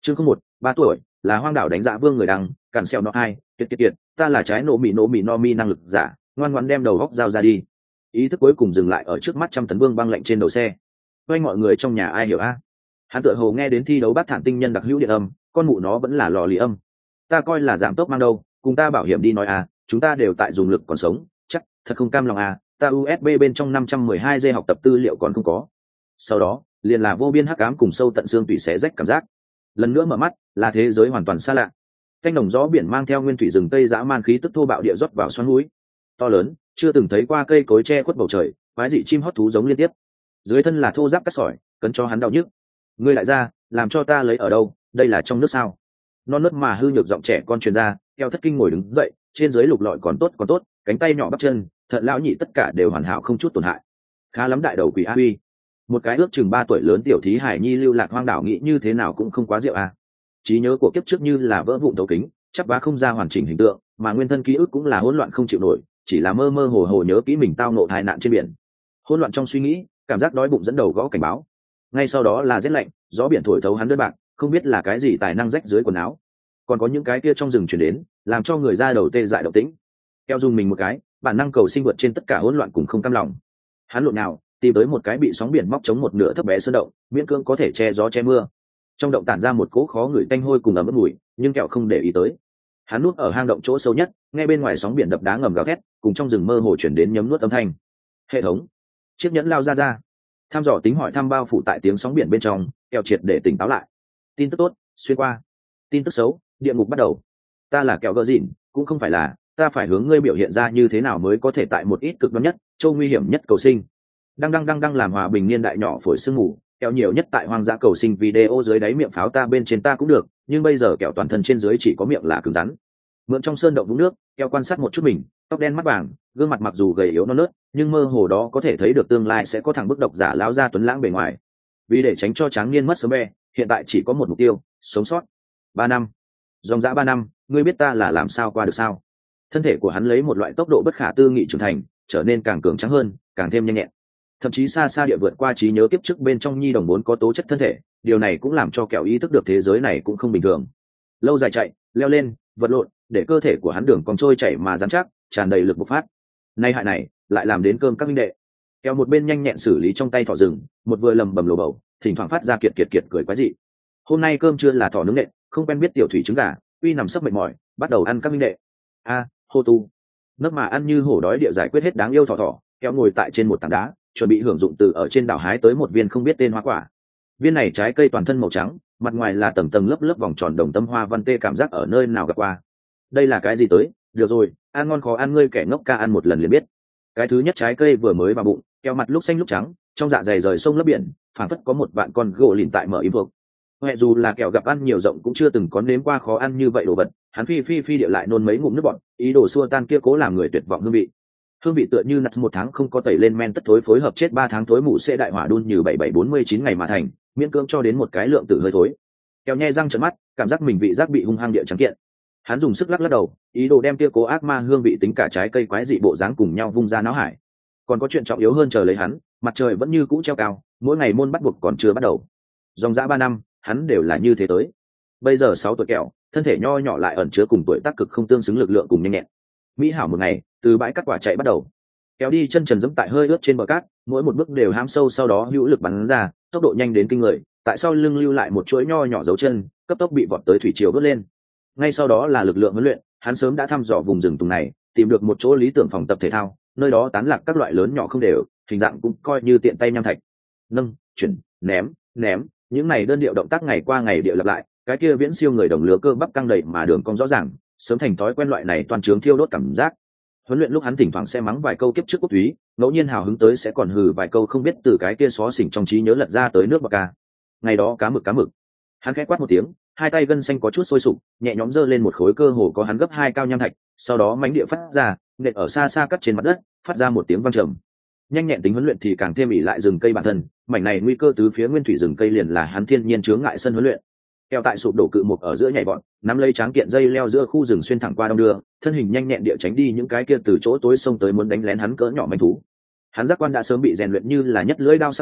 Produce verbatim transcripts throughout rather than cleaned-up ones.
chương không một ba tuổi là hoang đảo đánh dạ vương người đăng cản xeo nó hai kiệt kiệt kiệt ta là trái nổ mì nổ mì no mi năng lực giả, ngoan ngoãn đem đầu góc dao ra đi. Ý thức cuối cùng dừng lại ở trước mắt trăm tấn vương băng lạnh trên đầu xe. Quanh mọi người trong nhà ai hiểu a? Hắn tựa hồ nghe đến thi đấu bát thản tinh nhân đặc hữu điện âm, con mụ nó vẫn là lò lì âm. Ta coi là giảm tốc mang đâu, cùng ta bảo hiểm đi nói à, chúng ta đều tại dùng lực còn sống, chắc thật không cam lòng à, ta u ét bê bên trong năm trăm mười hai G học tập tư liệu còn không có. Sau đó liền là vô biên hắc ám cùng sâu tận xương tủy xé rách cảm giác. Lần nữa mở mắt là thế giới hoàn toàn xa lạ. Canh đồng gió biển mang theo nguyên thủy rừng tây dã man khí tức thô bạo địa rót vào xoắn núi to lớn, chưa từng thấy qua cây cối che khuất bầu trời, quái dị chim hót thú giống liên tiếp. Dưới thân là thô giáp cắt sỏi, cấn cho hắn đau nhức. Ngươi lại ra, làm cho ta lấy ở đâu? Đây là trong nước sao? Non nớt mà hư nhược giọng trẻ con truyền ra, theo thất kinh ngồi đứng dậy, trên dưới lục lọi còn tốt còn tốt, cánh tay nhỏ bắp chân, thận lão nhị tất cả đều hoàn hảo không chút tổn hại. Khá lắm đại đầu quỷ a huy. Một cái ước chừng ba tuổi lớn tiểu thí hải nhi lưu lạc hoang đảo nghĩ như thế nào cũng không quá rượu a. Trí nhớ của kiếp trước như là vỡ vụn thấu kính, chắc bá không ra hoàn chỉnh hình tượng, mà nguyên thân ký ức cũng là hỗn loạn không chịu nổi, chỉ là mơ mơ hồ hồ nhớ kỹ mình tao nộ tai nạn trên biển. Hỗn loạn trong suy nghĩ, cảm giác đói bụng dẫn đầu gõ cảnh báo. Ngay sau đó là rét lạnh, gió biển thổi thấu hắn đơn bạc, không biết là cái gì tài năng rách dưới quần áo. Còn có những cái kia trong rừng chuyển đến, làm cho người ra đầu tê dại động tĩnh. Keo dùng mình một cái, bản năng cầu sinh vượt trên tất cả hỗn loạn cùng không cam lòng. Hắn lộn nào, tìm tới một cái bị sóng biển móc chống một nửa thấp bé sơn động, miễn cưỡng có thể che gió che mưa. Trong động tản ra một cỗ khó ngửi tanh hôi cùng ẩm ướt mùi, nhưng kẹo không để ý tới. Hắn nuốt ở hang động chỗ sâu nhất, nghe bên ngoài sóng biển đập đá ngầm gào thét, cùng trong rừng mơ hồ chuyển đến nhấm nuốt âm thanh. Hệ thống, chiếc nhẫn lao ra ra. Tham dò tính hỏi thăm bao phủ tại tiếng sóng biển bên trong, kẹo triệt để tỉnh táo lại. Tin tức tốt, xuyên qua. Tin tức xấu, địa ngục bắt đầu. Ta là kẹo gờ dịn, cũng không phải là, ta phải hướng ngươi biểu hiện ra như thế nào mới có thể tại một ít cực đoan nhất, châu nguy hiểm nhất cầu sinh. Đang đang đang đang làm hòa bình niên đại nhỏ phổi sương ngủ, kẹo nhiều nhất tại hoang dã cầu sinh video dưới đáy miệng pháo ta bên trên ta cũng được, nhưng bây giờ kẹo toàn thân trên dưới chỉ có miệng là cứng rắn. Mượn trong sơn động vũng nước, kẹo quan sát một chút mình, tóc đen mắt vàng, gương mặt mặc dù gầy yếu non nớt, nhưng mơ hồ đó có thể thấy được tương lai sẽ có thằng bức độc giả lão gia tuấn lãng bề ngoài. Vì để tránh cho tráng niên mất sớm bè, hiện tại chỉ có một mục tiêu, sống sót. Ba năm, dòng dã ba năm, ngươi biết ta là làm sao qua được sao? Thân thể của hắn lấy một loại tốc độ bất khả tư nghị trưởng thành, trở nên càng cường tráng hơn, càng thêm nhanh nhẹn. Thậm chí xa xa địa vượt qua trí nhớ kiếp trước bên trong nhi đồng vốn có tố chất thân thể, điều này cũng làm cho kẹo ý thức được thế giới này cũng không bình thường. Lâu dài chạy, leo lên, vật lộn, để cơ thể của hắn đường còn trôi chảy mà rắn chắc, tràn đầy lực bộc phát. Nay hại này, lại làm đến cơm các minh đệ. Kẹo một bên nhanh nhẹn xử lý trong tay thỏ rừng, một vừa lầm bầm lồ bầu, thỉnh thoảng phát ra kiệt kiệt kiệt cười quái dị. Hôm nay cơm trưa là thỏ nướng nện, không quen biết tiểu thủy trứng gà, uy nằm sấp mệt mỏi, bắt đầu ăn các minh đệ. A, hô tu. Nấc mà ăn như hổ đói địa giải quyết hết đáng yêu thỏ thỏ, kẹo ngồi tại trên một tảng đá, chuẩn bị hưởng dụng từ ở trên đảo hái tới một viên không biết tên hoa quả. Viên này trái cây toàn thân màu trắng, mặt ngoài là tầng tầng lớp lớp vòng tròn đồng tâm hoa văn tê, cảm giác ở nơi nào gặp qua. Đây là cái gì tới? Được rồi, ăn ngon khó ăn, ngươi kẻ ngốc ca ăn một lần liền biết. Cái thứ nhất trái cây vừa mới vào bụng, kẹo mặt lúc xanh lúc trắng, trong dạ dày rời sông lấp biển, phảng phất có một vạn con gỗ lìn tại mở im thuộc. Hệ dù là kẹo gặp ăn nhiều rộng cũng chưa từng có nếm qua khó ăn như vậy đồ vật, hắn phi phi phi địa lại nôn mấy ngụm nước bọt, ý đồ xua tan kia cố làm người tuyệt vọng hương vị. Hương vị tựa như nặt một tháng không có tẩy lên men tất thối phối hợp chết ba tháng thối mù sẽ đại hỏa đun như bảy bảy bốn mươi chín ngày mà thành, miễn cưỡng cho đến một cái lượng tử hơi thối. Kẹo nhe răng trợn mắt, cảm giác mình vị giác bị hung hăng địa trắng kiện. Hắn dùng sức lắc lắc đầu, ý đồ đem kia cố ác ma hương vị tính cả trái cây quái dị bộ dáng cùng nhau vung ra não hải. Còn có chuyện trọng yếu hơn chờ lấy hắn, mặt trời vẫn như cũ treo cao, mỗi ngày môn bắt buộc còn chưa bắt đầu. Dòng dã ba năm, hắn đều là như thế tới. Bây giờ sáu tuổi kẹo, thân thể nho nhỏ lại ẩn chứa cùng tuổi tác cực không tương xứng lực lượng cùng nhanh nhẹn. Mỹ hảo một ngày, từ bãi cắt quả chạy bắt đầu. Kéo đi chân trần dẫm tại hơi ướt trên bờ cát, mỗi một bước đều hám sâu, sau đó hữu lực bắn ra, tốc độ nhanh đến kinh người, tại sau lưng lưu lại một chuỗi nho nhỏ dấu chân, cấp tốc bị vọt tới thủy triều vớt lên. Ngay sau đó là lực lượng huấn luyện, hắn sớm đã thăm dò vùng rừng tùng này, tìm được một chỗ lý tưởng phòng tập thể thao, nơi đó tán lạc các loại lớn nhỏ không đều, hình dạng cũng coi như tiện tay nham thạch. Nâng, chuyển, ném, ném, những này đơn điệu động tác ngày qua ngày điệu lặp lại, cái kia viễn siêu người đồng lứa cơ bắp căng đầy mà đường cong rõ ràng, sớm thành thói quen loại này toàn trướng thiêu đốt cảm giác. Huấn luyện lúc hắn thỉnh thoảng sẽ mắng vài câu kiếp trước quốc túy, ngẫu nhiên hào hứng tới sẽ còn hừ vài câu không biết từ cái kia xó xỉnh trong trí nhớ lật ra tới nước bạc ca. Ngày đó cá mực cá mực, hắn khẽ quát một tiếng, hai tay gân xanh có chút sôi sục, nhẹ nhõm giơ lên một khối cơ hồ có hắn gấp hai cao nham thạch, sau đó mánh địa phát ra, nện ở xa xa cắt trên mặt đất, phát ra một tiếng vang trầm. Nhanh nhẹn tính huấn luyện thì càng thêm ỉ lại rừng cây bản thân, mảnh này nguy cơ tứ phía nguyên thủy rừng cây liền là hắn thiên nhiên chướng ngại sân huấn luyện. Keo tại sụp đổ cự mục ở giữa nhảy bọn, nắm lấy tráng kiện dây leo giữa khu rừng xuyên thẳng qua đông đưa, thân hình nhanh nhẹn địa tránh đi những cái kia từ chỗ tối sông tới muốn đánh lén hắn cỡ nhỏ manh thú. Hắn giác quan đã sớm bị rèn luyện như là nhất lưỡi đao sắc bén,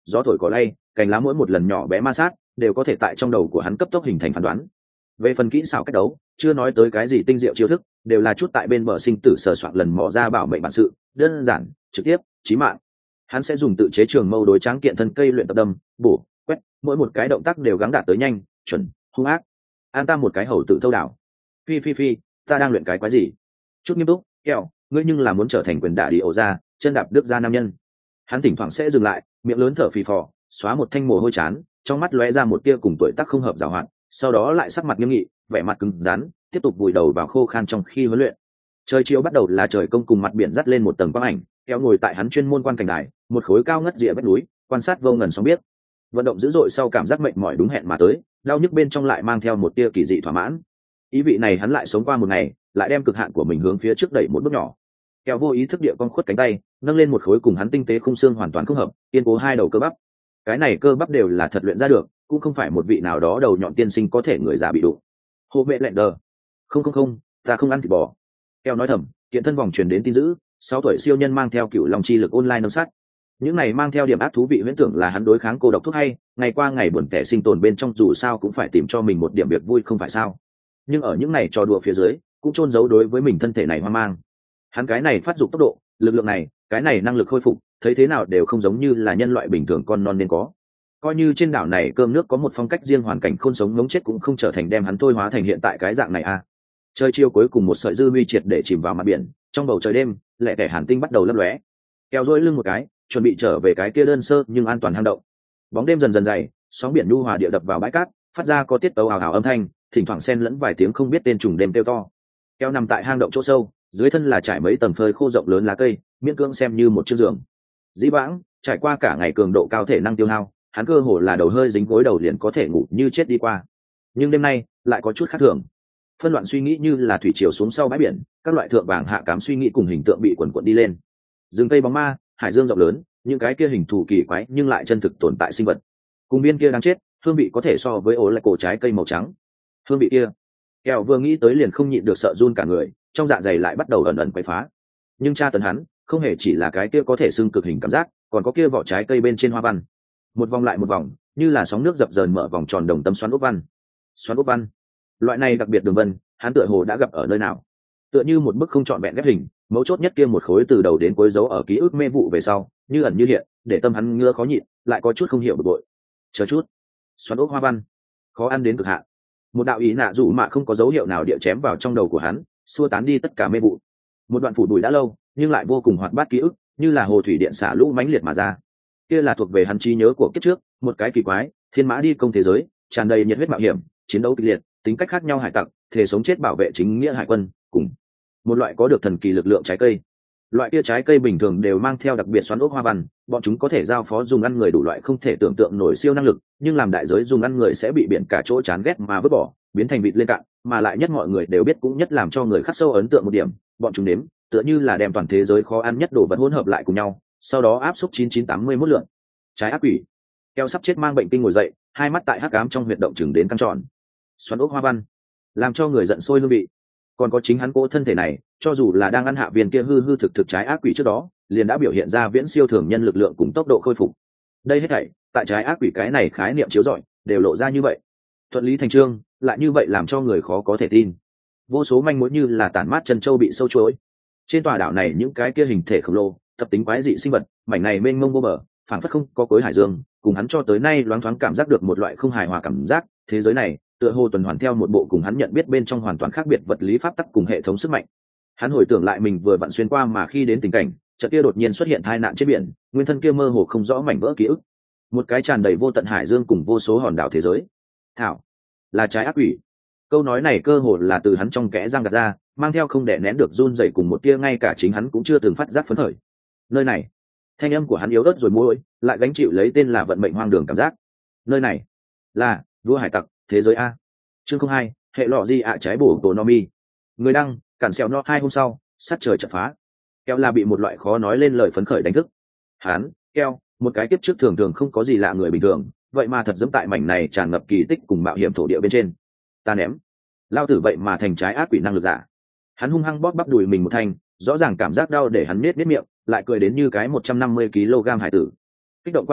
gió thổi cỏ lay, cành lá mỗi một lần nhỏ bé ma sát đều có thể tại trong đầu của hắn cấp tốc hình thành phán đoán. Về phần kỹ xảo cách đấu, chưa nói tới cái gì tinh diệu chiêu thức, đều là chút tại bên bờ sinh tử sờ soạn lần mò ra bảo mệnh bản sự, đơn giản, trực tiếp, chí mạng. Hắn sẽ dùng tự chế trường mâu đối tráng kiện thân cây luyện tập đâm, bổ, quét, mỗi một cái động tác đều gắng đạt tới nhanh, chuẩn, hung ác. An ta một cái hầu tự thâu đảo. Phi phi phi, ta đang luyện cái quái gì? Chút nghiêm túc, kẹo, ngươi nhưng là muốn trở thành quyền đả đi ổ ra, chân đạp đức ra nam nhân. Hắn thỉnh thoảng sẽ dừng lại, miệng lớn thở phì phò, xóa một thanh mồ hôi chán, trong mắt lóe ra một tia cùng tuổi tác không hợp giảo hoạt, sau đó lại sắc mặt nghiêm nghị, vẻ mặt cứng rắn, tiếp tục vùi đầu vào khô khan trong khi huấn luyện. Trời chiều bắt đầu là trời công cùng mặt biển dắt lên một tầng quang ảnh, kéo ngồi tại hắn chuyên môn quan cảnh đài, một khối cao ngất rìa vách núi, quan sát vô ngần sóng biết. Vận động dữ dội sau cảm giác mệt mỏi đúng hẹn mà tới, đau nhức bên trong lại mang theo một tia kỳ dị thỏa mãn. Ý vị này hắn lại sống qua một ngày, lại đem cực hạn của mình hướng phía trước đẩy một bước nhỏ. Kéo vô ý thức địa con khuất cánh tay, nâng lên một khối cùng hắn tinh tế khung xương hoàn toàn không hợp, kiên cố hai đầu cơ bắp. Cái này cơ bắp đều là thật luyện ra được, cũng không phải một vị nào đó đầu nhọn tiên sinh có thể người già bị đụng. Hồ mẹ lẹn đờ. Không không không, ta không ăn thịt bò. Kéo nói thầm, kiện thân vòng truyền đến tin dữ, sáu tuổi siêu nhân mang theo cựu long chi lực online nâng sát. Những này mang theo điểm ác thú vị huyễn tưởng là hắn đối kháng cô độc thuốc hay, ngày qua ngày buồn tẻ sinh tồn bên trong dù sao cũng phải tìm cho mình một điểm việc vui không phải sao? Nhưng ở những này trò đùa phía dưới, cũng chôn giấu đối với mình thân thể này hoang mang. Hắn cái này phát dục tốc độ, lực lượng này, cái này năng lực khôi phục, thấy thế nào đều không giống như là nhân loại bình thường con non nên có. Coi như trên đảo này cơm nước có một phong cách riêng, hoàn cảnh khôn sống ngống chết cũng không trở thành đem hắn thôi hóa thành hiện tại cái dạng này a. À. Trời chiều cuối cùng một sợi dư huy triệt để chìm vào mặt biển, trong bầu trời đêm, lẻ tẻ hàn tinh bắt đầu lấp lóe. Kéo dỗi lưng một cái, chuẩn bị trở về cái kia đơn sơ nhưng an toàn hang động. Bóng đêm dần dần dày, sóng biển nhu hòa địa đập vào bãi cát, phát ra có tiết tấu ào ào âm thanh, thỉnh thoảng xen lẫn vài tiếng không biết tên trùng đêm kêu to. Kéo nằm tại hang động chỗ sâu, dưới thân là trải mấy tầng phơi khô rộng lớn lá cây, miễn cưỡng xem như một chiếc giường. Dĩ vãng, trải qua cả ngày cường độ cao thể năng tiêu hao, hắn cơ hồ là đầu hơi dính gối đầu liền có thể ngủ như chết đi qua. Nhưng đêm nay lại có chút khác thường. Phân loạn suy nghĩ như là thủy triều xuống sau bãi biển, các loại thượng vàng hạ cám suy nghĩ cùng hình tượng bị quần quần đi lên. Rừng cây bóng ma, hải dương rộng lớn, những cái kia hình thù kỳ quái nhưng lại chân thực tồn tại sinh vật. Cùng biên kia đang chết, hương vị có thể so với ổ lại cổ trái cây màu trắng. Hương vị kia, Kẹo vừa nghĩ tới liền không nhịn được sợ run cả người, trong dạ dày lại bắt đầu ẩn ẩn quấy phá. Nhưng tra tấn hắn, không hề chỉ là cái kia có thể xưng cực hình cảm giác, còn có kia vỏ trái cây bên trên hoa văn. Một vòng lại một vòng, như là sóng nước dập dờn mở vòng tròn đồng tâm xoắn ốc văn. Xoắn ốc văn. Loại này đặc biệt đường vân, hắn tựa hồ đã gặp ở nơi nào. Tựa như một bức không trọn vẹn ghép hình, mấu chốt nhất kia một khối từ đầu đến cuối dấu ở ký ức mê vụ về sau, như ẩn như hiện, để tâm hắn ngứa khó nhịn, lại có chút không hiểu bực bội. Chờ chút, xoắn ốc hoa văn, khó ăn đến cực hạn. Một đạo ý nạ dụ mạ không có dấu hiệu nào địa chém vào trong đầu của hắn, xua tán đi tất cả mê vụ. Một đoạn phủ đùi đã lâu, nhưng lại vô cùng hoạt bát ký ức, như là hồ thủy điện xả lũ mãnh liệt mà ra. Kia là thuộc về hắn trí nhớ của kiếp trước, một cái kỳ quái, thiên mã đi công thế giới, tràn đầy nhiệt huyết mạo hiểm, chiến đấu kịch liệt, tính cách khác nhau hải tặc, thể sống chết bảo vệ chính nghĩa hải quân, cùng một loại có được thần kỳ lực lượng trái cây. Loại kia trái cây bình thường đều mang theo đặc biệt xoắn ốc hoa văn, bọn chúng có thể giao phó dùng ăn người đủ loại không thể tưởng tượng nổi siêu năng lực, nhưng làm đại giới dùng ăn người sẽ bị biển cả chỗ chán ghét mà vứt bỏ, biến thành vịt lên cạn, mà lại nhất mọi người đều biết cũng nhất làm cho người khắc sâu ấn tượng một điểm, bọn chúng nếm, tựa như là đem toàn thế giới khó ăn nhất đồ vật hỗn hợp lại cùng nhau, sau đó áp xúc chín chín tám mươi mốt lượng. Trái ác quỷ. Keo sắp chết mang bệnh kinh ngồi dậy, hai mắt tại hắc ám trong huyệt động chừng đến căng tròn. Xoắn ốc hoa văn, làm cho người giận sôi hương vị. Còn có chính hắn cố thân thể này, cho dù là đang ăn hạ viên kia hư hư thực thực trái ác quỷ trước đó, liền đã biểu hiện ra viễn siêu thường nhân lực lượng cùng tốc độ khôi phục. Đây hết thảy, tại trái ác quỷ cái này khái niệm chiếu rọi, đều lộ ra như vậy. Thuận lý thành trương, lại như vậy làm cho người khó có thể tin. Vô số manh mối như là tản mát chân châu bị sâu chuỗi. Trên tòa đảo này những cái kia hình thể khổng lồ, tập tính quái dị sinh vật, mảnh này mênh mông vô bờ, phảng phất không có cối hải dương, cùng hắn cho tới nay loáng thoáng cảm giác được một loại không hài hòa cảm giác, thế giới này tựa hồ tuần hoàn theo một bộ cùng hắn nhận biết bên trong hoàn toàn khác biệt vật lý pháp tắc cùng hệ thống sức mạnh. Hắn hồi tưởng lại mình vừa vặn xuyên qua mà khi đến tình cảnh, chợt kia đột nhiên xuất hiện tai nạn trên biển, nguyên thân kia mơ hồ không rõ mảnh vỡ ký ức, một cái tràn đầy vô tận hải dương cùng vô số hòn đảo thế giới. Thảo, là trái ác quỷ. Câu nói này cơ hồ là từ hắn trong kẽ răng gạt ra, mang theo không đè nén được run rẩy cùng một tia ngay cả chính hắn cũng chưa từng phát giác phấn khởi. Nơi này, thanh âm của hắn yếu ớt rồi môi, lại gánh chịu lấy tên là vận mệnh hoang đường cảm giác. Nơi này, là vua hải tặc thế giới a. Chương không hai, hệ lọ gì ạ trái bổ tổ nomi. Người đăng, cản xèo no hai hôm sau, sát trời chợt phá. Keo là bị một loại khó nói lên lời phấn khởi đánh thức. Hắn, Keo, một cái kiếp trước thường thường không có gì lạ người bình thường, vậy mà thật dẫm tại mảnh này tràn ngập kỳ tích cùng mạo hiểm thổ địa bên trên. Ta ném, lao tử vậy mà thành trái ác quỷ năng lực giả. Hắn hung hăng bóp bắp đùi mình một thanh, rõ ràng cảm giác đau để hắn nết nết miệng, lại cười đến như cái một trăm năm mươi ki lô gam hải tử. Kích động qua đi,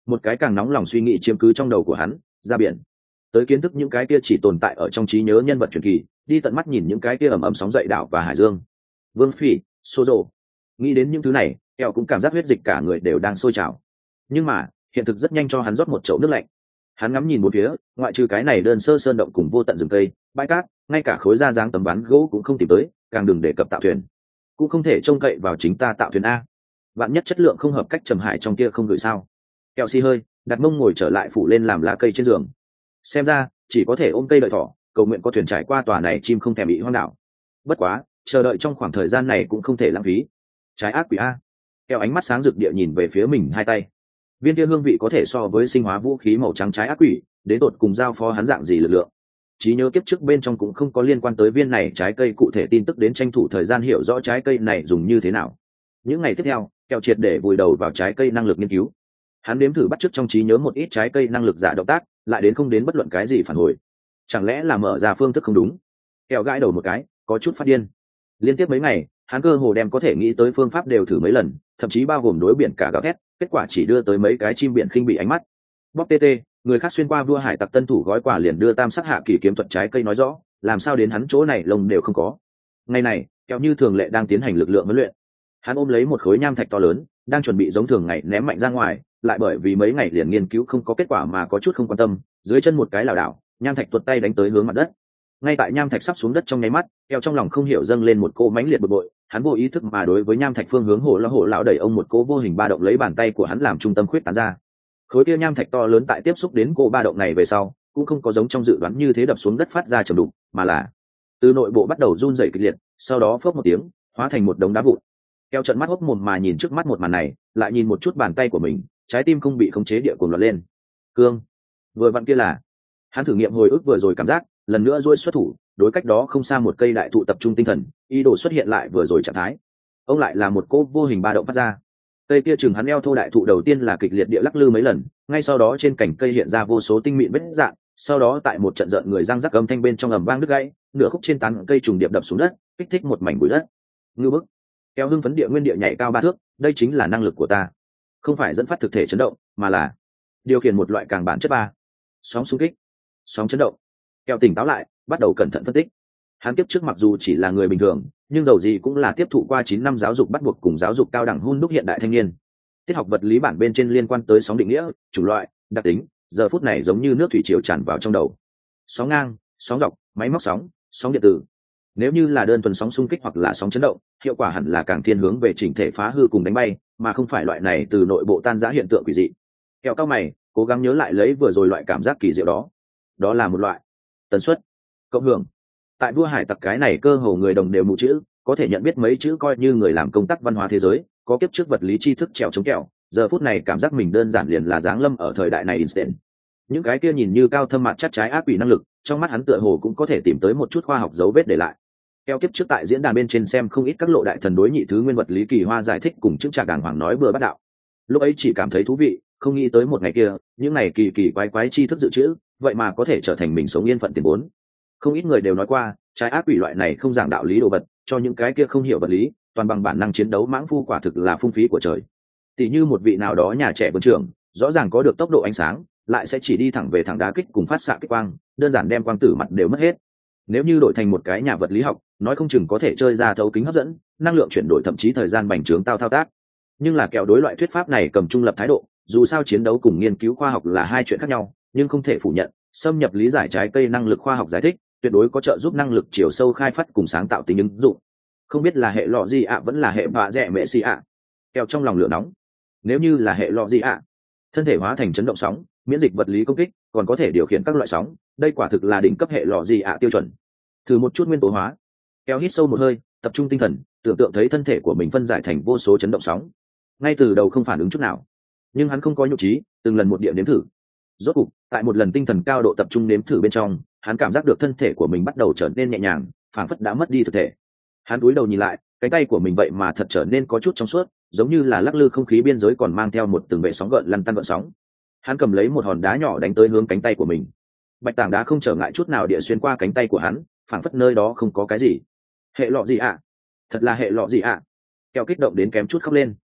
một cái càng nóng lòng suy nghĩ chiếm cứ trong đầu của hắn. Ra biển, tới kiến thức những cái kia chỉ tồn tại ở trong trí nhớ nhân vật truyền kỳ, đi tận mắt nhìn những cái kia ầm ầm sóng dậy đảo và hải dương. Vương Phỉ, Sozo. Nghĩ đến những thứ này, kẹo cũng cảm giác huyết dịch cả người đều đang sôi trào. Nhưng mà hiện thực rất nhanh cho hắn rót một chậu nước lạnh. Hắn ngắm nhìn một phía, ngoại trừ cái này đơn sơ sơn động cùng vô tận rừng cây, bãi cát, ngay cả khối da dáng tấm ván gỗ cũng không tìm tới, càng đừng đề cập tạo thuyền. Cũng không thể trông cậy vào chính ta tạo thuyền a. Vạn nhất chất lượng không hợp cách trầm hải trong kia không gửi sao. Kẹo xì hơi đặt mông ngồi trở lại phủ lên làm lá cây trên giường. Xem ra chỉ có thể ôm cây đợi thỏ, cầu nguyện có thuyền trải qua tòa này chim không thèm bị hoang đảo. Bất quá chờ đợi trong khoảng thời gian này cũng không thể lãng phí. Trái ác quỷ a. Kẹo ánh mắt sáng rực địa nhìn về phía mình hai tay. Viên kia hương vị có thể so với sinh hóa vũ khí màu trắng trái ác quỷ, đến tột cùng giao phó hắn dạng gì lực lượng. Trí nhớ kiếp trước bên trong cũng không có liên quan tới viên này trái cây cụ thể tin tức, đến tranh thủ thời gian hiểu rõ trái cây này dùng như thế nào. Những ngày tiếp theo, kẹo triệt để vùi đầu vào trái cây năng lực nghiên cứu. Hắn nếm thử bắt chước trong trí nhớ một ít trái cây năng lực giả động tác, lại đến không đến bất luận cái gì phản hồi. Chẳng lẽ là mở ra phương thức không đúng? Kẹo gãi đầu một cái, có chút phát điên. Liên tiếp mấy ngày, hắn cơ hồ đem có thể nghĩ tới phương pháp đều thử mấy lần, thậm chí bao gồm đối biển cả gào thét, kết quả chỉ đưa tới mấy cái chim biển khinh bị ánh mắt. Bóc tê tê, người khác xuyên qua vua hải tặc tân thủ gói quà liền đưa tam sắc hạ kỳ kiếm thuật trái cây nói rõ, làm sao đến hắn chỗ này lông đều không có. Ngày này, kẹo như thường lệ đang tiến hành lực lượng huấn luyện. Hắn ôm lấy một khối nham thạch to lớn, đang chuẩn bị giống thường ngày ném mạnh ra ngoài, lại bởi vì mấy ngày liền nghiên cứu không có kết quả mà có chút không quan tâm, dưới chân một cái lảo đảo, nham thạch tuột tay đánh tới hướng mặt đất. Ngay tại nham thạch sắp xuống đất trong nháy mắt, kẹo trong lòng không hiểu dâng lên một cô mãnh liệt bực bội, hắn vô ý thức mà đối với nham thạch phương hướng hổ lão hổ lão đẩy ông một cô vô hình ba động lấy bàn tay của hắn làm trung tâm khuyết tán ra. Khối kia nham thạch to lớn tại tiếp xúc đến cô ba động này về sau, cũng không có giống trong dự đoán như thế đập xuống đất phát ra trầm đục, mà là từ nội bộ bắt đầu run rẩy kịch liệt, sau đó phốc một tiếng, hóa thành một đống đá vụn. Kẹo trợn mắt hốc mồm mà nhìn trước mắt một màn này, lại nhìn một chút bàn tay của mình, trái tim không bị khống chế địa cuồng loạn lên. Cương, vừa vặn kia là. Hắn thử nghiệm hồi ức vừa rồi cảm giác, lần nữa duỗi xuất thủ, đối cách đó không xa một cây đại thụ tập trung tinh thần, ý đồ xuất hiện lại vừa rồi trạng thái. Ông lại là một cô vô hình ba động phát ra. Cây kia chừng hắn eo thô đại thụ đầu tiên là kịch liệt địa lắc lư mấy lần, ngay sau đó trên cành cây hiện ra vô số tinh mịn vết rạn, sau đó tại một trận rợn người răng rắc âm thanh bên trong ầm vang đứt gãy, nửa khúc trên tán cây trùng điệp đập xuống đất, kích thích một mảnh bụi đất. Ngư bức. Kéo hưng phấn địa nguyên địa nhảy cao ba thước, đây chính là năng lực của ta. Không phải dẫn phát thực thể chấn động, mà là điều khiển một loại càng bản chất ba. Sóng xung kích, sóng chấn động. Kéo tỉnh táo lại, bắt đầu cẩn thận phân tích. Hắn tiếp trước mặc dù chỉ là người bình thường, nhưng dầu gì cũng là tiếp thụ qua chín năm giáo dục bắt buộc cùng giáo dục cao đẳng hun đúc hiện đại thanh niên. Tiết học vật lý bản bên trên liên quan tới sóng định nghĩa, chủng loại, đặc tính, giờ phút này giống như nước thủy triều tràn vào trong đầu. Sóng ngang, sóng dọc, máy móc sóng, sóng điện tử. Nếu như là đơn thuần sóng xung kích hoặc là sóng chấn động, hiệu quả hẳn là càng thiên hướng về chỉnh thể phá hư cùng đánh bay, mà không phải loại này từ nội bộ tan rã hiện tượng quỷ dị. Kẹo cao mày, cố gắng nhớ lại lấy vừa rồi loại cảm giác kỳ diệu đó. Đó là một loại tần suất, cộng hưởng. Tại vua hải tặc cái này cơ hồ người đồng đều mù chữ, có thể nhận biết mấy chữ coi như người làm công tác văn hóa thế giới, có kiếp trước vật lý tri thức trèo chống kẹo, giờ phút này cảm giác mình đơn giản liền là dáng lâm ở thời đại này instant. Những cái kia nhìn như cao thâm mặt chắc trái ác quỷ năng lực, trong mắt hắn tựa hồ cũng có thể tìm tới một chút khoa học dấu vết để lại. Keo kiếp trước tại diễn đàn bên trên xem không ít các lộ đại thần đối nhị thứ nguyên vật lý kỳ hoa giải thích cùng chứng trạc đàng hoàng nói bừa bắt đạo. Lúc ấy chỉ cảm thấy thú vị, không nghĩ tới một ngày kia, những này kỳ kỳ quái quái tri thức dự trữ, vậy mà có thể trở thành mình sống yên phận tiền vốn. Không ít người đều nói qua, trái ác quỷ loại này không giảng đạo lý đồ vật, cho những cái kia không hiểu vật lý, toàn bằng bản năng chiến đấu mãng phu quả thực là phung phí của trời. Tỷ như một vị nào đó nhà trẻ vườn trưởng, rõ ràng có được tốc độ ánh sáng, lại sẽ chỉ đi thẳng về thẳng đá kích cùng phát xạ kích quang, đơn giản đem quang tử mặt đều mất hết. Nếu như đổi thành một cái nhà vật lý học, nói không chừng có thể chơi ra thấu kính hấp dẫn, năng lượng chuyển đổi thậm chí thời gian bành trướng tao thao tác. Nhưng là kẹo đối loại thuyết pháp này cầm trung lập thái độ, dù sao chiến đấu cùng nghiên cứu khoa học là hai chuyện khác nhau, nhưng không thể phủ nhận, xâm nhập lý giải trái cây năng lực khoa học giải thích, tuyệt đối có trợ giúp năng lực chiều sâu khai phát cùng sáng tạo tính ứng dụng. Không biết là hệ lọ gì ạ vẫn là hệ bạ rẻ mẹ xì ạ. Kẹo trong lòng lửa nóng. Nếu như là hệ lọ gì ạ, thân thể hóa thành chấn động sóng, miễn dịch vật lý công kích, còn có thể điều khiển các loại sóng, đây quả thực là đỉnh cấp hệ lọ gì ạ tiêu chuẩn. Thử một chút nguyên tố hóa. Kẹo hít sâu một hơi, tập trung tinh thần, tưởng tượng thấy thân thể của mình phân giải thành vô số chấn động sóng. Ngay từ đầu không phản ứng chút nào, nhưng hắn không có nhục trí, từng lần một điểm nếm thử. Rốt cục, tại một lần tinh thần cao độ tập trung nếm thử bên trong, hắn cảm giác được thân thể của mình bắt đầu trở nên nhẹ nhàng, phảng phất đã mất đi thực thể. Hắn cúi đầu nhìn lại, cánh tay của mình vậy mà thật trở nên có chút trong suốt, giống như là lắc lư không khí biên giới còn mang theo một từng vệ sóng gợn lăn tăn gợn sóng. Hắn cầm lấy một hòn đá nhỏ đánh tới hướng cánh tay của mình. Bạch tảng đá không trở ngại chút nào địa xuyên qua cánh tay của hắn, phảng phất nơi đó không có cái gì. Hệ lọ gì ạ? Thật là hệ lọ gì ạ? Kẹo kích động đến kém chút khóc lên.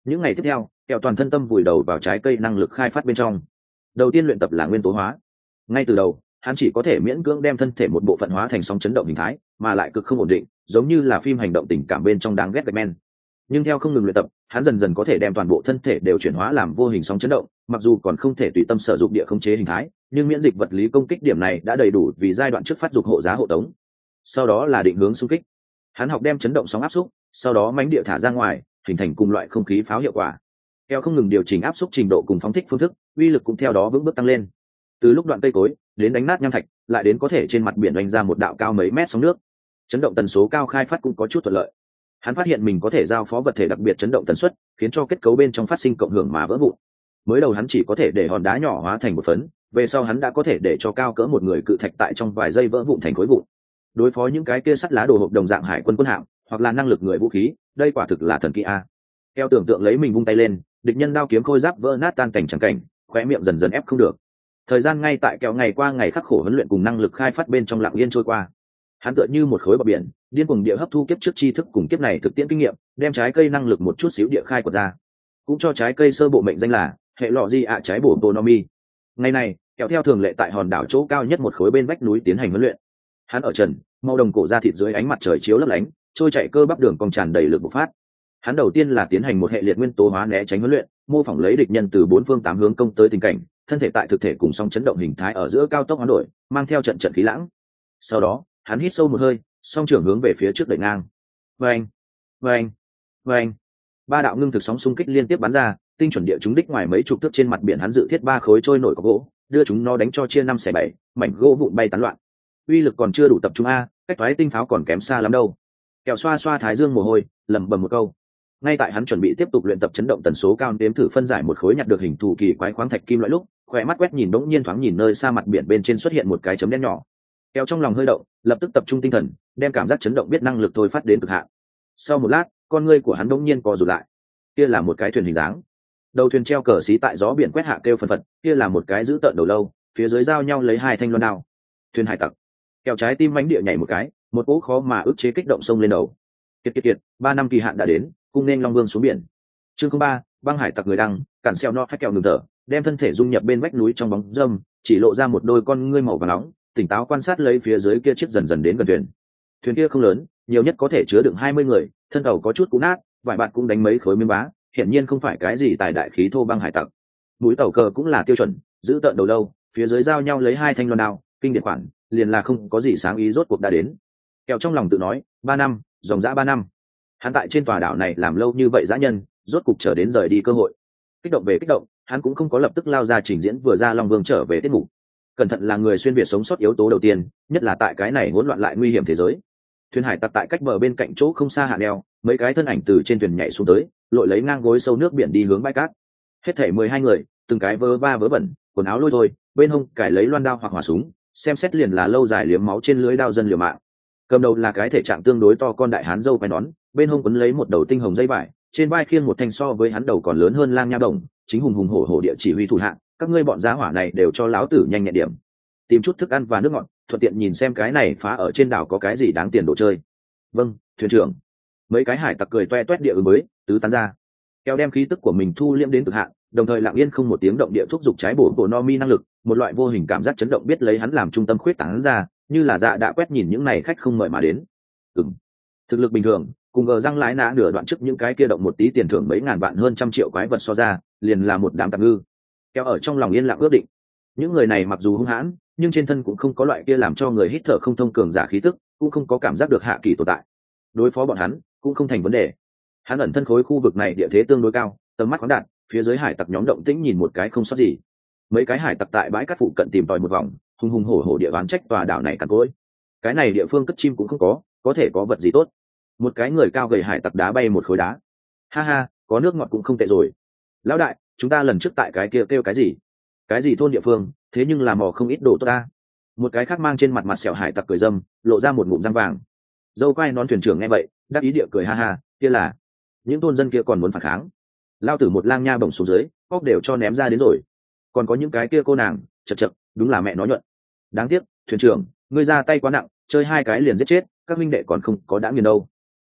Những ngày tiếp theo, kẹo toàn thân tâm vùi đầu vào trái cây năng lực khai phát bên trong. Đầu tiên luyện tập là nguyên tố hóa. Ngay từ đầu, hắn chỉ có thể miễn cưỡng đem thân thể một bộ phận hóa thành sóng chấn động hình thái, mà lại cực không ổn định, giống như là phim hành động tình cảm bên trong đáng ghét gạch men. Nhưng theo không ngừng luyện tập, hắn dần dần có thể đem toàn bộ thân thể đều chuyển hóa làm vô hình sóng chấn động, mặc dù còn không thể tùy tâm sử dụng địa khống chế hình thái, nhưng miễn dịch vật lý công kích điểm này đã đầy đủ vì giai đoạn trước phát dục hộ giá hộ tống. Sau đó là định hướng xung kích. Hắn học đem chấn động sóng áp xúc, sau đó mãnh địa thả ra ngoài, hình thành cùng loại không khí pháo hiệu quả. Theo không ngừng điều chỉnh áp xúc trình độ cùng phóng thích phương thức, uy lực cũng theo đó vững bước tăng lên. Từ lúc đoạn cây cối đến đánh nát nham thạch, lại đến có thể trên mặt biển đánh ra một đạo cao mấy mét sóng nước. Chấn động tần số cao khai phát cũng có chút thuận lợi. Hắn phát hiện mình có thể giao phó vật thể đặc biệt chấn động tần suất, khiến cho kết cấu bên trong phát sinh cộng hưởng mà vỡ vụn. Mới đầu hắn chỉ có thể để hòn đá nhỏ hóa thành một phấn, về sau hắn đã có thể để cho cao cỡ một người cự thạch tại trong vài giây vỡ vụn thành khối vụn. Đối phó những cái kia sắt lá đồ hộp đồng dạng hải quân quân hạm, hoặc là năng lực người vũ khí, đây quả thực là thần kỳ a. Theo tưởng tượng lấy mình vung tay lên, địch nhân đao kiếm khôi giáp vỡ nát tan cảnh chẳng cảnh, khóe miệng dần dần ép không được. Thời gian ngay tại kẹo ngày qua ngày khắc khổ huấn luyện cùng năng lực khai phát bên trong lặng yên trôi qua. Hắn tựa như một khối bọt biển, điên cuồng địa hấp thu kiếp trước tri thức cùng kiếp này thực tiễn kinh nghiệm, đem trái cây năng lực một chút xíu địa khai quật ra. Cũng cho trái cây sơ bộ mệnh danh là hệ lọ di ạ trái bổ tonomi. Ngày này, kẹo theo thường lệ tại hòn đảo chỗ cao nhất một khối bên vách núi tiến hành huấn luyện. Hắn ở trần, màu đồng cổ da thịt dưới ánh mặt trời chiếu lấp lánh, trôi chạy cơ bắp đường cong tràn đầy lực bộc phát. Hắn đầu tiên là tiến hành một hệ liệt nguyên tố hóa né tránh huấn luyện, mô phỏng lấy địch nhân từ bốn phương tám hướng công tới tình cảnh, thân thể tại thực thể cùng sóng chấn động hình thái ở giữa cao tốc hoán đổi, mang theo trận trận khí lãng. Sau đó, hắn hít sâu một hơi, song trưởng hướng về phía trước đẩy ngang. Vâng, vâng, vâng. Ba đạo ngưng thực sóng xung kích liên tiếp bắn ra, tinh chuẩn địa chúng đích ngoài mấy chục thước trên mặt biển. Hắn dự thiết ba khối trôi nổi có gỗ, đưa chúng nó đánh cho chia năm xẻ bảy, mảnh gỗ vụn bay tán loạn. Uy lực còn chưa đủ tập trung a, cách thoái tinh pháo còn kém xa lắm đâu. Kẹo xoa xoa thái dương mồ hôi, lẩm bẩm một câu. Ngay tại hắn chuẩn bị tiếp tục luyện tập chấn động tần số cao đếm thử phân giải một khối nhặt được hình thù kỳ quái khoáng thạch kim loại lúc, khỏe mắt quét nhìn đống nhiên thoáng nhìn nơi xa mặt biển bên trên xuất hiện một cái chấm đen nhỏ. Kẹo trong lòng hơi động, lập tức tập trung tinh thần, đem cảm giác chấn động biết năng lực thôi phát đến cực hạn. Sau một lát, con ngươi của hắn đống nhiên co rụt lại. Kia là một cái thuyền hình dáng, đầu thuyền treo cờ xí tại gió biển quét hạ kêu phần phật. Kia là một cái giữ tợn đầu lâu, phía dưới giao nhau lấy hai thanh loan đao. Thuyền hải tặc. Kẹo trái tim mãnh địa nhảy một cái, một cỗ khó mà ức chế kích động sông lên đầu. Kiệt kiệt kiệt, ba năm kỳ hạn đã đến, cung nên long vương xuống biển. Chương ba, băng hải tặc người đăng, cản xeo no hay kẹo ngừng thở, đem thân thể dung nhập bên vách núi trong bóng râm, chỉ lộ ra một đôi con ngươi màu vàng nóng, tỉnh táo quan sát lấy phía dưới kia chiếc dần dần đến gần thuyền. Thuyền kia không lớn, nhiều nhất có thể chứa đựng hai mươi người, thân tàu có chút cũ nát, vài bạn cũng đánh mấy khối miếng bá, hiển nhiên không phải cái gì tài đại khí thô băng hải tặc. Mũi tàu cờ cũng là tiêu chuẩn, giữ tợn đầu lâu, phía dưới giao nhau lấy hai thanh loan đao, kinh điển khoản, liền là không có gì sáng ý rốt cuộc đã đến. Kẹo trong lòng tự nói, ba năm, dòng dã ba năm. Hắn tại trên tòa đảo này làm lâu như vậy dã nhân, rốt cục chờ đến rời đi cơ hội. Kích động về kích động, hắn cũng không có lập tức lao ra trình diễn vừa ra long vương trở về tiết mục. Cẩn thận là người xuyên việt sống sót yếu tố đầu tiên, nhất là tại cái này hỗn loạn lại nguy hiểm thế giới. Thuyền hải tặc tại cách bờ bên cạnh chỗ không xa hạ neo, mấy cái thân ảnh từ trên thuyền nhảy xuống tới, lội lấy ngang gối sâu nước biển đi hướng bãi cát. Hết thảy mười hai người, từng cái vớ va vớ vẩn, quần áo lôi thôi, bên hông cài lấy loan đao hoặc hỏa súng, xem xét liền là lâu dài liếm máu trên lưới đao dân liều mạng. Cầm đầu là cái thể trạng tương đối to con đại hán râu quai nón, bên hông quấn lấy một đầu tinh hồng dây vải, trên vai khiêng một thanh so với hắn đầu còn lớn hơn lang nha đồng, chính hùng hùng hổ hổ địa chỉ huy thủ hạ. Các ngươi bọn giá hỏa này đều cho láo tử nhanh nhẹn điểm, tìm chút thức ăn và nước ngọt, thuận tiện nhìn xem cái này phá ở trên đảo có cái gì đáng tiền đồ chơi. Vâng, thuyền trưởng. Mấy cái hải tặc cười toe toét địa ứng mới tứ tán ra. Kéo đem khí tức của mình thu liễm đến cực hạn, đồng thời lặng yên không một tiếng động địa thúc giục trái bổ bổ no mi năng lực, một loại vô hình cảm giác chấn động biết lấy hắn làm trung tâm khuyết tán ra, như là dạ đã quét nhìn những này khách không mời mà đến. Ừm, thực lực bình thường, cùng gờ răng lái nã nửa đoạn trước những cái kia động một tí tiền thưởng mấy ngàn vạn hơn trăm triệu quái vật so ra, liền là một đám tạp ngư. Kéo ở trong lòng yên lặng ước định, những người này mặc dù hung hãn, nhưng trên thân cũng không có loại kia làm cho người hít thở không thông cường giả khí tức, cũng không có cảm giác được hạ kỳ tồn tại. Đối phó bọn hắn cũng không thành vấn đề. Hắn ẩn thân khối khu vực này địa thế tương đối cao, tầm mắt khoáng đạt, phía dưới hải tặc nhóm động tĩnh nhìn một cái không sót gì. Mấy cái hải tặc tại bãi cát phụ cận tìm tòi một vòng, hùng hùng hổ hổ địa bán trách tòa đảo này cằn cỗi. Cái này địa phương cất chim cũng không có, có thể có vật gì tốt. Một cái người cao gầy hải tặc đá bay một khối đá. Ha ha, có nước ngọt cũng không tệ rồi. Lão đại, chúng ta lần trước tại cái kia kêu, kêu cái gì? Cái gì thôn địa phương, thế nhưng làm mò không ít đồ tốt ta. Một cái khác mang trên mặt mặt sẹo hải tặc cười dâm, lộ ra một ngụm răng vàng. Dâu quai nón thuyền trưởng nghe vậy, đắc ý địa cười ha ha, kia là những thôn dân kia còn muốn phản kháng. Lao tử một lang nha bổng xuống dưới, óc đều cho ném ra đến rồi. Còn có những cái kia cô nàng, chật chật, đúng là mẹ nó nhuận. Đáng tiếc, thuyền trưởng, ngươi ra tay quá nặng, chơi hai cái liền giết chết, các minh đệ còn không có đã nghiền đâu.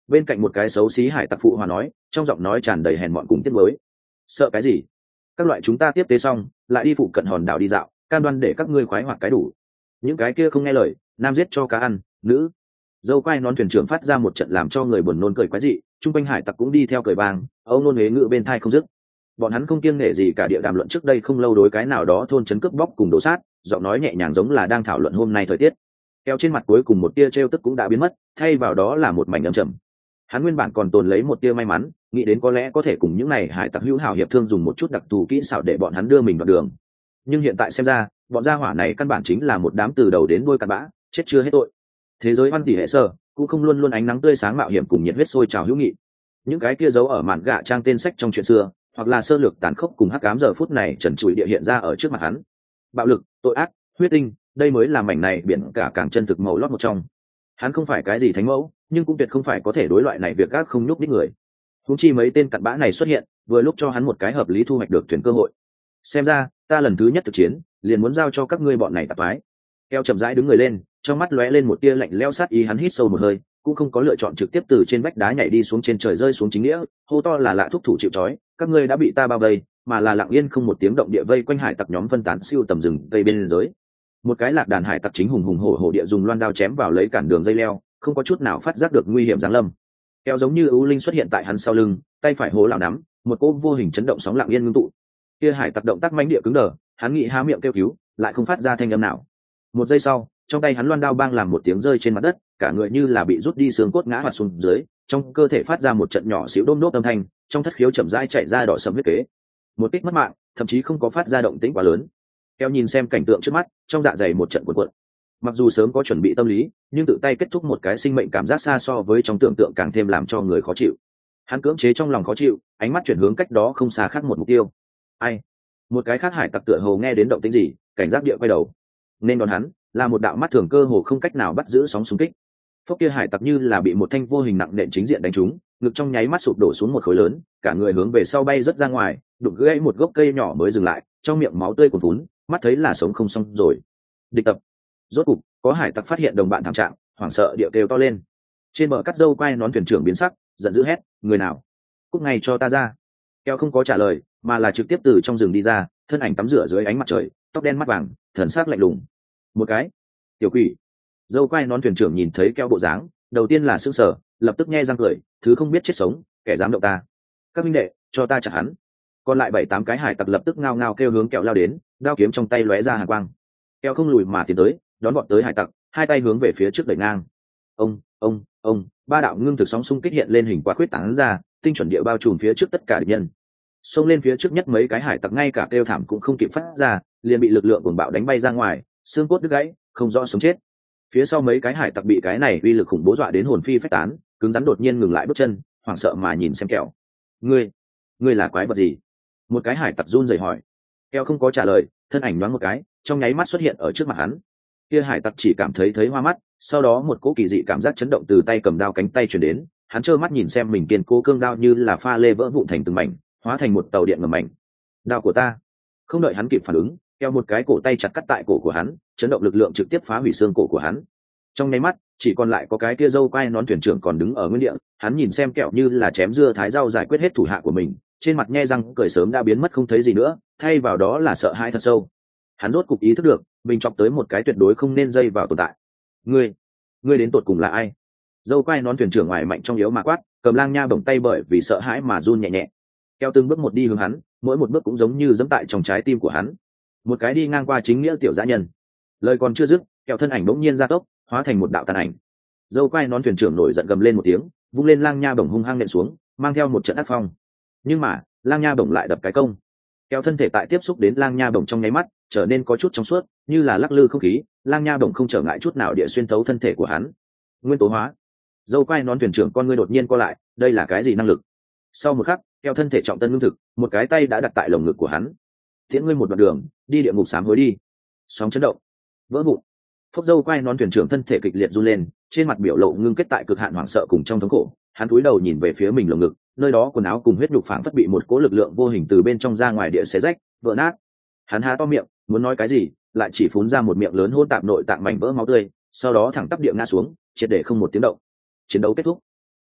Bên cạnh một cái xấu xí hải tặc phụ hòa nói, trong giọng nói tràn đầy hèn mọn cùng tiếc mới. Sợ cái gì? Các loại chúng ta tiếp tế xong lại đi phụ cận hòn đảo đi dạo, cam đoan để các ngươi khoái hoạt cái đủ. Những cái kia không nghe lời, nam giết cho cá ăn, nữ. Dâu quai nón thuyền trưởng phát ra một trận làm cho người buồn nôn cười quái dị, chung quanh hải tặc cũng đi theo cười bang, âu nôn huế ngữ bên thai không dứt. Bọn hắn không kiêng nể gì cả địa đàm luận trước đây không lâu đối cái nào đó thôn trấn cướp bóc cùng đổ sát, giọng nói nhẹ nhàng giống là đang thảo luận hôm nay thời tiết. Keo trên mặt cuối cùng một tia trêu tức cũng đã biến mất, thay vào đó là một mảnh âm trầm. Hắn nguyên bản còn tồn lấy một tia may mắn, nghĩ đến có lẽ có thể cùng những này hải tặc hữu hảo hiệp thương dùng một chút đặc thù kỹ xảo để bọn hắn đưa mình vào đường. Nhưng hiện tại xem ra, bọn gia hỏa này căn bản chính là một đám từ đầu đến đuôi cặn bã, chết chưa hết tội. Thế giới văn tỷ hệ sơ cũng không luôn luôn ánh nắng tươi sáng mạo hiểm cùng nhiệt huyết sôi trào hữu nghị. Những cái kia giấu ở màn gạ trang tên sách trong chuyện xưa, hoặc là sơ lược tàn khốc cùng hắc ám giờ phút này trần trụi địa hiện ra ở trước mặt hắn. Bạo lực, tội ác, huyết tinh, đây mới là mảnh này biển cả càng chân thực màu lót một trong. Hắn không phải cái gì thánh mẫu, nhưng cũng tuyệt không phải có thể đối loại này việc gác không nhúc nhích người. Huống chi mấy tên cặn bã này xuất hiện, vừa lúc cho hắn một cái hợp lý thu hoạch được thuyền cơ hội. Xem ra, ta lần thứ nhất thực chiến, liền muốn giao cho các ngươi bọn này tạp ái. Keo chậm rãi đứng người lên, trong mắt lóe lên một tia lạnh lẽo sát ý, hắn hít sâu một hơi, cũng không có lựa chọn trực tiếp từ trên vách đá nhảy đi xuống trên trời rơi xuống chính nghĩa, hô to là lạ thúc thủ chịu trói, các ngươi đã bị ta bao vây, mà là lặng yên không một tiếng động địa vây quanh hải tặc nhóm phân tán siêu tầm rừng cây bên dưới. Một cái lạc đàn hải tặc chính hùng hùng hổ hổ địa dùng loan đao chém vào lấy cản đường dây leo, không có chút nào phát giác được nguy hiểm giáng lâm. Keo giống như ưu linh xuất hiện tại hắn sau lưng, tay phải hố lão nắm, một cỗ vô hình chấn động sóng lặng yên ngưng tụ. Kia hải tặc động tác mãnh địa cứng đờ, hắn nghĩ há miệng kêu cứu, lại không phát ra thanh âm nào. Một giây sau, trong tay hắn loan đao bang làm một tiếng rơi trên mặt đất, cả người như là bị rút đi xương cốt ngã hoạt xuống dưới, trong cơ thể phát ra một trận nhỏ xíu đôm đốp âm thanh, trong thất khiếu chậm rãi chạy ra đỏ sẫm huyết kế. Một kích mất mạng, thậm chí không có phát ra động tĩnh quá lớn. Keo nhìn xem cảnh tượng trước mắt, trong dạ dày một trận cuộn cuộn. Mặc dù sớm có chuẩn bị tâm lý, nhưng tự tay kết thúc một cái sinh mệnh cảm giác xa so với trong tưởng tượng càng thêm làm cho người khó chịu. Hắn cưỡng chế trong lòng khó chịu, ánh mắt chuyển hướng cách đó không xa khác một mục tiêu. Ai? Một cái khác hải tặc tựa hồ nghe đến động tĩnh gì, cảnh giác địa quay đầu. Nên đón hắn là một đạo mắt thường cơ hồ không cách nào bắt giữ sóng xung kích. Phốc kia hải tặc như là bị một thanh vô hình nặng nện chính diện đánh trúng, ngực trong nháy mắt sụp đổ xuống một khối lớn, cả người hướng về sau bay rất ra ngoài, đụng gãy một gốc cây nhỏ mới dừng lại, trong miệng máu tươi cuồn vún, mắt thấy là sống không xong rồi. Địch tập. Rốt cục, có hải tặc phát hiện đồng bạn thảm trạng, hoảng sợ địa kêu to lên. Trên bờ cắt dâu quay nón thuyền trưởng biến sắc, giận dữ hét, người nào? Cút ngay cho ta ra. Keo không có trả lời, mà là trực tiếp từ trong rừng đi ra, thân ảnh tắm rửa dưới ánh mặt trời, tóc đen mắt vàng, thần sắc lạnh lùng. Một cái tiểu quỷ. Dâu quay nón thuyền trưởng nhìn thấy Keo bộ dáng, đầu tiên là sững sờ, lập tức nghe răng cười, thứ không biết chết sống, kẻ dám động ta. Các minh đệ, cho ta chặt hắn. Còn lại bảy tám cái hải tặc lập tức ngao ngao kêu hướng Keo lao đến, đao kiếm trong tay lóe ra hàn quang. Keo không lùi mà tiến tới, đón bọn tới hải tặc, hai tay hướng về phía trước đẩy ngang. Ông, ông, ông, ba đạo ngưng thực sóng xung kích hiện lên hình quả khuyết tán ra, tinh chuẩn địa bao trùm phía trước tất cả địch nhân. Xông lên phía trước nhất mấy cái hải tặc ngay cả kêu thảm cũng không kịp phát ra, liền bị lực lượng cuồng bạo đánh bay ra ngoài, xương cốt đứt gãy, không rõ sống chết. Phía sau mấy cái hải tặc bị cái này uy lực khủng bố dọa đến hồn phi phách tán, cứng rắn đột nhiên ngừng lại bước chân, hoảng sợ mà nhìn xem Keo. Ngươi, ngươi là quái vật gì? Một cái hải tặc run rẩy hỏi. Keo không có trả lời, thân ảnh nhoáng một cái, trong nháy mắt xuất hiện ở trước mặt hắn. Kia hải tặc chỉ cảm thấy thấy hoa mắt, sau đó một cỗ kỳ dị cảm giác chấn động từ tay cầm đao cánh tay truyền đến, hắn trơ mắt nhìn xem mình kiên cố cương đao như là pha lê vỡ vụn thành từng mảnh, hóa thành một tàu điện ngầm mảnh. Đao của ta! Không đợi hắn kịp phản ứng, Keo một cái cổ tay chặt cắt tại cổ của hắn, chấn động lực lượng trực tiếp phá hủy xương cổ của hắn. Trong nháy mắt, chỉ còn lại có cái kia dâu quai nón thuyền trưởng còn đứng ở nguyên địa, hắn nhìn xem Keo như là chém dưa thái rau giải quyết hết thủ hạ của mình, trên mặt nhe răng cười sớm đã biến mất không thấy gì nữa, thay vào đó là sợ hãi thật sâu. Hắn rốt cục ý thức được, mình chọc tới một cái tuyệt đối không nên dây vào tồn tại. Ngươi, ngươi đến tột cùng là ai? Dâu quai nón thuyền trưởng ngoài mạnh trong yếu mà quát, cầm lang nha bổng tay bởi vì sợ hãi mà run nhẹ nhẹ. Keo từng bước một đi hướng hắn, mỗi một bước cũng giống như giẫm tại trong trái tim của hắn. Một cái đi ngang qua chính nghĩa tiểu dã nhân. Lời còn chưa dứt, Keo thân ảnh bỗng nhiên gia tốc, hóa thành một đạo tàn ảnh. Dâu quai nón thuyền trưởng nổi giận gầm lên một tiếng, vung lên lang nha bổng hung hăng nện xuống, mang theo một trận ác phong. Nhưng mà, lang nha bổng lại đập cái công. Keo thân thể tại tiếp xúc đến lang nha bổng trong nháy mắt, trở nên có chút trong suốt, như là lắc lư không khí, lang nha bổng không trở ngại chút nào địa xuyên thấu thân thể của hắn. Nguyên tố hóa. Dâu quai nón thuyền trưởng con ngươi đột nhiên co lại, đây là cái gì năng lực? Sau một khắc, Keo thân thể trọng tân ngưng thực, một cái tay đã đặt tại lồng ngực của hắn. Tiễn ngươi một đoạn đường, đi địa ngục sám hối đi. Sóng chấn động, vỡ vụn. Phốc dâu quai nón thuyền trưởng thân thể kịch liệt run lên, trên mặt biểu lộ ngưng kết tại cực hạn hoảng sợ cùng trong thống khổ. Hắn cúi đầu nhìn về phía mình lồng ngực, nơi đó quần áo cùng huyết nhục phảng phất bị một cỗ lực lượng vô hình từ bên trong ra ngoài địa xé rách, vỡ nát. Hắn há to miệng, muốn nói cái gì, lại chỉ phun ra một miệng lớn hỗn tạp nội tạng mảnh vỡ máu tươi, sau đó thẳng tắp địa ngã xuống, triệt để không một tiếng động. Chiến đấu kết thúc.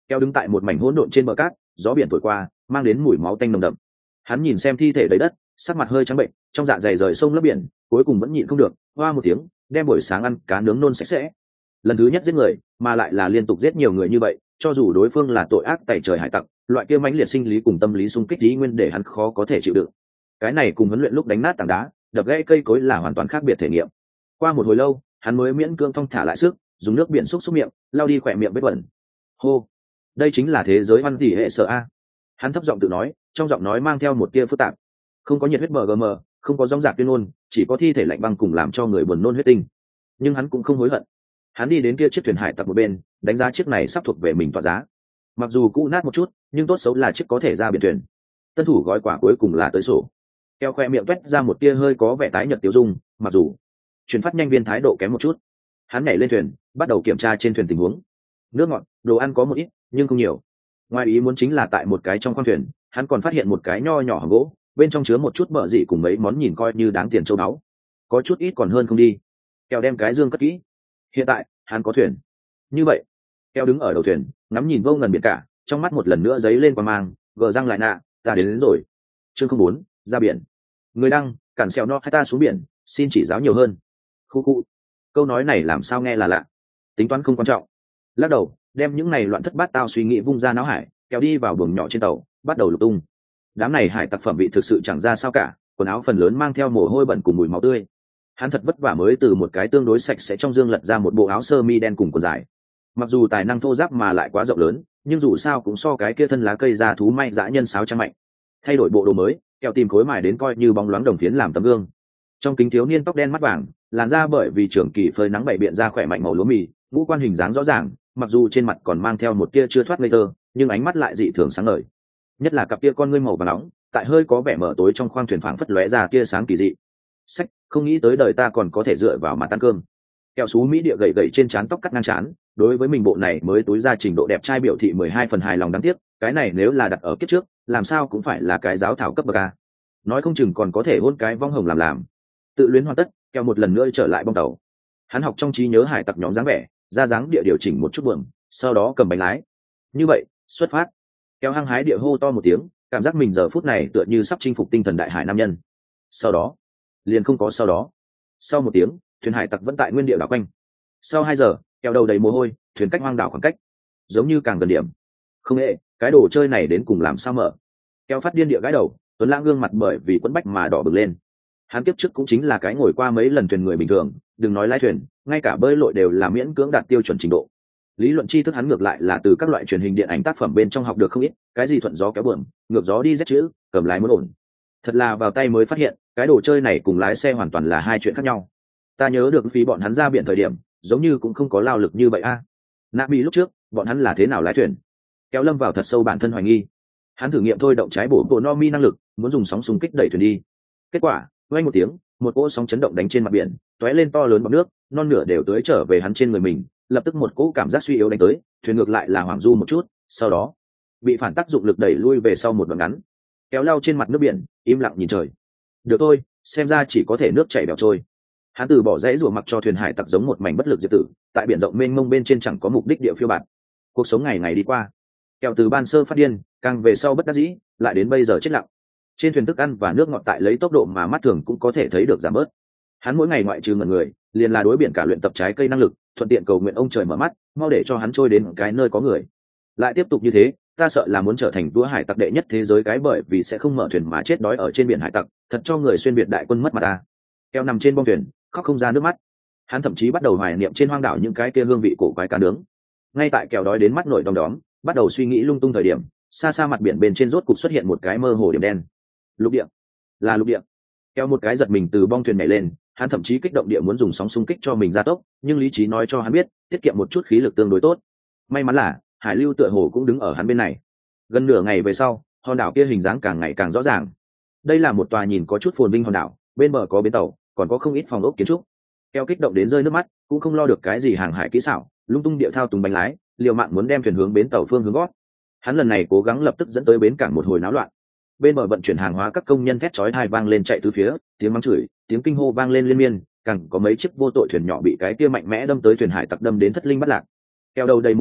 Keo đứng tại một mảnh hỗn độn trên bờ cát, gió biển thổi qua mang đến mùi máu tanh nồng đậm. Hắn nhìn xem thi thể đầy đất, sắc mặt hơi trắng bệnh, trong dạ dày rời sông lấp biển, cuối cùng vẫn nhịn không được, hoa một tiếng, đem buổi sáng ăn cá nướng nôn sạch sẽ. Lần thứ nhất giết người, mà lại là liên tục giết nhiều người như vậy, cho dù đối phương là tội ác tày trời hải tặc, loại kia mãnh liệt sinh lý cùng tâm lý xung kích ý nguyên để hắn khó có thể chịu đựng. Cái này cùng huấn luyện lúc đánh nát tảng đá, đập gãy cây cối là hoàn toàn khác biệt thể nghiệm. Qua một hồi lâu, hắn mới miễn cưỡng thong thả lại sức, dùng nước biển xúc xúc miệng, lau đi khỏe miệng vết bẩn. Hô, đây chính là thế giới văn tỷ hệ sợ a. Hắn thấp giọng tự nói, trong giọng nói mang theo một tia phức tạp. Không có nhiệt huyết bờ gm, không có rong rạc tuyên ngôn, chỉ có thi thể lạnh băng cùng làm cho người buồn nôn huyết tinh. Nhưng hắn cũng không hối hận. Hắn đi đến kia chiếc thuyền hải tặc một bên, đánh giá chiếc này sắp thuộc về mình tọa giá. Mặc dù cũ nát một chút, nhưng tốt xấu là chiếc có thể ra biển thuyền. Tân thủ gói quả cuối cùng là tới sổ. Keo khoe miệng toét ra một tia hơi có vẻ tái nhợt tiêu dung, mặc dù chuyển phát nhanh viên thái độ kém một chút. Hắn nhảy lên thuyền, bắt đầu kiểm tra trên thuyền tình huống. Nước ngọt, đồ ăn có một ít, nhưng không nhiều. Ngoài ý muốn chính là tại một cái trong khoang thuyền, hắn còn phát hiện một cái nho nhỏ hòm gỗ, bên trong chứa một chút bợ dị cùng mấy món nhìn coi như đáng tiền châu báu. Có chút ít còn hơn không đi. Keo đem cái dương cất kỹ. Hiện tại, hắn có thuyền. Như vậy, Keo đứng ở đầu thuyền, ngắm nhìn vô ngần biển cả, trong mắt một lần nữa giấy lên qua mang, gờ răng lại nạ, ta đến, đến rồi. Chương không bốn, ra biển. Người đăng, cản xèo no hay ta xuống biển, xin chỉ giáo nhiều hơn. Khu khu. Câu nói này làm sao nghe là lạ. Tính toán không quan trọng. Lắc đầu, đem những này loạn thất bát tao suy nghĩ vung ra náo hải, kéo đi vào buồng nhỏ trên tàu, bắt đầu lục tung. Đám này hải tặc phẩm vị thực sự chẳng ra sao cả, quần áo phần lớn mang theo mồ hôi bẩn cùng mùi máu tươi. Hắn thật vất vả mới từ một cái tương đối sạch sẽ trong dương lật ra một bộ áo sơ mi đen cùng quần dài. Mặc dù tài năng thô giáp mà lại quá rộng lớn, nhưng dù sao cũng so cái kia thân lá cây da thú may dã nhân sáo trang mạnh. Thay đổi bộ đồ mới, kẹo tìm khối mài đến coi như bóng loáng đồng phiến làm tấm gương. Trong kính thiếu niên tóc đen mắt vàng, làn da bởi vì trưởng kỳ phơi nắng bảy biện ra khỏe mạnh màu lúa mì, ngũ quan hình dáng rõ ràng, mặc dù trên mặt còn mang theo một tia chưa thoát ngây thơ, nhưng ánh mắt lại dị thường sáng ngời. Nhất là cặp tia con ngươi màu vàng nóng, tại hơi có vẻ mở tối trong khoang thuyền phảng phất lóe ra tia sáng kỳ dị. Sách, không nghĩ tới đời ta còn có thể dựa vào mặt ăn cơm. Kẹo xú mỹ địa gậy gậy trên trán tóc cắt ngang trán, đối với mình bộ này mới túi ra trình độ đẹp trai biểu thị mười hai phần hài lòng đáng tiếc, cái này nếu là đặt ở kiếp trước, làm sao cũng phải là cái giáo thảo cấp bậc a. Nói không chừng còn có thể hôn cái vong hồng làm làm. Tự luyến hoàn tất, kẹo một lần nữa trở lại bong tàu. Hắn học trong trí nhớ hải tặc nhóm dáng vẻ, ra dáng địa điều chỉnh một chút buồm, sau đó cầm bánh lái. Như vậy, xuất phát. Kẹo hăng hái địa hô to một tiếng, cảm giác mình giờ phút này tựa như sắp chinh phục tinh thần đại hải nam nhân. Sau đó, liền không có sau đó. Sau một tiếng, thuyền hải tặc vẫn tại nguyên địa đảo quanh. Sau hai giờ, kẹo đầu đầy mồ hôi, thuyền cách hoang đảo khoảng cách giống như càng gần điểm. Không lẽ cái đồ chơi này đến cùng làm sao mở? Kẹo phát điên địa gãi đầu, tuấn lãng gương mặt bởi vì quẫn bách mà đỏ bừng lên. Hắn kiếp trước cũng chính là cái ngồi qua mấy lần thuyền người bình thường, đừng nói lái thuyền, ngay cả bơi lội đều là miễn cưỡng đạt tiêu chuẩn trình độ. Lý luận tri thức hắn ngược lại là từ các loại truyền hình điện ảnh tác phẩm bên trong học được không ít, cái gì thuận gió kéo buồm, ngược gió đi rét chữ, cầm lái muốn ổn. Thật là vào tay mới phát hiện, cái đồ chơi này cùng lái xe hoàn toàn là hai chuyện khác nhau. Ta nhớ được phí bọn hắn ra biển thời điểm, giống như cũng không có lao lực như vậy a. À. Nạ bị lúc trước, bọn hắn là thế nào lái thuyền? Kéo lâm vào thật sâu bản thân hoài nghi. Hắn thử nghiệm thôi động trái bổ bộ no mi năng lực, muốn dùng sóng xung kích đẩy thuyền đi. Kết quả, vang một tiếng, một cỗ sóng chấn động đánh trên mặt biển, tóe lên to lớn bọt nước, non nửa đều tưới trở về hắn trên người mình, lập tức một cỗ cảm giác suy yếu đánh tới, thuyền ngược lại là hoảng du một chút, sau đó bị phản tác dụng lực đẩy lui về sau một đoạn ngắn. Kéo lao trên mặt nước biển, im lặng nhìn trời. Được thôi, xem ra chỉ có thể nước chảy bèo trôi. Hắn từ bỏ dãy rùa mặc cho thuyền hải tặc giống một mảnh bất lực diệt tử, tại biển rộng mênh mông bên trên chẳng có mục đích địa phiêu bạt. Cuộc sống ngày ngày đi qua, kẹo từ ban sơ phát điên, càng về sau bất đắc dĩ, lại đến bây giờ chết lặng. Trên thuyền thức ăn và nước ngọt tại lấy tốc độ mà mắt thường cũng có thể thấy được giảm bớt. Hắn mỗi ngày ngoại trừ ngẩn người, liền là đối biển cả luyện tập trái cây năng lực, thuận tiện cầu nguyện ông trời mở mắt, mau để cho hắn trôi đến cái nơi có người. Lại tiếp tục như thế, ta sợ là muốn trở thành vua hải tặc đệ nhất thế giới cái bởi vì sẽ không mở thuyền mà chết đói ở trên biển hải tặc, thật cho người xuyên việt đại quân mất mặt ta. Keo nằm trên bong thuyền, khóc không ra nước mắt. Hắn thậm chí bắt đầu hoài niệm trên hoang đảo những cái kia hương vị cổ quái cá nướng. Ngay tại kẹo đói đến mắt nổi đom đóm, bắt đầu suy nghĩ lung tung thời điểm, xa xa mặt biển bên trên rốt cục xuất hiện một cái mơ hồ điểm đen. Lục địa, là lục địa. Keo một cái giật mình từ bong thuyền nhảy lên, hắn thậm chí kích động địa muốn dùng sóng xung kích cho mình gia tốc, nhưng lý trí nói cho hắn biết, tiết kiệm một chút khí lực tương đối tốt. May mắn là hải lưu tựa hồ cũng đứng ở hắn bên này. Gần nửa ngày về sau, hòn đảo kia hình dáng càng ngày càng rõ ràng. Đây là một tòa nhìn có chút phồn vinh hòn đảo, bên bờ có bến tàu, còn có không ít phòng ốc kiến trúc. Keo kích động đến rơi nước mắt, cũng không lo được cái gì hàng hải kỹ xảo, lung tung địa thao túng bánh lái, liều mạng muốn đem thuyền hướng bến tàu phương hướng gót. Hắn lần này cố gắng lập tức dẫn tới bến cảng một hồi náo loạn. Bên bờ vận chuyển hàng hóa các công nhân thét chói tai vang lên chạy tứ phía, tiếng mắng chửi, tiếng kinh hô vang lên liên miên, càng có mấy chiếc vô tội thuyền nhỏ bị cái kia mạnh mẽ đâm tới thuyền hải tặc đâm đến thất linh bất lạc. Keo đầu đầy mồ hôi,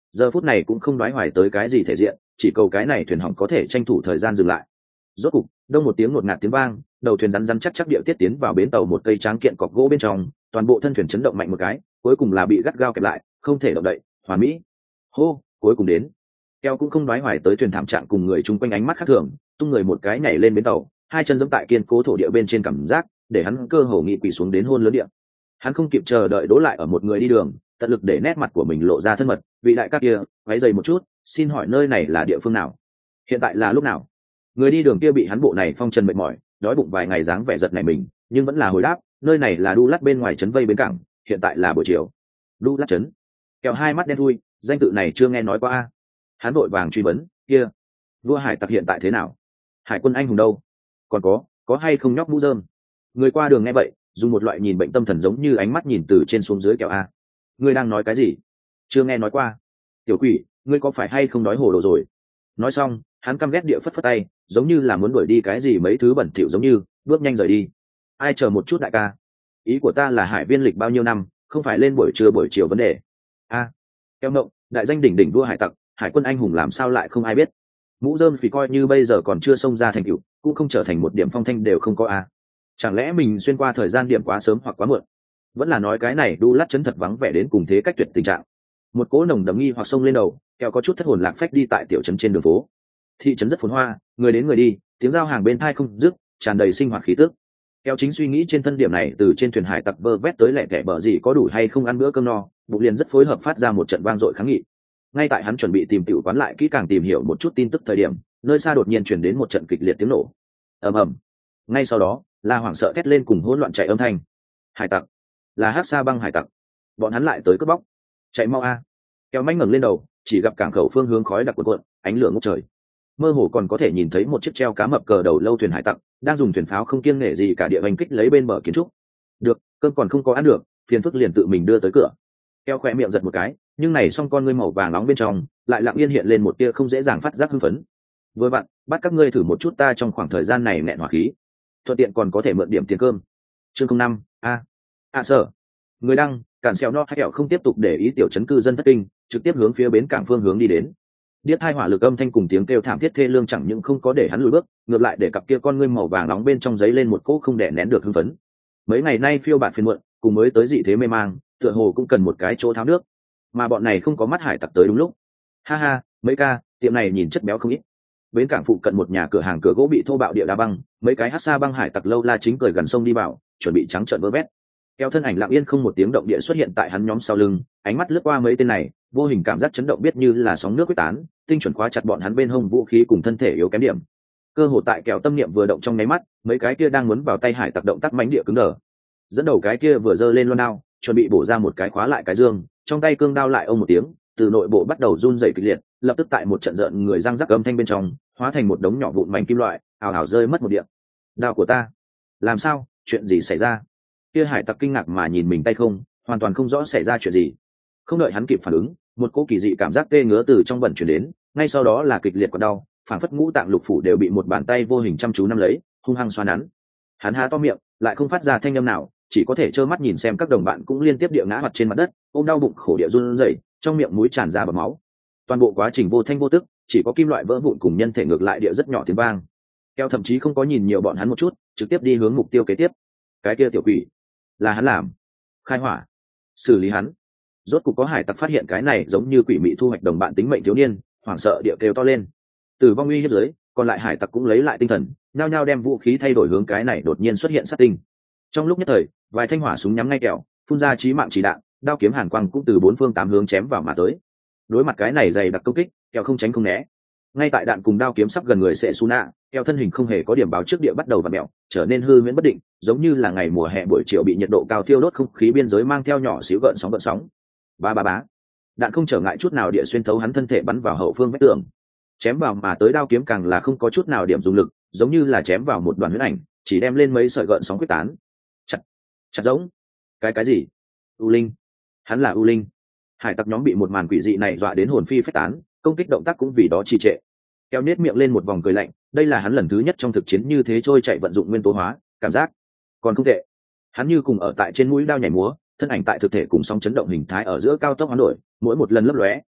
giờ phút này cũng không nói hoài tới cái gì thể diện, chỉ cầu cái này thuyền hỏng có thể tranh thủ thời gian dừng lại. Rốt cục đông một tiếng ngột ngạt tiếng vang, đầu thuyền rắn rắn chắc chắc điệu tiết tiến vào bến tàu một cây tráng kiện cọc gỗ bên trong, toàn bộ thân thuyền chấn động mạnh một cái, cuối cùng là bị gắt gao kẹp lại, không thể động đậy. Hoàn mỹ. Hô, cuối cùng đến. Keo cũng không nói hoài tới thuyền thảm trạng cùng người chung quanh ánh mắt khác thường, tung người một cái nhảy lên bến tàu, hai chân giẫm tại kiên cố thổ địa bên trên, cảm giác để hắn cơ hồ nghị quỳ xuống đến hôn lớn địa. Hắn không kịp chờ đợi đỗ lại ở một người đi đường, tận lực để nét mặt của mình lộ ra thân mật. Vị đại ca kia, váy dày một chút, xin hỏi nơi này là địa phương nào? Hiện tại là lúc nào? Người đi đường kia bị hắn bộ này phong trần mệt mỏi, đói bụng vài ngày dáng vẻ giật này mình, nhưng vẫn là hồi đáp, nơi này là Đu Lát bên ngoài trấn vây bến cảng, hiện tại là buổi chiều. Đu Lát trấn. Kẹo hai mắt đen thui, danh tự này chưa nghe nói qua a. Hắn vội vàng truy vấn, kia, vua hải tặc hiện tại thế nào? Hải quân anh hùng đâu? Còn có, có hay không nhóc mũ rơm? Người qua đường nghe vậy, dùng một loại nhìn bệnh tâm thần giống như ánh mắt nhìn từ trên xuống dưới Kẹo a. Ngươi đang nói cái gì? Chưa nghe nói qua. Tiểu quỷ, ngươi có phải hay không đói hồ đồ rồi? Nói xong, hắn căm ghét địa phất phất tay, giống như là muốn đuổi đi cái gì mấy thứ bẩn thỉu giống như, bước nhanh rời đi. Ai chờ một chút đại ca? Ý của ta là hải viên lịch bao nhiêu năm, không phải lên buổi trưa buổi chiều vấn đề. A, Kẹo ngộng, đại danh đỉnh đỉnh vua hải tặc, hải quân anh hùng làm sao lại không ai biết? Mũ rơm vì coi như bây giờ còn chưa xông ra thành cựu, cũng không trở thành một điểm phong thanh đều không có a. Chẳng lẽ mình xuyên qua thời gian điểm quá sớm hoặc quá muộn? Vẫn là nói cái này Đu Lát trấn thật vắng vẻ đến cùng thế cách tuyệt tình trạng. Một cỗ nồng đậm nghi hoặc sông lên đầu, Kẹo có chút thất hồn lạc phách đi tại tiểu trấn trên đường phố. Thị trấn rất phồn hoa, người đến người đi, tiếng giao hàng bên thai không dứt, tràn đầy sinh hoạt khí tức. Kẹo chính suy nghĩ trên thân điểm này, từ trên thuyền hải tặc vơ vét tới lẻ tẻ bờ gì có đủ hay không ăn bữa cơm no, bụng liền rất phối hợp phát ra một trận vang dội kháng nghị. Ngay tại hắn chuẩn bị tìm tiểu quán lại kỹ càng tìm hiểu một chút tin tức thời điểm, nơi xa đột nhiên truyền đến một trận kịch liệt tiếng nổ. Ầm ầm. Ngay sau đó, là hoảng sợ thét lên cùng hỗn loạn chạy âm thanh. Hải tặc, là Hắc Sa băng hải tặc, bọn hắn lại tới cướp bóc. Chạy mau a. Kẹo manh ngẩng lên đầu, chỉ gặp cảng khẩu phương hướng khói đặc cuộn cuộn, ánh lửa ngút trời. Mơ hồ còn có thể nhìn thấy một chiếc treo cá mập cờ đầu lâu thuyền hải tặc đang dùng thuyền pháo không kiêng nể gì cả địa hành kích lấy bên bờ kiến trúc. Được, cơm còn không có ăn được, phiền phức liền tự mình đưa tới cửa. Keo khỏe miệng giật một cái, nhưng này xong con ngươi màu vàng nóng bên trong lại lặng yên hiện lên một tia không dễ dàng phát giác hưng phấn. Vừa bạn, bắt các ngươi thử một chút ta trong khoảng thời gian này nẹn hỏa khí, thuận tiện còn có thể mượn điểm tiền cơm. Chương không năm a a sở người đăng cản xeo no hay kẹo không tiếp tục để ý tiểu trấn cư dân thất kinh, trực tiếp hướng phía bến cảng phương hướng đi đến. Điếc hai hỏa lực âm thanh cùng tiếng kêu thảm thiết thê lương chẳng những không có để hắn lùi bước, ngược lại để cặp kia con ngươi màu vàng nóng bên trong giấy lên một cỗ không đè nén được hưng phấn. Mấy ngày nay phiêu bạt phiền muộn, cùng mới tới dị thế mê mang, tựa hồ cũng cần một cái chỗ tháo nước, mà bọn này không có mắt hải tặc tới đúng lúc. Ha ha, mấy ca, tiệm này nhìn chất béo không ít. Bến cảng phụ cận một nhà cửa hàng cửa gỗ bị thô bạo địa đá băng, mấy cái Hắc Sa băng hải tặc lâu la chính cười gần sông đi vào, chuẩn bị trắng trợn vơ vét. Kéo thân ảnh lặng yên không một tiếng động địa xuất hiện tại hắn nhóm sau lưng, ánh mắt lướt qua mấy tên này, vô hình cảm giác chấn động biết như là sóng nước quyết tán, tinh chuẩn khóa chặt bọn hắn bên hông vũ khí cùng thân thể yếu kém điểm. Cơ hồ tại kẹo tâm niệm vừa động trong nháy mắt, mấy cái kia đang muốn vào tay hải tặc động tác mãnh địa cứng đờ. Dẫn đầu cái kia vừa giơ lên loan đao, chuẩn bị bổ ra một cái khóa lại cái dương, trong tay cương đao lại ông một tiếng, từ nội bộ bắt đầu run rẩy kịch liệt, lập tức tại một trận rợn người răng rắc âm thanh bên trong, hóa thành một đống nhỏ vụn mảnh kim loại, ào ào rơi mất một điểm. Đao của ta, làm sao? Chuyện gì xảy ra? Kia hải tặc kinh ngạc mà nhìn mình tay không, hoàn toàn không rõ xảy ra chuyện gì. Không đợi hắn kịp phản ứng, một cỗ kỳ dị cảm giác tê ngứa từ trong bẩn truyền đến, ngay sau đó là kịch liệt quặn đau, phảng phất ngũ tạng lục phủ đều bị một bàn tay vô hình chăm chú nắm lấy, hung hăng xoa nắn. Hắn há to miệng, lại không phát ra thanh âm nào, chỉ có thể trơ mắt nhìn xem các đồng bạn cũng liên tiếp địa ngã mặt trên mặt đất, ôm đau bụng khổ địa run rẩy, trong miệng mũi tràn ra bọt máu. Toàn bộ quá trình vô thanh vô tức, chỉ có kim loại vỡ vụn cùng nhân thể ngược lại địa rất nhỏ tiếng vang. Keo thậm chí không có nhìn nhiều bọn hắn một chút, trực tiếp đi hướng mục tiêu kế tiếp. Cái kia tiểu quỷ, là hắn làm. Khai hỏa, xử lý hắn. Rốt cục có hải tặc phát hiện cái này giống như quỷ mị thu hoạch đồng bạn tính mệnh thiếu niên, hoảng sợ địa kêu to lên. Tử vong uy hiếp dưới, còn lại hải tặc cũng lấy lại tinh thần, nhao nhao đem vũ khí thay đổi hướng cái này đột nhiên xuất hiện sát tinh. Trong lúc nhất thời, vài thanh hỏa súng nhắm ngay kẹo, phun ra chí mạng chỉ đạn, đao kiếm hàn quang cũng từ bốn phương tám hướng chém vào mà tới. Đối mặt cái này dày đặc công kích, kẹo không tránh không né. Ngay tại đạn cùng đao kiếm sắp gần người sẽ su nạ, kẹo thân hình không hề có điểm báo trước địa bắt đầu vặn mèo, trở nên hư huyễn bất định, giống như là ngày mùa hè buổi chiều bị nhiệt độ cao thiêu đốt không khí biên giới mang theo nhỏ xíu gợn sóng gợn sóng. Ba ba bá. Đạn không trở ngại chút nào địa xuyên thấu hắn thân thể bắn vào hậu phương vách tường. Chém vào mà tới đao kiếm càng là không có chút nào điểm dùng lực, giống như là chém vào một đoàn huyết ảnh, chỉ đem lên mấy sợi gợn sóng quyết tán. Chặt, chặt giống. Cái cái gì? U Linh. Hắn là U Linh. Hải tặc nhóm bị một màn quỷ dị này dọa đến hồn phi phách tán, công kích động tác cũng vì đó trì trệ. Kéo nết miệng lên một vòng cười lạnh, đây là hắn lần thứ nhất trong thực chiến như thế trôi chạy vận dụng nguyên tố hóa, cảm giác còn không tệ. Hắn như cùng ở tại trên mũi đao nhảy múa, thân ảnh tại thực thể cùng sóng chấn động hình thái ở giữa cao tốc hoán đổi, mỗi một lần lấp lóe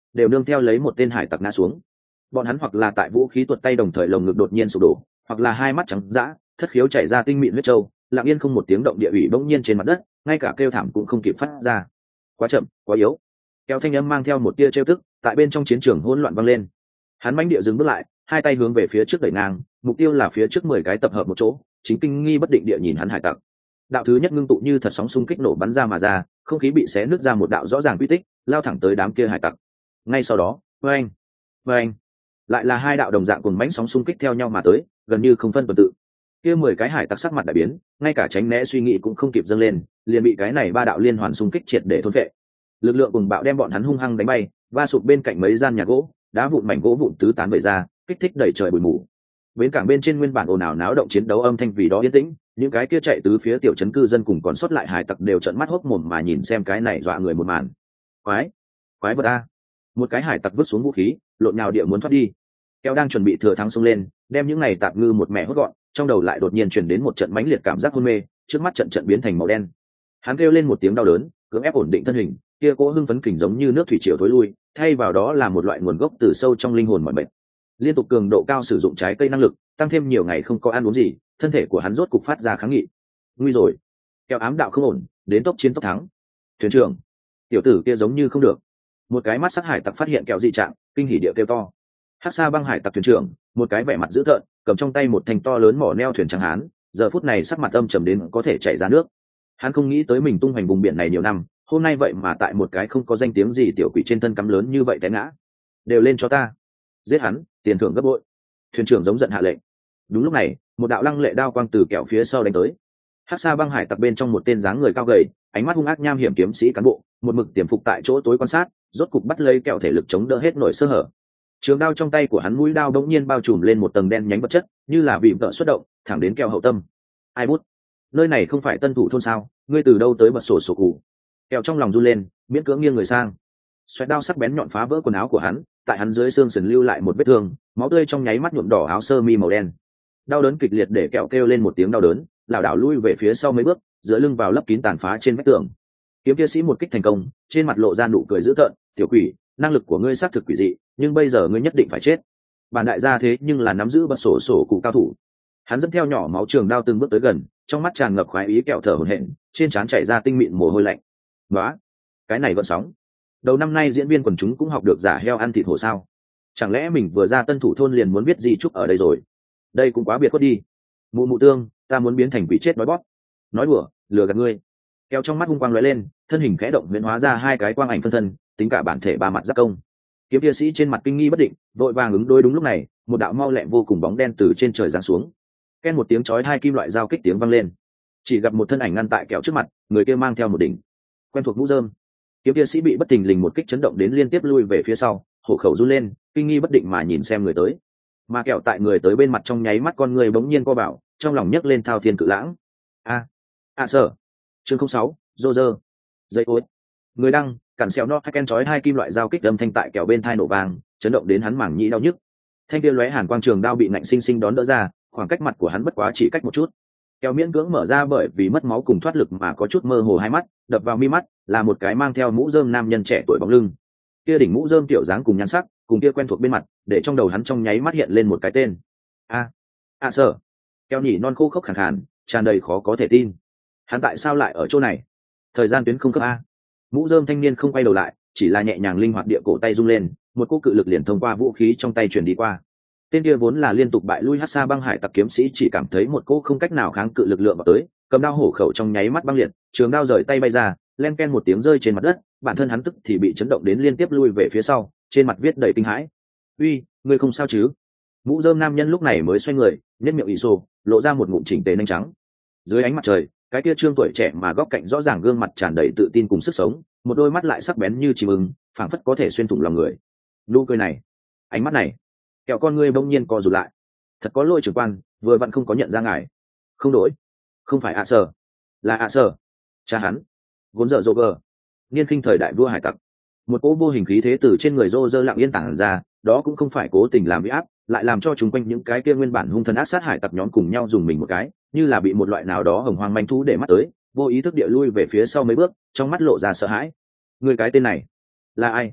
đều nương theo lấy một tên hải tặc ngã xuống. Bọn hắn hoặc là tại vũ khí tuột tay đồng thời lồng ngực đột nhiên sụp đổ, hoặc là hai mắt trắng dã, thất khiếu chảy ra tinh mịn huyết trâu, lặng yên không một tiếng động địa ủy bỗng nhiên trên mặt đất, ngay cả kêu thảm cũng không kịp phát ra. Quá chậm, quá yếu. Kéo thanh âm mang theo một tia trêu tức, tại bên trong chiến trường hỗn loạn vang lên. Hắn mãnh địa dừng bước lại, hai tay hướng về phía trước đẩy ngang, mục tiêu là phía trước mười cái tập hợp một chỗ, chính kinh nghi bất định địa nhìn hắn hải tặc. Đạo thứ nhất ngưng tụ như thật sóng xung kích nổ bắn ra mà ra, không khí bị xé nứt ra một đạo rõ ràng quy tích, lao thẳng tới đám kia hải tặc. Ngay sau đó, oeng, oeng, lại là hai đạo đồng dạng cùng mãnh sóng xung kích theo nhau mà tới, gần như không phân tuần tự. Kia mười cái hải tặc sắc mặt đại biến, ngay cả tránh né suy nghĩ cũng không kịp dâng lên, liền bị cái này ba đạo liên hoàn xung kích triệt để thôn phệ. Lực lượng cùng bạo đem bọn hắn hung hăng đánh bay, va sụp bên cạnh mấy gian nhà gỗ, đá vụn mảnh gỗ vụn tứ tán bày ra, kích thích đẩy trời bụi mù. Bến cảng bên trên nguyên bản ồn ào náo động chiến đấu âm thanh vì đó yên tĩnh, những cái kia chạy tứ phía tiểu trấn cư dân cùng còn sót lại hải tặc đều trợn mắt hốc mồm mà nhìn xem cái này dọa người một màn. Quái, quái vật a! Một cái hải tặc vứt xuống vũ khí, lộn nhào địa muốn thoát đi. Kéo đang chuẩn bị thừa thắng xông lên, đem những này tạp ngư một mẹ hốt gọn, trong đầu lại đột nhiên truyền đến một trận mãnh liệt cảm giác hôn mê, trước mắt trận trận biến thành màu đen. Hắn kêu lên một tiếng đau đớn, cưỡng ép ổn định thân hình, kia cỗ hưng phấn kình giống như nước thủy triều thối lui, thay vào đó là một loại nguồn gốc từ sâu trong linh hồn mọi bệnh. Liên tục cường độ cao sử dụng trái cây năng lực, tăng thêm nhiều ngày không có ăn uống gì, thân thể của hắn rốt cục phát ra kháng nghị. Nguy rồi, kéo ám đạo không ổn, đến tốc chiến tốc thắng. Thuyền trưởng, tiểu tử kia giống như không được. Một cái mắt sắc hải tặc phát hiện kẹo dị trạng, kinh hỉ địa kêu to. Hắc Sa băng hải tặc thuyền trưởng, một cái vẻ mặt dữ tợn, cầm trong tay một thanh to lớn mỏ neo thuyền trắng hán, giờ phút này sắc mặt âm trầm đến có thể chảy ra nước. Hắn không nghĩ tới mình tung hoành vùng biển này nhiều năm, hôm nay vậy mà tại một cái không có danh tiếng gì tiểu quỷ trên thân cắm lớn như vậy té ngã. Đều lên cho ta, giết hắn, tiền thưởng gấp bội. Thuyền trưởng giống giận hạ lệnh. Đúng lúc này, một đạo lăng lệ đao quang từ kẹo phía sau đánh tới. Hắc Sa băng hải tặc bên trong một tên dáng người cao gầy, ánh mắt hung ác nham hiểm kiếm sĩ cán bộ, một mực tiềm phục tại chỗ tối quan sát, rốt cục bắt lấy kẹo thể lực chống đỡ hết nổi sơ hở. Trường đao trong tay của hắn mũi đao đống nhiên bao trùm lên một tầng đen nhánh vật chất, như là bị vợ xuất động, thẳng đến kẹo hậu tâm. Ai bút? Nơi này không phải tân thủ thôn sao? Ngươi từ đâu tới bật sổ sổ cụ? Kẹo trong lòng run lên, miễn cưỡng nghiêng người sang. Xoẹt đao sắc bén nhọn phá vỡ quần áo của hắn, tại hắn dưới xương sườn lưu lại một vết thương, máu tươi trong nháy mắt nhuộm đỏ áo sơ mi màu đen. Đau đớn kịch liệt để kẹo kêu lên một tiếng đau đớn, lảo đảo lui về phía sau mấy bước, dựa lưng vào lấp kín tàn phá trên vách tường. Kiếm kia sĩ một kích thành công, trên mặt lộ ra nụ cười dữ tợn. Tiểu quỷ, năng lực của ngươi xác thực quỷ dị, nhưng bây giờ ngươi nhất định phải chết. Bản đại gia thế nhưng là nắm giữ bật sổ sổ cụ cao thủ. Hắn dẫn theo nhỏ máu trường đao từng bước tới gần, trong mắt tràn ngập khoái ý kẹo thở hổn hển, trên trán chảy ra tinh mịn mồ hôi lạnh. Nóa, cái này gợn sóng. Đầu năm nay diễn viên quần chúng cũng học được giả heo ăn thịt hổ sao? Chẳng lẽ mình vừa ra tân thủ thôn liền muốn biết gì chúc ở đây rồi? Đây cũng quá biệt khuất đi. Mụ mụ tương, ta muốn biến thành quỷ chết nói bóp. Nói đùa, lừa gạt ngươi. Kẹo trong mắt hung quang lóe lên, thân hình khẽ động biến hóa ra hai cái quang ảnh phân thân, tính cả bản thể ba mặt giáp công. Kiếm kia sĩ trên mặt kinh nghi bất định, vội vàng ứng đối đúng lúc này, một đạo mau lẹ vô cùng bóng đen từ trên trời giáng xuống. Ken một tiếng chói hai kim loại giao kích tiếng vang lên. Chỉ gặp một thân ảnh ngăn tại kẹo trước mặt, người kia mang theo một đỉnh quen thuộc mũ rơm. Kiếm kia sĩ bị bất thình lình một kích chấn động đến liên tiếp lui về phía sau, hổ khẩu run lên, kinh nghi bất định mà nhìn xem người tới. Mà kẹo tại người tới bên mặt trong nháy mắt con người bỗng nhiên co bảo, trong lòng nhấc lên thao thiên cự lãng. A, a à sở. Chương không sáu, rô rơ. Dây ối. Người đăng, cản xẹo no hai ken chói hai kim loại giao kích âm thanh tại kẹo bên thai nổ vàng, chấn động đến hắn mảng nhĩ đau nhức. Thanh kia lóe hàn quang trường đao bị ngạnh sinh sinh đón đỡ ra, khoảng cách mặt của hắn bất quá chỉ cách một chút. Kẹo miễn cưỡng mở ra bởi vì mất máu cùng thoát lực mà có chút mơ hồ hai mắt, đập vào mi mắt là một cái mang theo mũ rơm nam nhân trẻ tuổi bóng lưng. Kia đỉnh mũ rơm tiểu dáng cùng nhan sắc, cùng kia quen thuộc bên mặt, để trong đầu hắn trong nháy mắt hiện lên một cái tên. A, a sở. Kẹo nhỉ non khô khốc khàn khàn, tràn đầy khó có thể tin. Hắn tại sao lại ở chỗ này? Thời gian tuyến không cấp a. Mũ rơm thanh niên không quay đầu lại, chỉ là nhẹ nhàng linh hoạt địa cổ tay rung lên, một cỗ cự lực liền thông qua vũ khí trong tay truyền đi qua. Tên kia vốn là liên tục bại lui Hắc Sa băng hải tặc kiếm sĩ chỉ cảm thấy một cỗ không cách nào kháng cự lực lượng vào tới, cầm đao hổ khẩu trong nháy mắt băng liệt, trường đao rời tay bay ra, len ken một tiếng rơi trên mặt đất, bản thân hắn tức thì bị chấn động đến liên tiếp lui về phía sau, trên mặt viết đầy kinh hãi. "Uy, ngươi không sao chứ?" Mũ rơm nam nhân lúc này mới xoay người, nhếch miệng ỷ sô, lộ ra một ngụm chỉnh tề nanh trắng. Dưới ánh mặt trời, cái kia trương tuổi trẻ mà góc cạnh rõ ràng gương mặt tràn đầy tự tin cùng sức sống, một đôi mắt lại sắc bén như chim ưng, phảng phất có thể xuyên thủng lòng người. Nụ cười này, ánh mắt này, kẹo con ngươi bỗng nhiên co rụt lại. Thật có lỗi trưởng quan, vừa vặn không có nhận ra ngài. Không đổi, không phải ạ sở, là ạ sở, cha hắn, vốn dở dô gờ, niên khinh thời đại vua hải tặc. Một cỗ vô hình khí thế từ trên người rô rơ lặng yên tản ra, đó cũng không phải cố tình làm bị áp, lại làm cho chúng quanh những cái kia nguyên bản hung thần ác sát hải tặc nhóm cùng nhau dùng mình một cái, như là bị một loại nào đó hồng hoang manh thú để mắt tới, vô ý thức địa lui về phía sau mấy bước, trong mắt lộ ra sợ hãi. Người cái tên này là ai?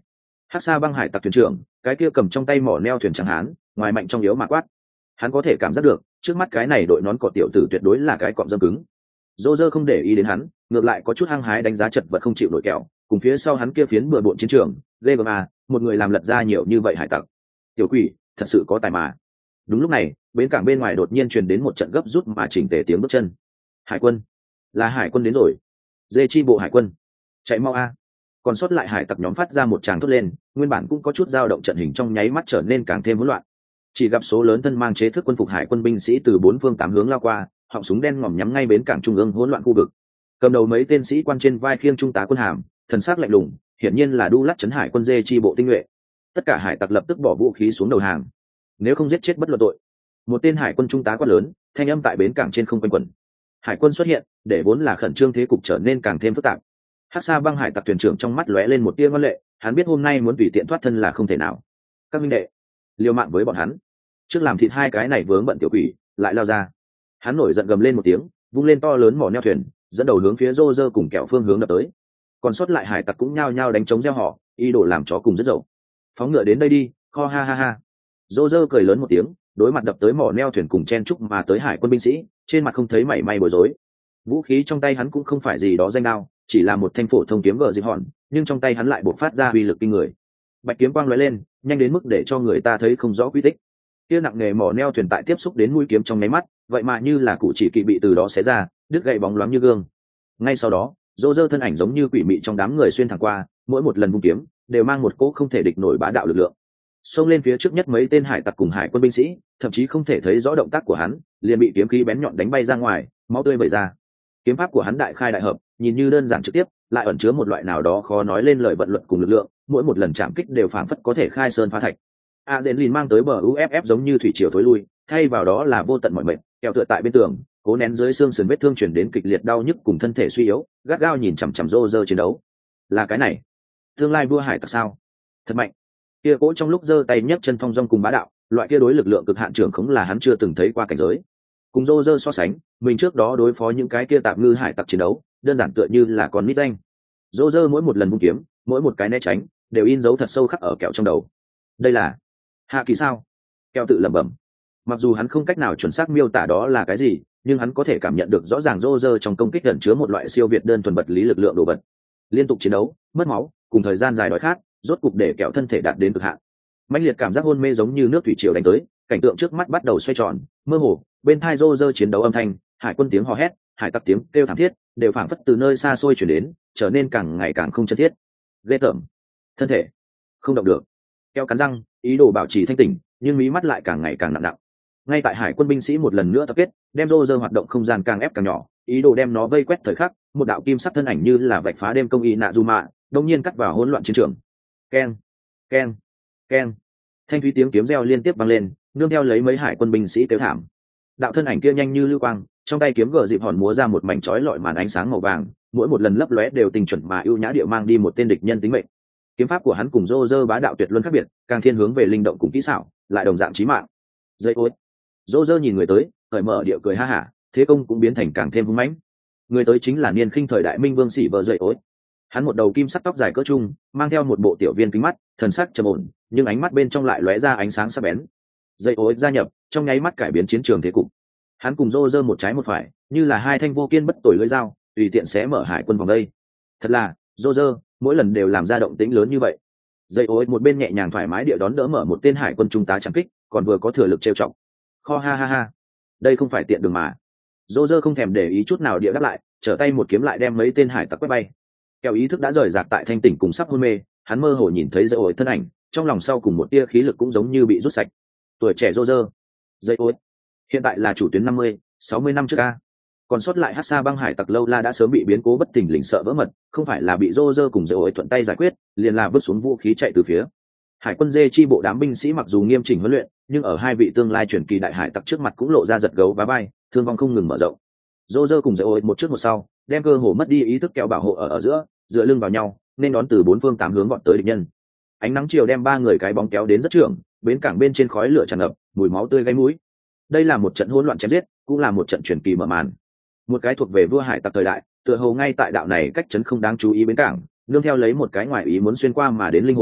Hắc Sa băng hải tặc thuyền trưởng, cái kia cầm trong tay mỏ neo thuyền trắng hán, ngoài mạnh trong yếu mà quát. Hắn có thể cảm giác được, trước mắt cái này đội nón cỏ tiểu tử tuyệt đối là cái cọm dâm cứng. Roger không để ý đến hắn, ngược lại có chút hăng hái đánh giá chật vật không chịu nổi kẹo, cùng phía sau hắn kia phiến bừa bộn chiến trường, ghê gớm à, một người làm lật ra nhiều như vậy hải tặc. Tiểu quỷ, thật sự có tài mà. Đúng lúc này, bến cảng bên ngoài đột nhiên truyền đến một trận gấp rút mà chỉnh tề tiếng bước chân. Hải quân, là hải quân đến rồi. Dê chi bộ hải quân, chạy mau a. Còn sót lại hải tặc nhóm phát ra một tràng thốt lên, nguyên bản cũng có chút dao động, trận hình trong nháy mắt trở nên càng thêm hỗn loạn. Chỉ gặp số lớn thân mang chế thức quân phục hải quân binh sĩ từ bốn phương tám hướng lao qua, họng súng đen ngòm nhắm ngay bến cảng trung ương hỗn loạn khu vực. Cầm đầu mấy tên sĩ quan trên vai khiêng trung tá quân hàm, thần sắc lạnh lùng, hiển nhiên là đu lát trấn hải quân dê chi bộ tinh nhuệ. Tất cả hải tặc lập tức bỏ vũ khí xuống đầu hàng, nếu không giết chết bất luận tội. Một tên hải quân trung tá quát lớn, thanh âm tại bến cảng trên không quanh quẩn. Hải quân xuất hiện, để vốn là khẩn trương thế cục trở nên càng thêm phức tạp. Hắc Sa băng hải tặc thuyền trưởng trong mắt lóe lên một tia ngoan lệ, hắn biết hôm nay muốn tùy tiện thoát thân là không thể nào. Các minh đệ, liều mạng với bọn hắn, trước làm thịt hai cái này vướng bận tiểu quỷ, lại lao ra. Hắn nổi giận gầm lên một tiếng, vung lên to lớn mỏ neo thuyền, dẫn đầu hướng phía Roger cùng kẹo phương hướng đập tới. Còn sót lại hải tặc cũng nhao nhao đánh trống reo họ, ý đồ làm chó cùng rất dậu. Phóng ngựa đến đây đi, kho ha ha ha. Roger cười lớn một tiếng, đối mặt đập tới mỏ neo thuyền cùng chen trúc mà tới hải quân binh sĩ, trên mặt không thấy mảy may bối rối. Vũ khí trong tay hắn cũng không phải gì đó danh đao, chỉ là một thanh phổ thông kiếm gờ dịp hòn, nhưng trong tay hắn lại bộc phát ra uy lực kinh người. Bạch kiếm quang lóe lên, nhanh đến mức để cho người ta thấy không rõ quy tích. Kia nặng nghề mỏ neo thuyền tại tiếp xúc đến mũi kiếm trong nháy mắt, vậy mà như là cụ chỉ kỵ bị từ đó xé ra, đứt gãy bóng loáng như gương. Ngay sau đó, Roger thân ảnh giống như quỷ mị trong đám người xuyên thẳng qua, mỗi một lần vung kiếm đều mang một cỗ không thể địch nổi bá đạo lực lượng. Xông lên phía trước nhất mấy tên hải tặc cùng hải quân binh sĩ, thậm chí không thể thấy rõ động tác của hắn, liền bị kiếm khí bén nhọn đánh bay ra ngoài, máu tươi vẩy ra. Kiếm pháp của hắn đại khai đại hợp, nhìn như đơn giản trực tiếp, lại ẩn chứa một loại nào đó khó nói lên lời vận luật cùng lực lượng, mỗi một lần chạm kích đều phảng phất có thể khai sơn phá thạch. Azenlin mang tới bờ u ép ép giống như thủy triều thối lui, thay vào đó là vô tận mọi mệt, kẹo tựa tại bên tường, cố nén dưới xương sườn vết thương chuyển đến kịch liệt đau nhức cùng thân thể suy yếu, gắt gao nhìn chằm chằm Roger chiến đấu. Là cái này, tương lai vua hải tặc sao? Thật mạnh. Kia cố trong lúc giơ tay nhấc chân thong dong cùng bá đạo, loại kia đối lực lượng cực hạn trưởng khống là hắn chưa từng thấy qua cảnh giới. Cùng Roger so sánh, mình trước đó đối phó những cái kia tạp ngư hải tặc chiến đấu, đơn giản tựa như là con nít danh. Roger mỗi một lần vung kiếm, mỗi một cái né tránh, đều in dấu thật sâu khắc ở kẹo trong đầu. Đây là hạ kỳ sao? Kẹo tự lẩm bẩm. Mặc dù hắn không cách nào chuẩn xác miêu tả đó là cái gì, nhưng hắn có thể cảm nhận được rõ ràng Roger trong công kích ẩn chứa một loại siêu việt đơn thuần vật lý lực lượng đồ vật. Liên tục chiến đấu, mất máu, cùng thời gian dài đói khát, rốt cục để kẹo thân thể đạt đến cực hạn. Mãnh liệt cảm giác hôn mê giống như nước thủy triều đánh tới, cảnh tượng trước mắt bắt đầu xoay tròn, mơ hồ, bên tai Roger chiến đấu âm thanh, hải quân tiếng hò hét, hải tặc tiếng kêu thảm thiết, đều phảng phất từ nơi xa xôi truyền đến, trở nên càng ngày càng không chân thiết. Ghê tởm. Thân thể không động được. Kẹo cắn răng, ý đồ bảo trì thanh tỉnh, nhưng mí mắt lại càng ngày càng nặng nặng. Ngay tại hải quân binh sĩ một lần nữa tập kết, đem Roger hoạt động không gian càng ép càng nhỏ, ý đồ đem nó vây quét thời khắc, một đạo kim sắc thân ảnh như là vạch phá đêm công y nạ dù mạ, đông nhiên cắt vào hỗn loạn chiến trường. Keng, keng, keng. Thanh thúy tiếng kiếm reo liên tiếp vang lên, nương theo lấy mấy hải quân binh sĩ kêu thảm. Đạo thân ảnh kia nhanh như lưu quang, trong tay kiếm gờ dịp hòn múa ra một mảnh chói lọi màn ánh sáng màu vàng, mỗi một lần lấp lóe đều tình chuẩn mà ưu nhã địa mang đi một tên địch nhân tính mệnh. Kiếm pháp của hắn cùng Roger bá đạo tuyệt luân khác biệt, càng thiên hướng về linh động cùng kỹ xảo, lại đồng dạng chí mạng. Dây ối. Roger nhìn người tới, cởi mở địa cười ha hả, thế công cũng biến thành càng thêm hung mãnh. Người tới chính là niên khinh thời đại minh vương sĩ vợ dậy ối. Hắn một đầu kim sắc tóc dài cỡ trung, mang theo một bộ tiểu viên kính mắt, thần sắc trầm ổn, nhưng ánh mắt bên trong lại lóe ra ánh sáng sắc bén. Dậy ối gia nhập, trong nháy mắt cải biến chiến trường thế cục. Hắn cùng Roger một trái một phải, như là hai thanh vô kiên bất tồi lưỡi dao, tùy tiện xé mở hải quân vòng đây. Thật là, Roger, mỗi lần đều làm ra động tĩnh lớn như vậy. Dậy ối một bên nhẹ nhàng thoải mái địa đón đỡ mở một tên hải quân trung tá chẳng kích, còn vừa có thừa lực trêu trọng. Kho ha ha ha, đây không phải tiện đường mà. Roger không thèm để ý chút nào địa đáp lại, trở tay một kiếm lại đem mấy tên hải tặc quét bay. Kẹo ý thức đã rời rạc tại thanh tỉnh cùng sắp hôn mê, hắn mơ hồ nhìn thấy dây ối thân ảnh, trong lòng sau cùng một tia khí lực cũng giống như bị rút sạch. Tuổi trẻ Roger, dây ối, hiện tại là chủ tuyến năm mươi, sáu mươi năm trước a. Còn sót lại Hắc Sa băng hải tặc lâu la đã sớm bị biến cố bất thình lình sợ vỡ mật, không phải là bị Roger cùng dây ối thuận tay giải quyết, liền là vứt xuống vũ khí chạy từ phía. Hải quân dê chi bộ đám binh sĩ mặc dù nghiêm chỉnh huấn luyện, nhưng ở hai vị tương lai truyền kỳ đại hải tặc trước mặt cũng lộ ra giật gấu và bay, thương vong không ngừng mở rộng. Roger cùng dây ối một trước một sau, đem cơ hồ mất đi ý thức kẹo bảo hộ ở ở giữa, dựa lưng vào nhau, nên đón từ bốn phương tám hướng gọn tới địch nhân. Ánh nắng chiều đem ba người cái bóng kéo đến rất trường, bến cảng bên trên khói lửa tràn ngập, mùi máu tươi gây mũi. Đây là một trận hỗn loạn chém giết, cũng là một trận truyền kỳ mở màn. Một cái thuộc về vua hải tặc thời đại, tựa hồ ngay tại đạo này cách chấn không đáng chú ý bến cảng, nương theo lấy một cái ngoài ý muốn xuyên qua mà đến linh hồn,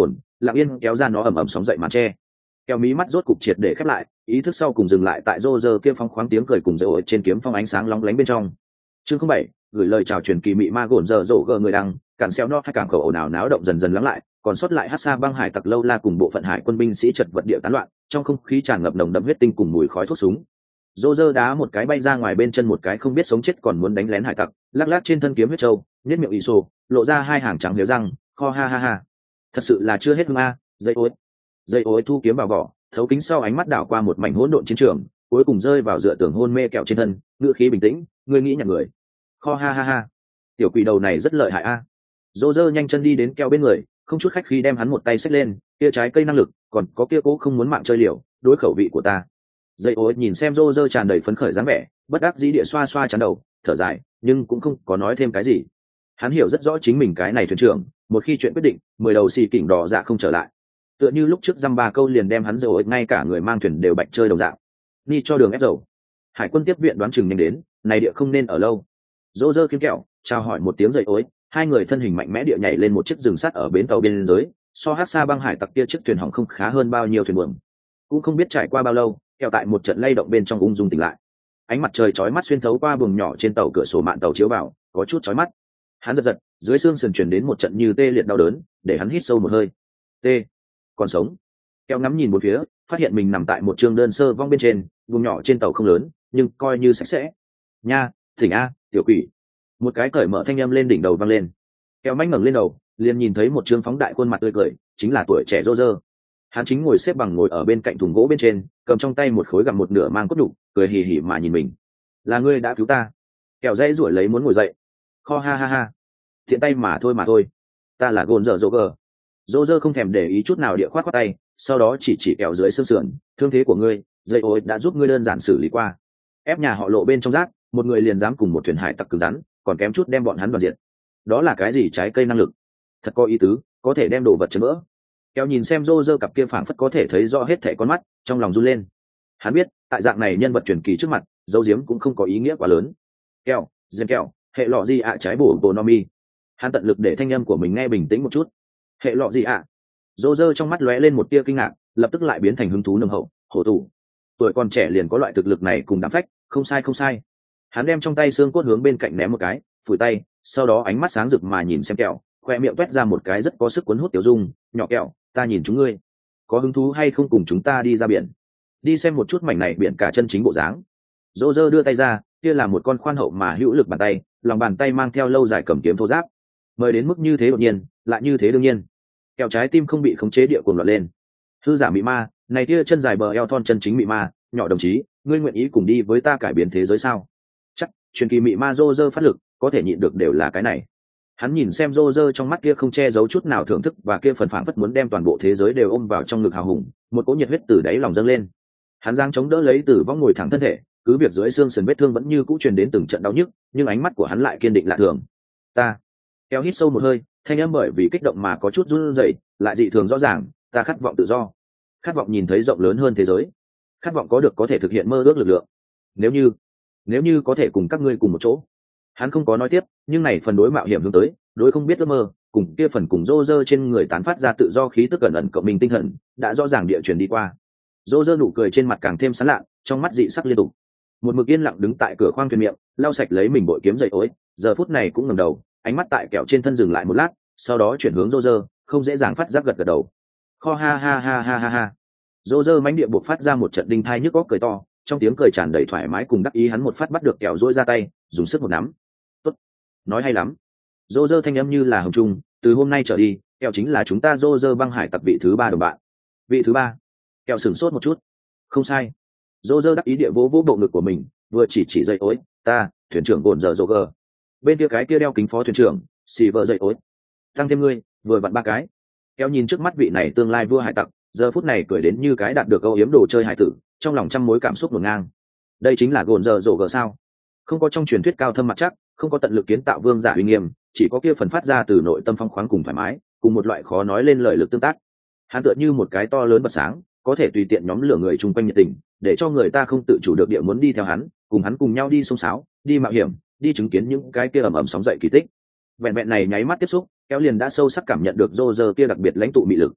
lặng yên kéo ra nó ầm ầm sóng dậy màn tre. Kéo mí mắt rốt cục triệt để khép lại, ý thức sau cùng dừng lại tại rô rơ kia phong khoáng tiếng cười cùng dậy ổi trên kiếm phong ánh sáng lóng lánh bên trong. Chương không bảy, gửi lời chào truyền kỳ mị ma gồn giờ rộ gờ người đăng, cản xeo nó hai cảng khẩu ồn ào náo động dần dần lắng lại, còn sót lại hát xa băng hải tặc lâu la cùng bộ phận hải quân binh sĩ chật vật địa tán loạn, trong không khí tràn ngập nồng đậm huyết tinh cùng mùi khói thuốc súng. Rô rơ đá một cái bay ra ngoài bên chân một cái không biết sống chết còn muốn đánh lén hải tặc, lắc lắc trên thân kiếm huyết trâu, nhếch miệng ì sô, lộ ra hai hàng trắng liếu răng, kho ha ha ha. Thật sự là chưa hết hương a, dây ối. Dây ối thu kiếm vào vỏ, thấu kính sau ánh mắt đảo qua một mảnh hỗn độn chiến trường, cuối cùng rơi vào dựa tường hôn mê kẹo trên thân, ngữ khí bình tĩnh, ngươi nghĩ nhặt người. Kho ha ha ha. Tiểu quỷ đầu này rất lợi hại a. Rô rơ nhanh chân đi đến kẹo bên người, không chút khách khí đem hắn một tay xách lên, kia trái cây năng lực, còn có kia cố không muốn mạng chơi liều, đối khẩu vị của ta. Dây ối nhìn xem rô rơ tràn đầy phấn khởi dáng vẻ, bất đắc dĩ địa xoa xoa chán đầu, thở dài, nhưng cũng không có nói thêm cái gì. Hắn hiểu rất rõ chính mình cái này thuyền trưởng, một khi chuyện quyết định, mười đầu xì kỉnh đỏ dạ không trở lại. Tựa như lúc trước dăm ba câu liền đem hắn rồi ngay cả người mang thuyền đều bạch chơi đồng dạng. Đi cho đường ép dầu. Hải quân tiếp viện đoán chừng nhanh đến, này địa không nên ở lâu. Rô rơ kiếm kẹo, chào hỏi một tiếng dậy ối, hai người thân hình mạnh mẽ địa nhảy lên một chiếc rừng sắt ở bến tàu biên giới, so hát xa băng hải tặc kia chiếc thuyền hỏng không khá hơn bao nhiêu thuyền buồm. Cũng không biết trải qua bao lâu, kẹo tại một trận lay động bên trong ung dung tỉnh lại. Ánh mặt trời chói mắt xuyên thấu qua buồng nhỏ trên tàu cửa sổ mạn tàu chiếu vào, có chút chói mắt. Hắn giật giật, dưới xương sườn truyền đến một trận như tê liệt đau đớn, để hắn hít sâu một hơi. Tê, còn sống. Kẹo ngắm nhìn một phía, phát hiện mình nằm tại một trường đơn sơ vong bên trên, buồng nhỏ trên tàu không lớn, nhưng coi như sạch sẽ. Nha, thỉnh a, tiểu quỷ. Một cái cởi mở thanh âm lên đỉnh đầu vang lên. Kẹo manh ngẩng lên đầu, liền nhìn thấy một trương phóng đại khuôn mặt tươi cười, chính là tuổi trẻ rô rơ. Hắn chính ngồi xếp bằng ngồi ở bên cạnh thùng gỗ bên trên, cầm trong tay một khối gặm một nửa mang cốt nhục, cười hì hì mà nhìn mình. Là ngươi đã cứu ta. Kẹo dây ruổi lấy muốn ngồi dậy. Kho ha ha ha. Thiện tay mà thôi mà thôi. Ta là gồn dở dỗ gờ. Dô dơ không thèm để ý chút nào địa khoát khoát tay, sau đó chỉ chỉ kẹo dưới xương sườn, thương thế của ngươi, dây ối đã giúp ngươi đơn giản xử lý qua. Ép nhà họ lộ bên trong rác, một người liền dám cùng một thuyền hải tặc cứng rắn, còn kém chút đem bọn hắn đoàn diệt. Đó là cái gì trái cây năng lực? Thật có ý tứ, có thể đem đồ vật chấn vỡ. Kéo nhìn xem rô rơ cặp kia phảng phất có thể thấy rõ hết thảy con mắt, trong lòng run lên. Hắn biết, tại dạng này nhân vật truyền kỳ trước mặt, dấu diếm cũng không có ý nghĩa quá lớn. Kẹo, Diên kẹo, hệ lọ gì ạ trái bổ bồ nomi. Hắn tận lực để thanh âm của mình nghe bình tĩnh một chút. Hệ lọ gì ạ? Rô rơ trong mắt lóe lên một tia kinh ngạc, lập tức lại biến thành hứng thú nồng hậu, hổ tủ. Tuổi còn trẻ liền có loại thực lực này cùng đảm phách, không sai không sai. Hắn đem trong tay xương cốt hướng bên cạnh ném một cái, phủi tay, sau đó ánh mắt sáng rực mà nhìn xem kẹo, khoe miệng toét ra một cái rất có sức cuốn hút tiểu dung, nhỏ kẹo, ta nhìn chúng ngươi, có hứng thú hay không cùng chúng ta đi ra biển, đi xem một chút mảnh này biển cả chân chính bộ dáng. Dô dơ đưa tay ra, kia là một con khoan hậu mà hữu lực bàn tay, lòng bàn tay mang theo lâu dài cầm kiếm thô giáp, mời đến mức như thế đột nhiên, lại như thế đương nhiên. Kẹo trái tim không bị khống chế địa cuồng loạn lên. Hư giả mị ma, này kia chân dài bờ eo thon chân chính mị ma, nhỏ đồng chí, ngươi nguyện ý cùng đi với ta cải biến thế giới sao? Chắc, truyền kỳ mị ma Dô dơ phát lực, có thể nhịn được đều là cái này. Hắn nhìn xem rô rơ trong mắt kia không che giấu chút nào thưởng thức và kia phần phảng phất muốn đem toàn bộ thế giới đều ôm vào trong ngực hào hùng, một cỗ nhiệt huyết từ đáy lòng dâng lên. Hắn giang chống đỡ lấy từ vong ngồi thẳng thân thể, cứ việc dưới xương sườn vết thương vẫn như cũ truyền đến từng trận đau nhức, nhưng ánh mắt của hắn lại kiên định lạ thường. Ta, kéo hít sâu một hơi, thanh âm bởi vì kích động mà có chút run rẩy, lại dị thường rõ ràng, ta khát vọng tự do, khát vọng nhìn thấy rộng lớn hơn thế giới, khát vọng có được có thể thực hiện mơ ước lực lượng. Nếu như, nếu như có thể cùng các ngươi cùng một chỗ. Hắn không có nói tiếp, nhưng này phần đối mạo hiểm hướng tới, đối không biết ước mơ, cùng kia phần cùng rô rơ trên người tán phát ra tự do khí tức gần ẩn cộng mình tinh thần, đã rõ ràng địa truyền đi qua. Rô rơ nụ cười trên mặt càng thêm sán lạ, trong mắt dị sắc liên tục. Một mực yên lặng đứng tại cửa khoang thuyền miệng, lau sạch lấy mình bội kiếm dậy ối, giờ phút này cũng ngẩng đầu, ánh mắt tại kẹo trên thân dừng lại một lát, sau đó chuyển hướng rô rơ, không dễ dàng phát giác gật gật đầu. Kho ha ha ha ha ha ha. Rô rơ mãnh địa buộc phát ra một trận đinh thai nhức óc cười to, trong tiếng cười tràn đầy thoải mái cùng đắc ý, hắn một phát bắt được kẹo rỗi ra tay, dùng sức một nắm. Tốt, nói hay lắm. Rô rơ thanh âm như là hồng trung, từ hôm nay trở đi, kẹo chính là chúng ta Rô rơ băng hải tặc vị thứ ba đồng bạn. Vị thứ ba? Kẹo sửng sốt một chút. Không sai. Rô rơ đắc ý địa vỗ vỗ bộ ngực của mình, vừa chỉ chỉ dậy ối, ta, thuyền trưởng gồn giờ Roger. Bên kia cái kia đeo kính phó thuyền trưởng, xì vợ dậy ối. Tăng thêm ngươi, vừa vặn ba cái. Kẹo nhìn trước mắt vị này tương lai vua hải tặc, giờ phút này cười đến như cái đạt được âu yếm đồ chơi hải tử, trong lòng trăm mối cảm xúc ngổn ngang. Đây chính là gồn giờ Roger sao? Không có trong truyền thuyết cao thâm mặt chắc, không có tận lực kiến tạo vương giả uy nghiêm, chỉ có kia phần phát ra từ nội tâm phong khoáng cùng thoải mái, cùng một loại khó nói lên lời lực tương tác. Hắn tựa như một cái to lớn bật sáng, có thể tùy tiện nhóm lửa người chung quanh nhiệt tình, để cho người ta không tự chủ được địa muốn đi theo hắn, cùng hắn cùng nhau đi sông sáo, đi mạo hiểm, đi chứng kiến những cái kia ầm ầm sóng dậy kỳ tích. Vẹn vẹn này nháy mắt tiếp xúc, kéo liền đã sâu sắc cảm nhận được Roger kia đặc biệt lãnh tụ mị lực.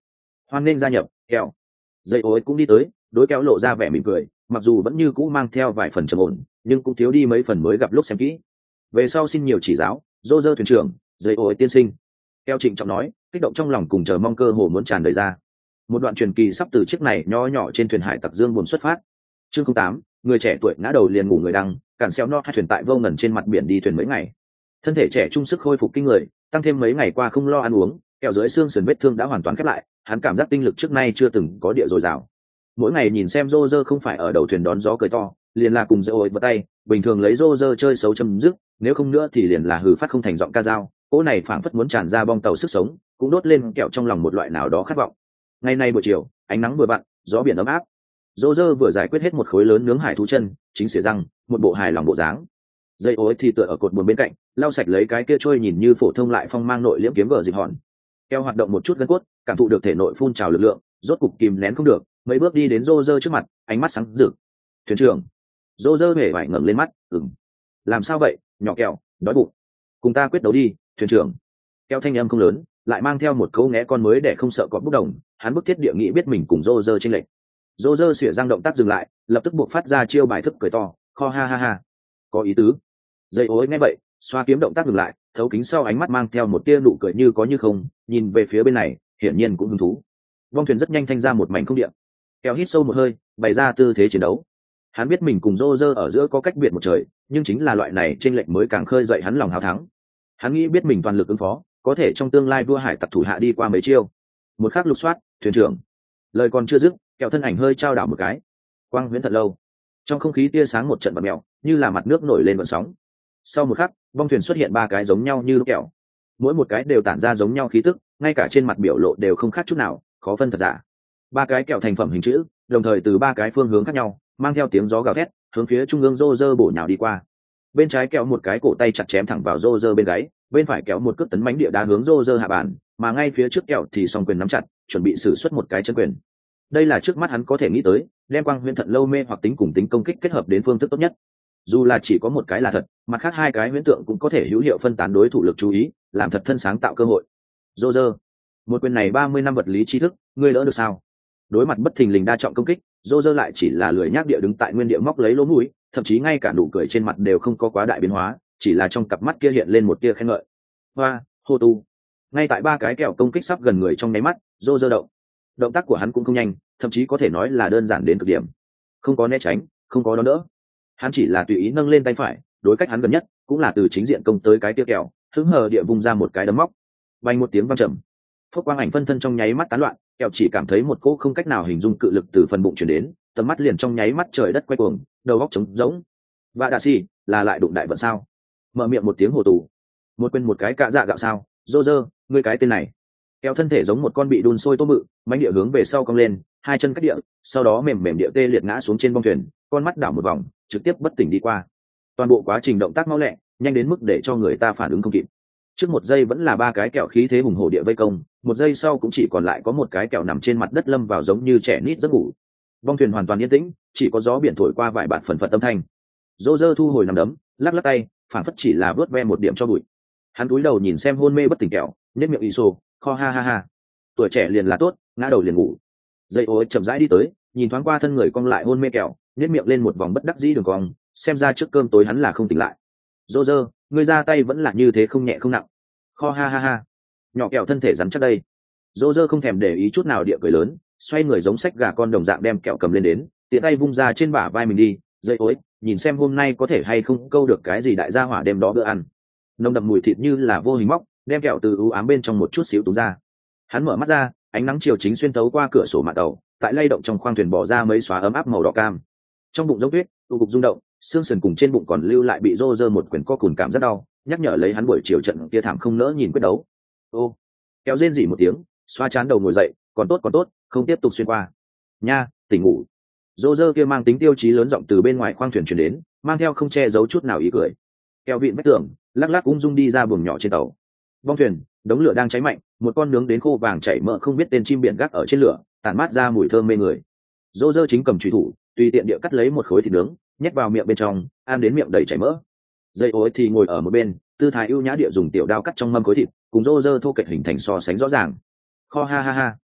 hoan nghênh gia nhập kẹo. Dây ối cũng đi tới, đối kéo lộ ra vẻ mỉm cười, mặc dù vẫn như cũ mang theo vài phần trầm ổn, nhưng cũng thiếu đi mấy phần mới gặp lúc xem kỹ. Về sau xin nhiều chỉ giáo, dô dơ thuyền trưởng, dây ối tiên sinh. Kéo trịnh trọng nói, kích động trong lòng cùng chờ mong cơ hồ muốn tràn đầy ra. Một đoạn truyền kỳ sắp từ chiếc này nho nhỏ trên thuyền hải tặc dương buồn xuất phát. Chương không tám, người trẻ tuổi ngã đầu liền ngủ người đăng, cản xeo no hai thuyền tại vô ngần trên mặt biển đi thuyền mấy ngày. Thân thể trẻ trung sức khôi phục kinh người, tăng thêm mấy ngày qua không lo ăn uống, kẹo dưới xương sườn vết thương đã hoàn toàn khép lại, hắn cảm giác tinh lực trước nay chưa từng có địa dồi dào. Mỗi ngày nhìn xem rô rơ không phải ở đầu thuyền đón gió cười to, liền là cùng dễ ổi vào tay, bình thường lấy rô rơ chơi xấu châm dứt, nếu không nữa thì liền là hừ phát không thành giọng ca dao. Cỗ này phảng phất muốn tràn ra bong tàu sức sống, cũng đốt lên kẹo trong lòng một loại nào đó khát vọng. Ngày nay buổi chiều, ánh nắng vừa vặn, gió biển ấm áp. Rô rơ vừa giải quyết hết một khối lớn nướng hải thú chân, chính xỉa răng, một bộ hài lòng bộ dáng. Dây ối thì tựa ở cột buồm bên cạnh, lau sạch lấy cái kia trôi nhìn như phổ thông lại phong mang nội liễm kiếm vợ dịp hòn. Keo hoạt động một chút gân cốt, cảm thụ được thể nội phun trào lực lượng, rốt cục kìm nén không được, mấy bước đi đến rô rơ trước mặt, ánh mắt sáng rực. Thuyền trưởng. Rô rơ hề vải ngẩng lên mắt, ừm. Làm sao vậy, nhỏ kẹo, đói bụng. Cùng ta quyết đấu đi, thuyền trưởng. Keo thanh âm không lớn, lại mang theo một câu ngẽ con mới để không sợ cọp bốc đồng, hắn bức thiết địa nghĩ biết mình cùng rô rơ trên lệnh. Rô rơ xỉa răng động tác dừng lại, lập tức buộc phát ra chiêu bài thức cười to, kho ha ha ha. Có ý tứ. Dây ối nghe vậy, xoa kiếm động tác ngừng lại, thấu kính sau ánh mắt mang theo một tia nụ cười như có như không, nhìn về phía bên này, hiển nhiên cũng hứng thú. Vong thuyền rất nhanh thanh ra một mảnh không điện. Kéo hít sâu một hơi, bày ra tư thế chiến đấu. Hắn biết mình cùng Rô Rơ ở giữa có cách biệt một trời, nhưng chính là loại này trên lệnh mới càng khơi dậy hắn lòng hào thắng. Hắn nghĩ biết mình toàn lực ứng phó, có thể trong tương lai vua hải tặc thủ hạ đi qua mấy chiêu. Một khắc lục soát, thuyền trưởng. Lời còn chưa dứt, kéo thân ảnh hơi trao đảo một cái. Quang huyễn thật lâu. Trong không khí tia sáng một trận bọt mèo, như là mặt nước nổi lên gợn sóng. Sau một khắc, vong thuyền xuất hiện ba cái giống nhau như lúc kẹo, mỗi một cái đều tản ra giống nhau khí tức, ngay cả trên mặt biểu lộ đều không khác chút nào, khó phân thật giả. Ba cái kẹo thành phẩm hình chữ, đồng thời từ ba cái phương hướng khác nhau, mang theo tiếng gió gào thét, hướng phía trung ương rô rơ bổ nhào đi qua. Bên trái kẹo một cái cổ tay chặt chém thẳng vào rô rơ bên gáy, bên phải kẹo một cước tấn mãnh địa đá hướng rô rơ hạ bàn, mà ngay phía trước kẹo thì song quyền nắm chặt, chuẩn bị sử xuất một cái chân quyền. Đây là trước mắt hắn có thể nghĩ tới, đem quang huyễn thận lâu mê hoặc tính cùng tính công kích kết hợp đến phương thức tốt nhất. Dù là chỉ có một cái là thật, mặt khác hai cái huyễn tượng cũng có thể hữu hiệu phân tán đối thủ lực chú ý, làm thật thân sáng tạo cơ hội. Rô rơ, một quyền này ba mươi năm vật lý tri thức, ngươi đỡ được sao? Đối mặt bất thình lình đa trọng công kích, Rô rơ lại chỉ là lười nhác địa đứng tại nguyên địa móc lấy lỗ mũi, thậm chí ngay cả nụ cười trên mặt đều không có quá đại biến hóa, chỉ là trong cặp mắt kia hiện lên một tia khen ngợi. Hoa, hô tu. Ngay tại ba cái kẹo công kích sắp gần người trong nháy mắt, Rô rơ động. Động tác của hắn cũng không nhanh, thậm chí có thể nói là đơn giản đến cực điểm. Không có né tránh, không có đón đỡ. Hắn chỉ là tùy ý nâng lên tay phải, đối cách hắn gần nhất cũng là từ chính diện công tới cái tia kẹo, hứng hờ địa vùng ra một cái đấm móc. Vang một tiếng vang trầm, phước quang ảnh phân thân trong nháy mắt tán loạn, kẹo chỉ cảm thấy một cỗ không cách nào hình dung cự lực từ phần bụng chuyển đến, tầm mắt liền trong nháy mắt trời đất quay cuồng, đầu óc trống rỗng. Và đạ xì là lại đụng đại vận sao? Mở miệng một tiếng hồ tù, một quên một cái cạ dạ gạo sao? Rô rơ, ngươi cái tên này. Kẹo thân thể giống một con bị đun sôi tôm mự, mánh địa hướng về sau cong lên, hai chân cách địa, sau đó mềm mềm địa tê liệt ngã xuống trên bong thuyền, con mắt đảo một vòng, trực tiếp bất tỉnh đi qua. Toàn bộ quá trình động tác mau lẹ, nhanh đến mức để cho người ta phản ứng không kịp. Trước một giây vẫn là ba cái kẹo khí thế hùng hổ địa vây công, một giây sau cũng chỉ còn lại có một cái kẹo nằm trên mặt đất lâm vào giống như trẻ nít giấc ngủ. Bong thuyền hoàn toàn yên tĩnh, chỉ có gió biển thổi qua vài bạt phần phật âm thanh. Rô rơ thu hồi nằm đấm, lắc lắc tay, phản phất chỉ là vớt ve một điểm cho bụi. Hắn cúi đầu nhìn xem hôn mê bất tỉnh kẹo, nhếch miệng y sô, kho ha ha ha. Tuổi trẻ liền là tốt, ngã đầu liền ngủ. Dây ối chậm rãi đi tới, nhìn thoáng qua thân người cong lại hôn mê kẹo, nhếch miệng lên một vòng bất đắc dĩ đường cong, xem ra trước cơm tối hắn là không tỉnh lại. Rô rơ, ngươi ra tay vẫn là như thế không nhẹ không nặng. Kho ha ha ha. Nhỏ kẹo thân thể rắn chắc đây. Rô rơ không thèm để ý chút nào địa cười lớn, xoay người giống sách gà con đồng dạng đem kẹo cầm lên đến, tiện tay vung ra trên bả vai mình đi. Dây ối, nhìn xem hôm nay có thể hay không câu được cái gì đại gia hỏa đêm đó bữa ăn. Nồng đậm mùi thịt như là vô hình móc, đem kẹo từ u ám bên trong một chút xíu túm ra. Hắn mở mắt ra, ánh nắng chiều chính xuyên thấu qua cửa sổ mạn tàu, tại lay động trong khoang thuyền bỏ ra mấy xóa ấm áp màu đỏ cam. Trong bụng giống tuyết, tụ cục rung động, xương sườn cùng trên bụng còn lưu lại bị rô rơ một quyển co cùn cảm rất đau, nhắc nhở lấy hắn buổi chiều trận kia thảm không nỡ nhìn quyết đấu. Ô, kéo rên rỉ một tiếng, xoa chán đầu ngồi dậy, còn tốt còn tốt, không tiếp tục xuyên qua. Nha, tỉnh ngủ. Rô rơ kia mang tính tiêu chí lớn giọng từ bên ngoài khoang thuyền truyền đến, mang theo không che giấu chút nào ý cười. Kéo vịn vách tường, lắc lắc ung dung đi ra buồng nhỏ trên tàu. Bong thuyền, đống lửa đang cháy mạnh, một con nướng đến khô vàng chảy mỡ không biết tên chim biển gác ở trên lửa, tản mát ra mùi thơm mê người. Rô rơ chính cầm chùy thủ, tùy tiện địa cắt lấy một khối thịt nướng, nhét vào miệng bên trong, ăn đến miệng đầy chảy mỡ. Dây ối thì ngồi ở một bên, tư thái ưu nhã địa dùng tiểu đao cắt trong mâm khối thịt, cùng rô rơ thô kệch hình thành so sánh rõ ràng. Kho ha ha ha.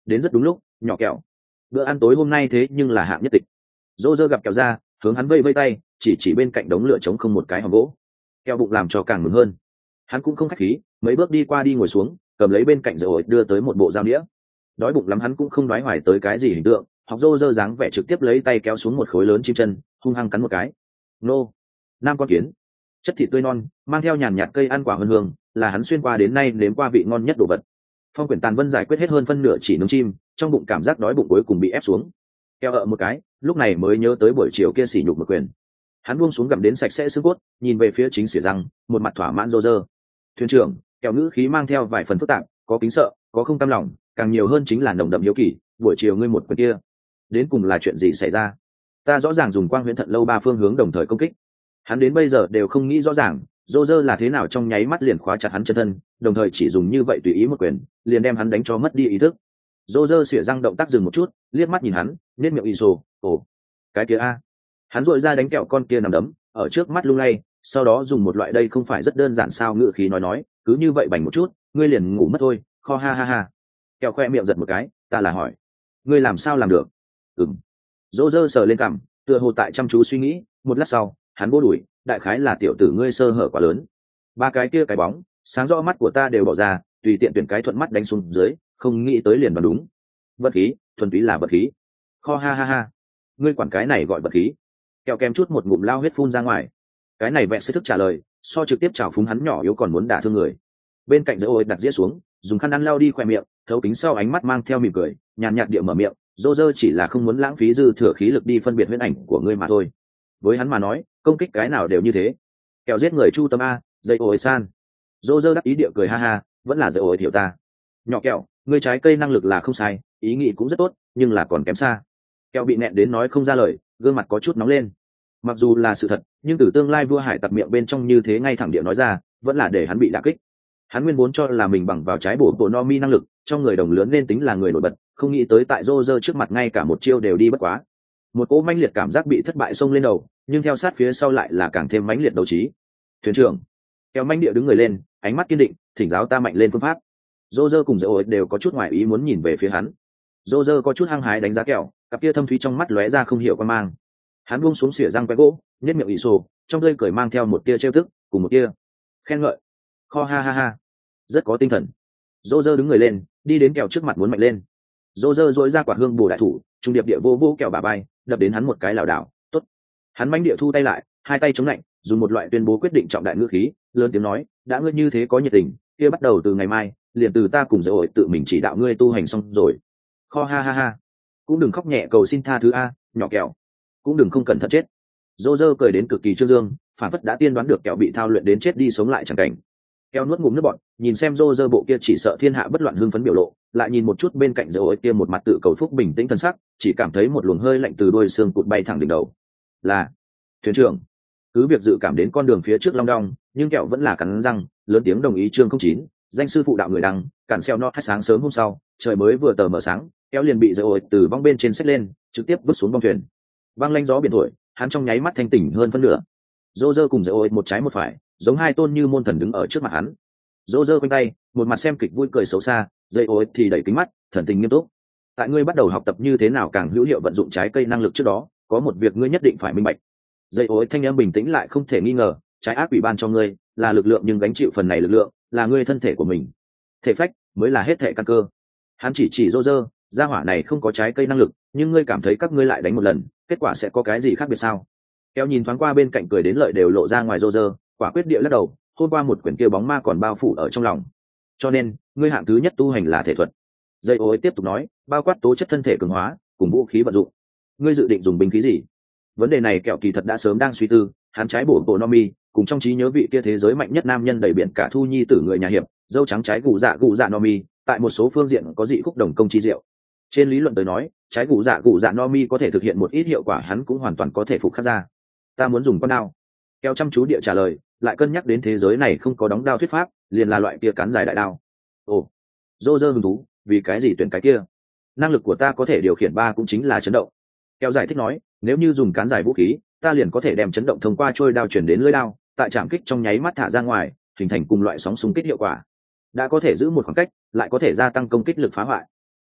đến rất đúng lúc, nhỏ kẹo. Bữa ăn tối hôm nay thế nhưng là hạng nhất tịch. Dô dơ gặp kẹo ra, hướng hắn vây vây tay, chỉ chỉ bên cạnh đống lửa trống không một cái hòm gỗ. Kẹo bụng làm cho càng mừng hơn. Hắn cũng không khách khí, mấy bước đi qua đi ngồi xuống, cầm lấy bên cạnh rồi đưa tới một bộ dao đĩa. Đói bụng lắm hắn cũng không đoái hoài tới cái gì hình tượng, học dô dơ dáng vẻ trực tiếp lấy tay kéo xuống một khối lớn chim chân, hung hăng cắn một cái. Nô, nam con kiến, chất thịt tươi non, mang theo nhàn nhạt cây ăn quả hương hương, là hắn xuyên qua đến nay nếm qua vị ngon nhất đồ vật. Phong quyển tàn vân giải quyết hết hơn phân nửa chỉ nướng chim, trong bụng cảm giác đói bụng cuối cùng bị ép xuống. Keo ợ một cái, lúc này mới nhớ tới buổi chiều kia sỉ nhục một quyền. Hắn buông xuống gặm đến sạch sẽ xương cốt, nhìn về phía chính xỉa răng, một mặt thỏa mãn rô rơ. Thuyền trưởng, kẹo ngữ khí mang theo vài phần phức tạp, có kính sợ, có không cam lòng, càng nhiều hơn chính là nồng đậm hiếu kỳ. Buổi chiều ngươi một quyền kia, đến cùng là chuyện gì xảy ra? Ta rõ ràng dùng quang huyễn thận lâu ba phương hướng đồng thời công kích, hắn đến bây giờ đều không nghĩ rõ ràng rô rơ là thế nào trong nháy mắt liền khóa chặt hắn chân thân, đồng thời chỉ dùng như vậy tùy ý một quyền liền đem hắn đánh cho mất đi ý thức. Rô rơ xỉa răng động tác dừng một chút, liếc mắt nhìn hắn, nét miệng y sồ, ồ, cái kia a. Hắn dội ra đánh kẹo con kia nằm đấm ở trước mắt lung lay, sau đó dùng một loại đây không phải rất đơn giản sao ngự khí nói nói, cứ như vậy bành một chút ngươi liền ngủ mất thôi, kho ha ha ha. Kẹo khoe miệng giật một cái, ta là hỏi ngươi làm sao làm được? Ừm. Rô rơ sờ lên cằm, tựa hồ tại chăm chú suy nghĩ, một lát sau hắn vô đuổi, đại khái là tiểu tử ngươi sơ hở quá lớn. Ba cái kia cái bóng sáng rõ mắt của ta đều bỏ ra, tùy tiện tuyển cái thuận mắt đánh xuống dưới, không nghĩ tới liền đoán đúng. Vật khí, thuần túy là vật khí. Kho ha ha ha. Ngươi quản cái này gọi vật khí? Kẹo kèm chút một ngụm lao huyết phun ra ngoài. Cái này vẹn sẽ thức trả lời, so trực tiếp chào phúng hắn nhỏ yếu còn muốn đả thương người. Bên cạnh dỡ ôi đặt dĩa xuống, dùng khăn ăn lao đi khoe miệng, thấu kính sau ánh mắt mang theo mỉm cười, nhàn nhạt địa mở miệng, dô dơ chỉ là không muốn lãng phí dư thừa khí lực đi phân biệt huyễn ảnh của ngươi mà thôi. Với hắn mà nói, công kích cái nào đều như thế. Kẹo giết người chu tâm a, dây ôi san. Dô dơ đắc ý địa cười ha ha, vẫn là dây ôi hiểu ta. Nhỏ kẹo, ngươi trái cây năng lực là không sai, ý nghĩ cũng rất tốt, nhưng là còn kém xa. Kẹo bị nẹn đến nói không ra lời, gương mặt có chút nóng lên. Mặc dù là sự thật, nhưng từ tương lai vua hải tặc miệng bên trong như thế ngay thẳng địa nói ra, vẫn là để hắn bị đả kích. Hắn nguyên vốn cho là mình bằng vào trái bổ bộ no mi năng lực, trong người đồng lứa nên tính là người nổi bật, không nghĩ tới tại rô rơ trước mặt ngay cả một chiêu đều đi bất quá. Một cỗ mãnh liệt cảm giác bị thất bại xông lên đầu, nhưng theo sát phía sau lại là càng thêm mãnh liệt đấu trí. Thuyền trưởng, kéo manh địa đứng người lên, ánh mắt kiên định, thỉnh giáo ta mạnh lên phương pháp. Rô rơ cùng dễ ổi đều có chút ngoài ý muốn nhìn về phía hắn. Rô rơ có chút hăng hái đánh giá kẹo, cặp kia thâm thúy trong mắt lóe ra không hiểu quan mang. Hắn buông xuống xỉa răng quét gỗ, nhếch miệng ị sồ, trong tươi cười mang theo một tia trêu tức, cùng một tia khen ngợi. Kho ha ha ha, rất có tinh thần. Rô rơ đứng người lên, đi đến kẹo trước mặt muốn mạnh lên. Rô rơ dội ra quả hương bổ đại thủ, trung điệp địa vô vô kẹo bà bay, đập đến hắn một cái lảo đảo. Tốt. Hắn mãnh địa thu tay lại, hai tay chống lạnh, dùng một loại tuyên bố quyết định trọng đại ngữ khí, lớn tiếng nói, đã ngươi như thế có nhiệt tình, kia bắt đầu từ ngày mai, liền từ ta cùng dễ ổi tự mình chỉ đạo ngươi tu hành xong rồi. Kho ha ha ha, cũng đừng khóc nhẹ cầu xin tha thứ a, nhỏ kẹo, cũng đừng không cẩn thận chết. Rô rơ cười đến cực kỳ trương dương, phản phất đã tiên đoán được kẹo bị thao luyện đến chết đi sống lại chẳng cảnh. Kẹo nuốt ngụm nước bọt, nhìn xem rô rơ bộ kia chỉ sợ thiên hạ bất loạn hưng phấn biểu lộ, lại nhìn một chút bên cạnh dễ ổi kia một mặt tự cầu phúc bình tĩnh thân sắc, chỉ cảm thấy một luồng hơi lạnh từ đôi xương cụt bay thẳng đỉnh đầu. Là thuyền trưởng. Cứ việc dự cảm đến con đường phía trước long đong, nhưng kẹo vẫn là cắn răng lớn tiếng đồng ý. Chương không chín, danh sư phụ đạo người đăng, cản xeo nó. Sáng sớm hôm sau, trời mới vừa tờ mờ sáng, kẹo liền bị dễ ổi từ vong bên trên xách lên, trực tiếp bước xuống bong thuyền. Vang lanh gió biển thổi, hắn trong nháy mắt thanh tỉnh hơn phân nửa. Rô rơ cùng dễ ổi một trái một phải, giống hai tôn như môn thần đứng ở trước mặt hắn. Rô rơ quanh tay, một mặt xem kịch vui cười xấu xa, dễ ổi thì đẩy kính mắt, thần tình nghiêm túc. Tại ngươi bắt đầu học tập như thế nào càng hữu hiệu vận dụng trái cây năng lực trước đó, có một việc ngươi nhất định phải minh bạch. Dây ối thanh em bình tĩnh lại không thể nghi ngờ, trái ác ủy ban cho ngươi là lực lượng, nhưng gánh chịu phần này lực lượng là ngươi thân thể của mình. Thể phách mới là hết thể căn cơ. Hắn chỉ chỉ Rô rơ, gia hỏa này không có trái cây năng lực, nhưng ngươi cảm thấy các ngươi lại đánh một lần, kết quả sẽ có cái gì khác biệt sao? Kéo nhìn thoáng qua bên cạnh cười đến lợi đều lộ ra ngoài Rô rơ, quả quyết địa lắc đầu, hôm qua một quyển kia bóng ma còn bao phủ ở trong lòng. Cho nên, ngươi hạng thứ nhất tu hành là thể thuật. Dây ối tiếp tục nói, bao quát tố chất thân thể cường hóa, cùng vũ khí vận dụng. Ngươi dự định dùng binh khí gì? Vấn đề này kẹo kỳ thật đã sớm đang suy tư, hắn trái bổ bộ Nomi, cùng trong trí nhớ vị kia thế giới mạnh nhất nam nhân đầy biển cả thu nhi tử người nhà hiệp, dâu trắng trái gù dạ gù dạ Nomi, tại một số phương diện có dị khúc đồng công chi diệu. Trên lý luận tới nói, trái gù dạ gù dạ Nomi có thể thực hiện một ít hiệu quả, hắn cũng hoàn toàn có thể phục khắc ra. Ta muốn dùng con đao. Kẹo chăm chú địa trả lời, lại cân nhắc đến thế giới này không có đóng đao thuyết pháp, liền là loại kia cán dài đại đao. Ồ, Rô rơ hứng thú, vì cái gì tuyển cái kia? Năng lực của ta có thể điều khiển ba cũng chính là chấn động. Kẹo giải thích nói, nếu như dùng cán dài vũ khí, ta liền có thể đem chấn động thông qua trôi đao chuyển đến lưỡi đao, tại trảm kích trong nháy mắt thả ra ngoài, hình thành cùng loại sóng xung kích hiệu quả. Đã có thể giữ một khoảng cách, lại có thể gia tăng công kích lực phá hoại.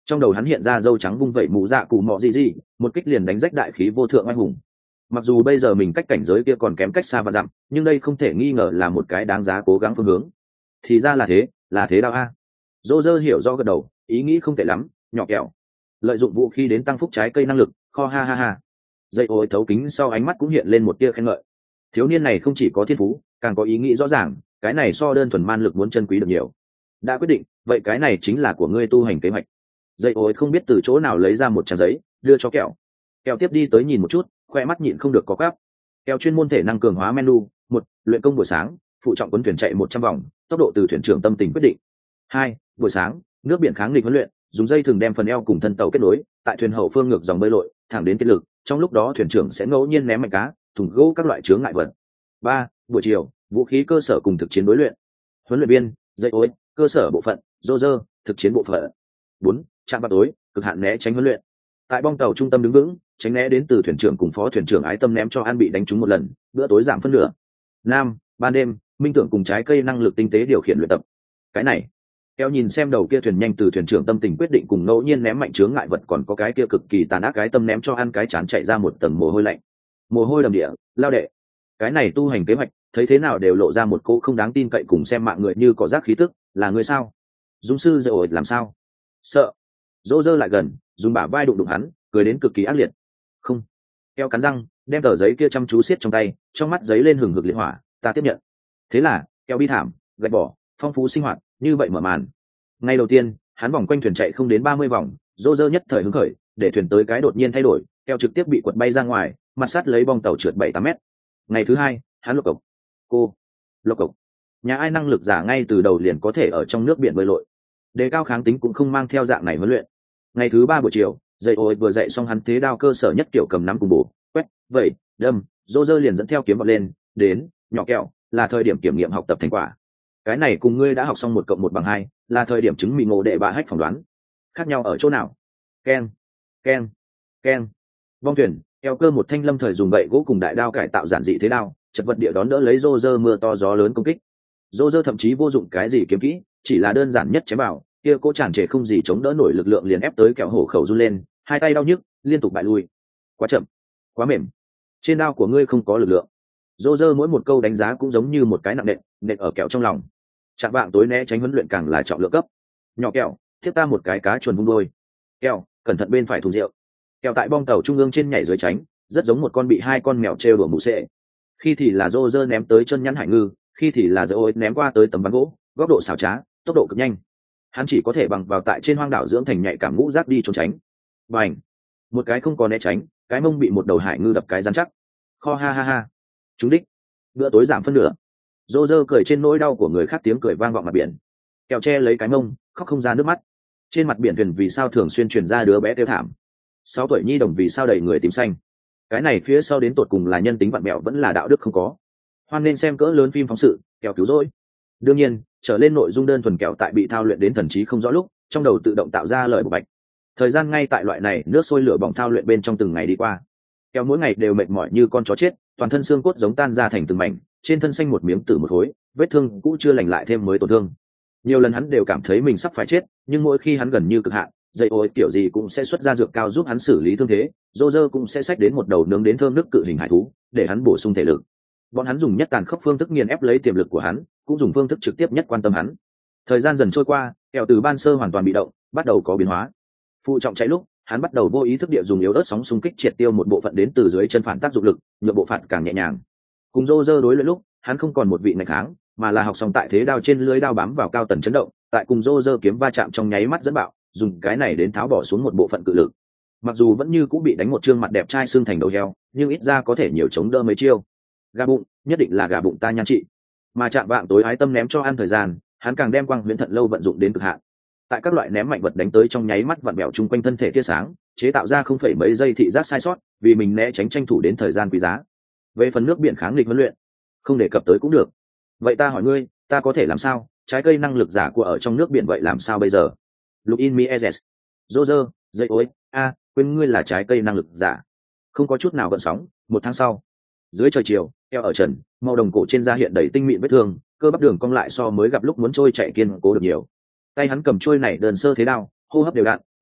Trong đầu hắn hiện ra dâu trắng vung vẩy mũ dạ cụ mọ gì gì, một kích liền đánh rách đại khí vô thượng anh hùng. Mặc dù bây giờ mình cách cảnh giới kia còn kém cách xa và dặm, nhưng đây không thể nghi ngờ là một cái đáng giá cố gắng phương hướng. Thì ra là thế, là thế đao a. Dô dơ hiểu rõ gật đầu, ý nghĩ không tệ lắm, nhỏ kẹo. Lợi dụng vũ khí đến tăng phúc trái cây năng lực, kho ha ha ha. Dây ối thấu kính sau ánh mắt cũng hiện lên một tia khen ngợi. Thiếu niên này không chỉ có thiên phú, càng có ý nghĩ rõ ràng, cái này so đơn thuần man lực muốn chân quý được nhiều. Đã quyết định, vậy cái này chính là của ngươi tu hành kế hoạch. Dây ối không biết từ chỗ nào lấy ra một trang giấy, đưa cho kẹo. Kẹo tiếp đi tới nhìn một chút, khoe mắt nhịn không được có cắp. Kẹo chuyên môn thể năng cường hóa menu: một, luyện công buổi sáng, phụ trọng quấn thuyền chạy một trăm vòng, tốc độ từ thuyền trưởng tâm tình quyết định. Hai, buổi sáng, nước biển kháng nghịch huấn luyện, dùng dây thừng đem phần eo cùng thân tàu kết nối, tại thuyền hậu phương ngược dòng bơi lội, thẳng đến kết lực, trong lúc đó thuyền trưởng sẽ ngẫu nhiên ném mảnh cá, thùng gỗ các loại chướng ngại vật. Ba, buổi chiều, vũ khí cơ sở cùng thực chiến đối luyện. Huấn luyện viên, dây ối, cơ sở bộ phận, rô rơ, thực chiến bộ phận. Bốn, chạm vào tối, cực hạn né tránh huấn luyện. Tại bong tàu trung tâm đứng vững, tránh né đến từ thuyền trưởng cùng phó thuyền trưởng ái tâm ném cho ăn bị đánh trúng một lần, bữa tối giảm phân nửa. Năm, ban đêm, minh tưởng cùng trái cây năng lực tinh tế điều khiển luyện tập. Cái này, Keo nhìn xem đầu kia thuyền nhanh từ thuyền trưởng tâm tình quyết định cùng ngẫu nhiên ném mạnh chướng ngại vật, còn có cái kia cực kỳ tàn ác cái tâm ném cho ăn cái chán chạy ra một tầng mồ hôi lạnh. Mồ hôi đầm địa, lao đệ. Cái này tu hành kế hoạch, thấy thế nào đều lộ ra một cô không đáng tin cậy cùng xem mạng người như cỏ rác khí tức, là người sao? Dung sư dạy ổi làm sao? Sợ. Dỗ dơ lại gần, dùng bả vai đụng đụng hắn, cười đến cực kỳ ác liệt. Không. Keo cắn răng, đem tờ giấy kia chăm chú siết trong tay, trong mắt giấy lên hừng hực liệt hỏa, ta tiếp nhận. Thế là, Keo bi thảm, gạch bỏ, phong phú sinh hoạt, như vậy mở màn. Ngay đầu tiên, hắn vòng quanh thuyền chạy không đến ba mươi vòng, Dô dơ nhất thời hứng khởi, để thuyền tới cái đột nhiên thay đổi, Keo trực tiếp bị quật bay ra ngoài, mặt sát lấy bong tàu trượt bảy tám mét. Ngày thứ hai, hắn lộc cộc. Cô. Lộc cộc. Nhà ai năng lực giả ngay từ đầu liền có thể ở trong nước biển bơi lội. Đề cao kháng tính cũng không mang theo dạng này huấn luyện. Ngày thứ ba buổi chiều, dậy ôi vừa dậy xong hắn thế đao cơ sở nhất kiểu cầm nắm cùng bổ, quét, vậy, đâm, Dô dơ liền dẫn theo kiếm bật lên, đến, nhỏ kẹo, là thời điểm kiểm nghiệm học tập thành quả. Cái này cùng ngươi đã học xong một cộng một bằng hai, là thời điểm chứng minh ngộ đệ bạ hách phỏng đoán. Khác nhau ở chỗ nào? Ken, ken, ken. Vong thuyền, eo cơ một thanh lâm thời dùng gậy gỗ cùng đại đao cải tạo giản dị thế đao, chật vật địa đón đỡ lấy rô rơ mưa to gió lớn công kích. Rô rơ thậm chí vô dụng cái gì kiếm kỹ, chỉ là đơn giản nhất chém bảo, kia cố tràn trề không gì chống đỡ nổi lực lượng liền ép tới kẹo hổ khẩu run lên, hai tay đau nhức, liên tục bại lui. Quá chậm, quá mềm. Trên đao của ngươi không có lực lượng. Rô rơ mỗi một câu đánh giá cũng giống như một cái nặng nện, nện ở kẹo trong lòng. Chạm vạng tối né tránh huấn luyện càng là trọng lượng cấp. Nhỏ kẹo, tiếp ta một cái cá chuồn vung đôi. Kẹo, cẩn thận bên phải thùng rượu. Kẹo tại bong tàu trung ương trên nhảy dưới tránh, rất giống một con bị hai con mèo trêu đùa mụ sệ. Khi thì là rô rơ ném tới chân nhăn hải ngư, khi thì là dỡ ôi ném qua tới tấm ván gỗ, góc độ xảo trá, tốc độ cực nhanh. Hắn chỉ có thể bằng vào tại trên hoang đảo dưỡng thành nhạy cảm ngũ giác đi trốn tránh. Bành, một cái không có né tránh, cái mông bị một đầu hải ngư đập cái rắn chắc. Kho ha ha ha. Trúng đích. Bữa tối giảm phân nửa. Rô rơ cười trên nỗi đau của người khác, tiếng cười vang vọng mặt biển. Kẹo che lấy cái mông, khóc không ra nước mắt. Trên mặt biển thuyền vì sao thường xuyên truyền ra đứa bé kêu thảm? Sáu tuổi nhi đồng vì sao đầy người tím xanh? Cái này phía sau đến tột cùng là nhân tính vặn mẹo vẫn là đạo đức không có? Hoan nên xem cỡ lớn phim phóng sự, Kẹo cứu rỗi. Đương nhiên, trở lên nội dung đơn thuần Kẹo tại bị thao luyện đến thần trí không rõ lúc, trong đầu tự động tạo ra lời bộc bạch. Thời gian ngay tại loại này nước sôi lửa bỏng thao luyện bên trong từng ngày đi qua. Kẹo mỗi ngày đều mệt mỏi như con chó chết, toàn thân xương cốt giống tan ra thành từng mảnh, trên thân xanh một miếng tử một khối, vết thương cũ chưa lành lại thêm mới tổn thương. Nhiều lần hắn đều cảm thấy mình sắp phải chết, nhưng mỗi khi hắn gần như cực hạn, dây ôi kiểu gì cũng sẽ xuất ra dược cao giúp hắn xử lý thương thế, rô rơ cũng sẽ xách đến một đầu nướng đến thơm nước cự hình hải thú để hắn bổ sung thể lực. Bọn hắn dùng nhất tàn khốc phương thức nghiền ép lấy tiềm lực của hắn, cũng dùng phương thức trực tiếp nhất quan tâm hắn. Thời gian dần trôi qua, Kẹo từ ban sơ hoàn toàn bị động bắt đầu có biến hóa. Phụ trọng chạy lúc, hắn bắt đầu vô ý thức địa dùng yếu ớt sóng xung kích triệt tiêu một bộ phận đến từ dưới chân phản tác dụng lực, nhượng bộ phận càng nhẹ nhàng. Cùng rô rơ đối luyện lúc, hắn không còn một vị này kháng, mà là học xong tại thế đao trên lưới đao bám vào cao tần chấn động, tại cùng rô rơ kiếm va chạm trong nháy mắt dẫn bạo, dùng cái này đến tháo bỏ xuống một bộ phận cự lực. Mặc dù vẫn như cũng bị đánh một trương mặt đẹp trai xương thành đầu heo, nhưng ít ra có thể nhiều chống đỡ mấy chiêu. Gà bụng, nhất định là gà bụng ta nhan trị. Mà chạm vạng tối ái tâm ném cho ăn thời gian, hắn càng đem quang huyễn thận lâu vận dụng đến cực hạn. Tại các loại ném mạnh vật đánh tới trong nháy mắt vặn bẹo chung quanh thân thể tia sáng, chế tạo ra không phẩy mấy giây thị giác sai sót, vì mình né tránh tranh thủ đến thời gian quý giá. Về phần nước biển kháng nghịch huấn luyện, không đề cập tới cũng được. Vậy ta hỏi ngươi, ta có thể làm sao? Trái cây năng lực giả của ở trong nước biển vậy làm sao bây giờ? Luin Mieres, Roger, dây ối, a, quên ngươi là trái cây năng lực giả. Không có chút nào gợn sóng. Một tháng sau, dưới trời chiều, eo ở trần, màu đồng cổ trên da hiện đầy tinh mịn vết thương, cơ bắp đường cong lại so mới gặp lúc muốn trôi chạy kiên cố được nhiều. Tay hắn cầm trôi này đơn sơ thế đao, hô hấp đều đặn,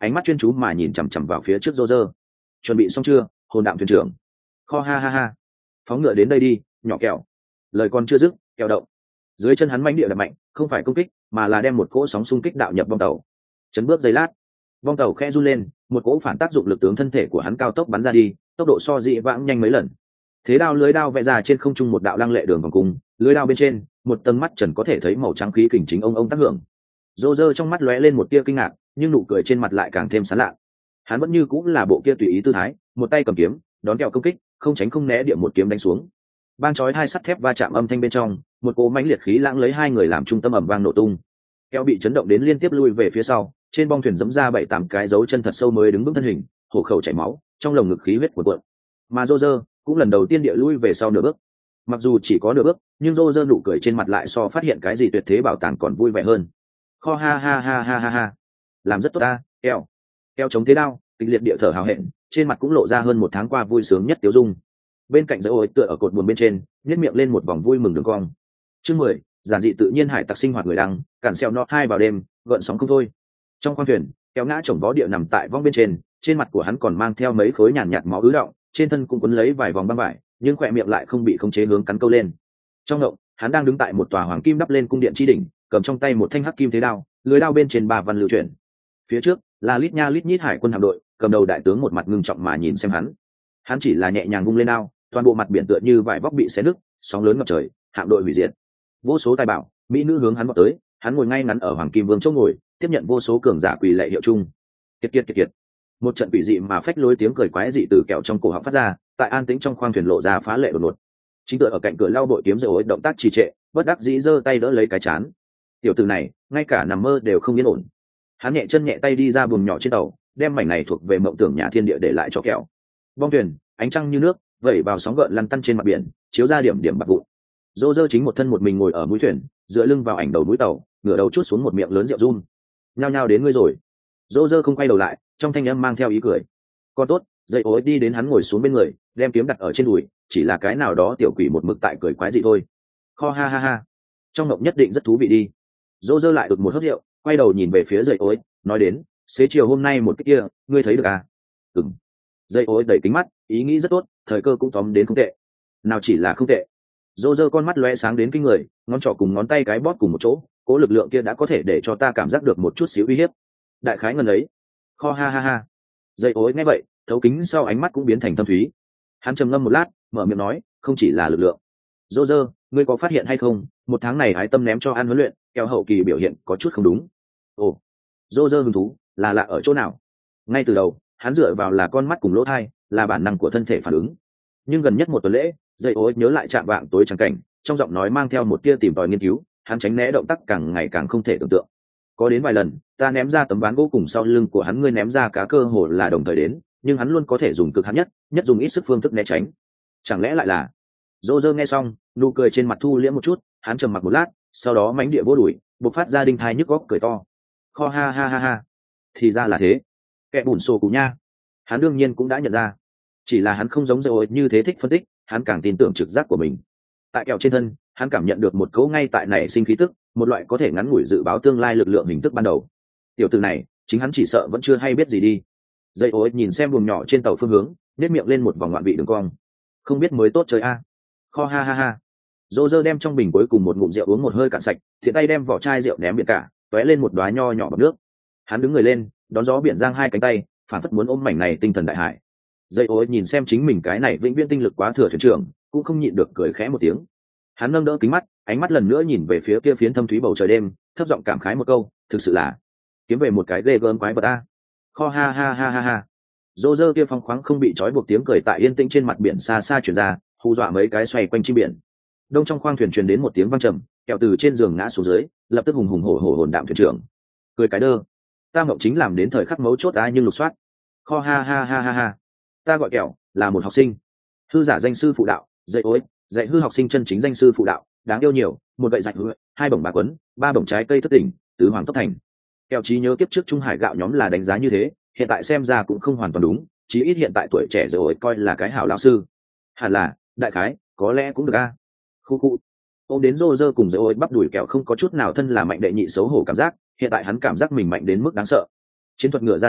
ánh mắt chuyên chú mà nhìn chằm chằm vào phía trước rô rơ. Chuẩn bị xong chưa, hồn đạm thuyền trưởng? Kho ha ha ha, phóng ngựa đến đây đi, nhỏ kẹo. Lời còn chưa dứt, kẹo động, dưới chân hắn mãnh địa đập mạnh, không phải công kích mà là đem một cỗ sóng xung kích đạo nhập bong tàu. Chấn bước giây lát, bong tàu khẽ run lên, một cỗ phản tác dụng lực tướng thân thể của hắn cao tốc bắn ra đi, tốc độ so dị vãng nhanh mấy lần. Thế đao lưới đao vẽ ra trên không trung một đạo lăng lệ đường vòng cung, lưới đao bên trên một tầng mắt trần có thể thấy màu trắng khí kình chính ông ông tác hưởng. Rô rơ trong mắt lóe lên một tia kinh ngạc, nhưng nụ cười trên mặt lại càng thêm sán lạ. Hắn vẫn như cũng là bộ kia tùy ý tư thái, một tay cầm kiếm đón kẹo công kích, không tránh không né địa một kiếm đánh xuống. Bang chói hai sắt thép va chạm âm thanh bên trong, một cỗ mãnh liệt khí lãng lấy hai người làm trung tâm ầm vang nổ tung. Kẹo bị chấn động đến liên tiếp lui về phía sau, trên bong thuyền giẫm ra bảy tám cái dấu chân thật sâu mới đứng vững thân hình, hổ khẩu chảy máu, trong lồng ngực khí huyết cuộn cuộn. Mà Roger cũng lần đầu tiên địa lui về sau nửa bước. Mặc dù chỉ có nửa bước, nhưng Roger nụ cười trên mặt lại so phát hiện cái gì tuyệt thế bảo tàng còn vui vẻ hơn. Kho ha ha ha ha ha ha, làm rất tốt ta, Kẹo. Kẹo chống thế đao, kịch liệt địa thở hào hẹn, trên mặt cũng lộ ra hơn một tháng qua vui sướng nhất tiêu dung. Bên cạnh dãy ôi tựa ở cột buồm bên trên, nhếch miệng lên một vòng vui mừng đường cong. Chương mười, giản dị tự nhiên hải tặc sinh hoạt người đăng, cản xeo nọ hai vào đêm, gợn sóng không thôi. Trong khoang thuyền, Kéo ngã chồng vó địa nằm tại vong bên trên, trên mặt của hắn còn mang theo mấy khối nhàn nhạt máu ứ động, trên thân cũng quấn lấy vài vòng băng vải, nhưng khỏe miệng lại không bị khống chế hướng cắn câu lên. Trong động, hắn đang đứng tại một tòa hoàng kim đắp lên cung điện chi đỉnh, cầm trong tay một thanh hắc kim thế đao, lưới đao bên trên ba văn lưu chuyển. Phía trước là lít nha lít nhít hải quân hạm đội, cầm đầu đại tướng một mặt ngưng trọng mà nhìn xem hắn. Hắn chỉ là nhẹ nhàng vung lên đao, toàn bộ mặt biển tựa như vải vóc bị xé nứt, sóng lớn ngập trời, hạm đội hủy diệt. Vô số tài bảo, mỹ nữ hướng hắn vọt tới, hắn ngồi ngay ngắn ở hoàng kim vương chỗ ngồi, tiếp nhận vô số cường giả quỳ lệ hiệu chung. Kiệt kiệt kiệt kiệt. Một trận quỷ dị mà phách lối tiếng cười quái dị từ kẹo trong cổ họng phát ra, tại an tĩnh trong khoang thuyền lộ ra phá lệ đột ngột. Chính tựa ở cạnh cửa lau bội kiếm rồi động tác trì trệ, bất đắc dĩ giơ tay đỡ lấy cái chán. Tiểu tử này, ngay cả nằm mơ đều không yên ổn. Hắn nhẹ chân nhẹ tay đi ra buồng nhỏ trên tàu, đem mảnh này thuộc về mộng tưởng nhà thiên địa để lại cho kẹo. Bong thuyền, ánh trăng như nước, vẩy vào sóng gợn lăn tăn trên mặt biển, chiếu ra điểm điểm bạc vụn. Dô dơ chính một thân một mình ngồi ở mũi thuyền, dựa lưng vào ảnh đầu mũi tàu, ngửa đầu chút xuống một miệng lớn rượu run. Nhao nhao đến ngươi rồi. Dô dơ không quay đầu lại, trong thanh âm mang theo ý cười. Con tốt, dậy ối đi đến hắn ngồi xuống bên người, đem kiếm đặt ở trên đùi, chỉ là cái nào đó tiểu quỷ một mực tại cười quái dị thôi. Kho ha ha ha. Trong ngộng nhất định rất thú vị đi. Dô dơ lại được một hớp rượu, quay đầu nhìn về phía dậy ối, nói đến, xế chiều hôm nay một cái kia, ngươi thấy được à? Ừm. Dậy ối đẩy kính mắt, ý nghĩ rất tốt, thời cơ cũng tóm đến không tệ. Nào chỉ là không tệ. Dô dơ con mắt lóe sáng đến kinh người, ngón trỏ cùng ngón tay cái bóp cùng một chỗ, cố lực lượng kia đã có thể để cho ta cảm giác được một chút xíu uy hiếp. Đại khái ngần ấy. Kho ha ha ha. Dây ối nghe vậy, thấu kính sau ánh mắt cũng biến thành thâm thúy. Hắn trầm ngâm một lát, mở miệng nói, không chỉ là lực lượng. Dô dơ, ngươi có phát hiện hay không, một tháng này ái tâm ném cho ăn huấn luyện, kèo hậu kỳ biểu hiện có chút không đúng. Ồ. Dô dơ hứng thú, là lạ ở chỗ nào? Ngay từ đầu, hắn dựa vào là con mắt cùng lỗ thai, là bản năng của thân thể phản ứng. Nhưng gần nhất một tuần lễ, dây ối nhớ lại chạm vạng tối trắng cảnh, trong giọng nói mang theo một tia tìm tòi nghiên cứu, hắn tránh né động tác càng ngày càng không thể tưởng tượng. Có đến vài lần, ta ném ra tấm ván gỗ cùng sau lưng của hắn, ngươi ném ra cá cơ hồ là đồng thời đến, nhưng hắn luôn có thể dùng cực hạn nhất, nhất dùng ít sức phương thức né tránh. Chẳng lẽ lại là? Dô dơ nghe xong, nụ cười trên mặt thu liễm một chút, hắn trầm mặc một lát, sau đó mánh địa vô đuổi, bộc phát ra đinh thai nhức góc cười to. Kho ha ha ha ha. Thì ra là thế. Kẻ bùn xô cú nha. Hắn đương nhiên cũng đã nhận ra, chỉ là hắn không giống rồi như thế thích phân tích, hắn càng tin tưởng trực giác của mình. Tại kẹo trên thân, hắn cảm nhận được một cấu ngay tại nảy sinh khí tức, một loại có thể ngắn ngủi dự báo tương lai lực lượng hình thức ban đầu. Tiểu tử này, chính hắn chỉ sợ vẫn chưa hay biết gì đi. Dây ối nhìn xem buồng nhỏ trên tàu phương hướng, nếp miệng lên một vòng ngoạn vị đường cong. Không biết mới tốt chơi a. À. Kho ha ha ha. Dô dơ đem trong bình cuối cùng một ngụm rượu uống một hơi cạn sạch, thiện tay đem vỏ chai rượu ném biển cả, tóe lên một đóa nho nhỏ bọt nước. Hắn đứng người lên, đón gió biển giang hai cánh tay, phản phất muốn ôm mảnh này tinh thần đại hải. Dây ối nhìn xem chính mình cái này vĩnh viễn tinh lực quá thừa thuyền trưởng, cũng không nhịn được cười khẽ một tiếng. Hắn nâng đỡ kính mắt, ánh mắt lần nữa nhìn về phía kia phiến thâm thúy bầu trời đêm, thấp giọng cảm khái một câu, thực sự là kiếm về một cái ghê gớm quái vật a. Kho ha ha ha ha ha. Dô dơ kia phong khoáng không bị trói buộc tiếng cười tại yên tĩnh trên mặt biển xa xa truyền ra, hù dọa mấy cái xoay quanh chim biển. Đông trong khoang thuyền truyền đến một tiếng vang trầm, kẹo từ trên giường ngã xuống dưới, lập tức hùng hùng hổ hổ hồn đạm thuyền trưởng. Cười cái đơ, ta ngậm chính làm đến thời khắc mấu chốt ai nhưng lục soát. Kho ha ha ha ha ha. Ta gọi kẹo là một học sinh, hư giả danh sư phụ đạo, dạy ối, dạy hư học sinh chân chính danh sư phụ đạo, đáng yêu nhiều, một gậy dạy hư, hai bổng bạc quấn, ba bổng trái cây thất tỉnh, tứ hoàng tốc thành. Kẹo trí nhớ kiếp trước Trung Hải gạo nhóm là đánh giá như thế, hiện tại xem ra cũng không hoàn toàn đúng, chí ít hiện tại tuổi trẻ rồi coi là cái hảo lão sư. Hẳn là, đại khái, có lẽ cũng được a. À. Khu khu. Ôm đến rô rơ cùng rồi bắp đùi kẹo không có chút nào thân là mạnh đệ nhị xấu hổ cảm giác, hiện tại hắn cảm giác mình mạnh đến mức đáng sợ. Chiến thuật ngựa ra sau,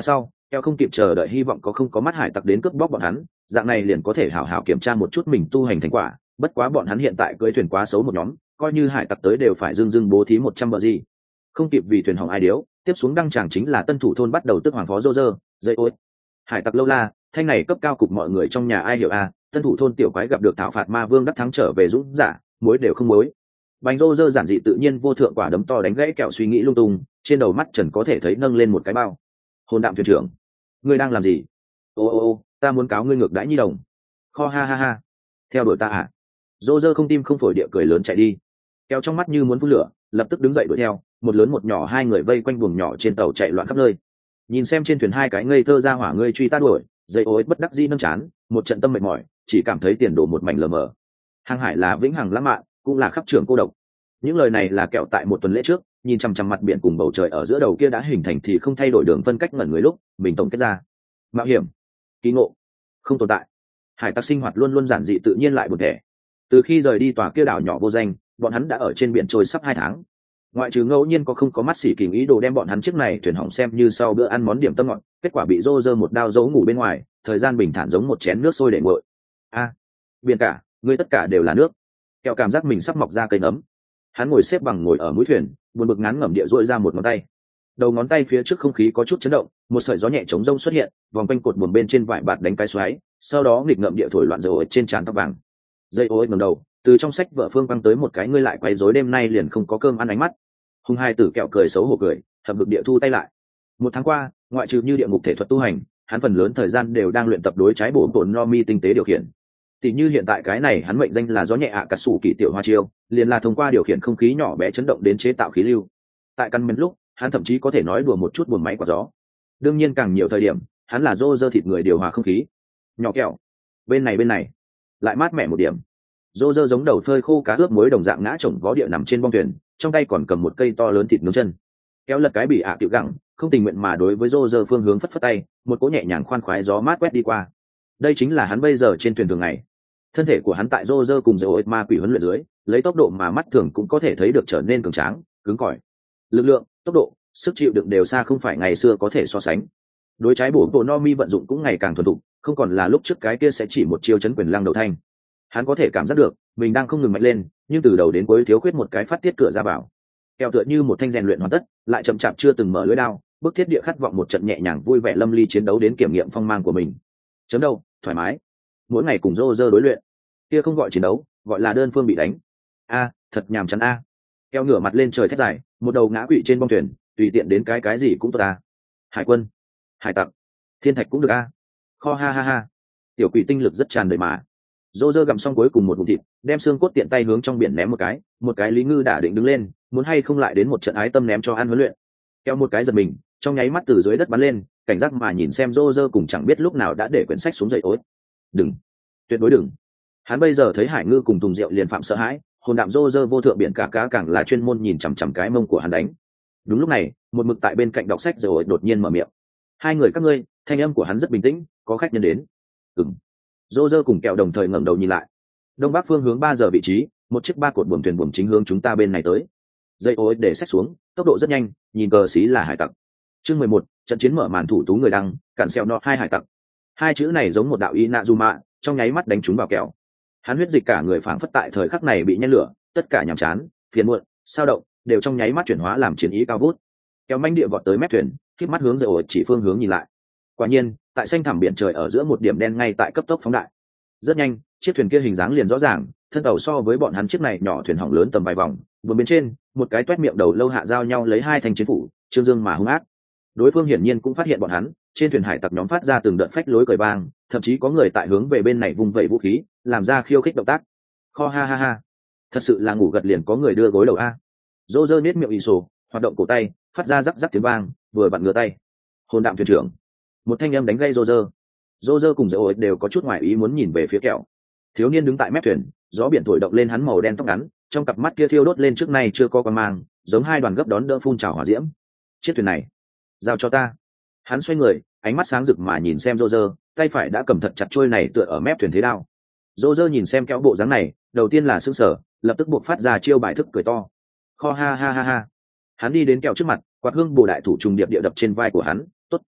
Keo không kịp chờ đợi hy vọng có không có mắt hải tặc đến cướp bóc bọn hắn, dạng này liền có thể hảo hảo kiểm tra một chút mình tu hành thành quả. Bất quá bọn hắn hiện tại cưỡi thuyền quá xấu một nhóm, coi như hải tặc tới đều phải dưng dưng bố thí một trăm bờ gì. Không kịp vì thuyền hỏng ai điếu, tiếp xuống đăng tràng chính là tân thủ thôn bắt đầu tức hoàng phó rô rơ, dây ối. Hải tặc lâu la, thanh này cấp cao cục mọi người trong nhà ai hiểu a, tân thủ thôn tiểu quái gặp được thảo phạt ma vương đắc thắng trở về dũng giả, muối đều không muối. Bánh rô rơ giản dị tự nhiên vô thượng quả đấm to đánh gãy kẹo suy nghĩ lung tung, trên đầu mắt trần có thể thấy nâng lên một cái bao. Hồn đạm thuyền trưởng, ngươi đang làm gì? Ô ô ô, ta muốn cáo ngươi ngược đãi nhi đồng. Kho ha ha ha, theo đuổi ta à? Rô rơ không tim không phổi địa cười lớn chạy đi. Kẹo trong mắt như muốn phun lửa, lập tức đứng dậy đuổi theo, một lớn một nhỏ hai người vây quanh buồng nhỏ trên tàu chạy loạn khắp nơi. Nhìn xem trên thuyền hai cái ngây thơ ra hỏa ngươi truy ta đuổi, dây ối bất đắc dĩ nâng chán, một trận tâm mệt mỏi, chỉ cảm thấy tiền đổ một mảnh lờ mờ. Hàng hải là vĩnh hằng lãng mạn, cũng là khắp trường cô độc. Những lời này là kẹo tại một tuần lễ trước, nhìn chằm chằm mặt biển cùng bầu trời ở giữa đầu kia đã hình thành thì không thay đổi đường phân cách ngẩn người lúc mình tổng kết ra. Mạo hiểm, kỳ ngộ, không tồn tại. Hải tặc sinh hoạt luôn luôn giản dị tự nhiên lại buồn tẻ. Từ khi rời đi tòa kia đảo nhỏ vô danh, bọn hắn đã ở trên biển trôi sắp hai tháng. Ngoại trừ ngẫu nhiên có không có mắt xỉ kình ý đồ đem bọn hắn chiếc này thuyền hỏng xem như sau bữa ăn món điểm tâm ngọt, kết quả bị rô rơ một đao giấu ngủ bên ngoài, thời gian bình thản giống một chén nước sôi để nguội. A, biển cả, ngươi tất cả đều là nước. Kẹo cảm giác mình sắp mọc ra cây nấm. Hắn ngồi xếp bằng ngồi ở mũi thuyền, buồn bực ngán ngẩm địa dội ra một ngón tay. Đầu ngón tay phía trước không khí có chút chấn động, một sợi gió nhẹ chống rông xuất hiện, vòng quanh cột buồm bên trên vải bạt đánh cái xoáy, sau đó nghịch ngợm địa thổi loạn dầu ở trên trán tóc vàng. Dây ối ngẩng đầu, từ trong sách vợ phương quăng tới một cái ngươi lại quấy rối đêm nay liền không có cơm ăn ánh mắt. Hùng hai tử kẹo cười xấu hổ cười, hậm hực địa thu tay lại. Một tháng qua, ngoại trừ như địa ngục thể thuật tu hành, hắn phần lớn thời gian đều đang luyện tập đối trái bổ bổn no mi tinh tế điều khiển. Tỷ như hiện tại cái này hắn mệnh danh là gió nhẹ ạ cà sủ kỳ tiểu hoa chiêu, liền là thông qua điều khiển không khí nhỏ bé chấn động đến chế tạo khí lưu. Tại căn men lúc, hắn thậm chí có thể nói đùa một chút buồn máy quả gió. Đương nhiên càng nhiều thời điểm, hắn là rô rơ thịt người điều hòa không khí. Nhỏ kẹo, bên này bên này, lại mát mẻ một điểm. Rô rơ giống đầu phơi khô cá ướp muối đồng dạng ngã chồng vó địa nằm trên bong thuyền, trong tay còn cầm một cây to lớn thịt nướng chân. Kéo lật cái bị ạ tiểu gặng, không tình nguyện mà đối với rô rơ phương hướng phất phất tay, một cỗ nhẹ nhàng khoan khoái gió mát quét đi qua. Đây chính là hắn bây giờ trên thuyền thường ngày. Thân thể của hắn tại rô rơ cùng dầu ma quỷ huấn luyện dưới, lấy tốc độ mà mắt thường cũng có thể thấy được trở nên cường tráng, cứng cỏi. Lực lượng, tốc độ, sức chịu đựng đều xa không phải ngày xưa có thể so sánh. Đối trái bổ bộ no mi vận dụng cũng ngày càng thuần thục, không còn là lúc trước cái kia sẽ chỉ một chiêu chấn quyền lăng đầu thanh. Hắn có thể cảm giác được mình đang không ngừng mạnh lên, nhưng từ đầu đến cuối thiếu khuyết một cái phát tiết cửa ra vào. Kẹo tựa như một thanh rèn luyện hoàn tất, lại chậm chạp chưa từng mở lưỡi đao, bức thiết địa khát vọng một trận nhẹ nhàng vui vẻ lâm ly chiến đấu đến kiểm nghiệm phong mang của mình. Chấm đâu, thoải mái. Mỗi ngày cùng rô rơ đối luyện, kia không gọi chiến đấu, gọi là đơn phương bị đánh. A, thật nhàm chán a. Kẹo ngửa mặt lên trời thét dài, một đầu ngã quỵ trên bong thuyền, tùy tiện đến cái cái gì cũng tốt ta. Hải quân, hải tặc, thiên thạch cũng được a. Kho ha ha ha. Tiểu quỷ tinh lực rất tràn đầy mà. Dô dơ gặm xong cuối cùng một ngụm thịt, đem xương cốt tiện tay hướng trong biển ném một cái, một cái lý ngư đã định đứng lên, muốn hay không lại đến một trận ái tâm ném cho ăn huấn luyện. Kéo một cái giật mình, trong nháy mắt từ dưới đất bắn lên, cảnh giác mà nhìn xem Dô dơ cùng chẳng biết lúc nào đã để quyển sách xuống dậy ối. Đừng, tuyệt đối đừng. Hắn bây giờ thấy hải ngư cùng thùng rượu liền phạm sợ hãi, hồn đạm Dô dơ vô thượng biển cả cá càng là chuyên môn nhìn chằm chằm cái mông của hắn đánh. Đúng lúc này, một mực tại bên cạnh đọc sách rồi đột nhiên mở miệng. Hai người các ngươi, thanh âm của hắn rất bình tĩnh, có khách nhân đến. Ừm. Dô dơ cùng kẹo đồng thời ngẩng đầu nhìn lại. Đông bắc phương hướng ba giờ vị trí, một chiếc ba cột buồm thuyền buồm chính hướng chúng ta bên này tới. Dây ối để xách xuống, tốc độ rất nhanh, nhìn cờ xí là hải tặc. Chương mười một, trận chiến mở màn thủ tú người đăng, cản xeo nọ hai hải tặc. Hai chữ này giống một đạo y nạ dù mạ, trong nháy mắt đánh trúng vào kẹo. Hắn huyết dịch cả người phảng phất tại thời khắc này bị nhen lửa, tất cả nhàm chán, phiền muộn, sao động, đều trong nháy mắt chuyển hóa làm chiến ý cao vút. Kẹo manh địa vọt tới mép thuyền, khép mắt hướng dây ối chỉ phương hướng nhìn lại. Quả nhiên, tại xanh thẳm biển trời ở giữa một điểm đen ngay tại cấp tốc phóng đại. Rất nhanh, chiếc thuyền kia hình dáng liền rõ ràng, thân tàu so với bọn hắn chiếc này nhỏ thuyền hỏng lớn tầm vài vòng, vừa bên trên, một cái toét miệng đầu lâu hạ giao nhau lấy hai thanh chiến phủ, trương dương mà hung ác. Đối phương hiển nhiên cũng phát hiện bọn hắn, trên thuyền hải tặc nhóm phát ra từng đợt phách lối cười bang, thậm chí có người tại hướng về bên này vung vẩy vũ khí, làm ra khiêu khích động tác. Kho ha ha ha, thật sự là ngủ gật liền có người đưa gối đầu a. Dô dơ nết miệng ì sổ, hoạt động cổ tay, phát ra rắc rắc tiếng vang, vừa vặn ngửa tay. Hồn đạm thuyền trưởng, một thanh âm đánh gây rô rơ. Rô rơ cùng dễ ổi đều có chút ngoài ý muốn nhìn về phía kẹo. Thiếu niên đứng tại mép thuyền, gió biển thổi động lên hắn màu đen tóc ngắn, trong cặp mắt kia thiêu đốt lên trước nay chưa có quan mang, giống hai đoàn gấp đón đỡ phun trào hỏa diễm. Chiếc thuyền này, giao cho ta. Hắn xoay người, ánh mắt sáng rực mà nhìn xem rô rơ, tay phải đã cầm thật chặt trôi này tựa ở mép thuyền thế đao. Rô rơ nhìn xem kẹo bộ dáng này, đầu tiên là sững sờ, lập tức buộc phát ra chiêu bài thức cười to. Kho ha ha ha ha. Hắn đi đến kẹo trước mặt, quạt hương bồ đại thủ trùng điệp địa đập trên vai của hắn. Tốt,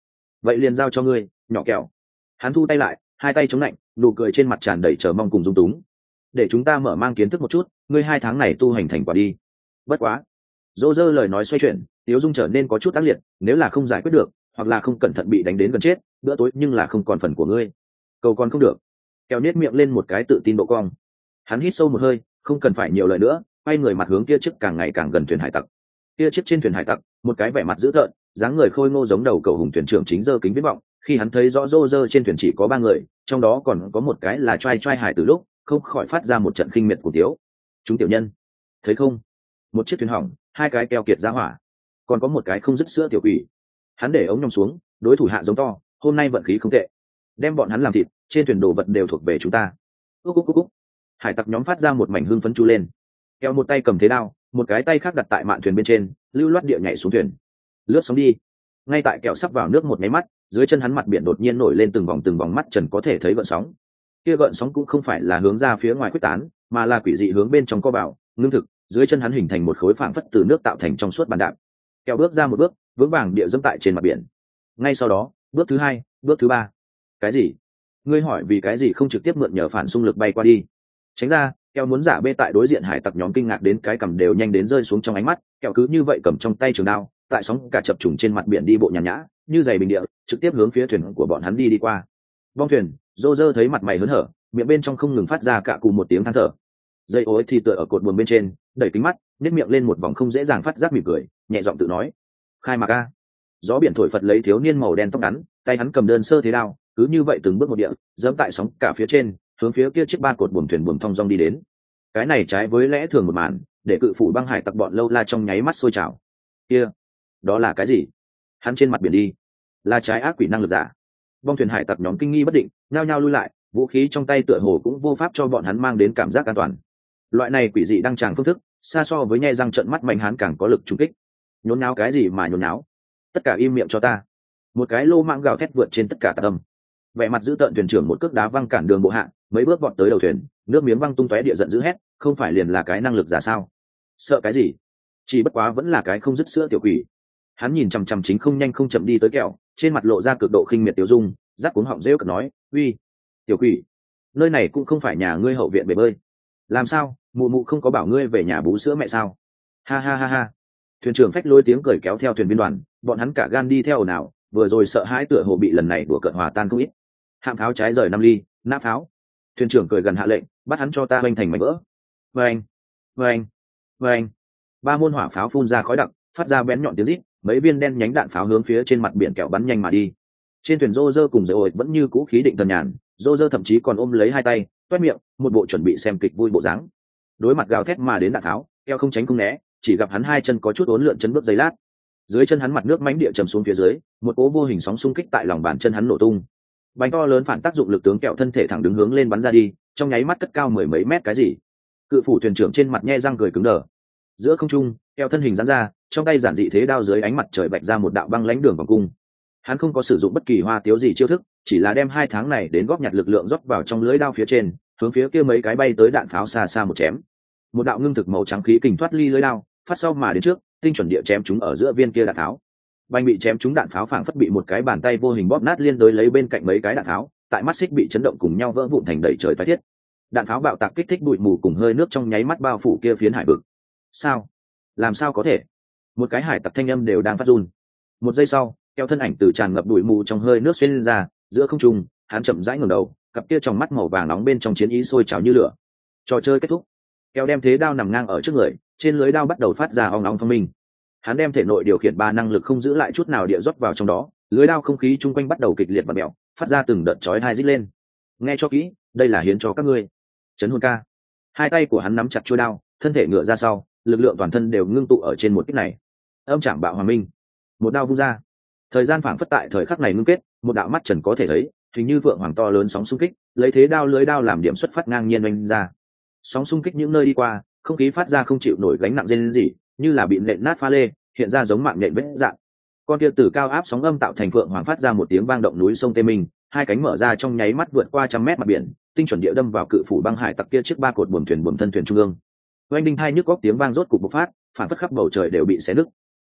vậy liền giao cho ngươi nhỏ kẹo. Hắn thu tay lại, hai tay chống lạnh, nụ cười trên mặt tràn đầy chờ mong cùng dung túng. Để chúng ta mở mang kiến thức một chút, ngươi hai tháng này tu hành thành quả đi. Bất quá, dô dơ lời nói xoay chuyển, tiếu dung trở nên có chút ác liệt, nếu là không giải quyết được hoặc là không cẩn thận bị đánh đến gần chết, bữa tối nhưng là không còn phần của ngươi. Cầu còn không được. Kẹo nết miệng lên một cái tự tin độ cong. Hắn hít sâu một hơi, không cần phải nhiều lời nữa, quay người mặt hướng kia chiếc càng ngày càng gần thuyền hải tặc. Kia chiếc trên thuyền hải tặc, một cái vẻ mặt dữ tợn, dáng người khôi ngô giống đầu cầu hùng thuyền trưởng chính giơ kính viễn vọng, khi hắn thấy rõ rô rơ trên thuyền chỉ có ba người, trong đó còn có một cái là trai trai hải từ lúc không khỏi phát ra một trận khinh miệt của tiếu. Chúng tiểu nhân, thấy không? Một chiếc thuyền hỏng, hai cái keo kiệt ra hỏa, còn có một cái không dứt sữa tiểu quỷ. Hắn để ống nhòm xuống, đối thủ hạ giống to, hôm nay vận khí không tệ, đem bọn hắn làm thịt, trên thuyền đồ vật đều thuộc về chúng ta. Úc úc úc úc. Hải tặc nhóm phát ra một mảnh hưng phấn chu lên. Keo một tay cầm thế đao, một cái tay khác đặt tại mạn thuyền bên trên, lưu loát địa nhảy xuống thuyền, lướt sóng đi. Ngay tại kẹo sắp vào nước một máy mắt, dưới chân hắn mặt biển đột nhiên nổi lên từng vòng từng vòng mắt trần có thể thấy gợn sóng. Kia gợn sóng cũng không phải là hướng ra phía ngoài quyết tán, mà là quỷ dị hướng bên trong co vào, ngưng thực, dưới chân hắn hình thành một khối phảng phất từ nước tạo thành trong suốt bàn đạp. Kẹo bước ra một bước, vững vàng địa dẫm tại trên mặt biển. Ngay sau đó, bước thứ hai, bước thứ ba. Cái gì? Ngươi hỏi vì cái gì không trực tiếp mượn nhờ phản xung lực bay qua đi? Tránh ra, kẹo muốn giả bê tại đối diện hải tặc nhóm kinh ngạc đến cái cầm đều nhanh đến rơi xuống trong ánh mắt, kẹo cứ như vậy cầm trong tay trường đao, tại sóng cả chập trùng trên mặt biển đi bộ nhàn nhã, như giày bình địa, trực tiếp hướng phía thuyền của bọn hắn đi đi qua. Bong thuyền, Rô Rơ thấy mặt mày hớn hở, miệng bên trong không ngừng phát ra cả cù một tiếng than thở. Dây ối thì tựa ở cột buồm bên trên, đẩy kính mắt, nhếch miệng lên một vòng không dễ dàng phát giác mỉm cười, nhẹ giọng tự nói: "Khai mạc a." Gió biển thổi phật lấy thiếu niên màu đen tóc ngắn, tay hắn cầm đơn sơ thế đao, cứ như vậy từng bước một địa, giẫm tại sóng cả phía trên, hướng phía kia chiếc ba cột buồm thuyền buồm thong dong đi đến. Cái này trái với lẽ thường một màn, để cự phủ băng hải tặc bọn lâu la trong nháy mắt sôi trào. Kia, đó là cái gì? Hắn trên mặt biển đi, là trái ác quỷ năng lực giả. Bong thuyền hải tặc nhóm kinh nghi bất định, nhao nhao lui lại, vũ khí trong tay tựa hồ cũng vô pháp cho bọn hắn mang đến cảm giác an toàn. Loại này quỷ dị đăng tràng phương thức, xa so với nhe răng trợn mắt mạnh hắn càng có lực trùng kích. Nhốn náo cái gì mà nhốn náo? Tất cả im miệng cho ta! Một cái lô mạng gào thét vượt trên tất cả tạc âm. Vẻ mặt giữ tợn thuyền trưởng một cước đá văng cản đường bộ hạ, mấy bước vọt tới đầu thuyền, nước miếng văng tung tóe địa giận dữ hét, không phải liền là cái năng lực giả sao? Sợ cái gì? Chỉ bất quá vẫn là cái không dứt sữa tiểu quỷ. Hắn nhìn chằm chằm chính không nhanh không chậm đi tới kẹo, trên mặt lộ ra cực độ khinh miệt tiêu dung, rắc cuống họng rêu cợt nói: "Uy, tiểu quỷ, nơi này cũng không phải nhà ngươi hậu viện bể bơi. Làm sao, mụ mụ không có bảo ngươi về nhà bú sữa mẹ sao?" Ha ha ha ha. Thuyền trưởng phách lôi tiếng cười kéo theo thuyền viên đoàn, bọn hắn cả gan đi theo ồn ào, vừa rồi sợ hãi tựa hồ bị lần này đùa cợt hòa tan không ít. Hạm pháo trái rời năm ly, nã pháo. Thuyền trưởng cười gần hạ lệnh, bắt hắn cho ta hoành thành mảnh vỡ. Vâng, vâng, vâng. Ba môn hỏa pháo phun ra khói đặc, phát ra bén nhọn tiếng rít, mấy viên đen nhánh đạn pháo hướng phía trên mặt biển kẹo bắn nhanh mà đi. Trên thuyền rô rơ cùng dễ ổi vẫn như cũ khí định thần nhàn, rô rơ thậm chí còn ôm lấy hai tay, toét miệng, một bộ chuẩn bị xem kịch vui bộ dáng. Đối mặt gào thét mà đến đạn pháo, keo không tránh không né, chỉ gặp hắn hai chân có chút uốn lượn chân bước giây lát. Dưới chân hắn mặt nước mãnh địa trầm xuống phía dưới, một cỗ vô hình sóng xung kích tại lòng bàn chân hắn nổ tung. Bánh to lớn phản tác dụng lực tướng kẹo thân thể thẳng đứng hướng lên bắn ra đi, trong nháy mắt cất cao mười mấy mét cái gì. Cự phủ thuyền trưởng trên mặt nhe răng cười cứng đờ. Giữa không trung, kẹo thân hình giãn ra, trong tay giản dị thế đao dưới ánh mặt trời bạch ra một đạo băng lãnh đường vòng cung. Hắn không có sử dụng bất kỳ hoa tiếu gì chiêu thức, chỉ là đem hai tháng này đến góp nhặt lực lượng rót vào trong lưới đao phía trên, hướng phía kia mấy cái bay tới đạn pháo xa xa một chém. Một đạo ngưng thực màu trắng khí kình thoát ly lưới đao, phát sau mà đến trước, tinh chuẩn địa chém chúng ở giữa viên kia đạn pháo. Banh bị chém chúng đạn pháo phảng phất bị một cái bàn tay vô hình bóp nát liên đối lấy bên cạnh mấy cái đạn pháo, tại mắt xích bị chấn động cùng nhau vỡ vụn thành đầy trời phái thiết. Đạn pháo bạo tạc kích thích bụi mù cùng hơi nước trong nháy mắt bao phủ kia phiến hải vực. Sao? Làm sao có thể? Một cái hải tặc thanh âm đều đang phát run. Một giây sau, keo thân ảnh từ tràn ngập bụi mù trong hơi nước xuyên lên ra, giữa không trung, hắn chậm rãi ngẩng đầu, cặp kia trong mắt màu vàng nóng bên trong chiến ý sôi trào như lửa. Trò chơi kết thúc. Keo đem thế đao nằm ngang ở trước người, trên lưới đao bắt đầu phát ra ong ong phong minh. Hắn đem thể nội điều khiển ba năng lực không giữ lại chút nào địa rót vào trong đó, lưới đao không khí chung quanh bắt đầu kịch liệt và mèo, phát ra từng đợt chói tai rít lên. Nghe cho kỹ, đây là hiến cho các ngươi. Chấn hồn ca. Hai tay của hắn nắm chặt chuôi đao, thân thể ngựa ra sau, lực lượng toàn thân đều ngưng tụ ở trên một kích này. Âm trảm bạo hoàng minh, một đao vung ra. Thời gian phảng phất tại thời khắc này ngưng kết, một đạo mắt trần có thể thấy, hình như vượng hoàng to lớn sóng xung kích, lấy thế đao lưới đao làm điểm xuất phát ngang nhiên oanh ra. Sóng xung kích những nơi đi qua, không khí phát ra không chịu nổi gánh nặng rên rỉ, như là bị nện nát pha lê, hiện ra giống mạng nện vết dạng. Con kia từ cao áp sóng âm tạo thành phượng hoàng phát ra một tiếng vang động núi sông tê minh, hai cánh mở ra trong nháy mắt vượt qua trăm mét mặt biển, tinh chuẩn địa đâm vào cự phủ băng hải tặc kia chiếc ba cột buồm thuyền buồm thân thuyền trung ương. Oanh đinh hai nhức góc tiếng vang rốt cục bộc phát, phản phất khắp bầu trời đều bị xé nứt.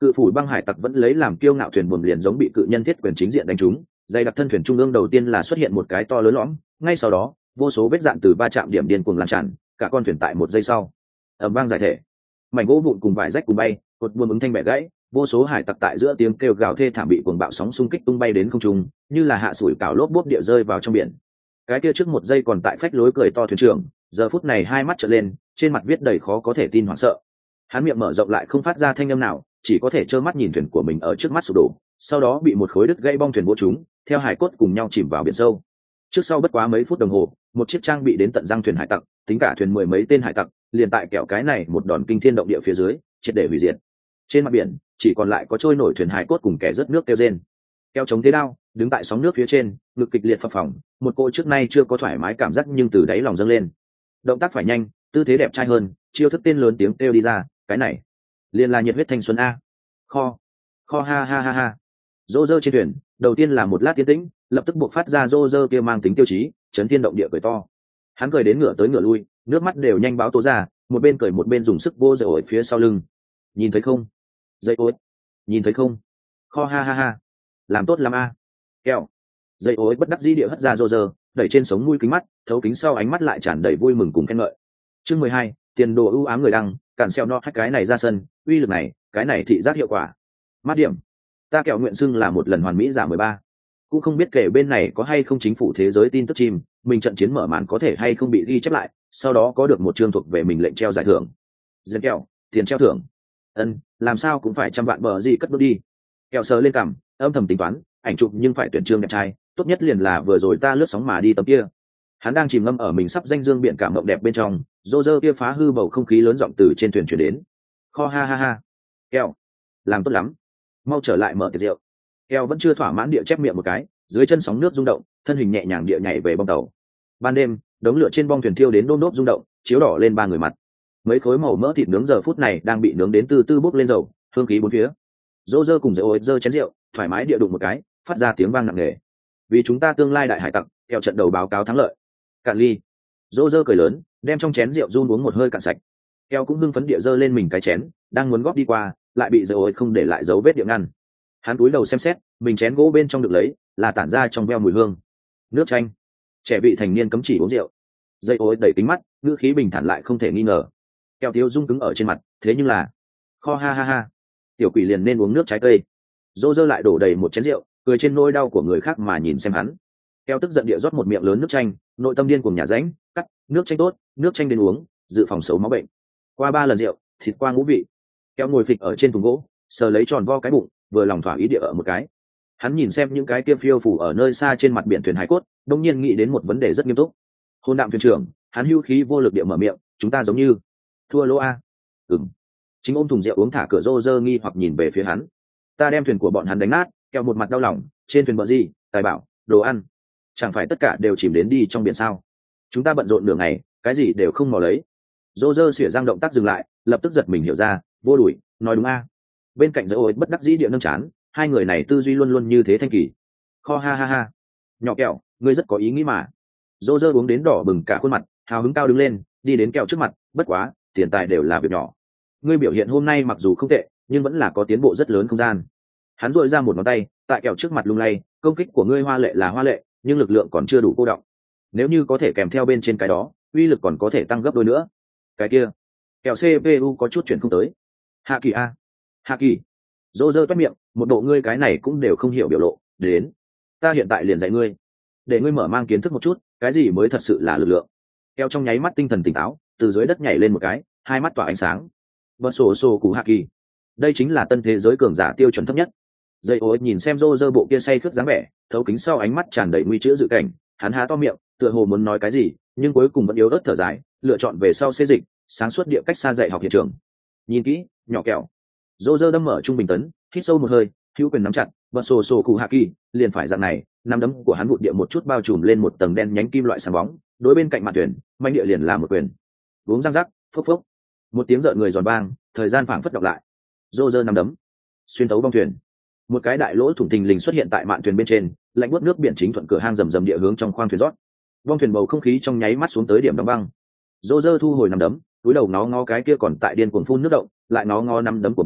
Cự phủ băng hải tặc vẫn lấy làm kiêu ngạo thuyền buồm liền giống bị cự nhân thiết quyền chính diện đánh trúng, dày đặc thân thuyền trung ương đầu tiên là xuất hiện một cái to lớn lõm, ngay sau đó vô số vết dạn từ va chạm điểm điên cuồng lan tràn, cả con thuyền tại một giây sau ầm vang giải thể, mảnh gỗ vụn cùng vải rách cùng bay, cột buồm ứng thanh bẻ gãy, vô số hải tặc tại giữa tiếng kêu gào thê thảm bị cuồng bạo sóng xung kích tung bay đến không trung, như là hạ sủi cảo lốp bốp địa rơi vào trong biển. Cái kia trước một giây còn tại phách lối cười to thuyền trưởng, giờ phút này hai mắt trợn lên, trên mặt viết đầy khó có thể tin hoảng sợ. Hắn miệng mở rộng lại không phát ra thanh âm nào, chỉ có thể trơ mắt nhìn thuyền của mình ở trước mắt sụp đổ, sau đó bị một khối đứt gãy bong thuyền vỗ trúng, theo hải cốt cùng nhau chìm vào biển sâu. Trước sau bất quá mấy phút đồng hồ, một chiếc trang bị đến tận răng thuyền hải tặc, tính cả thuyền mười mấy tên hải tặc, liền tại kẹo cái này một đòn kinh thiên động địa phía dưới, triệt để hủy diệt. Trên mặt biển, chỉ còn lại có trôi nổi thuyền hải cốt cùng kẻ rớt nước kêu rên. Keo chống thế đao, đứng tại sóng nước phía trên, ngực kịch liệt phập phồng, một cô trước nay chưa có thoải mái cảm giác nhưng từ đáy lòng dâng lên. Động tác phải nhanh, tư thế đẹp trai hơn, chiêu thức tên lớn tiếng kêu đi ra, cái này liền là nhiệt huyết thanh xuân a. Kho, kho ha ha ha ha. Rô rơ trên thuyền, đầu tiên là một lát tiến tĩnh, lập tức buộc phát ra rô rơ kia mang tính tiêu chí, chấn thiên động địa cười to. Hắn cười đến ngửa tới ngửa lui, nước mắt đều nhanh báo tố ra, một bên cười một bên dùng sức vô dậy ổi phía sau lưng. Nhìn thấy không? Dây ối. Nhìn thấy không? Kho ha ha ha. Làm tốt lắm a. Kẹo. Dây ối bất đắc dĩ địa hất ra rô rơ, đẩy trên sống mũi kính mắt, thấu kính sau ánh mắt lại tràn đầy vui mừng cùng khen ngợi. Chương mười hai, tiền đồ ưu ám người đăng, cản xeo no hai cái này ra sân, uy lực này, cái này thị giác hiệu quả. Mát điểm. Ta kẹo nguyện xưng là một lần hoàn mỹ giảm mười ba. Cũng không biết kể bên này có hay không chính phủ thế giới tin tức chim, mình trận chiến mở màn có thể hay không bị ghi chép lại, sau đó có được một chương thuộc về mình lệnh treo giải thưởng. Dân kẹo, tiền treo thưởng. Ân, làm sao cũng phải trăm vạn bờ gì cất bước đi. Kẹo sờ lên cằm, âm thầm tính toán, ảnh chụp nhưng phải tuyển trương đẹp trai, tốt nhất liền là vừa rồi ta lướt sóng mà đi tầm kia. Hắn đang chìm ngâm ở mình sắp danh dương biển cảm mộng đẹp bên trong, rô rơ kia phá hư bầu không khí lớn giọng từ trên thuyền chuyển đến. Kho ha ha ha. Kẹo, làm tốt lắm, mau trở lại mở tiệc rượu. Kẹo vẫn chưa thỏa mãn địa chép miệng một cái, dưới chân sóng nước rung động, thân hình nhẹ nhàng địa nhảy về bong tàu. Ban đêm, đống lửa trên bong thuyền thiêu đến đôm đốp rung động, chiếu đỏ lên ba người mặt. Mấy khối màu mỡ thịt nướng giờ phút này đang bị nướng đến từ từ bốc lên dầu, hương khí bốn phía. Rô rơ cùng dầu ối dơ chén rượu, thoải mái địa đụng một cái, phát ra tiếng vang nặng nề. Vì chúng ta tương lai đại hải tặc, kẹo trận đầu báo cáo thắng lợi. Cạn ly. Rô rơ cười lớn, đem trong chén rượu run uống một hơi cạn sạch. Kẹo cũng hưng phấn địa dơ lên mình cái chén, đang muốn góp đi qua, lại bị dầu ối không để lại dấu vết địa ngăn. Hắn cúi đầu xem xét, mình chén gỗ bên trong được lấy là tản ra trong veo mùi hương. Nước chanh. Trẻ vị thành niên cấm chỉ uống rượu. Dây ối đẩy kính mắt, ngữ khí bình thản lại không thể nghi ngờ. Kẹo tiêu rung cứng ở trên mặt, thế nhưng là kho ha ha ha. Tiểu quỷ liền nên uống nước trái cây. Dô dơ lại đổ đầy một chén rượu, cười trên nỗi đau của người khác mà nhìn xem hắn. Keo tức giận địa rót một miệng lớn nước chanh, nội tâm điên cuồng nhà ránh, cắt, nước chanh tốt, nước chanh đến uống, dự phòng xấu máu bệnh. Qua ba lần rượu, thịt qua ngũ vị. Keo ngồi phịch ở trên thùng gỗ, sờ lấy tròn vo cái bụng, vừa lòng thỏa ý địa ở một cái. Hắn nhìn xem những cái kia phiêu phủ ở nơi xa trên mặt biển thuyền hải cốt, đông nhiên nghĩ đến một vấn đề rất nghiêm túc. Hôn đạm thuyền trưởng, hắn hưu khí vô lực địa mở miệng, chúng ta giống như thua lỗ a. Ừm. Chính ôm thùng rượu uống thả cửa rô rơ nghi hoặc nhìn về phía hắn. Ta đem thuyền của bọn hắn đánh nát, Keo một mặt đau lòng, trên thuyền bờ gì, tài bảo, đồ ăn, chẳng phải tất cả đều chìm đến đi trong biển sao? Chúng ta bận rộn nửa ngày, cái gì đều không mò lấy. Rô rơ xỉa răng động tác dừng lại, lập tức giật mình hiểu ra, vô đuổi, nói đúng a. Bên cạnh dỡ ối bất đắc dĩ địa nâng chán, hai người này tư duy luôn luôn như thế thanh kỳ. Kho ha ha ha. Nhỏ Kẹo, ngươi rất có ý nghĩ mà. Rô rơ uống đến đỏ bừng cả khuôn mặt, hào hứng cao đứng lên, đi đến Kẹo trước mặt, bất quá, tiền tài đều là việc nhỏ. Ngươi biểu hiện hôm nay mặc dù không tệ, nhưng vẫn là có tiến bộ rất lớn không gian. Hắn dội ra một ngón tay, tại Kẹo trước mặt lung lay, công kích của ngươi hoa lệ là hoa lệ, nhưng lực lượng còn chưa đủ cô động. Nếu như có thể kèm theo bên trên cái đó, uy lực còn có thể tăng gấp đôi nữa. Cái kia, Kẹo xê pê u có chút chuyển không tới. Hạ kỳ a. Hạ kỳ. Dô dơ toét miệng, một bộ ngươi cái này cũng đều không hiểu biểu lộ, đến. Ta hiện tại liền dạy ngươi. Để ngươi mở mang kiến thức một chút, cái gì mới thật sự là lực lượng. Kẹo trong nháy mắt tinh thần tỉnh táo, từ dưới đất nhảy lên một cái, hai mắt tỏa ánh sáng. Bật sổ sổ cú hạ kỳ. Đây chính là tân thế giới cường giả tiêu chuẩn thấp nhất. Dây ối nhìn xem rô rơ bộ kia say khướt dáng vẻ, thấu kính sau ánh mắt tràn đầy nguy chữa dự cảnh, hắn há to miệng, tựa hồ muốn nói cái gì, nhưng cuối cùng vẫn yếu ớt thở dài, lựa chọn về sau xê dịch, sáng suốt địa cách xa dạy học hiện trường. Nhìn kỹ, nhỏ Kẹo. Rô rơ đâm mở trung bình tấn, hít sâu một hơi, hữu quyền nắm chặt, bật sổ sổ cụ hạ kỳ, liền phải dạng này, nắm đấm của hắn vụt địa một chút bao trùm lên một tầng đen nhánh kim loại sáng bóng, đối bên cạnh mặt tuyển, manh địa liền là một quyền. Uống răng rắc, phốc phốc. Một tiếng rợn người giòn vang, thời gian phảng phất đọc lại. Rô rơ nắm đấm, xuyên tấu bong thuyền. Một cái đại lỗ thủng thình lình xuất hiện tại mạn thuyền bên trên, lạnh buốt nước biển chính thuận cửa hang rầm rầm địa hướng trong khoang thuyền rót. Bong thuyền bầu không khí trong nháy mắt xuống tới điểm đóng băng. Rô rơ thu hồi nắm đấm, túi đầu nó ngó cái kia còn tại điên cuồng phun nước động, lại nó ngó nắm đấm của mình,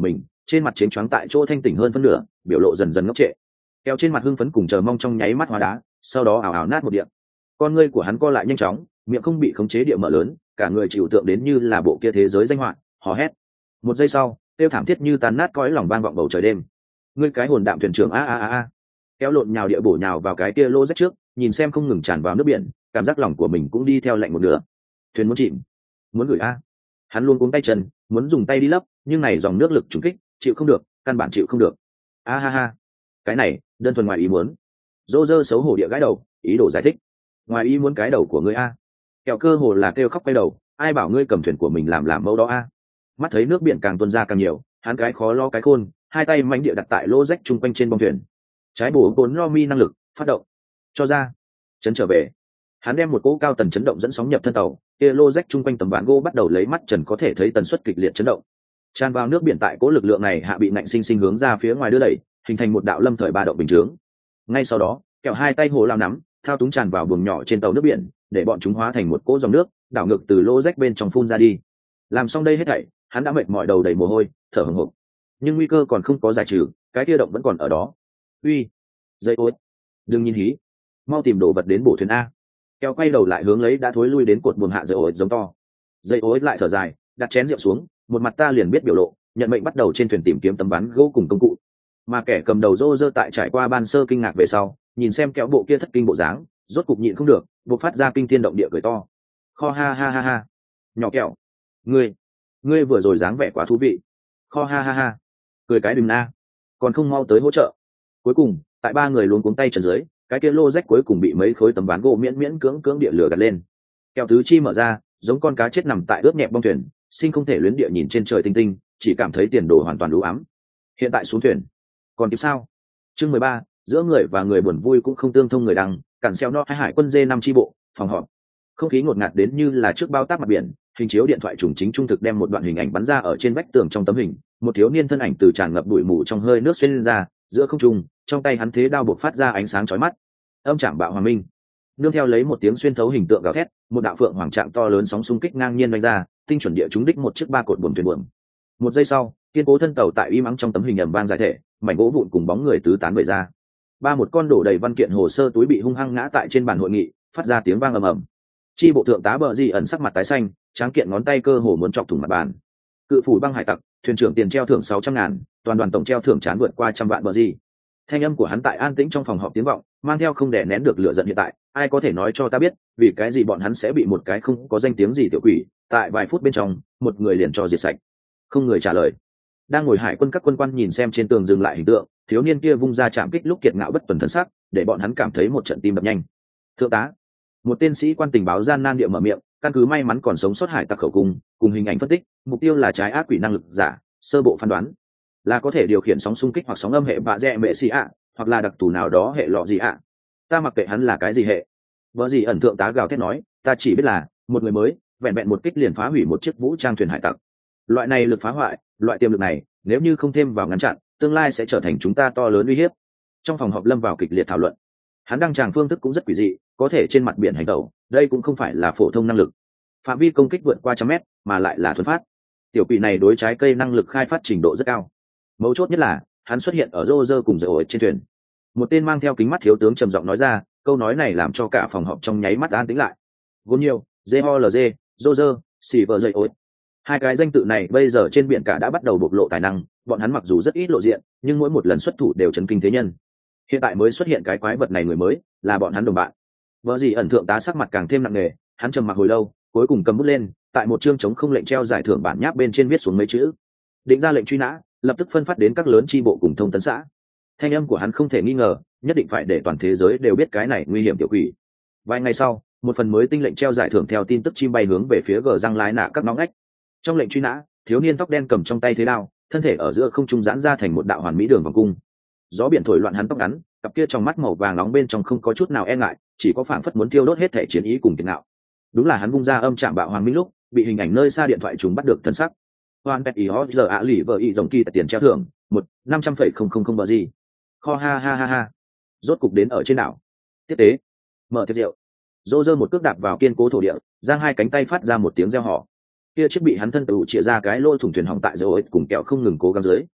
trên mặt chiến choáng tại chỗ thanh tỉnh hơn phân nửa, biểu lộ dần dần ngốc trệ. Kéo trên mặt hưng phấn cùng chờ mong trong nháy mắt hóa đá, sau đó ảo ảo nát một điện. Con ngươi của hắn co lại nhanh chóng, miệng không bị khống chế địa mở lớn, cả người chịu tượng đến như là bộ kia thế giới danh họa, hò hét. Một giây sau, kêu thảm thiết như tan nát cõi lòng vang vọng bầu trời đêm. Ngươi cái hồn đạm thuyền trưởng a a a a. Kéo lộn nhào địa bổ nhào vào cái kia lô rách trước, nhìn xem không ngừng tràn vào nước biển, cảm giác lòng của mình cũng đi theo lạnh một nửa. Thuyền muốn chìm, muốn gửi a. Hắn luôn cuống tay chân, muốn dùng tay đi lấp, nhưng này dòng nước lực trùng kích, chịu không được, căn bản chịu không được. A ha ha, cái này, đơn thuần ngoài ý muốn. Dô dơ xấu hổ địa gãi đầu, ý đồ giải thích. Ngoài ý muốn cái đầu của ngươi a. Kẹo cơ hồ là kêu khóc quay đầu, ai bảo ngươi cầm thuyền của mình làm làm mẫu đó a. Mắt thấy nước biển càng tuôn ra càng nhiều, hắn cái khó lo cái khôn, hai tay mạnh địa đặt tại lỗ rách chung quanh trên bông thuyền. Trái bổ bốn no mi năng lực, phát động. Cho ra. Chấn trở về. Hắn đem một cỗ cao tần chấn động dẫn sóng nhập thân tàu, kia lô rách chung quanh tấm ván gỗ bắt đầu lấy mắt trần có thể thấy tần suất kịch liệt chấn động. Tràn vào nước biển tại cỗ lực lượng này hạ bị nạnh sinh sinh hướng ra phía ngoài đưa đẩy, hình thành một đạo lâm thời ba động bình chướng. Ngay sau đó, kẹo hai tay hồ lao nắm, thao túng tràn vào buồng nhỏ trên tàu nước biển, để bọn chúng hóa thành một cỗ dòng nước, đảo ngược từ lô rách bên trong phun ra đi. Làm xong đây hết thảy, hắn đã mệt mỏi đầu đầy mồ hôi, thở hổn hộc. Nhưng nguy cơ còn không có giải trừ, cái kia động vẫn còn ở đó. Uy, dây ối, đừng nhìn hí, mau tìm đồ vật đến bổ thuyền a. Kẹo quay đầu lại hướng lấy đã thối lui đến cột buồng hạ dây ối giống to. Dây ối lại thở dài, đặt chén rượu xuống, một mặt ta liền biết biểu lộ, nhận mệnh bắt đầu trên thuyền tìm kiếm tấm ván gỗ cùng công cụ. Mà kẻ cầm đầu rô rơ tại trải qua ban sơ kinh ngạc về sau, nhìn xem kéo bộ kia thất kinh bộ dáng, rốt cục nhịn không được, buộc phát ra kinh thiên động địa cười to. Kho ha ha ha ha, nhỏ kẹo, ngươi, ngươi vừa rồi dáng vẻ quá thú vị. Kho ha ha ha, cười cái đừng na, còn không mau tới hỗ trợ. Cuối cùng, tại ba người luống cuống tay trần dưới, cái kia lô rách cuối cùng bị mấy khối tấm ván gỗ miễn miễn cưỡng cưỡng địa lửa gạt lên. Kẹo tứ chi mở ra, giống con cá chết nằm tại ướt nhẹp bong thuyền, sinh không thể luyến địa nhìn trên trời tinh tinh, chỉ cảm thấy tiền đồ hoàn toàn đủ ám. Hiện tại xuống thuyền, còn tiếp sao? Chương mười ba, giữa người và người buồn vui cũng không tương thông người đăng, cản xeo no hai hải quân dê năm tri bộ, phòng họp. Không khí ngột ngạt đến như là trước bao táp mặt biển, hình chiếu điện thoại trùng chính trung thực đem một đoạn hình ảnh bắn ra ở trên vách tường trong tấm hình, một thiếu niên thân ảnh từ tràn ngập bụi mù trong hơi nước xuyên lên ra, giữa không trung, trong tay hắn thế đao bộc phát ra ánh sáng chói mắt. Âm trảm bạo hoàng minh. Nương theo lấy một tiếng xuyên thấu hình tượng gào thét, một đạo phượng hoàng trạng to lớn sóng xung kích ngang nhiên đánh ra, tinh chuẩn địa trúng đích một chiếc ba cột buồm thuyền buồm. Một giây sau, kiên cố thân tàu tại uy mắng trong tấm hình ầm vang giải thể, mảnh gỗ vụn cùng bóng người tứ tán bể ra. Ba một con đổ đầy văn kiện hồ sơ túi bị hung hăng ngã tại trên bàn hội nghị, phát ra tiếng vang ầm ầm. Chi bộ thượng tá bờ gì ẩn sắc mặt tái xanh, tráng kiện ngón tay cơ hồ muốn chọc thủng mặt bàn. Cự phủ băng hải tặc, thuyền trưởng tiền treo thưởng sáu trăm ngàn, toàn đoàn tổng treo thưởng chán vượt qua trăm vạn bờ gì. Thanh âm của hắn tại an tĩnh trong phòng họp tiếng vọng, mang theo không đè nén được lửa giận hiện tại, ai có thể nói cho ta biết, vì cái gì bọn hắn sẽ bị một cái không có danh tiếng gì tiểu quỷ, tại vài phút bên trong, một người liền cho diệt sạch. Không người trả lời. Đang ngồi hải quân các quân quan nhìn xem trên tường dừng lại hình tượng, thiếu niên kia vung ra chạm kích lúc kiệt ngạo bất tuần thân sắc, để bọn hắn cảm thấy một trận tim đập nhanh. Thượng tá, một tên sĩ quan tình báo gian nan địa mở miệng, căn cứ may mắn còn sống sót hải tặc khẩu cung, cùng hình ảnh phân tích, mục tiêu là trái ác quỷ năng lực giả, sơ bộ phán đoán là có thể điều khiển sóng xung kích hoặc sóng âm hệ bạ rẽ mệ xì ạ, hoặc là đặc thù nào đó hệ lọ gì ạ. Ta mặc kệ hắn là cái gì hệ. Vợ gì ẩn thượng tá gào thét nói, ta chỉ biết là một người mới, vẹn vẹn một kích liền phá hủy một chiếc vũ trang thuyền hải tặc. Loại này lực phá hoại, loại tiềm lực này, nếu như không thêm vào ngăn chặn, tương lai sẽ trở thành chúng ta to lớn uy hiếp. Trong phòng họp lâm vào kịch liệt thảo luận. Hắn đăng tràng phương thức cũng rất quỷ dị, có thể trên mặt biển hành tẩu, đây cũng không phải là phổ thông năng lực. Phạm vi công kích vượt qua trăm mét, mà lại là thuần phát. Tiểu quỷ này đối trái cây năng lực khai phát trình độ rất cao. Mấu chốt nhất là, hắn xuất hiện ở rô rơ cùng dầu ổi trên thuyền. Một tên mang theo kính mắt thiếu tướng trầm giọng nói ra, câu nói này làm cho cả phòng họp trong nháy mắt an tĩnh lại. Gồm nhiều, jê o lờ giê, rô rơ, xì vợ dây ổi. Hai cái danh tự này bây giờ trên biển cả đã bắt đầu bộc lộ tài năng, bọn hắn mặc dù rất ít lộ diện, nhưng mỗi một lần xuất thủ đều chấn kinh thế nhân. Hiện tại mới xuất hiện cái quái vật này người mới, là bọn hắn đồng bạn. Vợ gì ẩn thượng tá sắc mặt càng thêm nặng nề, hắn trầm mặc hồi lâu, cuối cùng cầm bút lên, tại một chương chống không lệnh treo giải thưởng bản nháp bên trên viết xuống mấy chữ. Định ra lệnh truy nã, lập tức phân phát đến các lớn chi bộ cùng thông tấn xã. Thanh âm của hắn không thể nghi ngờ, nhất định phải để toàn thế giới đều biết cái này nguy hiểm tiểu quỷ. Vài ngày sau, một phần mới tinh lệnh treo giải thưởng theo tin tức chim bay hướng về phía gờ răng lái nạ các nóng ngách. Trong lệnh truy nã, thiếu niên tóc đen cầm trong tay thế đao, thân thể ở giữa không trung giãn ra thành một đạo hoàn mỹ đường vòng cung. Gió biển thổi loạn hắn tóc ngắn, cặp kia trong mắt màu vàng nóng bên trong không có chút nào e ngại, chỉ có phảng phất muốn tiêu đốt hết thể chiến ý cùng kiệt ngạo. Đúng là hắn vung ra âm chạm bạo hoàng minh lúc, bị hình ảnh nơi xa điện thoại chúng bắt được thân sắc. Hoan pet ý hot giờ ạ lì vợ ý rồng kỳ tại tiền treo thưởng, một năm trăm phẩy không không không bờ gì. Kho ha ha ha ha. Rốt cục đến ở trên đảo. Tiếp tế. Mở tiệc rượu. Dô dơ một cước đạp vào kiên cố thổ địa, giang hai cánh tay phát ra một tiếng reo hò. Kia chiếc bị hắn thân tự chĩa ra cái lỗ thủng thuyền hỏng tại dầu ấy cùng kẹo không ngừng cố gắng dưới,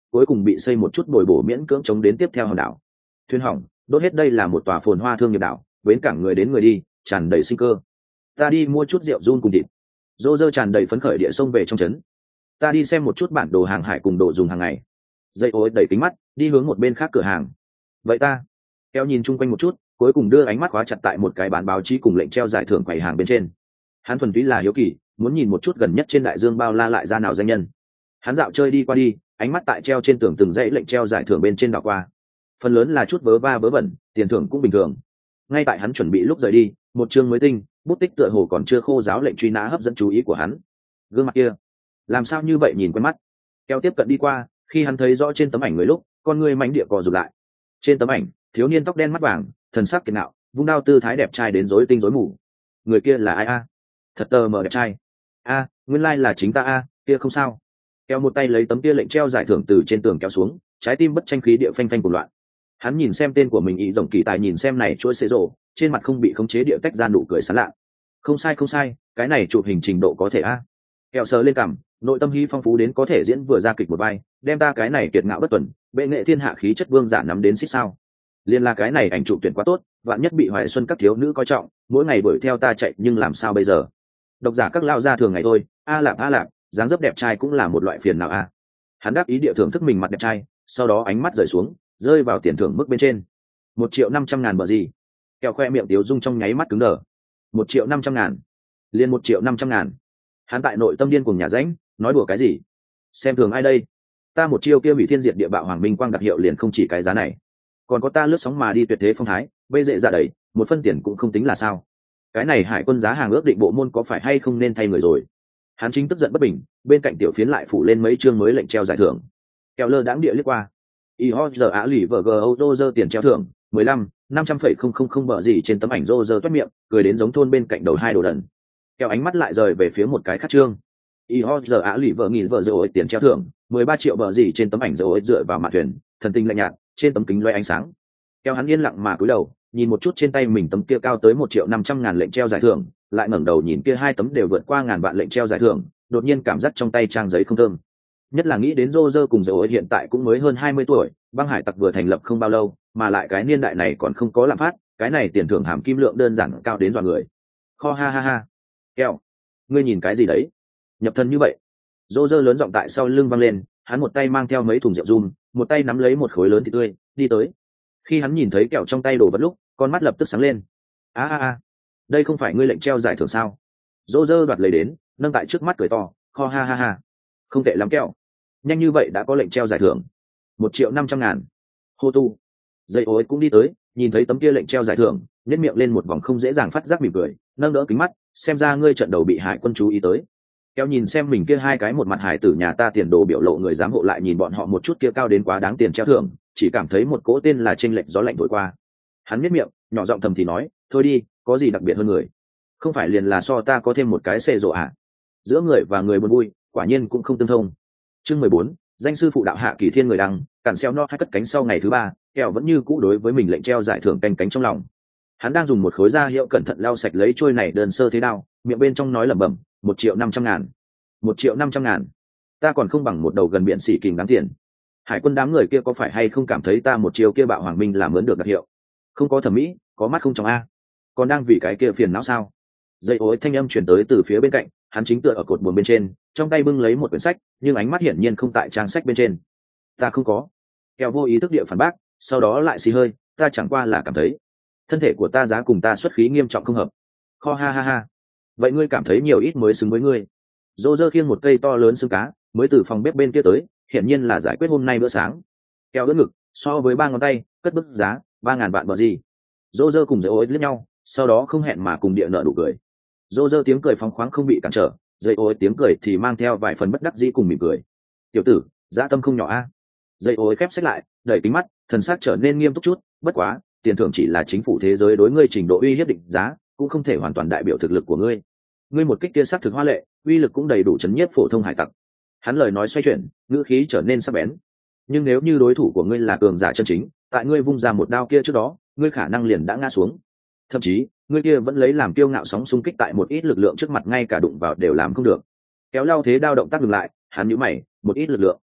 cuối cùng bị xây một chút bồi bổ miễn cưỡng chống đến tiếp theo hòn đảo. Thuyền hỏng đốt hết. Đây là một tòa phồn hoa thương nghiệp đảo, bến cảng người đến người đi, tràn đầy sinh cơ. Ta đi mua chút rượu run cùng thịt. Dô dơ tràn đầy phấn khởi địa sông về trong trấn. Ta đi xem một chút bản đồ hàng hải cùng đồ dùng hàng ngày. Dây ối đẩy kính mắt đi hướng một bên khác cửa hàng. Vậy ta kéo nhìn chung quanh một chút, cuối cùng đưa ánh mắt khóa chặt tại một cái bán báo chí cùng lệnh treo giải thưởng quầy hàng bên trên. Hắn thuần túy là hiếu kỳ, muốn nhìn một chút gần nhất trên đại dương bao la lại ra nào danh nhân. Hắn dạo chơi đi qua đi, ánh mắt tại treo trên tường từng dãy lệnh treo giải thưởng bên trên đảo qua. Phần lớn là chút vớ va vớ vẩn, tiền thưởng cũng bình thường. Ngay tại hắn chuẩn bị lúc rời đi, một chương mới tinh, bút tích tựa hồ còn chưa khô giáo lệnh truy nã hấp dẫn chú ý của hắn. Gương mặt kia làm sao như vậy nhìn quen mắt. Kéo tiếp cận đi qua, khi hắn thấy rõ trên tấm ảnh người lúc, con người mánh địa cò rụt lại. Trên tấm ảnh, thiếu niên tóc đen mắt vàng, thần sắc kiệt ngạo, vung đao tư thái đẹp trai đến rối tinh rối mù. Người kia là ai a? Thật tờ mờ đẹp trai. A, nguyên lai là chính ta a, kia không sao. Kéo một tay lấy tấm kia lệnh treo giải thưởng từ trên tường kéo xuống, trái tim bất tranh khí địa phanh phanh của loạn. Hắn nhìn xem tên của mình ý rộng kỳ tài, nhìn xem này chuỗi xế rồ, trên mặt không bị khống chế địa tách ra nụ cười sán lạ. Không sai không sai, cái này chụp hình trình độ có thể a. Kéo sờ lên cằm, nội tâm hy phong phú đến có thể diễn vừa ra kịch một vai, đem ta cái này kiệt ngạo bất tuần, bệ nghệ thiên hạ khí chất vương giả nắm đến xích sao. Liên là cái này ảnh chụp tuyển quá tốt, vạn nhất bị Hoài Xuân các thiếu nữ coi trọng, mỗi ngày đuổi theo ta chạy, nhưng làm sao bây giờ? Độc giả các lao ra thường ngày thôi, a lạp a lạp, dáng dấp đẹp trai cũng là một loại phiền nào a. Hắn đáp ý địa thưởng thức mình mặt đẹp trai, sau đó ánh mắt rời xuống, rơi vào tiền thưởng mức bên trên. Một triệu năm trăm ngàn bờ gì? Kẹo khoe miệng tiếu dung trong nháy mắt cứng đờ. Một triệu năm trăm ngàn, liền một triệu năm trăm ngàn. Hắn tại nội tâm điên cùng nhà rãnh, nói đùa cái gì? Xem thường ai đây? Ta một chiêu kia hủy thiên diệt địa bạo hoàng minh quang đặc hiệu liền không chỉ cái giá này, còn có ta lướt sóng mà đi tuyệt thế phong thái, bây dễ dạ đầy, một phân tiền cũng không tính là sao? Cái này hải quân giá hàng ước định bộ môn có phải hay không nên thay người rồi? Hắn chính tức giận bất bình, bên cạnh tiểu phiến lại phủ lên mấy chương mới lệnh treo giải thưởng. Kẹo lơ đãng địa liếc qua. i hot giờ á lì vờ gờ ô dơ tiền treo thưởng mười lăm năm trăm phẩy không không không bờ gì trên tấm ảnh rô rơ toét miệng, cười đến giống thôn bên cạnh đầu hai đồ đần. Kẹo ánh mắt lại rời về phía một cái khác chương. i hot giờ á lì vờ nghìn vợ dơ tiền treo thưởng mười ba triệu bờ gì trên tấm ảnh dơ dựa vào mạn thuyền, thần tinh lạnh nhạt, trên tấm kính loay ánh sáng. Kẹo hắn yên lặng mà cúi đầu, nhìn một chút trên tay mình tấm kia cao tới một triệu năm trăm ngàn lệnh treo giải thưởng, lại ngẩng đầu nhìn kia hai tấm đều vượt qua ngàn vạn lệnh treo giải thưởng, đột nhiên cảm giác trong tay trang giấy không thơm. Nhất là nghĩ đến Roger cùng dầu hiện tại cũng mới hơn hai mươi tuổi, băng hải tặc vừa thành lập không bao lâu, mà lại cái niên đại này còn không có lạm phát, cái này tiền thưởng hàm kim lượng đơn giản cao đến dọa người. Kho ha ha ha. Kẹo, ngươi nhìn cái gì đấy? Nhập thần như vậy. Roger lớn giọng tại sau lưng vang lên, hắn một tay mang theo mấy thùng rượu rum, một tay nắm lấy một khối lớn thịt tươi, đi tới. Khi hắn nhìn thấy kẹo trong tay đồ vật lúc, con mắt lập tức sáng lên. A a a, đây không phải ngươi lệnh treo giải thưởng sao? Roger đoạt lấy đến, nâng tại trước mắt cười to, kho ha ha ha. Không tệ lắm kẹo, nhanh như vậy đã có lệnh treo giải thưởng một triệu năm trăm ngàn. Hô tu dây ối cũng đi tới, nhìn thấy tấm kia lệnh treo giải thưởng, nhếch miệng lên một vòng không dễ dàng phát giác mỉm cười, nâng đỡ kính mắt, xem ra ngươi trận đầu bị hải quân chú ý tới. Kéo nhìn xem mình kia hai cái một mặt hải tử nhà ta tiền đồ biểu lộ người giám hộ, lại nhìn bọn họ một chút kia cao đến quá đáng tiền treo thưởng, chỉ cảm thấy một cỗ tên là chênh lệch gió lạnh thổi qua. Hắn nhếch miệng nhỏ giọng thầm thì nói, thôi đi, có gì đặc biệt hơn người? Không phải liền là so ta có thêm một cái xệ rộ à? Giữa người và người buồn vui quả nhiên cũng không tương thông. Chương mười bốn, danh sư phụ đạo hạ kỳ thiên người đăng, cản xeo no hai cất cánh sau ngày thứ ba, kẹo vẫn như cũ đối với mình lệnh treo giải thưởng canh cánh trong lòng. Hắn đang dùng một khối da hiệu cẩn thận lau sạch lấy trôi này đơn sơ thế đao, miệng bên trong nói lẩm bẩm, một triệu năm trăm ngàn, một triệu năm trăm ngàn, ta còn không bằng một đầu gần biển xỉ kình đáng tiền. Hải quân đám người kia có phải hay không cảm thấy ta một chiều kia bạo hoàng minh làm mướn được đặc hiệu? Không có thẩm mỹ, có mắt không trong a, còn đang vì cái kia phiền não sao? Dây ối thanh âm chuyển tới từ phía bên cạnh, hắn chính tựa ở cột buồng bên trên, trong tay bưng lấy một quyển sách, nhưng ánh mắt hiển nhiên không tại trang sách bên trên. Ta không có. Kẹo vô ý thức địa phản bác, sau đó lại xì hơi, ta chẳng qua là cảm thấy thân thể của ta giá cùng ta xuất khí nghiêm trọng không hợp. Kho ha ha ha. Vậy ngươi cảm thấy nhiều ít mới xứng với ngươi? Dô dơ khiêng một cây to lớn xương cá, mới từ phòng bếp bên kia tới, hiển nhiên là giải quyết hôm nay bữa sáng. Kẹo đỡ ngực, so với ba ngón tay, cất bức giá ba ngàn vạn bờ gì. Dô dơ cùng dây ối liếc nhau, sau đó không hẹn mà cùng địa nợ nụ cười. Dô dơ tiếng cười phóng khoáng không bị cản trở, dây ối tiếng cười thì mang theo vài phần bất đắc dĩ cùng mỉm cười. Tiểu tử, dã tâm không nhỏ a. Dây ối khép sách lại, đẩy kính mắt, thần sắc trở nên nghiêm túc chút, bất quá, tiền thưởng chỉ là chính phủ thế giới đối ngươi trình độ uy hiếp định giá, cũng không thể hoàn toàn đại biểu thực lực của ngươi. Ngươi một kích kia sắc thực hoa lệ, uy lực cũng đầy đủ chấn nhiếp phổ thông hải tặc. Hắn lời nói xoay chuyển, ngữ khí trở nên sắc bén. Nhưng nếu như đối thủ của ngươi là cường giả chân chính, tại ngươi vung ra một đao kia trước đó, ngươi khả năng liền đã ngã xuống. Thậm chí, ngươi kia vẫn lấy làm kiêu ngạo sóng xung kích tại một ít lực lượng trước mặt ngay cả đụng vào đều làm không được. Kéo lao thế đao động tác ngừng lại, hắn nhíu mày, một ít lực lượng.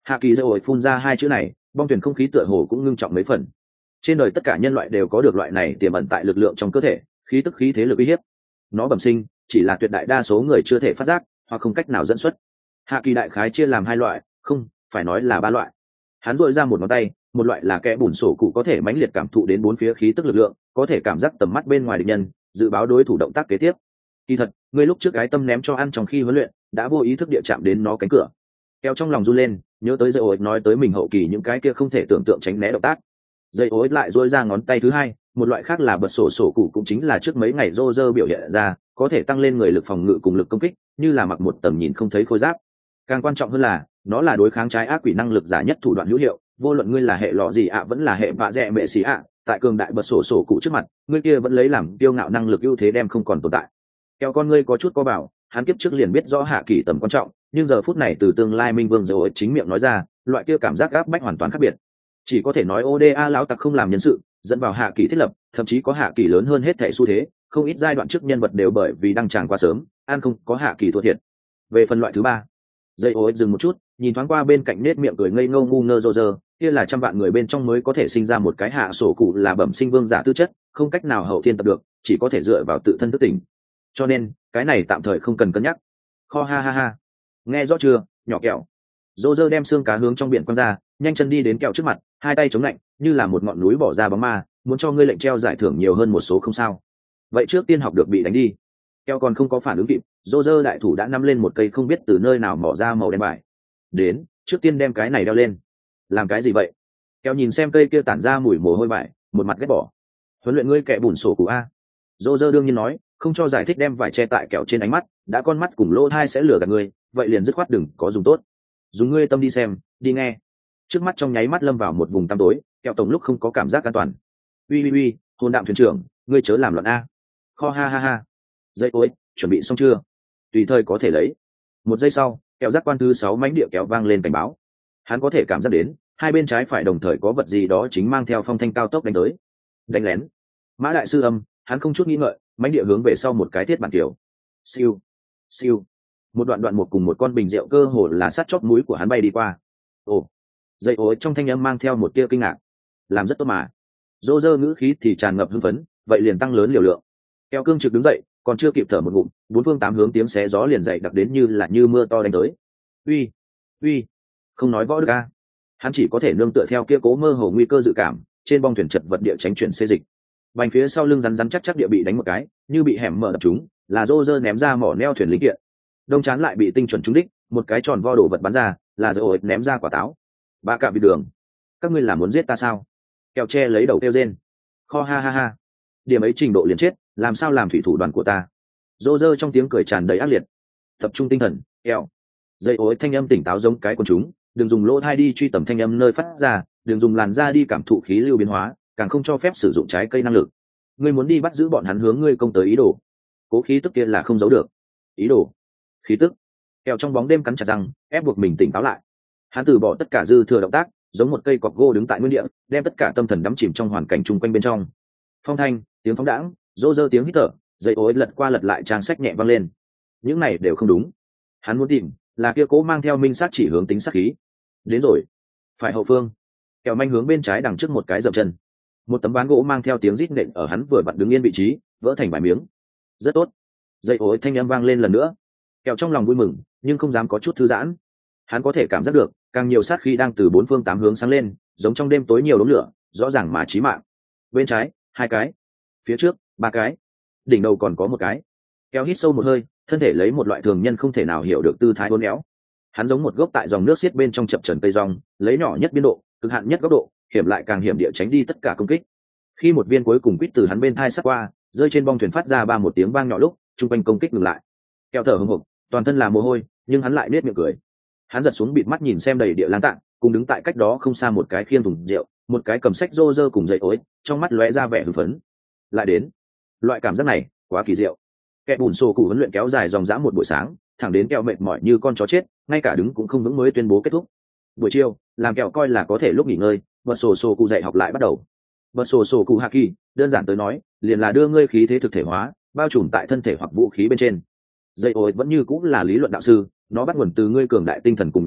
Hạ kỳ dây ổi phun ra hai chữ này, bong thuyền không khí tựa hồ cũng ngưng trọng mấy phần. Trên đời tất cả nhân loại đều có được loại này tiềm ẩn tại lực lượng trong cơ thể, khí tức khí thế lực uy hiếp. Nó bẩm sinh, chỉ là tuyệt đại đa số người chưa thể phát giác hoặc không cách nào dẫn xuất. Hạ kỳ đại khái chia làm hai loại, không phải nói là ba loại. Hắn dội ra một ngón tay, một loại là kẽ bùn sổ cụ có thể mãnh liệt cảm thụ đến bốn phía khí tức lực lượng, có thể cảm giác tầm mắt bên ngoài địch nhân, dự báo đối thủ động tác kế tiếp. Kỳ thật, ngươi lúc trước cái tâm ném cho ăn trong khi huấn luyện, đã vô ý thức địa chạm đến nó cánh cửa. Kéo trong lòng run lên, nhớ tới dây ối nói tới mình hậu kỳ những cái kia không thể tưởng tượng tránh né động tác. Dây ối lại dôi ra ngón tay thứ hai, một loại khác là bật sổ sổ cụ, cũng chính là trước mấy ngày Roger biểu hiện ra, có thể tăng lên người lực phòng ngự cùng lực công kích, như là mặc một tầng nhìn không thấy khôi giáp. Càng quan trọng hơn là, nó là đối kháng trái ác quỷ năng lực giả nhất thủ đoạn hữu hiệu, vô luận ngươi là hệ lọ gì ạ vẫn là hệ vạ dẹ mẹ xì ạ, tại cường đại bật sổ sổ cụ trước mặt, ngươi kia vẫn lấy làm kiêu ngạo năng lực ưu thế đem không còn tồn tại. Kéo con ngươi có chút có bảo, hắn kiếp trước liền biết rõ hạ kỳ tầm quan trọng, nhưng giờ phút này từ tương lai minh vương rồi chính miệng nói ra, loại kia cảm giác áp bách hoàn toàn khác biệt. Chỉ có thể nói oda lão tặc không làm nhân sự, dẫn vào hạ kỳ thiết lập, thậm chí có hạ kỳ lớn hơn hết thảy xu thế, không ít giai đoạn trước nhân vật đều bởi vì đăng tràng quá sớm, an không có hạ kỳ thua thiệt. Về phần loại thứ ba, dây ối dừng một chút, nhìn thoáng qua bên cạnh nết miệng cười ngây ngô ngu ngơ rô rơ, kia là trăm vạn người bên trong mới có thể sinh ra một cái hạ sổ cụ là bẩm sinh vương giả tư chất, không cách nào hậu thiên tập được, chỉ có thể dựa vào tự thân thức tỉnh. Cho nên cái này tạm thời không cần cân nhắc. Kho ha ha ha, nghe rõ chưa, nhỏ kẹo. Rô rơ đem xương cá hướng trong biển quăng ra, nhanh chân đi đến kẹo trước mặt, hai tay chống lạnh, như là một ngọn núi bỏ ra bóng ma, muốn cho ngươi lệnh treo giải thưởng nhiều hơn một số không sao. Vậy trước tiên học được bị đánh đi. Kẹo còn không có phản ứng kịp, Rô rơ đại thủ đã nắm lên một cây không biết từ nơi nào mỏ ra màu đen bài. Đến, trước tiên đem cái này đeo lên. Làm cái gì vậy? Kẹo nhìn xem cây kia tản ra mùi mồ hôi vải, một mặt ghét bỏ. Huấn luyện ngươi kẻ bùn sổ cụ a. Rô rơ đương nhiên nói, không cho giải thích đem vải che tại kẹo trên ánh mắt, đã con mắt cùng lỗ thai sẽ lừa gạt ngươi, vậy liền dứt khoát đừng có dùng tốt. Dùng ngươi tâm đi xem, đi nghe. Trước mắt trong nháy mắt lâm vào một vùng tăm tối, kẹo tổng lúc không có cảm giác an toàn. Uy uy uy, hồn đạm thuyền trưởng, ngươi chớ làm loạn a. Kho ha ha ha. Dây ối, chuẩn bị xong chưa? Tùy thời có thể lấy. Một giây sau, kẹo giác quan thứ sáu mánh địa kéo vang lên cảnh báo. Hắn có thể cảm giác đến, hai bên trái phải đồng thời có vật gì đó chính mang theo phong thanh cao tốc đánh tới. Đánh lén. Mã đại sư âm, hắn không chút nghĩ ngợi, mánh địa hướng về sau một cái thiết bản kiểu. Siêu, siêu. Một đoạn đoạn một cùng một con bình rượu cơ hồ là sát chóp mũi của hắn bay đi qua. Ồ. Dây ối trong thanh âm mang theo một tia kinh ngạc. Làm rất tốt mà. Dô dơ ngữ khí thì tràn ngập hưng phấn, vậy liền tăng lớn liều lượng. Keo cương trực đứng dậy, còn chưa kịp thở một ngụm, bốn phương tám hướng tiếng xé gió liền dậy đặc đến như là như mưa to đánh tới. Uy, uy, không nói võ được a. Hắn chỉ có thể nương tựa theo kia cố mơ hồ nguy cơ dự cảm, trên bong thuyền chật vật địa tránh chuyển xê dịch. Bành phía sau lưng rắn rắn chắc chắc địa bị đánh một cái, như bị hẻm mở đập trúng, là rô rơ ném ra mỏ neo thuyền linh kiện. Đông chán lại bị tinh chuẩn trúng đích, một cái tròn vo đổ vật bắn ra, là rồi ném ra quả táo. Ba cả bị đường, các ngươi là muốn giết ta sao? Kẹo che lấy đầu kêu rên. Kho ha ha ha. Điểm ấy trình độ liền chết, làm sao làm thủy thủ đoàn của ta? Rô rơ trong tiếng cười tràn đầy ác liệt. Tập trung tinh thần, kẹo. Dây ối thanh âm tỉnh táo giống cái con chúng, đừng dùng lỗ thai đi truy tầm thanh âm nơi phát ra, đừng dùng làn da đi cảm thụ khí lưu biến hóa, càng không cho phép sử dụng trái cây năng lực. Ngươi muốn đi bắt giữ bọn hắn hướng ngươi công tới ý đồ. Cố khí tức kia là không giấu được. Ý đồ, khí tức. Kẹo trong bóng đêm cắn chặt răng, ép buộc mình tỉnh táo lại. Hắn từ bỏ tất cả dư thừa động tác, giống một cây cọc gỗ đứng tại nguyên địa, đem tất cả tâm thần đắm chìm trong hoàn cảnh chung quanh bên trong. Phong thanh, tiếng phóng đãng, rô rơ tiếng hít thở, dây ối lật qua lật lại trang sách nhẹ vang lên. Những này đều không đúng. Hắn muốn tìm là kia cố mang theo minh sát chỉ hướng tính sát khí. Đến rồi. Phải hậu phương. Kẹo manh hướng bên trái đằng trước một cái dậm chân. Một tấm ván gỗ mang theo tiếng rít nện ở hắn vừa vặn đứng yên vị trí, vỡ thành vài miếng. Rất tốt. Dây ối thanh âm vang lên lần nữa. Kẹo trong lòng vui mừng, nhưng không dám có chút thư giãn. Hắn có thể cảm giác được, càng nhiều sát khí đang từ bốn phương tám hướng sáng lên, giống trong đêm tối nhiều đống lửa, rõ ràng mà chí mạng. Bên trái, hai cái. Phía trước, ba cái. Đỉnh đầu còn có một cái. Kẹo hít sâu một hơi, thân thể lấy một loại thường nhân không thể nào hiểu được tư thái uốn éo. Hắn giống một gốc tại dòng nước xiết bên trong chập trần cây rong, lấy nhỏ nhất biên độ, cực hạn nhất góc độ, hiểm lại càng hiểm địa tránh đi tất cả công kích. Khi một viên cuối cùng quýt từ hắn bên thai sát qua, rơi trên bong thuyền phát ra ba một tiếng vang nhỏ lúc, trung quanh công kích ngừng lại. Kẹo thở hổn hộc, toàn thân là mồ hôi, nhưng hắn lại nết miệng cười. Hắn giật xuống bịt mắt nhìn xem đầy địa lang tạng, cùng đứng tại cách đó không xa một cái khiêng thùng rượu, một cái cầm sách rô rơ cùng dậy ối, trong mắt lóe ra vẻ hưng phấn. Lại đến, loại cảm giác này quá kỳ diệu. Kẻ bùn xô cụ huấn luyện kéo dài dòng dã một buổi sáng, thẳng đến kẹo mệt mỏi như con chó chết, ngay cả đứng cũng không vững mới tuyên bố kết thúc. Buổi chiều, làm kẹo coi là có thể lúc nghỉ ngơi, bật sổ sổ cụ dạy học lại bắt đầu. Bật sổ sổ cụ haki, đơn giản tới nói, liền là đưa ngươi khí thế thực thể hóa, bao trùm tại thân thể hoặc vũ khí bên trên. Dây ối vẫn như cũng là lý luận đạo sư, nó bắt nguồn từ ngươi cường đại tinh thần cùng thực thể,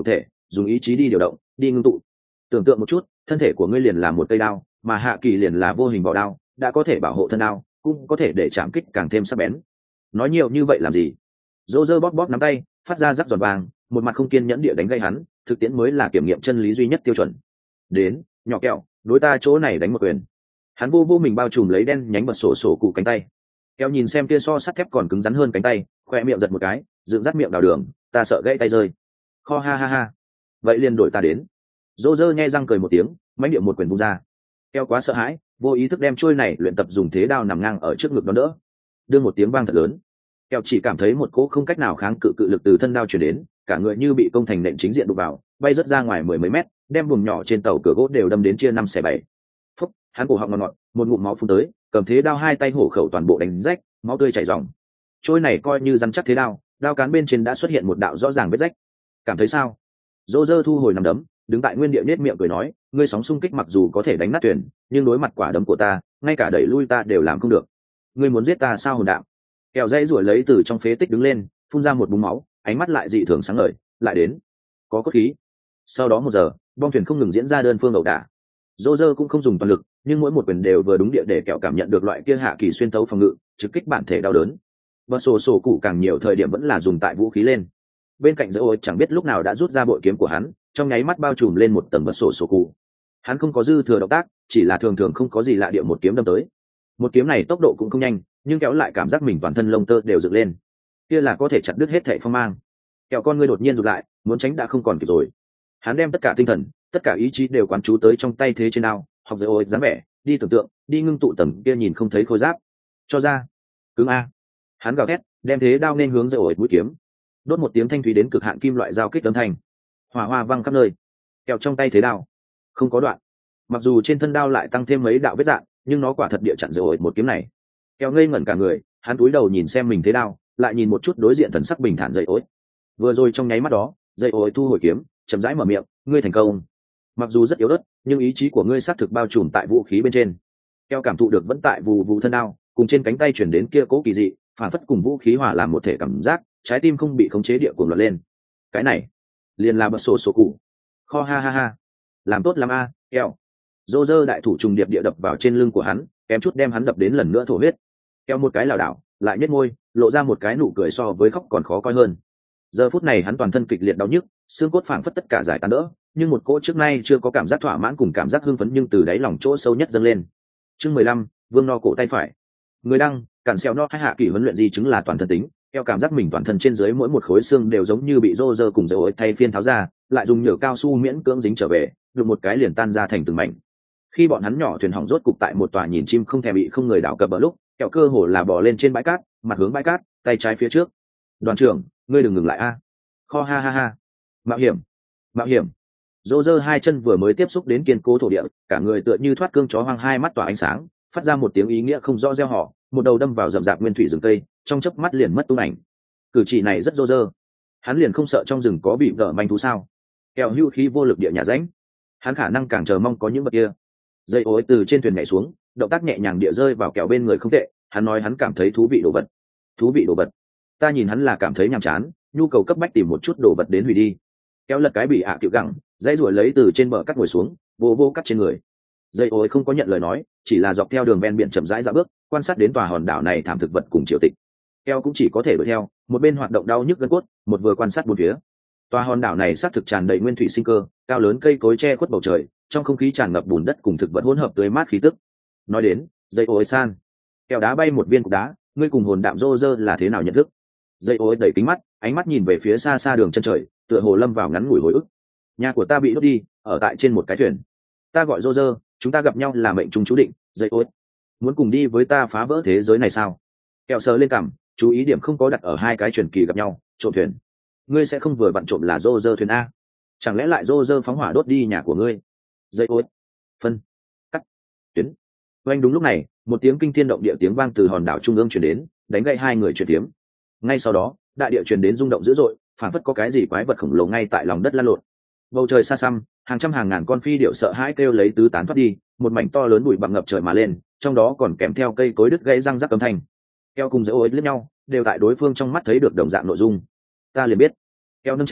dùng ý chí đi điều động, đi ngưng tụ. Tưởng tượng một chút, thân thể của ngươi liền là một cây đao, mà hạ kỳ liền là vô hình vỏ đao, đã có thể bảo hộ thân đao, cũng có thể để chạm kích càng thêm sắc bén. Nói nhiều như vậy làm gì? Dô dơ bóp bóp nắm tay, phát ra rắc giòn vàng, một mặt không kiên nhẫn địa đánh gây hắn, thực tiễn mới là kiểm nghiệm chân lý duy nhất tiêu chuẩn. Đến, nhỏ kẹo, đối ta chỗ này đánh một quyền. Hắn vô vô mình bao trùm lấy đen nhánh bật sổ sổ cụ cánh tay. Kẹo nhìn xem kia so sắt thép còn cứng rắn hơn cánh tay, khoe miệng giật một cái, dựng rắt miệng đào đường, ta sợ gãy tay rơi. Kho ha ha ha. Vậy liền đổi ta đến. Dô dơ nhe răng cười một tiếng, mãnh điệu một quyền vung ra. Kẹo quá sợ hãi, vô ý thức đem trôi này luyện tập dùng thế đao nằm ngang ở trước ngực đón đỡ. Đưa một tiếng vang thật lớn. Kẹo chỉ cảm thấy một cỗ không cách nào kháng cự cự lực từ thân đao chuyển đến, cả người như bị công thành nện chính diện đụng vào, bay rớt ra ngoài mười mấy mét, đem buồng nhỏ trên tàu cửa gỗ đều đâm đến chia năm xẻ bảy. Phúc, hắn cổ họng ngọt ngọt, một ngụm máu phun tới, cầm thế đao hai tay hổ khẩu toàn bộ đánh rách, máu tươi chảy ròng. Trôi này coi như rắn chắc thế đao, đao cán bên trên đã xuất hiện một đạo rõ ràng vết rách. Cảm thấy sao? Dô dơ thu hồi nằm đấm, đứng tại nguyên địa nết miệng cười nói, ngươi sóng xung kích mặc dù có thể đánh nát thuyền, nhưng đối mặt quả đấm của ta, ngay cả đẩy lui ta đều làm không được. Ngươi muốn giết ta sao hồn đạo? Kẹo dây ruổi lấy từ trong phế tích đứng lên, phun ra một búng máu, ánh mắt lại dị thường sáng ngời, lại đến, có cốt khí. Sau đó một giờ, bong thuyền không ngừng diễn ra đơn phương ẩu đả. Dô dơ cũng không dùng toàn lực, nhưng mỗi một quyền đều vừa đúng địa để kẹo cảm nhận được loại kia hạ kỳ xuyên tấu phòng ngự, trực kích bản thể đau đớn. Và sổ sổ cụ càng nhiều thời điểm vẫn là dùng tại vũ khí lên. Bên cạnh dỡ ôi chẳng biết lúc nào đã rút ra bội kiếm của hắn, trong nháy mắt bao trùm lên một tầng bật sổ sổ cụ. Hắn không có dư thừa động tác, chỉ là thường thường không có gì lạ địa một kiếm đâm tới. Một kiếm này tốc độ cũng không nhanh, nhưng kéo lại cảm giác mình toàn thân lông tơ đều dựng lên, kia là có thể chặt đứt hết thảy phong mang. Kẹo con ngươi đột nhiên rụt lại, muốn tránh đã không còn kịp rồi. Hắn đem tất cả tinh thần, tất cả ý chí đều quán chú tới trong tay thế trên đao, học dễ ôi dáng vẻ, đi tưởng tượng, đi ngưng tụ tầng kia nhìn không thấy khối giáp, cho ra, cứng a. Hắn gào thét, đem thế đao nên hướng dễ ôi mũi kiếm, đốt một tiếng thanh thúy đến cực hạn kim loại giao kích âm thanh, hỏa hoa văng khắp nơi. Kẹo trong tay thế đao không có đoạn, mặc dù trên thân đao lại tăng thêm mấy đạo vết dạn, nhưng nó quả thật địa chặn dễ ôi một kiếm này. Kẹo ngây ngẩn cả người, hắn cúi đầu nhìn xem mình thế đao, lại nhìn một chút đối diện thần sắc bình thản dậy ối. Vừa rồi trong nháy mắt đó, dậy ối thu hồi kiếm, chậm rãi mở miệng, ngươi thành công. Mặc dù rất yếu ớt, nhưng ý chí của ngươi xác thực bao trùm tại vũ khí bên trên. Kẹo cảm thụ được vẫn tại vù vù thân đao, cùng trên cánh tay chuyển đến kia cố kỳ dị, phản phất cùng vũ khí hòa làm một thể cảm giác, trái tim không bị khống chế địa cuồng loạn lên. Cái này, liền là bật sổ sổ cụ. Kho ha ha ha, làm tốt lắm a, Kẹo. Dô dơ đại thủ trùng điệp địa đập vào trên lưng của hắn, kém chút đem hắn đập đến lần nữa thổ huyết. Kẹo một cái lảo đảo, lại nhếch môi, lộ ra một cái nụ cười so với khóc còn khó coi hơn. Giờ phút này hắn toàn thân kịch liệt đau nhức, xương cốt phảng phất tất cả giải tán đỡ, nhưng một cỗ trước nay chưa có cảm giác thỏa mãn cùng cảm giác hưng phấn nhưng từ đáy lòng chỗ sâu nhất dâng lên. Chương mười lăm, Vương No cổ tay phải. Người đăng, cản xèo no hay hạ kỳ huấn luyện di chứng là toàn thân tính, Kẹo cảm giác mình toàn thân trên dưới mỗi một khối xương đều giống như bị rô rơ cùng dầu ối thay phiên tháo ra, lại dùng nhựa cao su miễn cưỡng dính trở về, được một cái liền tan ra thành từng mảnh. Khi bọn hắn nhỏ thuyền hỏng rốt cục tại một tòa nhìn chim không thèm bị không người đảo cập bờ lúc, Kẹo cơ hồ là bò lên trên bãi cát, mặt hướng bãi cát, tay trái phía trước. Đoàn trưởng, ngươi đừng ngừng lại a. Kho ha ha ha. Mạo hiểm, mạo hiểm. Dô dơ hai chân vừa mới tiếp xúc đến kiên cố thổ địa, cả người tựa như thoát cương chó hoang, hai mắt tỏa ánh sáng, phát ra một tiếng ý nghĩa không rõ reo hò, một đầu đâm vào rậm rạp nguyên thủy rừng cây, trong chớp mắt liền mất tung ảnh. Cử chỉ này rất dô dơ. Hắn liền không sợ trong rừng có bị gở manh thú sao? Kẹo hưu khí vô lực địa nhà ránh. Hắn khả năng càng chờ mong có những vật kia. Dây ối từ trên thuyền nhảy xuống, động tác nhẹ nhàng địa rơi vào Kẹo bên người không tệ. Hắn nói hắn cảm thấy thú vị đồ vật. Thú vị đồ vật. Ta nhìn hắn là cảm thấy nhàm chán, nhu cầu cấp bách tìm một chút đồ vật đến hủy đi. Kẹo lật cái bị ạ à cựu gẳng, dây ruổi lấy từ trên bờ cắt ngồi xuống, vô vô cắt trên người. Dây ối không có nhận lời nói, chỉ là dọc theo đường ven biển chậm rãi dạo bước, quan sát đến tòa hòn đảo này thảm thực vật cùng triều tịch. Kẹo cũng chỉ có thể đuổi theo, một bên hoạt động đau nhức gân cốt, một vừa quan sát bốn phía. Tòa hòn đảo này xác thực tràn đầy nguyên thủy sinh cơ, cao lớn cây cối che khuất bầu trời, trong không khí tràn ngập bùn đất cùng thực vật hỗn hợp tươi mát khí tức. Nói đến, dây ối san. Kẹo đá bay một viên cục đá, ngươi cùng hồn đạm rô rơ là thế nào nhận thức? Dây ối đẩy kính mắt, ánh mắt nhìn về phía xa xa đường chân trời, tựa hồ lâm vào ngắn ngủi hồi ức. Nhà của ta bị đốt đi, ở tại trên một cái thuyền. Ta gọi rô rơ, chúng ta gặp nhau là mệnh trung chú định. Dây ối, muốn cùng đi với ta phá vỡ thế giới này sao? Kẹo sờ lên cằm, chú ý điểm không có đặt ở hai cái truyền kỳ gặp nhau, trộm thuyền. Ngươi sẽ không vừa vặn trộm là rô rơ thuyền a? Chẳng lẽ lại rô rơ phóng hỏa đốt đi nhà của ngươi? Dây ối, phân, cắt, tuyến. Oanh đúng lúc này, một tiếng kinh thiên động địa tiếng vang từ hòn đảo trung ương truyền đến, đánh gãy hai người truyền tiếng. Ngay sau đó, đại địa truyền đến rung động dữ dội, phảng phất có cái gì quái vật khổng lồ ngay tại lòng đất lăn lộn. Bầu trời xa xăm, hàng trăm hàng ngàn con phi điệu sợ hãi kêu lấy tứ tán thoát đi, một mảnh to lớn bụi bặm ngập trời mà lên, trong đó còn kèm theo cây cối đứt gãy răng rắc âm thanh. Keo cùng dễ ối liếc nhau, đều tại đối phương trong mắt thấy được đồng dạng nội dung. Ta liền biết. Keo nâng chán,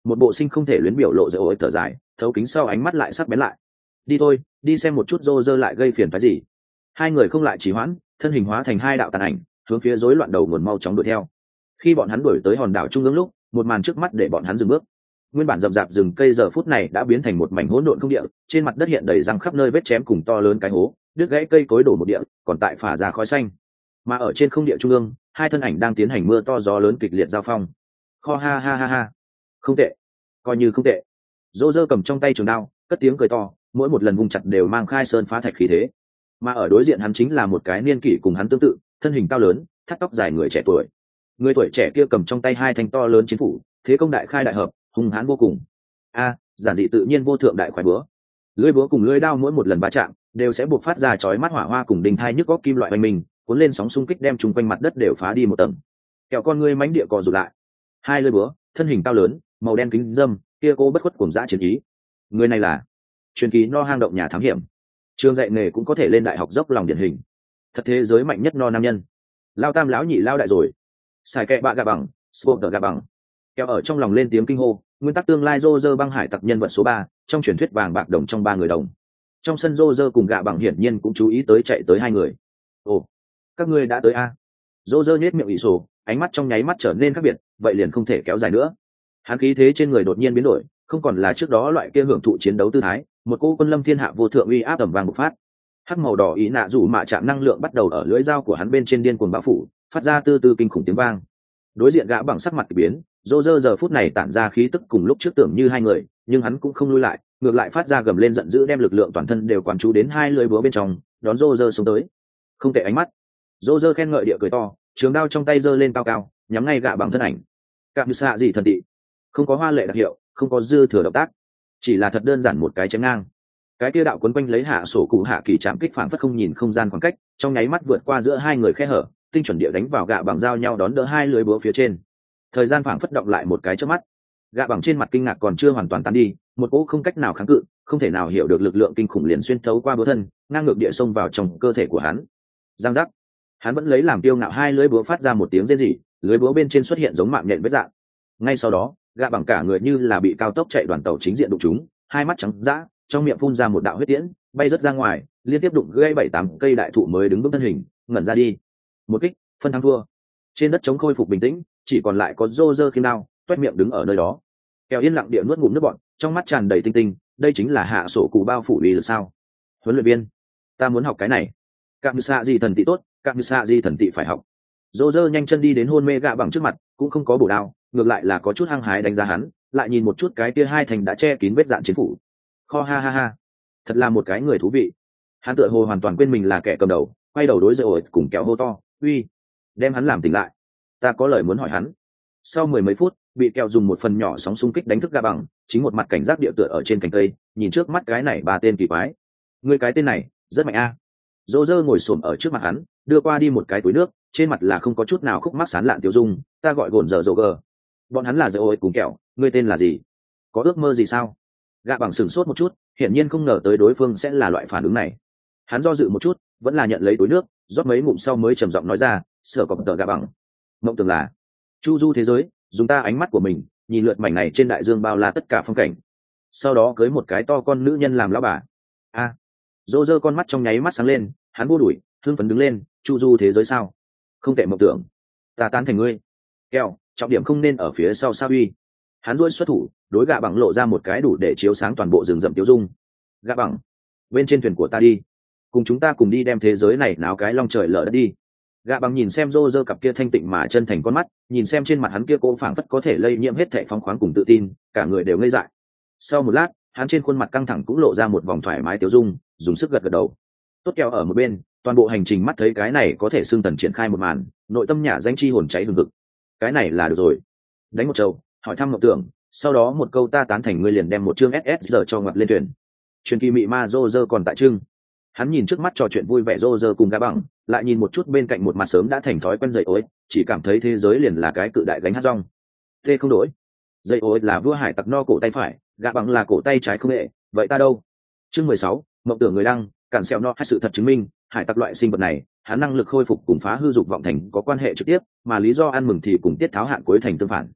một bộ sinh không thể luyến biểu lộ dễ ối thở dài, thấu kính sau ánh mắt lại sắc bén lại. Đi thôi, đi xem một chút rô rơ lại gây phiền phái gì. Hai người không lại trì hoãn, thân hình hóa thành hai đạo tàn ảnh, hướng phía rối loạn đầu nguồn mau chóng đuổi theo. Khi bọn hắn đuổi tới hòn đảo trung ương lúc, một màn trước mắt để bọn hắn dừng bước. Nguyên bản rậm rạp rừng cây giờ phút này đã biến thành một mảnh hỗn độn không địa, trên mặt đất hiện đầy răng khắp nơi vết chém cùng to lớn cái hố, đứt gãy cây cối đổ một địa, còn tại phả ra khói xanh. Mà ở trên không địa trung ương, hai thân ảnh đang tiến hành mưa to gió lớn kịch liệt giao phong. Kho ha ha ha ha, không tệ, coi như không tệ. Dô dơ cầm trong tay trường đao, cất tiếng cười to, mỗi một lần vùng chặt đều mang khai sơn phá thạch khí thế. Mà ở đối diện hắn chính là một cái niên kỷ cùng hắn tương tự, thân hình cao lớn, thắt tóc dài người trẻ tuổi. Người tuổi trẻ kia cầm trong tay hai thanh to lớn chiến phủ, thế công đại khai đại hợp, hung hãn vô cùng. A, giản dị tự nhiên vô thượng đại khoái búa. Lưỡi búa cùng lưỡi đao mỗi một lần va chạm, đều sẽ buộc phát ra chói mắt hỏa hoa cùng đinh thai nhức góc kim loại oanh mình, cuốn lên sóng xung kích đem chung quanh mặt đất đều phá đi một tầng. Kẹo con ngươi mánh địa cò rụt lại. Hai lưỡi búa, thân hình cao lớn, màu đen kính dâm, kia cô bất khuất cuồng dã chiến ý. Người này là truyền kỳ no hang động nhà thám hiểm. Trường dạy nghề cũng có thể lên đại học dốc lòng điển hình. Thật thế giới mạnh nhất no nam nhân. Lao tam lão nhị lao đại rồi. Xài kẹ bạ gà bằng, sport gà bằng. Kẹo ở trong lòng lên tiếng kinh hô, nguyên tắc tương lai rô rơ băng hải tặc nhân vật số ba trong truyền thuyết vàng bạc đồng trong ba người đồng. Trong sân rô rơ cùng gạ bằng hiển nhiên cũng chú ý tới chạy tới hai người. Ồ, các ngươi đã tới a? Rô rơ nhếch miệng ỷ sổ, ánh mắt trong nháy mắt trở nên khác biệt, vậy liền không thể kéo dài nữa. Hắn khí thế trên người đột nhiên biến đổi, không còn là trước đó loại kia hưởng thụ chiến đấu tư thái, một cô quân lâm thiên hạ vô thượng uy áp tầm vang bộc phát. Hắc màu đỏ ý nạ rủ mạ chạm năng lượng bắt đầu ở lưỡi dao của hắn bên trên điên cuồng bão phủ, phát ra tư tư kinh khủng tiếng vang. Đối diện gã bằng sắc mặt biến, rô rơ giờ phút này tản ra khí tức cùng lúc trước tưởng như hai người, nhưng hắn cũng không lui lại, ngược lại phát ra gầm lên giận dữ đem lực lượng toàn thân đều quán chú đến hai lưỡi búa bên trong, đón rô rơ xuống tới. Không tệ ánh mắt. Rô rơ khen ngợi địa cười to, trường đao trong tay giơ lên cao cao, nhắm ngay gã bằng thân ảnh. Cạm xạ gì thần tị, không có hoa lệ đặc hiệu, không có dư thừa động tác, chỉ là thật đơn giản một cái chém ngang. Cái kia đạo quấn quanh lấy hạ sổ cụ hạ kỳ chạm kích phản phất không nhìn không gian khoảng cách, trong nháy mắt vượt qua giữa hai người khe hở, tinh chuẩn địa đánh vào gạ bằng giao nhau đón đỡ hai lưới búa phía trên. Thời gian phảng phất động lại một cái chớp mắt, gạ bằng trên mặt kinh ngạc còn chưa hoàn toàn tan đi, một cỗ không cách nào kháng cự, không thể nào hiểu được lực lượng kinh khủng liền xuyên thấu qua búa thân, ngang ngược địa xông vào trong cơ thể của hắn. Giang giác, hắn vẫn lấy làm tiêu ngạo hai lưới búa phát ra một tiếng rên rỉ, lưới búa bên trên xuất hiện giống mạng nhện vết dạng. Ngay sau đó, gạ bằng cả người như là bị cao tốc chạy đoàn tàu chính diện đụng trúng, hai mắt trắng dã, trong miệng phun ra một đạo huyết tiễn, bay rất ra ngoài, liên tiếp đụng gãy bảy tám cây đại thụ mới đứng vững thân hình, ngẩn ra đi. Một kích, phân thắng thua. Trên đất chống khôi phục bình tĩnh, chỉ còn lại có rô rơ kim đao, toét miệng đứng ở nơi đó. Kẹo yên lặng địa nuốt ngụm nước bọt, trong mắt tràn đầy tinh tinh, đây chính là hạ sổ cụ bao phủ uy lực sao? Huấn luyện viên, ta muốn học cái này. Cạm xạ gì thần tị tốt, cạm xạ gì thần tị phải học. Rô rơ nhanh chân đi đến hôn mê gạ bằng trước mặt, cũng không có bổ đao, ngược lại là có chút hăng hái đánh giá hắn, lại nhìn một chút cái kia hai thành đã che kín vết dạn chiến phủ. Kho ha ha ha, thật là một cái người thú vị. Hắn tựa hồ hoàn toàn quên mình là kẻ cầm đầu, quay đầu đối rồi cùng kéo hô to, uy, đem hắn làm tỉnh lại, ta có lời muốn hỏi hắn. Sau mười mấy phút, bị kẹo dùng một phần nhỏ sóng xung kích đánh thức gạ bằng, chính một mặt cảnh giác địa tựa ở trên cành cây, nhìn trước mắt cái này ba tên kỳ quái. Người cái tên này rất mạnh a. À. Dô dơ ngồi xổm ở trước mặt hắn, đưa qua đi một cái túi nước, trên mặt là không có chút nào khúc mắc sán lạn tiêu dung. Ta gọi gồn dở dô gờ. Bọn hắn là dơ ôi cùng kẹo, ngươi tên là gì? Có ước mơ gì sao? Gạ bằng sửng sốt một chút, hiển nhiên không ngờ tới đối phương sẽ là loại phản ứng này. Hắn do dự một chút, vẫn là nhận lấy túi nước, rót mấy ngụm sau mới trầm giọng nói ra, sở cọp tờ gạ bằng. Mộng tưởng là chu du thế giới, dùng ta ánh mắt của mình nhìn lượt mảnh này trên đại dương bao la tất cả phong cảnh, sau đó cưới một cái to con nữ nhân làm lão bà. A, à, dô dơ con mắt trong nháy mắt sáng lên, hắn vô đuổi thương phấn đứng lên, chu du thế giới sao? Không tệ mộng tưởng, ta tán thành ngươi. Keo, trọng điểm không nên ở phía sau sao uy. Hắn duỗi xuất thủ, đối gạ bằng lộ ra một cái đủ để chiếu sáng toàn bộ rừng rậm tiêu dung. Gạ bằng, bên trên thuyền của ta đi, cùng chúng ta cùng đi đem thế giới này náo cái long trời lở đất đi. Gạ bằng nhìn xem rô rơ cặp kia thanh tịnh mà chân thành con mắt, nhìn xem trên mặt hắn kia cô phảng phất có thể lây nhiễm hết thệ phóng khoáng cùng tự tin, cả người đều ngây dại. Sau một lát, hắn trên khuôn mặt căng thẳng cũng lộ ra một vòng thoải mái tiêu dung, dùng sức gật gật đầu. Tốt kẹo ở một bên, toàn bộ hành trình mắt thấy cái này có thể xương tần triển khai một màn, nội tâm nhả danh chi hồn cháy hừng hực. Cái này là được rồi. Đánh một trầu, hỏi thăm mộng tưởng, sau đó một câu ta tán thành ngươi liền đem một chương ét ét giờ cho ngoặt lên thuyền. Truyền kỳ mị ma rô rơ còn tại trưng. Hắn nhìn trước mắt trò chuyện vui vẻ rô rơ cùng gã bằng, lại nhìn một chút bên cạnh một mặt sớm đã thành thói quen dậy ối, chỉ cảm thấy thế giới liền là cái cự đại gánh hát rong. Tê không đổi. Dậy ối là vua hải tặc no cổ tay phải, gã bằng là cổ tay trái không nghệ, vậy ta đâu? Chương mười sáu, mộng tưởng người đăng, cản xẹo no hay sự thật chứng minh, hải tặc loại sinh vật này, hắn năng lực khôi phục cùng phá hư dục vọng thành có quan hệ trực tiếp, mà lý do ăn mừng thì cùng tiết tháo hạn cuối thành tương phản.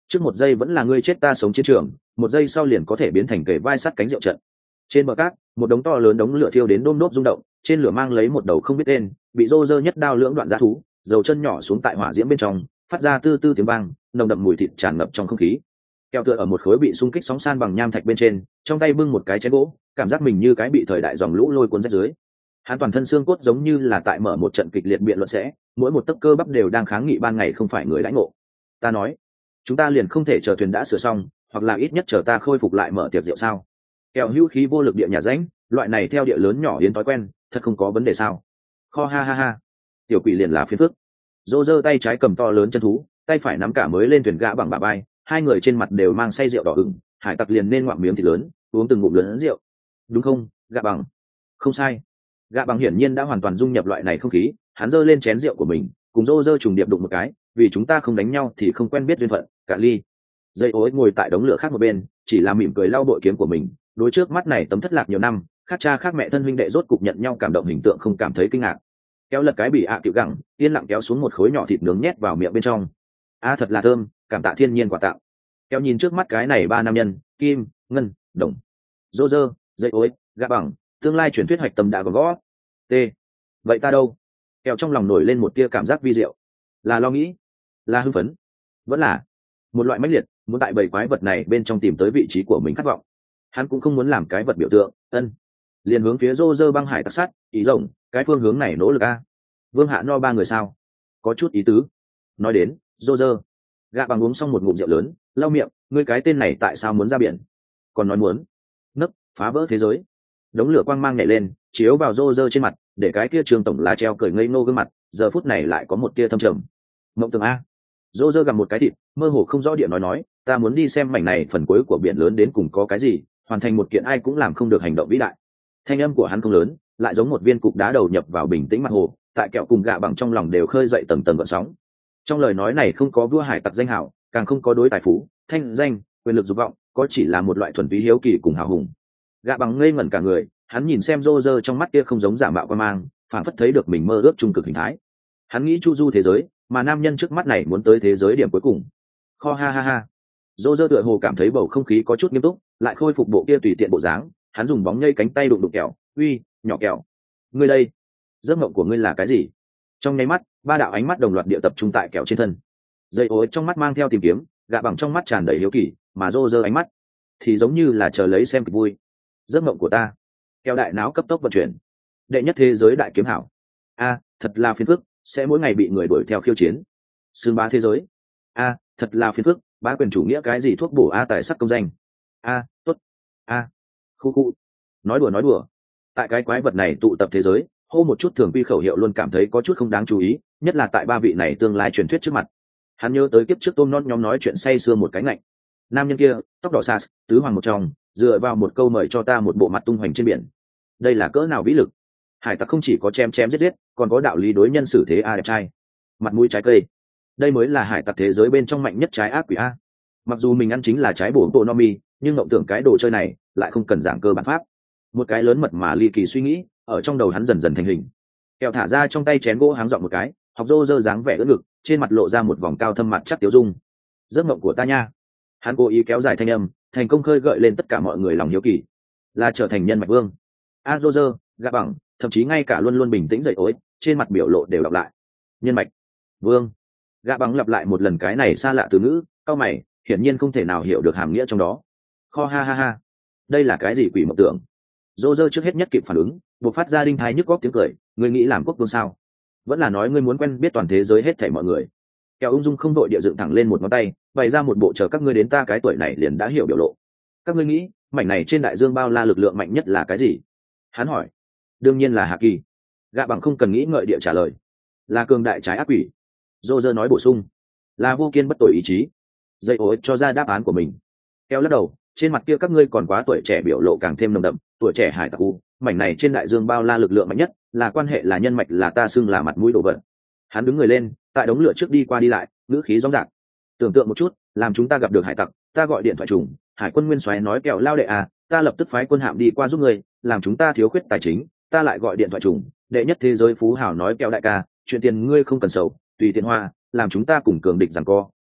trước một giây vẫn là ngươi chết ta sống chiến trường, một giây sau liền có thể biến thành kề vai sát cánh rượu trận. Trên bờ cát, một đống to lớn đống lửa thiêu đến đôm đốp rung động, trên lửa mang lấy một đầu không biết tên, bị rô rơ nhất đao lưỡng đoạn giá thú, dầu chân nhỏ xuống tại hỏa diễm bên trong, phát ra tư tư tiếng vang, nồng đậm mùi thịt tràn ngập trong không khí. Keo tựa ở một khối bị xung kích sóng san bằng nham thạch bên trên, trong tay bưng một cái chén gỗ, cảm giác mình như cái bị thời đại dòng lũ lôi cuốn rách dưới. Hắn toàn thân xương cốt giống như là tại mở một trận kịch liệt biện luận sẽ, mỗi một tấc cơ bắp đều đang kháng nghị ban ngày không phải người đãi ngộ. Ta nói, chúng ta liền không thể chờ thuyền đã sửa xong, hoặc là ít nhất chờ ta khôi phục lại mở tiệc rượu sao? Kẹo hữu khí vô lực địa nhà ránh, loại này theo địa lớn nhỏ yến thói quen, thật không có vấn đề sao? Kho ha ha ha, tiểu quỷ liền là phiền phức. Dô giơ tay trái cầm to lớn chân thú, tay phải nắm cả mới lên thuyền gã bằng bả vai, hai người trên mặt đều mang say rượu đỏ ửng, hải tặc liền nên ngoạm miếng thịt lớn, uống từng ngụm lớn rượu. Đúng không, gã bằng? Không sai. Gã bằng hiển nhiên đã hoàn toàn dung nhập loại này không khí, hắn giơ lên chén rượu của mình, cùng Dô giơ trùng điệp đụng một cái, vì chúng ta không đánh nhau thì không quen biết duyên phận, cả ly. Dây ối ngồi tại đống lửa khác một bên, chỉ là mỉm cười lau bội kiếm của mình, đối trước mắt này tấm thất lạc nhiều năm, khác cha khác mẹ thân huynh đệ rốt cục nhận nhau cảm động hình tượng không cảm thấy kinh ngạc. Kéo lật cái bị ạ à tiểu gẳng, yên lặng kéo xuống một khối nhỏ thịt nướng nhét vào miệng bên trong. A thật là thơm, cảm tạ thiên nhiên quả tạo. Kéo nhìn trước mắt cái này ba nam nhân, kim, ngân, đồng, rô rơ, dây ối, gã bằng, tương lai truyền thuyết hoạch tâm đã gõ gõ. T. Vậy ta đâu? Kéo trong lòng nổi lên một tia cảm giác vi diệu. Là lo nghĩ, là hưng phấn, vẫn là một loại mãnh liệt muốn tại bầy quái vật này bên trong tìm tới vị trí của mình khát vọng. Hắn cũng không muốn làm cái vật biểu tượng, ân liền hướng phía rô rơ băng hải tặc sát, ý rồng cái phương hướng này nỗ lực a. Vương hạ no ba người sao? Có chút ý tứ. Nói đến rô rơ, gạ bằng uống xong một ngụm rượu lớn, lau miệng, ngươi cái tên này tại sao muốn ra biển? Còn nói muốn nấc phá vỡ thế giới. Đống lửa quang mang nhảy lên, chiếu vào rô rơ trên mặt, để cái kia trường tổng lá treo cười ngây ngô gương mặt giờ phút này lại có một tia thâm trầm. Mộng tưởng a. Rô rơ gặm một cái thịt, mơ hồ không rõ địa nói nói, ta muốn đi xem mảnh này phần cuối của biển lớn đến cùng có cái gì, hoàn thành một kiện ai cũng làm không được hành động vĩ đại. Thanh âm của hắn không lớn, lại giống một viên cục đá đầu nhập vào bình tĩnh mặt hồ, tại kẹo cùng gạ bằng trong lòng đều khơi dậy tầng tầng gợn sóng. Trong lời nói này không có vua hải tặc danh hào, càng không có đối tài phú, thanh danh, quyền lực dục vọng, có chỉ là một loại thuần túy hiếu kỳ cùng hào hùng. Gạ bằng ngây ngẩn cả người, hắn nhìn xem rô rơ trong mắt kia không giống giả mạo quan mang, phảng phất thấy được mình mơ ước trung cực hình thái. Hắn nghĩ chu du thế giới, mà nam nhân trước mắt này muốn tới thế giới điểm cuối cùng. Kho ha ha ha. Dô dơ tựa hồ cảm thấy bầu không khí có chút nghiêm túc, lại khôi phục bộ kia tùy tiện bộ dáng, hắn dùng bóng nhây cánh tay đụng đụng kẹo, uy, nhỏ kẹo. Ngươi đây, giấc mộng của ngươi là cái gì? Trong nháy mắt, ba đạo ánh mắt đồng loạt địa tập trung tại kẹo trên thân. Dây ối trong mắt mang theo tìm kiếm, gạ bằng trong mắt tràn đầy hiếu kỳ, mà dô dơ ánh mắt thì giống như là chờ lấy xem kịch vui. Giấc mộng của ta. Kẹo đại não cấp tốc vận chuyển. Đệ nhất thế giới đại kiếm hảo. A, thật là phiền phức, sẽ mỗi ngày bị người đuổi theo khiêu chiến. Xương bá thế giới. A, thật là phiền phức, bá quyền chủ nghĩa cái gì thuốc bổ a tài sắc công danh. A, tốt. A, khu khu. Nói đùa nói đùa. Tại cái quái vật này tụ tập thế giới, hô một chút thường quy khẩu hiệu luôn cảm thấy có chút không đáng chú ý, nhất là tại ba vị này tương lai truyền thuyết trước mặt. Hắn nhớ tới kiếp trước tôm non nhóm nói chuyện say sưa một cái ngạnh. Nam nhân kia, tóc đỏ sas, tứ hoàng một trong, dựa vào một câu mời cho ta một bộ mặt tung hoành trên biển. Đây là cỡ nào vĩ lực? Hải tặc không chỉ có chém chém giết giết, còn có đạo lý đối nhân xử thế a đẹp trai. Mặt mũi trái cây. Đây mới là hải tặc thế giới bên trong mạnh nhất trái ác quỷ a. Mặc dù mình ăn chính là trái bổ bộ nomi, nhưng ngậm tưởng cái đồ chơi này lại không cần giảng cơ bản pháp. Một cái lớn mật mà ly kỳ suy nghĩ ở trong đầu hắn dần dần thành hình. Kẹo thả ra trong tay chén gỗ háng dọn một cái, học rô rơ dáng vẻ ưỡn ngực, trên mặt lộ ra một vòng cao thâm mặt chắc tiếu dung. Giấc mộng của ta nha. Hắn cố ý kéo dài thanh âm, thành công khơi gợi lên tất cả mọi người lòng hiếu kỳ, là trở thành nhân mạch vương. A rô rơ, gạ bằng, thậm chí ngay cả luôn luôn bình tĩnh dậy ối, trên mặt biểu lộ đều đọc lại. Nhân mạch vương. Gạ bằng lặp lại một lần cái này xa lạ từ ngữ, cao mày, hiển nhiên không thể nào hiểu được hàm nghĩa trong đó. Kho ha ha ha. Đây là cái gì quỷ mộng tưởng? Dô dơ trước hết nhất kịp phản ứng, buộc phát ra đinh thái nhức góc tiếng cười, ngươi nghĩ làm quốc vương sao? Vẫn là nói ngươi muốn quen biết toàn thế giới hết thảy mọi người. Kẹo ung dung không đội địa dựng thẳng lên một ngón tay, bày ra một bộ chờ các ngươi đến ta cái tuổi này liền đã hiểu biểu lộ. Các ngươi nghĩ, mảnh này trên đại dương bao la lực lượng mạnh nhất là cái gì? Hắn hỏi. Đương nhiên là hạ kỳ. Gạ bằng không cần nghĩ ngợi địa trả lời. Là cường đại trái ác quỷ. Dô dơ nói bổ sung. Là vô kiên bất tội ý chí. Dây ối cho ra đáp án của mình. Kẹo lắc đầu, trên mặt kia các ngươi còn quá tuổi trẻ biểu lộ càng thêm nồng đậm, tuổi trẻ hải tặc u, mảnh này trên đại dương bao la lực lượng mạnh nhất, là quan hệ là nhân mạch là ta xưng là mặt mũi đồ vật. Hắn đứng người lên, tại đống lửa trước đi qua đi lại, ngữ khí rõ ràng. Tưởng tượng một chút, làm chúng ta gặp được hải tặc, ta gọi điện thoại trùng, hải quân nguyên soái nói kẹo lao đệ à, ta lập tức phái quân hạm đi qua giúp người, làm chúng ta thiếu khuyết tài chính, ta lại gọi điện thoại trùng, đệ nhất thế giới phú hảo nói kẹo đại ca, chuyện tiền ngươi không cần sầu, tùy tiền hoa, làm chúng ta cùng cường địch giằng co,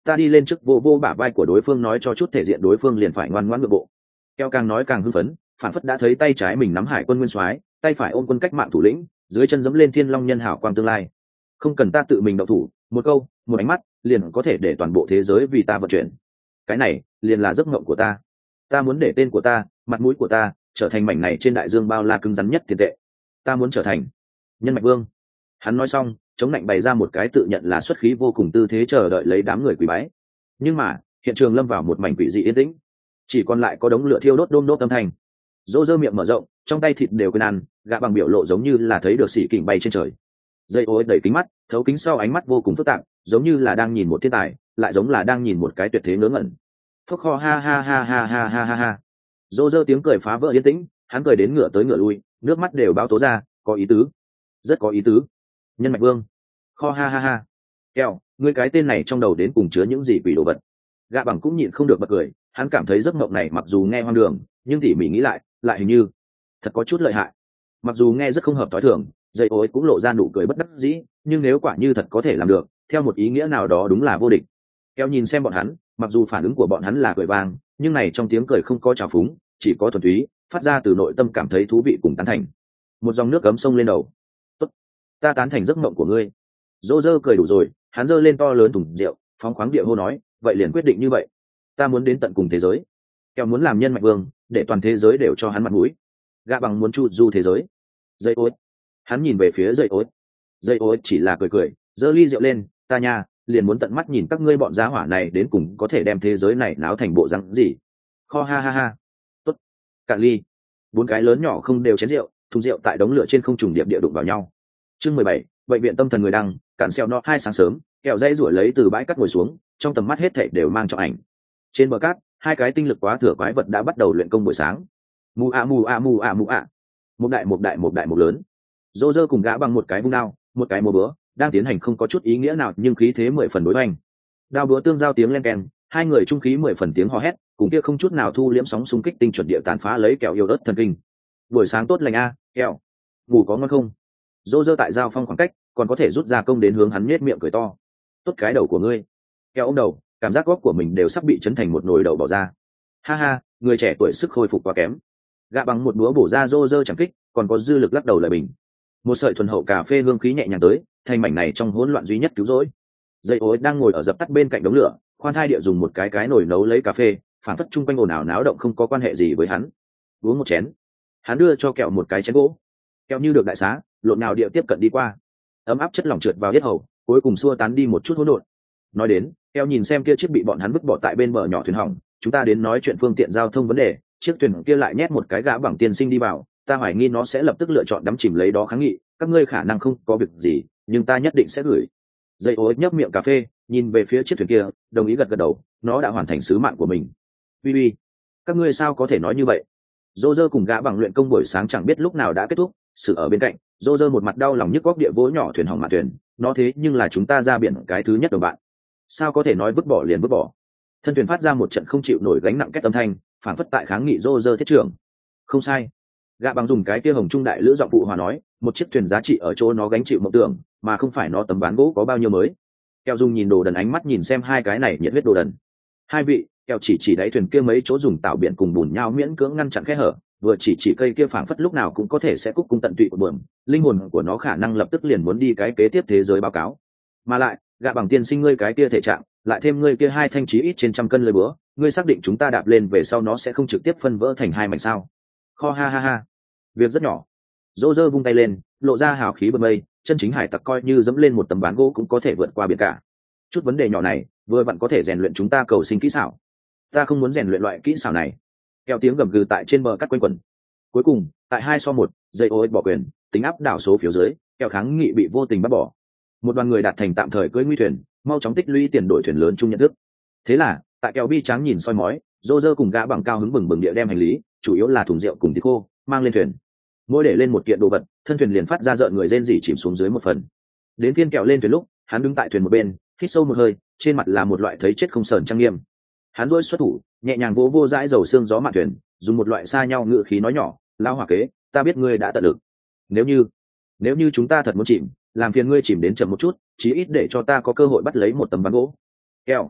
ta đi lên trước vô vô bả vai của đối phương nói cho chút thể diện đối phương liền phải ngoan ngoãn ngược bộ. Keo càng nói càng hưng phấn, phản phất đã thấy tay trái mình nắm hải quân nguyên soái, tay phải ôm quân cách mạng thủ lĩnh, dưới chân dẫm lên thiên long nhân hảo quang tương lai. Không cần ta tự mình động thủ, một câu, một ánh mắt, liền có thể để toàn bộ thế giới vì ta vận chuyển. Cái này, liền là giấc mộng của ta. Ta muốn để tên của ta, mặt mũi của ta, trở thành mảnh này trên đại dương bao la cứng rắn nhất tiền tệ. Ta muốn trở thành nhân mạch vương. Hắn nói xong, chống lạnh bày ra một cái tự nhận là xuất khí vô cùng tư thế chờ đợi lấy đám người quỳ bái. Nhưng mà, hiện trường lâm vào một mảnh quỷ dị yên tĩnh, chỉ còn lại có đống lửa thiêu đốt đôm đốt âm thanh. Dô dơ miệng mở rộng, trong tay thịt đều quên ăn, gạ bằng biểu lộ giống như là thấy được xỉ kình bay trên trời. Dây ối đẩy kính mắt, thấu kính sau ánh mắt vô cùng phức tạp, giống như là đang nhìn một thiên tài, lại giống là đang nhìn một cái tuyệt thế ngớ ngẩn. Phốc kho ha ha ha ha ha ha ha ha. Dô dơ tiếng cười phá vỡ yên tĩnh, hắn cười đến ngửa tới ngửa lui, nước mắt đều bao tố ra, có ý tứ, rất có ý tứ. Nhân mạch vương. Kho ha ha ha. Keo, ngươi cái tên này trong đầu đến cùng chứa những gì quỷ đồ vật. Gạ bằng cũng nhịn không được bật cười, hắn cảm thấy giấc mộng này mặc dù nghe hoang đường, nhưng tỉ mỉ nghĩ lại, lại hình như thật có chút lợi hại. Mặc dù nghe rất không hợp thói thường, dây ối cũng lộ ra nụ cười bất đắc dĩ, nhưng nếu quả như thật có thể làm được, theo một ý nghĩa nào đó đúng là vô địch. Keo nhìn xem bọn hắn, mặc dù phản ứng của bọn hắn là cười vang, nhưng này trong tiếng cười không có trào phúng, chỉ có thuần túy, phát ra từ nội tâm cảm thấy thú vị cùng tán thành. Một dòng nước cấm sông lên đầu. Tốt, ta tán thành giấc mộng của ngươi. Dô dơ cười đủ rồi, hắn giơ lên to lớn thùng rượu, phóng khoáng địa hô nói, vậy liền quyết định như vậy. Ta muốn đến tận cùng thế giới. Keo muốn làm nhân mạch vương, để toàn thế giới đều cho hắn mặt mũi. Gạ bằng muốn chu du thế giới. Dây ối. Hắn nhìn về phía dây ối. Dây ối chỉ là cười cười, giơ ly rượu lên, ta nha, liền muốn tận mắt nhìn các ngươi bọn giá hỏa này đến cùng có thể đem thế giới này náo thành bộ răng gì. Kho ha ha ha. Tốt. Cạn ly. Bốn cái lớn nhỏ không đều chén rượu, thùng rượu tại đống lửa trên không trùng điệp địa đụng vào nhau. Chương mười bảy, bệnh viện tâm thần người đăng, cạn xeo no hai sáng sớm, kẹo dây rủi lấy từ bãi cắt ngồi xuống, trong tầm mắt hết thảy đều mang trọng ảnh. Trên bờ cát, hai cái tinh lực quá thừa quái vật đã bắt đầu luyện công buổi sáng. Mù a mù a mù a mù a. Một đại một đại một đại một lớn. Dô dơ cùng gã bằng một cái vung đao, một cái mùa búa, đang tiến hành không có chút ý nghĩa nào nhưng khí thế mười phần đối hoành. Đao búa tương giao tiếng len keng, hai người trung khí mười phần tiếng hò hét, cùng kia không chút nào thu liễm sóng xung kích tinh chuẩn địa tàn phá lấy kẹo yêu đất thần kinh. Buổi sáng tốt lành a, kẹo. Ngủ có ngon không? Dô dơ tại giao phong khoảng cách, còn có thể rút ra công đến hướng hắn nhếch miệng cười to. Tốt cái đầu của ngươi. Kẹo ôm đầu, cảm giác góc của mình đều sắp bị chấn thành một nồi đầu bỏ ra. Ha ha, người trẻ tuổi sức khôi phục quá kém. Gạ bằng một búa bổ ra Dô dơ chẳng kích, còn có dư lực lắc đầu lời bình. Một sợi thuần hậu cà phê hương khí nhẹ nhàng tới, thành mảnh này trong hỗn loạn duy nhất cứu rỗi. Dây ối đang ngồi ở dập tắt bên cạnh đống lửa, khoan thai địa dùng một cái cái nồi nấu lấy cà phê, phản phất chung quanh ồn ào náo động không có quan hệ gì với hắn. Uống một chén. Hắn đưa cho kẹo một cái chén gỗ. Kẹo như được đại xá, lộn nào địa tiếp cận đi qua. Ấm áp chất lỏng trượt vào yết hầu, cuối cùng xua tán đi một chút hỗn độn. Nói đến, kẹo nhìn xem kia chiếc bị bọn hắn vứt bỏ tại bên bờ nhỏ thuyền hỏng, chúng ta đến nói chuyện phương tiện giao thông vấn đề, chiếc thuyền kia lại nhét một cái gã bằng tiên sinh đi vào, ta hoài nghi nó sẽ lập tức lựa chọn đắm chìm lấy đó kháng nghị, các ngươi khả năng không có việc gì, nhưng ta nhất định sẽ gửi. Dây ối nhấp miệng cà phê, nhìn về phía chiếc thuyền kia, đồng ý gật gật đầu, nó đã hoàn thành sứ mạng của mình. Uy uy, các ngươi sao có thể nói như vậy? Dô dơ cùng gã bằng luyện công buổi sáng chẳng biết lúc nào đã kết thúc, sự ở bên cạnh, Dô dơ một mặt đau lòng nhức góc địa vỗ nhỏ thuyền hỏng mạn thuyền, nó thế nhưng là chúng ta ra biển cái thứ nhất đồng bạn. Sao có thể nói vứt bỏ liền vứt bỏ? Thân thuyền phát ra một trận không chịu nổi gánh nặng kết âm thanh, phản phất tại kháng nghị Dô dơ thiết trưởng. Không sai. Gã bằng dùng cái kia hồng trung đại lữ giọng phụ hòa nói, một chiếc thuyền giá trị ở chỗ nó gánh chịu mộng tưởng, mà không phải nó tấm ván gỗ có bao nhiêu mới. Kẹo dùng nhìn đồ đần ánh mắt nhìn xem hai cái này nhiệt huyết đồ đần. Hai vị, kẹo chỉ chỉ đáy thuyền kia mấy chỗ dùng tạo biển cùng bùn nhau miễn cưỡng ngăn chặn khe hở, vừa chỉ chỉ cây kia phảng phất lúc nào cũng có thể sẽ cúc cung tận tụy của bờm, linh hồn của nó khả năng lập tức liền muốn đi cái kế tiếp thế giới báo cáo. Mà lại, gã bằng tiên sinh ngươi cái kia thể trạng, lại thêm ngươi kia hai thanh chí ít trên trăm cân lưỡi búa, ngươi xác định chúng ta đạp lên về sau nó sẽ không trực tiếp phân vỡ thành hai mảnh sao? Kho ha ha ha. Việc rất nhỏ. Dô dơ vung tay lên, lộ ra hào khí bật mây, chân chính hải tặc coi như dẫm lên một tấm ván gỗ cũng có thể vượt qua biển cả. Chút vấn đề nhỏ này, vừa vặn có thể rèn luyện chúng ta cầu sinh kỹ xảo. Ta không muốn rèn luyện loại kỹ xảo này. Kẹo tiếng gầm gừ tại trên bờ cắt quanh quẩn. Cuối cùng, tại hai so một, dây ô bỏ quyền, tính áp đảo số phiếu dưới, kẹo kháng nghị bị vô tình bắt bỏ. Một đoàn người đạt thành tạm thời cưỡi nguy thuyền, mau chóng tích lũy tiền đổi thuyền lớn chung nhận thức. Thế là, tại kẹo bi trắng nhìn soi mói, Dô dơ cùng gã bằng cao hứng bừng bừng địa đem hành lý, chủ yếu là thùng rượu cùng thịt khô, mang lên thuyền. Mỗi để lên một kiện đồ vật, thân thuyền liền phát ra rợn người rên rỉ chìm xuống dưới một phần. Đến phiên kẹo lên thuyền lúc, hắn đứng tại thuyền một bên, hít sâu một hơi, trên mặt là một loại thấy chết không sờn trang nghiêm. Hắn rối xuất thủ, nhẹ nhàng vỗ vô dãi dầu xương gió mạn thuyền, dùng một loại xa nhau ngựa khí nói nhỏ, lao hỏa kế, ta biết ngươi đã tận lực. Nếu như, nếu như chúng ta thật muốn chìm, làm phiền ngươi chìm đến chậm một chút, chí ít để cho ta có cơ hội bắt lấy một tấm ván gỗ. Kẹo,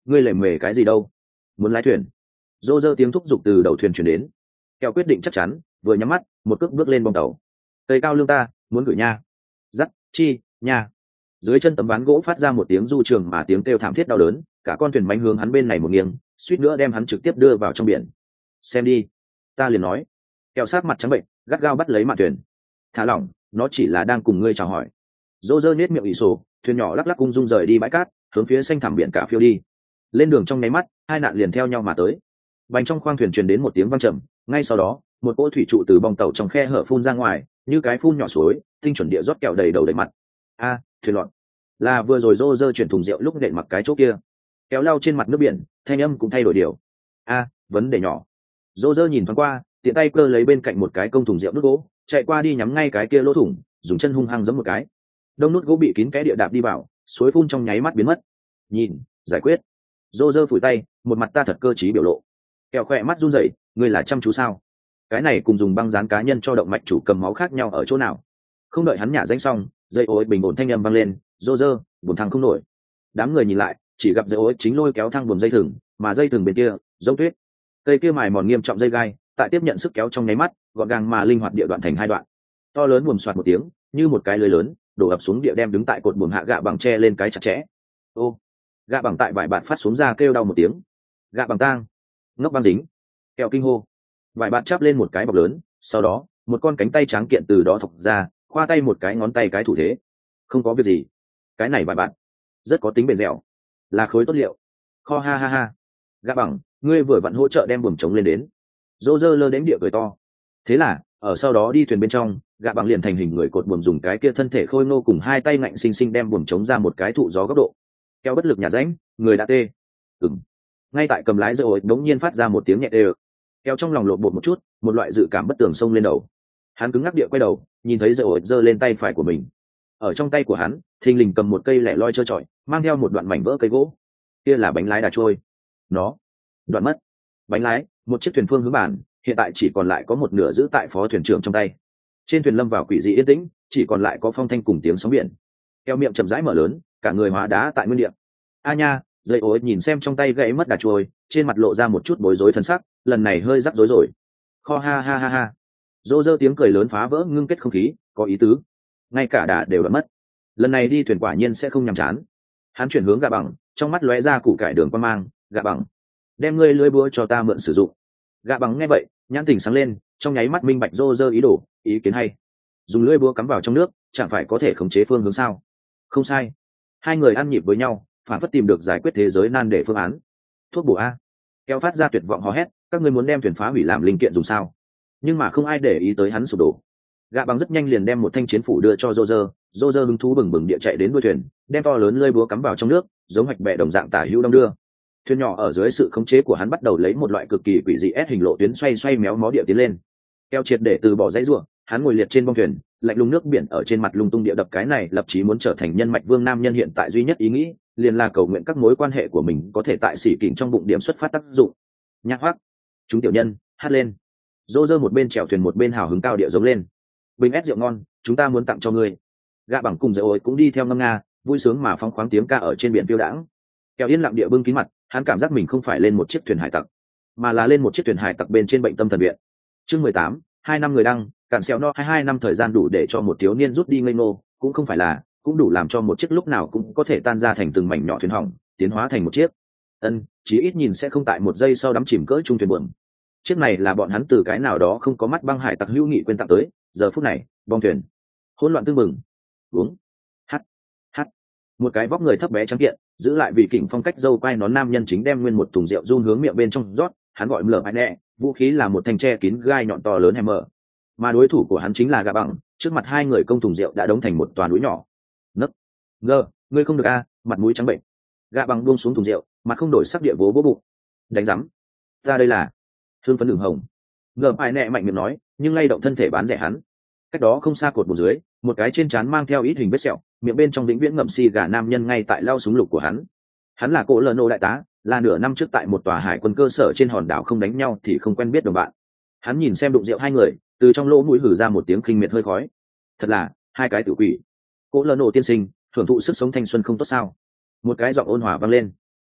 ngươi lề mề cái gì đâu, muốn lái thuyền? Rô rơ tiếng thúc giục từ đầu thuyền chuyển đến. Kẹo quyết định chắc chắn, vừa nhắm mắt một cước bước lên bong tàu. Cây cao lương ta muốn gửi nha. Dắt chi nha. Dưới chân tấm ván gỗ phát ra một tiếng du trường mà tiếng kêu thảm thiết đau đớn, cả con thuyền bánh hướng hắn bên này một nghiêng, suýt nữa đem hắn trực tiếp đưa vào trong biển. Xem đi, ta liền nói. Kẹo sát mặt trắng bệnh, gắt gao bắt lấy mạn thuyền. Thả lỏng, nó chỉ là đang cùng ngươi chào hỏi. Rô rơ nết miệng ỷ sổ, thuyền nhỏ lắc lắc ung dung rời đi bãi cát, hướng phía xanh thẳm biển cả phiêu đi. Lên đường trong nháy mắt, hai nạn liền theo nhau mà tới. Bành trong khoang thuyền truyền đến một tiếng vang trầm, ngay sau đó một cỗ thủy trụ từ bong tàu trong khe hở phun ra ngoài, như cái phun nhỏ suối, tinh chuẩn địa rót kẹo đầy đầu đầy mặt. A, thuyền loạn. Là vừa rồi Rô rơ chuyển thùng rượu lúc nện mặc cái chỗ kia. Kéo lao trên mặt nước biển, thanh âm cũng thay đổi điều. A, vấn đề nhỏ. Rô rơ nhìn thoáng qua, tiện tay cơ lấy bên cạnh một cái công thùng rượu nước gỗ, chạy qua đi nhắm ngay cái kia lỗ thủng, dùng chân hung hăng giẫm một cái. Đông nút gỗ bị kín cái địa đạp đi vào, suối phun trong nháy mắt biến mất. Nhìn, giải quyết. Rô rơ phủi tay, một mặt ta thật cơ trí biểu lộ. Kẹo khỏe mắt run rẩy, ngươi là chăm chú sao? Cái này cùng dùng băng dán cá nhân cho động mạch chủ cầm máu khác nhau ở chỗ nào? Không đợi hắn nhả danh xong, dây ối bình ổn thanh âm vang lên, rô rơ, buồn thằng không nổi. Đám người nhìn lại, chỉ gặp dây ối chính lôi kéo thang buồm dây thừng, mà dây thừng bên kia, giống tuyết. Cây kia mài mòn nghiêm trọng dây gai, tại tiếp nhận sức kéo trong nháy mắt, gọn gàng mà linh hoạt địa đoạn thành hai đoạn. To lớn buồm xoạt một tiếng, như một cái lưới lớn, đổ ập xuống địa đem đứng tại cột buồm hạ gạ bằng tre lên cái chặt chẽ. Ô, gạ bằng tại vải bạn phát xuống ra kêu đau một tiếng. Gạ bằng tang, ngốc băng dính. Kẹo kinh hô. Vải bạn chắp lên một cái bọc lớn, sau đó một con cánh tay tráng kiện từ đó thọc ra, khoa tay một cái ngón tay cái thủ thế. Không có việc gì. Cái này vải bạn rất có tính bền dẻo, là khối tốt liệu. Kho ha ha ha. Gạ bằng, ngươi vừa vặn hỗ trợ đem buồm trống lên đến. Rô rơ lơ đến địa cười to. Thế là ở sau đó đi thuyền bên trong, gạ bằng liền thành hình người cột buồm, dùng cái kia thân thể khôi ngô cùng hai tay ngạnh xinh xinh đem buồm trống ra một cái thụ gió góc độ. Keo bất lực nhả rãnh, người đã tê. Ừm. Ngay tại cầm lái rồi đống nhiên phát ra một tiếng nhẹ đê. Keo trong lòng lộn bột một chút, một loại dự cảm bất tường xông lên đầu. Hắn cứng ngắc địa quay đầu, nhìn thấy rồi giơ lên tay phải của mình. Ở trong tay của hắn, thình lình cầm một cây lẻ loi trơ trọi, mang theo một đoạn mảnh vỡ cây gỗ. Kia là bánh lái đà trôi. Nó đoạn mất. Bánh lái, một chiếc thuyền phương hướng bản, hiện tại chỉ còn lại có một nửa giữ tại phó thuyền trưởng trong tay. Trên thuyền lâm vào quỷ dị yên tĩnh, chỉ còn lại có phong thanh cùng tiếng sóng biển. Keo miệng chậm rãi mở lớn, cả người hóa đá tại nguyên địa. A nha, dây ối nhìn xem trong tay gãy mất đà trôi, trên mặt lộ ra một chút bối rối thân sắc, lần này hơi rắc rối rồi. Kho ha ha ha ha. Rô rơ tiếng cười lớn phá vỡ ngưng kết không khí, có ý tứ. Ngay cả đà đều đã mất. Lần này đi thuyền quả nhiên sẽ không nhàm chán. Hắn chuyển hướng gạ bằng, trong mắt lóe ra củ cải đường quan mang, gạ bằng, đem ngươi lưỡi búa cho ta mượn sử dụng. Gạ bằng nghe vậy, nhãn tình sáng lên, trong nháy mắt minh bạch rô rơ ý đồ, ý kiến hay. Dùng lưỡi búa cắm vào trong nước, chẳng phải có thể khống chế phương hướng sao? Không sai. Hai người ăn nhịp với nhau, phản phất tìm được giải quyết thế giới nan đề phương án. Thuốc bổ a. Kéo phát ra tuyệt vọng hò hét, các ngươi muốn đem thuyền phá hủy làm linh kiện dùng sao? Nhưng mà không ai để ý tới hắn sụp đổ. Gạ bằng rất nhanh liền đem một thanh chiến phủ đưa cho Roger, Roger hứng thú bừng bừng địa chạy đến đuôi thuyền, đem to lớn lưỡi búa cắm vào trong nước, giống hạch bẹ đồng dạng tả hữu đong đưa. Thuyền nhỏ ở dưới sự khống chế của hắn bắt đầu lấy một loại cực kỳ quỷ dị ép hình lộ tuyến xoay xoay méo mó địa tiến lên. Kéo triệt để từ bỏ dãy rùa, hắn ngồi liệt trên bông thuyền, lạnh lùng nước biển ở trên mặt lung tung địa đập, cái này lập chí muốn trở thành nhân mạch vương nam nhân hiện tại duy nhất ý nghĩ liền là cầu nguyện các mối quan hệ của mình có thể tại xỉ kình trong bụng điểm xuất phát tác dụng. Nhạc hoác, chúng tiểu nhân hát lên. Roger một bên chèo thuyền một bên hào hứng cao địa giống lên. Bình ép rượu ngon, chúng ta muốn tặng cho ngươi. Gạ bằng cùng dậy ôi cũng đi theo ngâm nga, vui sướng mà phóng khoáng tiếng ca ở trên biển phiêu đãng. Kéo yên lặng địa bưng kín mặt, hắn cảm giác mình không phải lên một chiếc thuyền hải tặc, mà là lên một chiếc thuyền hải tặc bên trên bệnh tâm thần viện. Chương mười tám, hai năm người đăng, cản xeo no hai hai năm thời gian đủ để cho một thiếu niên rút đi ngây ngô, cũng không phải là, cũng đủ làm cho một chiếc lúc nào cũng có thể tan ra thành từng mảnh nhỏ thuyền hỏng, tiến hóa thành một chiếc. Ân, chí ít nhìn sẽ không tại một giây sau đắm chìm cỡ trung thuyền buồm. Chiếc này là bọn hắn từ cái nào đó không có mắt băng hải tặc hữu nghị quên tặng tới, giờ phút này, bong thuyền hỗn loạn tương mừng. Uống. Hát. Hát. Một cái vóc người thấp bé trắng kiện, giữ lại vị kỉnh phong cách dâu quai nón nam nhân chính đem nguyên một thùng rượu run hướng miệng bên trong rót, hắn gọi lở ai nè, vũ khí là một thanh tre kín gai nhọn to lớn hammer. Mà đối thủ của hắn chính là Gạ bằng, trước mặt hai người công thùng rượu đã đóng thành một toàn núi nhỏ. Nấc. Ngơ, ngươi không được a, mặt mũi trắng bệnh. Gạ bằng buông xuống thùng rượu, mặt không đổi sắc địa vố vỗ bụng. Đánh rắm. Ta đây là hương phấn đường hồng. Ngờ ai nẹ mạnh miệng nói, nhưng lay động thân thể bán rẻ hắn. Cách đó không xa cột một dưới, một cái trên trán mang theo ít hình vết sẹo, miệng bên trong vĩnh viễn ngậm xì gà nam nhân ngay tại lau súng lục của hắn. Hắn là Cổ Lơ Nô đại tá, là nửa năm trước tại một tòa hải quân cơ sở trên hòn đảo không đánh nhau thì không quen biết đồng bạn. Hắn nhìn xem đụng rượu hai người, từ trong lỗ mũi hử ra một tiếng khinh miệt hơi khói. Thật là hai cái tử quỷ. Cổ Lơ Nô tiên sinh, thưởng thụ sức sống thanh xuân không tốt sao? Một cái giọng ôn hòa vang lên.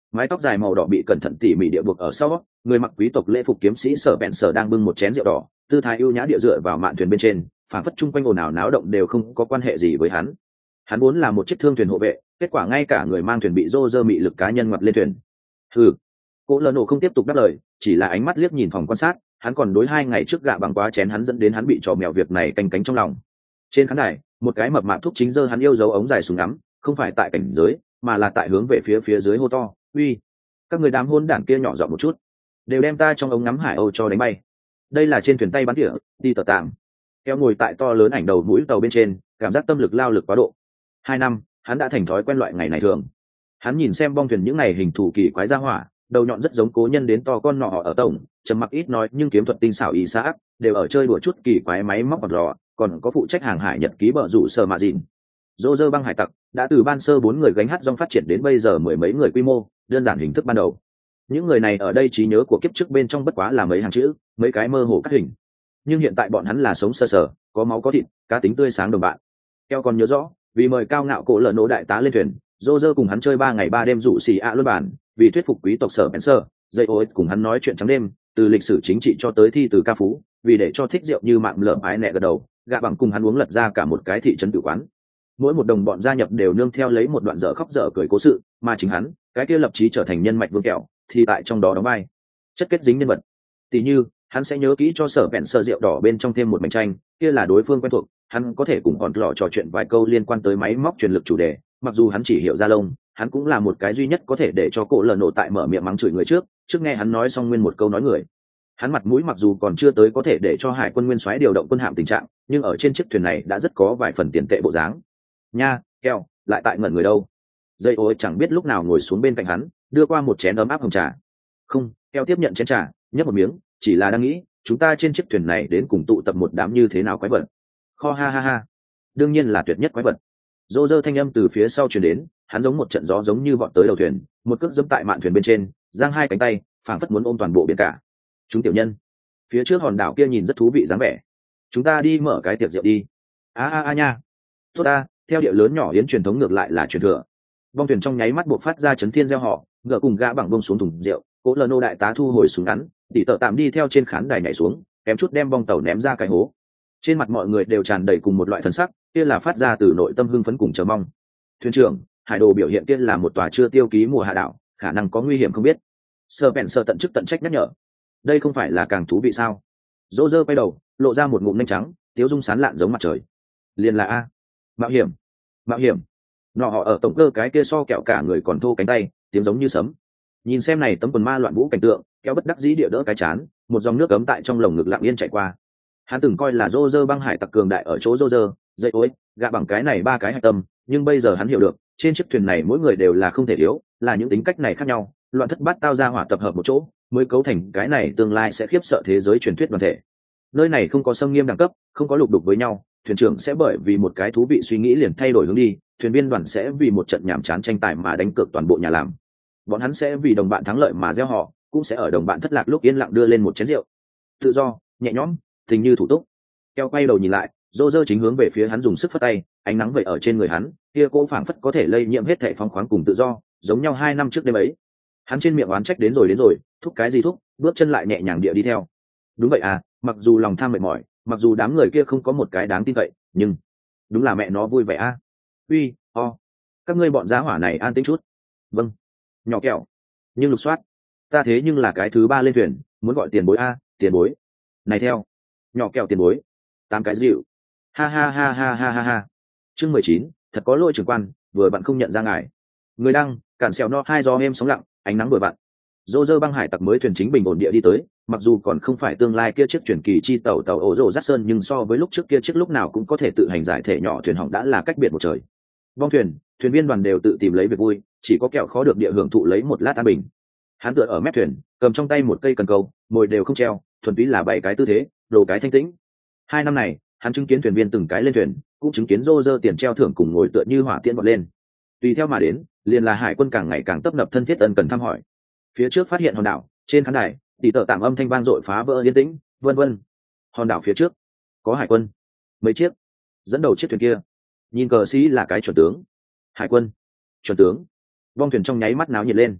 mái tóc dài màu đỏ bị cẩn thận tỉ mỉ địa buộc ở sau, người mặc quý tộc lễ phục kiếm sĩ sở bẹn sở đang bưng một chén rượu đỏ, tư thái ưu nhã địa dựa vào mạn thuyền bên trên, phảng phất chung quanh ồn ào náo động đều không có quan hệ gì với hắn. Hắn vốn là một chiếc thương thuyền hộ vệ, kết quả ngay cả người mang thuyền bị rô rơ mị lực cá nhân ngoặt lên thuyền. Hừ. Cố Lơ Nộ không tiếp tục đáp lời, chỉ là ánh mắt liếc nhìn phòng quan sát, hắn còn đối hai ngày trước gạ bằng quá chén hắn dẫn đến hắn bị trò mèo việc này canh cánh trong lòng. Trên khán đài, một cái mập mạp thúc chính giơ hắn yêu dấu ống dài súng ngắm, không phải tại cảnh giới, mà là tại hướng về phía phía dưới hô to, "Uy, các người đám hôn đản kia nhỏ giọng một chút, đều đem ta trong ống ngắm hải âu cho đánh bay." Đây là trên thuyền tay bắn tỉa, đi tờ tạm. Kéo ngồi tại to lớn ảnh đầu mũi tàu bên trên, cảm giác tâm lực lao lực quá độ. Hai năm, hắn đã thành thói quen loại ngày này thường. Hắn nhìn xem bong thuyền những ngày hình thù kỳ quái ra hỏa, đầu nhọn rất giống cố nhân đến to con nọ ở tổng, trầm mặc ít nói nhưng kiếm thuật tinh xảo ý xã đều ở chơi đùa chút kỳ quái máy móc bọt lò, còn có phụ trách hàng hải nhật ký bờ rủ sờ mạ dìn. Dô dơ băng hải tặc đã từ ban sơ bốn người gánh hát dòng phát triển đến bây giờ mười mấy người quy mô, đơn giản hình thức ban đầu. Những người này ở đây trí nhớ của kiếp trước bên trong bất quá là mấy hàng chữ, mấy cái mơ hồ cắt hình. Nhưng hiện tại bọn hắn là sống sơ sờ, có máu có thịt, cá tính tươi sáng đồng bạn. Keo còn nhớ rõ, vì mời cao ngạo cổ lợn nổ đại tá lên thuyền, dô dơ cùng hắn chơi ba ngày ba đêm rủ xì ạ luân bản, vì thuyết phục quý tộc sở Spencer, dây ô cùng hắn nói chuyện trắng đêm, từ lịch sử chính trị cho tới thi từ ca phú, vì để cho thích rượu như mạng lợm ái nẹ gật đầu, gạ bằng cùng hắn uống lật ra cả một cái thị trấn tử quán. Mỗi một đồng bọn gia nhập đều nương theo lấy một đoạn dở khóc dở cười cố sự, mà chính hắn, cái kia lập chí trở thành nhân mạch vương kẹo, thì tại trong đó đóng vai chất kết dính nhân vật. Tỷ như, hắn sẽ nhớ kỹ cho sở bẹn sơ rượu đỏ bên trong thêm một mảnh tranh, kia là đối phương quen thuộc, hắn có thể cùng bọn lọ trò chuyện vài câu liên quan tới máy móc truyền lực chủ đề, mặc dù hắn chỉ hiểu ra lông, hắn cũng là một cái duy nhất có thể để cho cổ lờ nổ tại mở miệng mắng chửi người trước, trước nghe hắn nói xong nguyên một câu nói người. Hắn mặt mũi mặc dù còn chưa tới có thể để cho hải quân nguyên soái điều động quân hạm tình trạng, nhưng ở trên chiếc thuyền này đã rất có vài phần tiền tệ bộ dáng. Nha, keo, lại tại ngẩn người đâu? Dây ôi chẳng biết lúc nào ngồi xuống bên cạnh hắn, đưa qua một chén ấm áp hồng trà. Không, keo tiếp nhận chén trà, nhấp một miếng, chỉ là đang nghĩ, chúng ta trên chiếc thuyền này đến cùng tụ tập một đám như thế nào quái vật. Kho ha ha ha, đương nhiên là tuyệt nhất quái vật. Dô dơ thanh âm từ phía sau truyền đến, hắn giống một trận gió giống như vọt tới đầu thuyền, một cước dẫm tại mạn thuyền bên trên, giang hai cánh tay, phảng phất muốn ôm toàn bộ biển cả. Chúng tiểu nhân, phía trước hòn đảo kia nhìn rất thú vị dáng vẻ, chúng ta đi mở cái tiệc rượu đi. A a a nha, tốt ta, theo địa lớn nhỏ yến truyền thống ngược lại là truyền thừa. Bong thuyền trong nháy mắt buộc phát ra chấn thiên gieo họ, ngựa cùng gã bằng bông xuống thùng rượu, cố lơ nô đại tá thu hồi súng ngắn, tỉ tợ tạm đi theo trên khán đài nhảy xuống, kém chút đem bong tàu ném ra cái hố. Trên mặt mọi người đều tràn đầy cùng một loại thần sắc, kia là phát ra từ nội tâm hưng phấn cùng chờ mong. Thuyền trưởng, hải đồ biểu hiện kia là một tòa chưa tiêu ký mùa hạ đảo, khả năng có nguy hiểm không biết. Sơ bèn sơ tận chức tận trách nhắc nhở. Đây không phải là càng thú vị sao? Dỗ dơ quay đầu, lộ ra một ngụm nanh trắng, tiếu dung sán lạn giống mặt trời. Liền là a, mạo hiểm, mạo hiểm. Nọ họ ở tổng cơ cái kia so kẹo cả người còn thô cánh tay, tiếng giống như sấm. Nhìn xem này tấm quần ma loạn vũ cảnh tượng, kéo bất đắc dĩ địa đỡ cái chán, một dòng nước ấm tại trong lồng ngực lặng yên chảy qua. Hắn từng coi là rô rơ băng hải tặc cường đại ở chỗ rô rơ, dây ối, gạ bằng cái này ba cái hạch tâm, nhưng bây giờ hắn hiểu được, trên chiếc thuyền này mỗi người đều là không thể thiếu, là những tính cách này khác nhau, loạn thất bát tao ra hỏa tập hợp một chỗ, mới cấu thành cái này tương lai sẽ khiếp sợ thế giới truyền thuyết đoàn thể. Nơi này không có xâm nghiêm đẳng cấp, không có lục đục với nhau, thuyền trưởng sẽ bởi vì một cái thú vị suy nghĩ liền thay đổi hướng đi, thuyền viên đoàn sẽ vì một trận nhảm chán tranh tài mà đánh cược toàn bộ nhà làm. Bọn hắn sẽ vì đồng bạn thắng lợi mà gieo họ, cũng sẽ ở đồng bạn thất lạc lúc yên lặng đưa lên một chén rượu. Tự do, nhẹ nhõm, tình như thủ túc. Keo quay đầu nhìn lại, rô rơ chính hướng về phía hắn dùng sức phất tay, ánh nắng vậy ở trên người hắn, kia cỗ phảng phất có thể lây nhiễm hết thảy phóng khoáng cùng tự do, giống nhau hai năm trước đêm ấy. Hắn trên miệng oán trách đến rồi đến rồi, thúc cái gì thúc, bước chân lại nhẹ nhàng địa đi theo. Đúng vậy à, mặc dù lòng tham mệt mỏi, mặc dù đám người kia không có một cái đáng tin cậy, nhưng đúng là mẹ nó vui vẻ a. À. Uy, o, các ngươi bọn giá hỏa này an tĩnh chút. Vâng. Nhỏ kẹo. Nhưng lục soát, ta thế nhưng là cái thứ ba lên thuyền, muốn gọi tiền bối a, tiền bối. Này theo. Nhỏ kẹo tiền bối. Tám cái dịu. Ha ha ha ha ha ha ha. Chương mười chín, thật có lỗi trưởng quan, vừa bạn không nhận ra ngài. Người đăng, cản xèo no hai gió êm sóng lặng, ánh nắng vừa bạn. Dô dơ băng hải tặc mới thuyền chính bình ổn địa đi tới, mặc dù còn không phải tương lai kia chiếc chuyển kỳ chi tàu tàu ổ rồ rát sơn, nhưng so với lúc trước kia chiếc lúc nào cũng có thể tự hành giải thể nhỏ thuyền hỏng đã là cách biệt một trời. Bong thuyền, thuyền viên đoàn đều tự tìm lấy việc vui, chỉ có kẹo khó được địa hưởng thụ lấy một lát an bình. Hắn tựa ở mép thuyền, cầm trong tay một cây cần câu, mồi đều không treo, thuần túy là bảy cái tư thế, đồ cái thanh tĩnh. Hai năm này, hắn chứng kiến thuyền viên từng cái lên thuyền, cũng chứng kiến rô rơ tiền treo thưởng cùng ngồi tựa như hỏa tiễn bọt lên. Tùy theo mà đến, liền là hải quân càng ngày càng tấp nập thân thiết ân cần thăm hỏi. Phía trước phát hiện hòn đảo, trên khán đài, tỷ tợ tạm âm thanh vang dội phá vỡ yên tĩnh, vân vân. Hòn đảo phía trước, có hải quân, mấy chiếc, dẫn đầu chiếc thuyền kia, nhìn cờ sĩ là cái chuẩn tướng. Hải quân, chuẩn tướng. Bong thuyền trong nháy mắt náo nhiệt lên.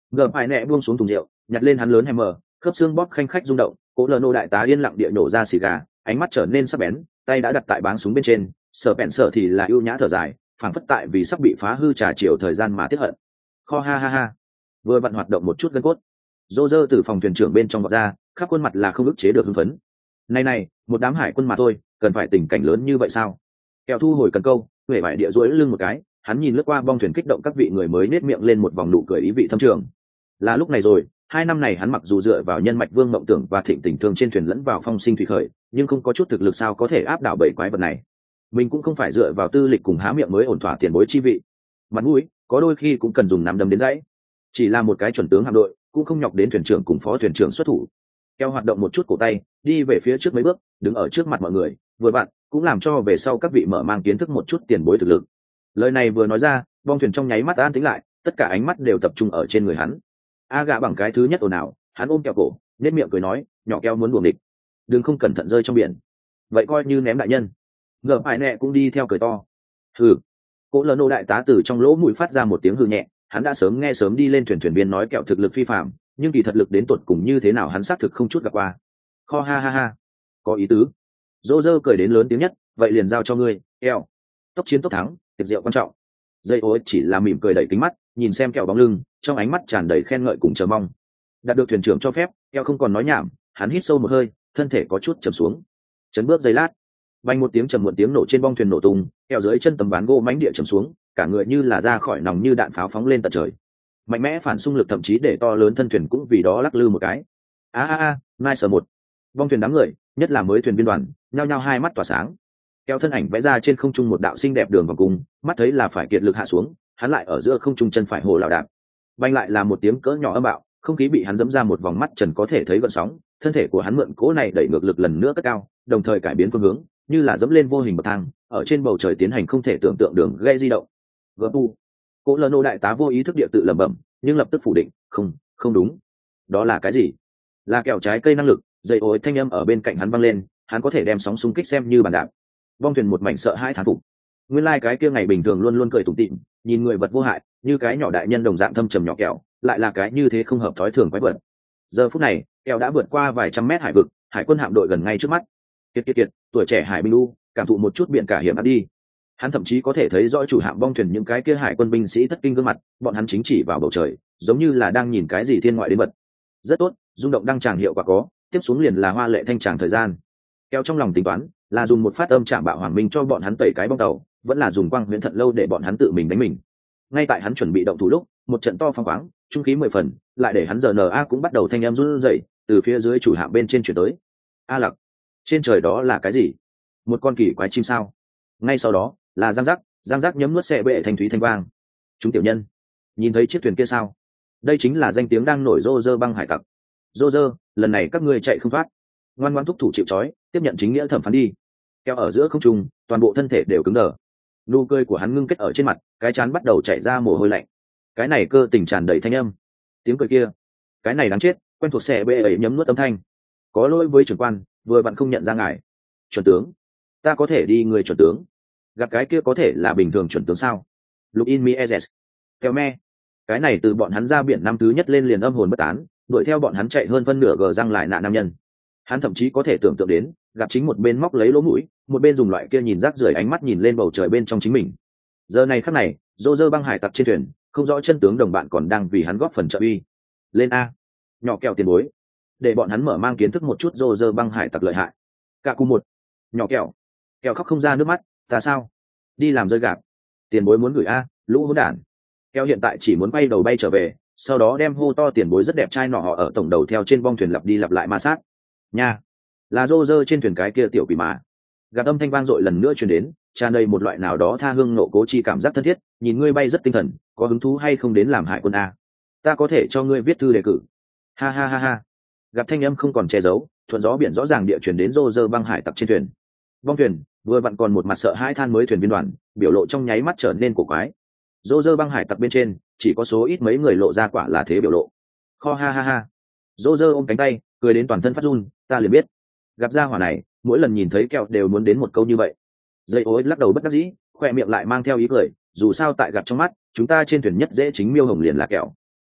Gờ phải nẹ buông xuống thùng rượu, nhặt lên hắn lớn hammer, khớp xương bóp khanh khách rung động, cố lờ nô đại tá yên lặng địa nổ ra xì gà, ánh mắt trở nên sắc bén, tay đã đặt tại báng súng bên trên, sở bẹn sở thì là ưu nhã thở dài, phảng phất tại vì sắp bị phá hư trà chiều thời gian mà tiếc hận. Kho ha ha ha. Vừa vặn hoạt động một chút gân cốt. Rô rơ từ phòng thuyền trưởng bên trong vọt ra, khắp khuôn mặt là không ức chế được hưng phấn. Này này, một đám hải quân mà thôi, cần phải tình cảnh lớn như vậy sao? Kẹo thu hồi cần câu, huệ vải địa duỗi lưng một cái, hắn nhìn lướt qua bong thuyền kích động các vị người mới nết miệng lên một vòng nụ cười ý vị thâm trường. Là lúc này rồi, hai năm này hắn mặc dù dựa vào nhân mạch vương mộng tưởng và thịnh tình thương trên thuyền lẫn vào phong sinh thủy khởi, nhưng không có chút thực lực sao có thể áp đảo bảy quái vật này. Mình cũng không phải dựa vào tư lịch cùng há miệng mới ổn thỏa tiền bối chi vị. Mặt mũi, có đôi khi cũng cần dùng nắm đấm đến dãy. Chỉ là một cái chuẩn tướng hạm đội, cũng không nhọc đến thuyền trưởng cùng phó thuyền trưởng xuất thủ. Keo hoạt động một chút cổ tay, đi về phía trước mấy bước, đứng ở trước mặt mọi người, vừa bạn cũng làm cho về sau các vị mở mang kiến thức một chút tiền bối thực lực. Lời này vừa nói ra, bong thuyền trong nháy mắt an tĩnh lại, tất cả ánh mắt đều tập trung ở trên người hắn. A gạ bằng cái thứ nhất ồn ào, hắn ôm Keo cổ, nét miệng cười nói, nhỏ Keo muốn buồng địch, đừng không cẩn thận rơi trong biển. Vậy coi như ném đại nhân. Ngờ phải nẹ cũng đi theo cười to. Hừ. Cố lơ nô đại tá từ trong lỗ mũi phát ra một tiếng hừ nhẹ, hắn đã sớm nghe sớm đi lên thuyền thuyền viên nói Kẹo thực lực phi phạm, nhưng kỳ thật lực đến tột cùng như thế nào hắn xác thực không chút gặp qua. Kho ha ha ha. Có ý tứ. Dô dơ cười đến lớn tiếng nhất, vậy liền giao cho ngươi, Kẹo. Tốc chiến tốc thắng, tiệc rượu quan trọng. Dây ối chỉ là mỉm cười đẩy kính mắt, nhìn xem Kẹo bóng lưng, trong ánh mắt tràn đầy khen ngợi cùng chờ mong. Đạt được thuyền trưởng cho phép, Kẹo không còn nói nhảm, hắn hít sâu một hơi, thân thể có chút trầm xuống. Chấn bước giây lát, vang một tiếng trầm muộn tiếng nổ trên bong thuyền nổ tung, Kẹo dưới chân tấm ván gỗ mãnh địa trầm xuống, cả người như là ra khỏi nòng như đạn pháo phóng lên tận trời. Mạnh mẽ phản xung lực thậm chí để to lớn thân thuyền cũng vì đó lắc lư một cái. A a a, nice một. Bong thuyền đám người, nhất là mới thuyền viên đoàn, nhao nhao hai mắt tỏa sáng. Kẹo thân ảnh vẽ ra trên không trung một đạo xinh đẹp đường vòng cung, mắt thấy là phải kiệt lực hạ xuống, hắn lại ở giữa không trung chân phải hồ lảo đạp. Bành lại là một tiếng cỡ nhỏ âm bạo, không khí bị hắn dẫm ra một vòng mắt trần có thể thấy gợn sóng, thân thể của hắn mượn cỗ này đẩy ngược lực lần nữa cất cao, đồng thời cải biến phương hướng, như là dẫm lên vô hình bậc thang, ở trên bầu trời tiến hành không thể tưởng tượng đường gây di động. Gpu. Cố lơ nô đại tá vô ý thức địa tự lẩm bẩm, nhưng lập tức phủ định, không, không đúng. Đó là cái gì? Là kẹo trái cây năng lực. Dây ối thanh âm ở bên cạnh hắn vang lên, hắn có thể đem sóng xung kích xem như bàn đạp. Vong thuyền một mảnh sợ hãi thán phục. Nguyên lai like cái kia ngày bình thường luôn luôn cười tủm tỉm, nhìn người vật vô hại, như cái nhỏ đại nhân đồng dạng thâm trầm nhỏ kẹo, lại là cái như thế không hợp thói thường quái vật. Giờ phút này, kẹo đã vượt qua vài trăm mét hải vực, hải quân hạm đội gần ngay trước mắt. Kiệt kiệt kiệt, tuổi trẻ hải binh u, cảm thụ một chút biển cả hiểm ác đi. Hắn thậm chí có thể thấy rõ chủ hạm bong thuyền những cái kia hải quân binh sĩ thất kinh gương mặt, bọn hắn chính chỉ vào bầu trời, giống như là đang nhìn cái gì thiên ngoại đến vật. Rất tốt, rung động đăng tràng hiệu quả có, tiếp xuống liền là hoa lệ thanh tràng thời gian. Keo trong lòng tính toán, là dùng một phát âm chạm bạo hoàng minh cho bọn hắn tẩy cái bong tàu, vẫn là dùng quang huyễn thận lâu để bọn hắn tự mình đánh mình. Ngay tại hắn chuẩn bị động thủ lúc, một trận to phong khoáng, trung khí mười phần, lại để hắn giờ en a cũng bắt đầu thanh em run rẩy, từ phía dưới chủ hạm bên trên chuyển tới. A lặc, trên trời đó là cái gì? Một con kỳ quái chim sao? Ngay sau đó, là giang giác, giang giác nhấm nuốt xe bệ thanh thúy thanh vang. Chúng tiểu nhân, nhìn thấy chiếc thuyền kia sao? Đây chính là danh tiếng đang nổi rô rơ băng hải tặc. Rô rơ, lần này các ngươi chạy không thoát. Ngoan ngoãn thúc thủ chịu trói, tiếp nhận chính nghĩa thẩm phán đi. Keo ở giữa không trung, toàn bộ thân thể đều cứng đờ. Nụ cười của hắn ngưng kết ở trên mặt, cái trán bắt đầu chảy ra mồ hôi lạnh. Cái này cơ tình tràn đầy thanh âm. Tiếng cười kia, cái này đáng chết, quen thuộc xe bệ ấy nhấm nuốt âm thanh. Có lỗi với trưởng quan, vừa bạn không nhận ra ngài. Chuẩn tướng, ta có thể đi người chuẩn tướng. Gặp cái kia có thể là bình thường chuẩn tướng sao? Lục in Mieres. Keo me. Cái này từ bọn hắn ra biển năm thứ nhất lên liền âm hồn bất tán, đuổi theo bọn hắn chạy hơn phân nửa gờ răng lại nạ nam nhân. Hắn thậm chí có thể tưởng tượng đến, gặp chính một bên móc lấy lỗ mũi, một bên dùng loại kia nhìn rác rưởi ánh mắt nhìn lên bầu trời bên trong chính mình. Giờ này khắc này, rô rơ băng hải tặc trên thuyền, không rõ chân tướng đồng bạn còn đang vì hắn góp phần trợ uy. Lên a, nhỏ kẹo tiền bối, để bọn hắn mở mang kiến thức một chút rô rơ băng hải tặc lợi hại. Cả cùng một, nhỏ kẹo, kẹo khóc không ra nước mắt, ta sao? Đi làm rơi gạp, tiền bối muốn gửi a, lũ hỗn đản. Kẹo hiện tại chỉ muốn bay đầu bay trở về, sau đó đem hô to tiền bối rất đẹp trai nọ họ ở tổng đầu theo trên bong thuyền lặp đi lặp lại ma sát. Nha, là rô rơ trên thuyền cái kia tiểu quỷ mà. Gặp âm thanh vang dội lần nữa truyền đến, tràn đầy một loại nào đó tha hương nộ cố chi cảm giác thân thiết, nhìn ngươi bay rất tinh thần, có hứng thú hay không đến làm hải quân a? Ta có thể cho ngươi viết thư đề cử. Ha ha ha ha. Gặp thanh âm không còn che giấu, thuận gió biển rõ ràng địa truyền đến rô rơ băng hải tặc trên thuyền. Bong thuyền vừa vặn còn một mặt sợ hãi than mới thuyền viên đoàn, biểu lộ trong nháy mắt trở nên cổ quái. Rô rơ băng hải tặc bên trên, chỉ có số ít mấy người lộ ra quả là thế biểu lộ. Kho ha ha ha. Rô rơ ôm cánh tay, cười đến toàn thân phát run, ta liền biết. Gặp gia hỏa này, mỗi lần nhìn thấy kẹo đều muốn đến một câu như vậy. Dây ối lắc đầu bất đắc dĩ, khoe miệng lại mang theo ý cười, dù sao tại gặp trong mắt, chúng ta trên thuyền nhất dễ chính miêu hồng liền là kẹo.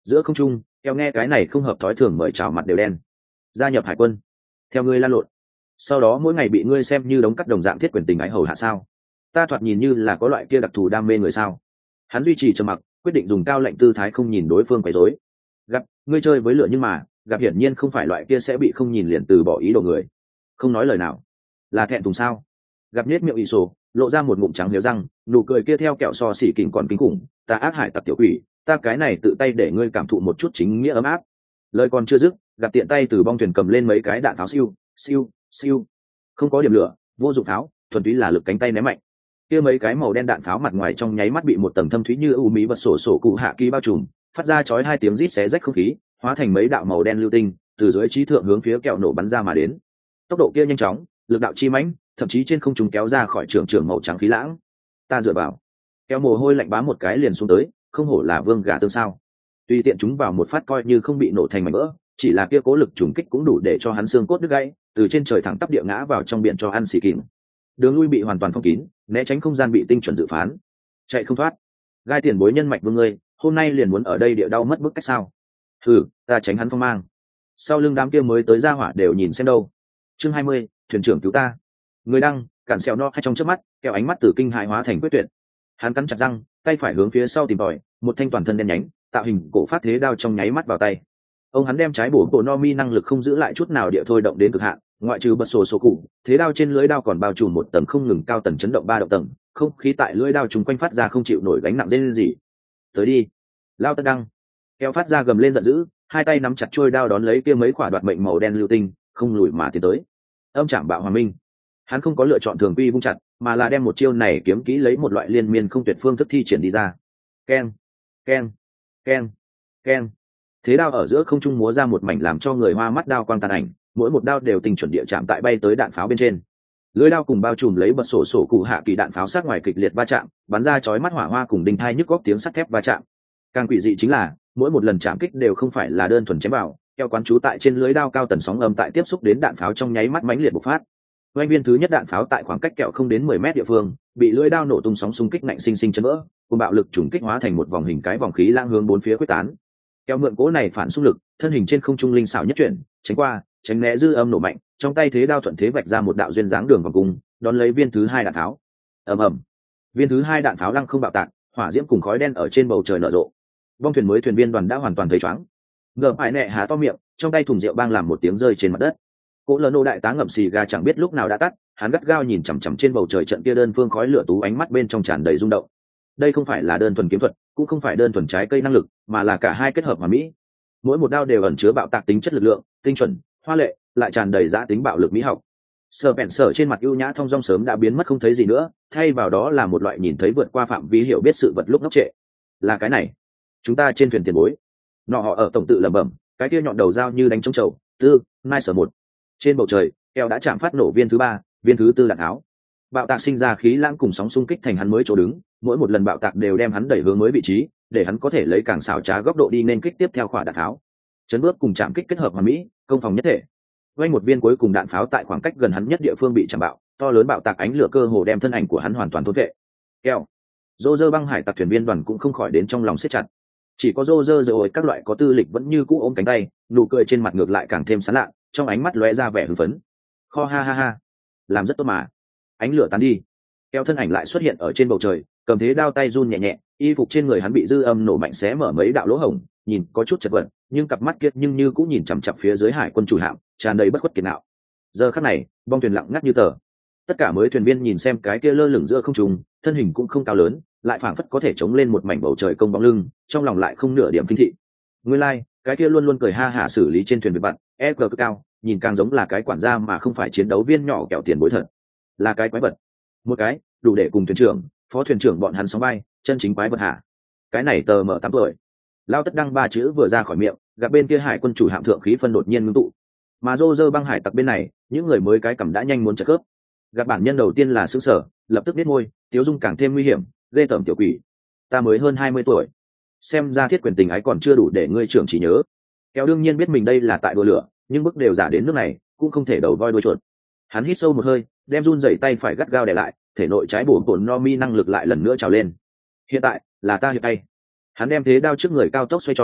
Giữa không trung, keo nghe cái này không hợp thói thường mời chào mặt đều đen. Gia nhập hải quân, theo ngươi lan lộn, sau đó mỗi ngày bị ngươi xem như đống cắt đồng dạng thiết quyền tình ái hầu hạ sao? Ta thoạt nhìn như là có loại kia đặc thù đam mê người sao? Hắn duy trì trầm mặc, quyết định dùng cao lệnh tư thái không nhìn đối phương quấy rối. Gặp ngươi chơi với lửa nhưng mà gặp hiển nhiên không phải loại kia sẽ bị không nhìn liền từ bỏ ý đồ người. Không nói lời nào, là thẹn thùng sao? Gặp nhếch miệng ị sổ, lộ ra một ngụm trắng liếu răng, nụ cười kia theo kẹo so xỉ kỉnh còn kinh khủng. Ta ác hải tặc tiểu quỷ, ta cái này tự tay để ngươi cảm thụ một chút chính nghĩa ấm áp. Lời còn chưa dứt, gặp tiện tay từ bong thuyền cầm lên mấy cái đạn pháo siêu siêu siêu, không có điểm lửa, vô dụng pháo, thuần túy là lực cánh tay ném mạnh. Kia mấy cái màu đen đạn pháo mặt ngoài trong nháy mắt bị một tầng thâm thúy như u mí vật sổ sổ cụ hạ kỳ bao trùm, phát ra chói hai tiếng rít xé rách không khí, hóa thành mấy đạo màu đen lưu tinh từ dưới trí thượng hướng phía kẹo nổ bắn ra mà đến. Tốc độ kia nhanh chóng, lực đạo chi mãnh, thậm chí trên không trung kéo ra khỏi trường trường màu trắng khí lãng. Ta dựa vào, kéo mồ hôi lạnh bám một cái liền xuống tới, không hổ là vương gà tương sao. Tùy tiện chúng vào một phát coi như không bị nổ thành mảnh vỡ, chỉ là kia cố lực trùng kích cũng đủ để cho hắn xương cốt đứt gãy, từ trên trời thẳng tắp địa ngã vào trong biển cho ăn xì kìm. Đường lui bị hoàn toàn phong kín, né tránh không gian bị tinh chuẩn dự phán, chạy không thoát. Gai tiền bối nhân mạch vương ngươi, hôm nay liền muốn ở đây địa đau mất bức cách sao? Thử, ta tránh hắn phong mang. Sau lưng đám kia mới tới ra hỏa đều nhìn xem đâu. Chương hai mươi, thuyền trưởng cứu ta. Người đăng, cản xèo no hay trong chớp mắt, kẹo ánh mắt từ kinh hãi hóa thành quyết tuyệt. Hắn cắn chặt răng, tay phải hướng phía sau tìm tòi, một thanh toàn thân đen nhánh, tạo hình cổ phát thế đao trong nháy mắt vào tay. Ông hắn đem trái bổ bộ no mi năng lực không giữ lại chút nào địa thôi động đến cực hạn, ngoại trừ bật sổ sổ cụ, thế đao trên lưỡi đao còn bao trùm một tầng không ngừng cao tầng chấn động ba động tầng, không khí tại lưỡi đao chúng quanh phát ra không chịu nổi gánh nặng lên gì. Tới đi, lao tất đăng. Kéo phát ra gầm lên giận dữ, hai tay nắm chặt trôi đao đón lấy kia mấy quả đoạt mệnh màu đen lưu tinh, không lùi mà tiến tới. Âm trảm bạo hòa minh. Hắn không có lựa chọn thường quy vung chặt, mà là đem một chiêu này kiếm kỹ lấy một loại liên miên không tuyệt phương thức thi triển đi ra. Keng, keng, keng, keng. Thế đao ở giữa không trung múa ra một mảnh làm cho người hoa mắt đao quang tàn ảnh, mỗi một đao đều tình chuẩn địa chạm tại bay tới đạn pháo bên trên. Lưỡi đao cùng bao trùm lấy bật sổ sổ cụ hạ kỳ đạn pháo sát ngoài kịch liệt va chạm, bắn ra chói mắt hỏa hoa cùng đinh thai nhức góc tiếng sắt thép va chạm. Càng quỷ dị chính là, mỗi một lần chạm kích đều không phải là đơn thuần chém vào, theo quán chú tại trên lưỡi đao cao tần sóng âm tại tiếp xúc đến đạn pháo trong nháy mắt mãnh liệt bộc phát. Oanh viên thứ nhất đạn pháo tại khoảng cách kẹo không đến mười mét địa phương, bị lưỡi đao nổ tung sóng xung kích nạnh sinh sinh chấn vỡ, cùng bạo lực trùng kích hóa thành một vòng hình cái vòng khí lang hướng bốn phía quyết tán. Kéo mượn cố này phản xung lực, thân hình trên không trung linh xảo nhất chuyển, tránh qua, tránh né dư âm nổ mạnh, trong tay thế đao thuận thế vạch ra một đạo duyên dáng đường vòng cung, đón lấy viên thứ hai đạn pháo. Ầm ầm. Viên thứ hai đạn pháo lăng không bạo tạc, hỏa diễm cùng khói đen ở trên bầu trời nở rộ. Bong thuyền mới thuyền viên đoàn đã hoàn toàn thấy chóng. Ngậm phải nẹ há to miệng, trong tay thùng rượu bang làm một tiếng rơi trên mặt đất. Cỗ lơ nô đại tá ngậm xì gà chẳng biết lúc nào đã tắt, hắn gắt gao nhìn chằm chằm trên bầu trời trận kia đơn phương khói lửa tú ánh mắt bên trong tràn đầy rung động. Đây không phải là đơn thuần kiếm thuật, cũng không phải đơn thuần trái cây năng lực, mà là cả hai kết hợp mà mỹ. Mỗi một đao đều ẩn chứa bạo tạc tính chất lực lượng, tinh chuẩn, hoa lệ, lại tràn đầy giá tính bạo lực mỹ học. Sở bèn sở trên mặt ưu nhã thong dong sớm đã biến mất không thấy gì nữa, thay vào đó là một loại nhìn thấy vượt qua phạm vi hiểu biết sự vật lúc ngốc trệ. Là cái này, chúng ta trên thuyền tiền bối. Nọ họ ở tổng tự lẩm bẩm, cái kia nhọn đầu dao như đánh trống trầu. Tư, nai sở một. Trên bầu trời, keo đã chạm phát nổ viên thứ ba, viên thứ tư đạn tháo. Bạo tạc sinh ra khí lãng cùng sóng xung kích thành hắn mới chỗ đứng, mỗi một lần bạo tạc đều đem hắn đẩy hướng mới vị trí, để hắn có thể lấy càng xảo trá góc độ đi nên kích tiếp theo quả đạn tháo. Chấn bước cùng chạm kích kết hợp hoàn mỹ, công phòng nhất thể. Vang một viên cuối cùng đạn pháo tại khoảng cách gần hắn nhất địa phương bị chạm bạo, to lớn bạo tạc ánh lửa cơ hồ đem thân ảnh của hắn hoàn toàn thôn vệ. Keo, Roger băng hải tặc thuyền viên đoàn cũng không khỏi đến trong lòng siết chặt. Chỉ có Roger rồi các loại có tư lịch vẫn như cũ ôm cánh tay, nụ cười trên mặt ngược lại càng thêm sán lạ, trong ánh mắt lóe ra vẻ hưng phấn. Kho ha ha ha, làm rất tốt mà. Ánh lửa tán đi, Keo thân ảnh lại xuất hiện ở trên bầu trời, cầm thế đao tay run nhẹ nhẹ, y phục trên người hắn bị dư âm nổ mạnh xé mở mấy đạo lỗ hổng, nhìn có chút chật vật, nhưng cặp mắt kiệt nhưng như cũng nhìn chằm chằm phía dưới hải quân chủ hạm, tràn đầy bất khuất kiệt ngạo. Giờ khắc này, bong thuyền lặng ngắt như tờ. Tất cả mới thuyền viên nhìn xem cái kia lơ lửng giữa không trung, thân hình cũng không cao lớn, lại phảng phất có thể chống lên một mảnh bầu trời công bóng lưng, trong lòng lại không nửa điểm kinh thị. Nguyên lai, like, cái kia luôn luôn cười ha hả xử lý trên thuyền việc bạn, e giê cực cao, nhìn càng giống là cái quản gia mà không phải chiến đấu viên nhỏ kẹo tiền bối thật. Là cái quái vật. Một cái, đủ để cùng thuyền trưởng, phó thuyền trưởng bọn hắn sóng bay, chân chính quái vật hả? Cái này tờ mở tám tuổi. Lao tất đăng ba chữ vừa ra khỏi miệng, gặp bên kia hải quân chủ hạm thượng khí phân đột nhiên ngưng tụ. Mà Roger băng hải tặc bên này, những người mới cái cầm đã nhanh muốn chật cướp. Gặp bản nhân đầu tiên là sững sở, lập tức biết môi, tiếu dung càng thêm nguy hiểm, ghê tởm tiểu quỷ. Ta mới hơn hai mươi tuổi, xem ra thiết quyền tình ái còn chưa đủ để ngươi trưởng chỉ nhớ. Kéo đương nhiên biết mình đây là tại đùa lửa, nhưng bước đều giả đến nước này, cũng không thể đầu voi đuôi chuột. Hắn hít sâu một hơi, đem run rẩy tay phải gắt gao đè lại, thể nội trái bổ bổn no mi năng lực lại lần nữa trào lên. Hiện tại là ta hiệp tay. Hắn đem thế đao trước người cao tốc xoay tròn,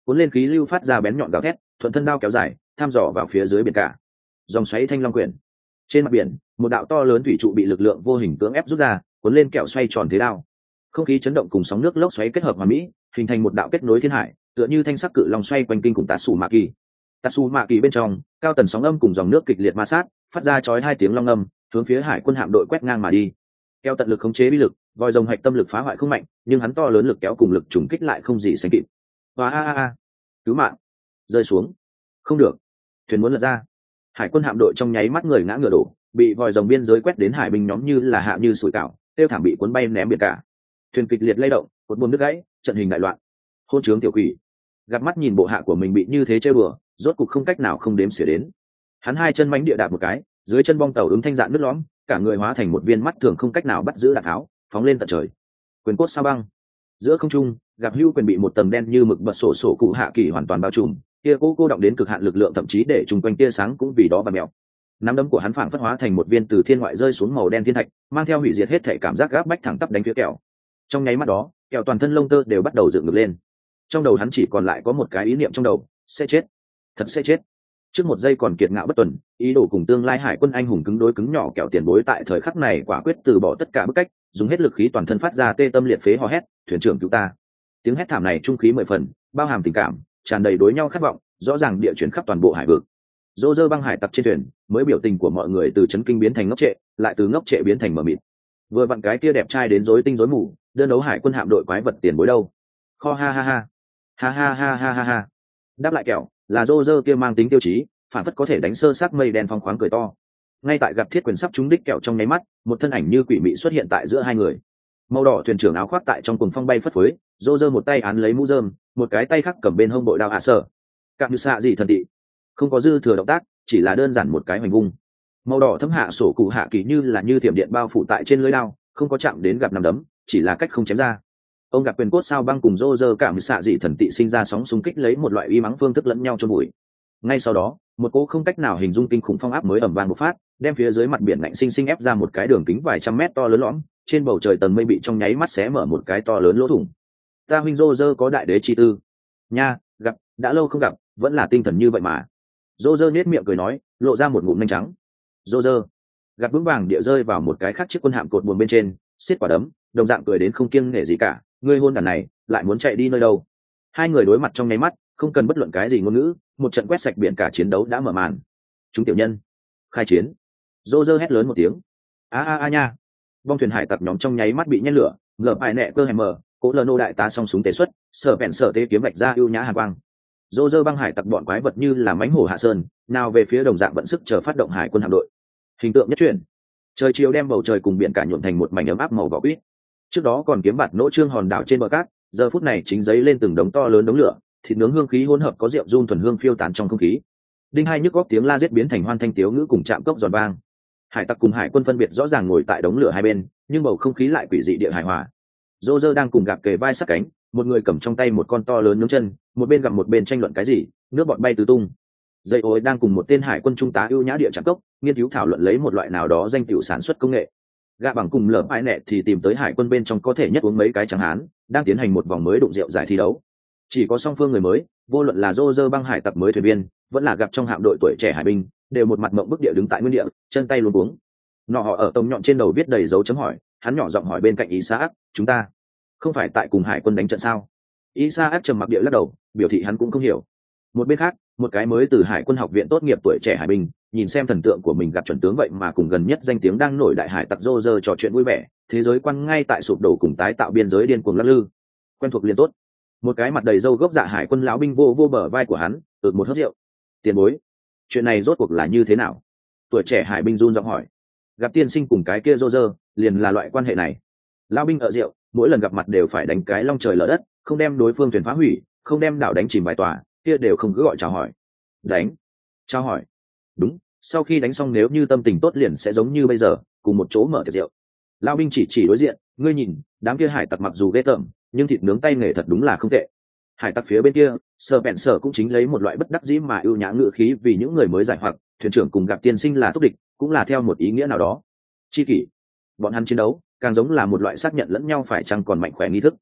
cuốn lên khí lưu phát ra bén nhọn gào thét, thuận thân đao kéo dài thăm dò vào phía dưới biển cả. Dòng xoáy thanh long quyển, trên mặt biển một đạo to lớn thủy trụ bị lực lượng vô hình cưỡng ép rút ra, cuốn lên kẹo xoay tròn thế đao. Không khí chấn động cùng sóng nước lốc xoáy kết hợp hoàn mỹ, hình thành một đạo kết nối thiên hải, tựa như thanh sắc cự long xoay quanh kinh khủng tà sủ mạ kỳ. Tà sủ mạ kỳ bên trong, cao tần sóng âm cùng dòng nước kịch liệt ma sát, phát ra chói hai tiếng long âm, hướng phía hải quân hạm đội quét ngang mà đi. Keo tận lực khống chế bí lực, vòi rồng hạch tâm lực phá hoại không mạnh, nhưng hắn to lớn lực kéo cùng lực trùng kích lại không gì sánh kịp. Hoa a a a, cứu mạng, rơi xuống, không được, thuyền muốn lật ra. Hải quân hạm đội trong nháy mắt người ngã ngựa đổ, bị vòi rồng biên giới quét đến hải binh nhóm như là hạ như sủi cảo, tiêu thảm bị cuốn bay ném biển cả. Thuyền kịch liệt lay động, cột buồm đứt gãy, trận hình đại loạn. Hôn trướng tiểu quỷ, gặp mắt nhìn bộ hạ của mình bị như thế chơi bừa, rốt cục không cách nào không đếm xỉa đến. Hắn hai chân mánh địa đạp một cái, dưới chân bong tàu ứng thanh dạn nứt lõm, cả người hóa thành một viên mắt thường không cách nào bắt giữ đạn tháo, phóng lên tận trời. Quyền cốt sao băng, giữa không trung, gặp hưu quyền bị một tầng đen như mực bật sổ sổ cụ hạ kỳ hoàn toàn bao trùm, kia cô cô động đến cực hạn lực lượng thậm chí để chung quanh tia sáng cũng vì đó và mèo. Nắm đấm của hắn phảng phất hóa thành một viên từ thiên ngoại rơi xuống màu đen thiên thạch, mang theo hủy diệt hết thể cảm giác gáp bách thẳng tắp đánh phía kẹo. Trong nháy mắt đó, kẹo toàn thân lông tơ đều bắt đầu dựng ngược lên. Trong đầu hắn chỉ còn lại có một cái ý niệm trong đầu, sẽ chết, thật sẽ chết. Trước một giây còn kiệt ngạo bất tuần, ý đồ cùng tương lai hải quân anh hùng cứng đối cứng nhỏ kẹo tiền bối tại thời khắc này quả quyết từ bỏ tất cả bức cách, dùng hết lực khí toàn thân phát ra tê tâm liệt phế hò hét, thuyền trưởng cứu ta. Tiếng hét thảm này trung khí mười phần, bao hàm tình cảm, tràn đầy đối nhau khát vọng, rõ ràng địa chuyển khắp toàn bộ hải vực. Dô dơ băng hải tặc trên thuyền, mới biểu tình của mọi người từ chấn kinh biến thành ngốc trệ, lại từ ngốc trệ biến thành mờ mịt. Vừa vặn cái kia đẹp trai đến rối tinh rối mù, đơn đấu hải quân hạm đội quái vật tiền bối đâu? Kho ha ha ha, ha ha ha ha ha ha. Đáp lại kẹo, là Dô dơ kia mang tính tiêu chí, phản phất có thể đánh sơ sát mây đen phong khoáng cười to. Ngay tại gặp thiết quyền sắp trúng đích kẹo trong nháy mắt, một thân ảnh như quỷ mị xuất hiện tại giữa hai người. Màu đỏ thuyền trưởng áo khoác tại trong cuồng phong bay phất phới, Dô dơ một tay án lấy mũ rơm, một cái tay khác cầm bên hông bội đao hạ sở. Cạm như xạ gì thần tị, không có dư thừa động tác, chỉ là đơn giản một cái hoành vung. Màu đỏ thấm hạ sổ cụ hạ kỳ như là như thiểm điện bao phủ tại trên lưỡi đao, không có chạm đến gặp nằm đấm, chỉ là cách không chém ra. Ông gặp quyền cốt sao băng cùng Dô dơ cảm xạ dị thần tị sinh ra sóng xung kích lấy một loại uy mắng phương thức lẫn nhau chôn bụi. Ngay sau đó, một cỗ không cách nào hình dung kinh khủng phong áp mới ầm vang bộc phát, đem phía dưới mặt biển lạnh sinh sinh ép ra một cái đường kính vài trăm mét to lớn lõm, trên bầu trời tầng mây bị trong nháy mắt xé mở một cái to lớn lỗ thủng. Ta huynh Dô dơ có đại đế chi tư. Nha, gặp, đã lâu không gặp, vẫn là tinh thần như vậy mà. Dô dơ nết miệng cười nói, lộ ra một ngụm nanh trắng. Dô dơ gặp vững vàng địa rơi vào một cái khác chiếc quân hạm cột buồm bên trên, xiết quả đấm, đồng dạng cười đến không kiêng nể gì cả. Ngươi hôn đàn này lại muốn chạy đi nơi đâu? Hai người đối mặt trong nháy mắt, không cần bất luận cái gì ngôn ngữ, một trận quét sạch biển cả chiến đấu đã mở màn. Chúng tiểu nhân khai chiến. Dô dơ hét lớn một tiếng. A a a nha. Bong thuyền hải tặc nhóm trong nháy mắt bị nhen lửa, ngợp ai nẹ cơ hèm mờ, cố lơ nô đại tá song súng tế xuất, sở bẹn sở tế kiếm vạch ra ưu nhã hàn quang. Dô dơ băng hải tặc bọn quái vật như là mãnh hổ hạ sơn, nào về phía đồng dạng vận sức chờ phát động hải quân hạm đội. Hình tượng nhất truyền, trời chiều đem bầu trời cùng biển cả nhuộm thành một mảnh ấm áp màu vỏ quýt. Trước đó còn kiếm bạt nỗ trương hòn đảo trên bờ cát, giờ phút này chính giấy lên từng đống to lớn đống lửa, thịt nướng hương khí hỗn hợp có rượu run thuần hương phiêu tán trong không khí. Đinh hai nhức góc tiếng la giết biến thành hoan thanh tiếu ngữ cùng chạm cốc giòn vang. Hải tặc cùng hải quân phân biệt rõ ràng ngồi tại đống lửa hai bên, nhưng bầu không khí lại quỷ dị địa hài hòa. Dô dơ đang cùng gạp kề vai sát cánh, một người cầm trong tay một con to lớn nướng chân, một bên gặp một bên tranh luận cái gì, nước bọt bay tứ tung. Dây ối đang cùng một tên hải quân trung tá ưu nhã địa trạm cốc, nghiên cứu thảo luận lấy một loại nào đó danh tiểu sản xuất công nghệ. Gạ bằng cùng lở ai nẹ thì tìm tới hải quân bên trong có thể nhất uống mấy cái trắng hán, đang tiến hành một vòng mới đụng rượu giải thi đấu. Chỉ có song phương người mới, vô luận là Dô dơ băng hải tặc mới thuyền viên, vẫn là gặp trong hạm đội tuổi trẻ hải binh, đều một mặt mộng bức địa đứng tại nguyên địa, chân tay luống cuống. Nọ họ ở tông nhọn trên đầu viết đầy dấu chấm hỏi, hắn nhỏ giọng hỏi bên cạnh Isaac, chúng ta không phải tại cùng hải quân đánh trận sao? Isaac trầm mặc địa lắc đầu, biểu thị hắn cũng không hiểu. Một bên khác, một cái mới từ hải quân học viện tốt nghiệp tuổi trẻ hải binh, nhìn xem thần tượng của mình gặp chuẩn tướng vậy mà cùng gần nhất danh tiếng đang nổi đại hải tặc Dô dơ trò chuyện vui vẻ, thế giới quan ngay tại sụp đổ cùng tái tạo biên giới điên cuồng lắc lư. Quen thuộc liền tốt. Một cái mặt đầy râu gốc dạ hải quân lão binh vô vô bờ vai của hắn, ực một hớp rượu. Tiền bối, chuyện này rốt cuộc là như thế nào? Tuổi trẻ hải binh run giọng hỏi. Gặp tiên sinh cùng cái kia Dô dơ, liền là loại quan hệ này. Lão binh ở rượu, mỗi lần gặp mặt đều phải đánh cái long trời lở đất, không đem đối phương thuyền phá hủy, không đem đảo đánh chìm vài tòa, kia đều không cứ gọi chào hỏi. Đánh, chào hỏi. Đúng, sau khi đánh xong nếu như tâm tình tốt liền sẽ giống như bây giờ, cùng một chỗ mở tiệc rượu. Lão binh chỉ chỉ đối diện, ngươi nhìn, đám kia hải tặc mặc dù ghê tởm, nhưng thịt nướng tay nghề thật đúng là không tệ. Hải tặc phía bên kia, Sở Bẹn Sở cũng chính lấy một loại bất đắc dĩ mà ưu nhã ngữ khí vì những người mới giải hoặc, thuyền trưởng cùng gặp tiên sinh là thúc địch, cũng là theo một ý nghĩa nào đó. Chi kỷ, bọn hắn chiến đấu, càng giống là một loại xác nhận lẫn nhau phải chăng còn mạnh khỏe nghi thức.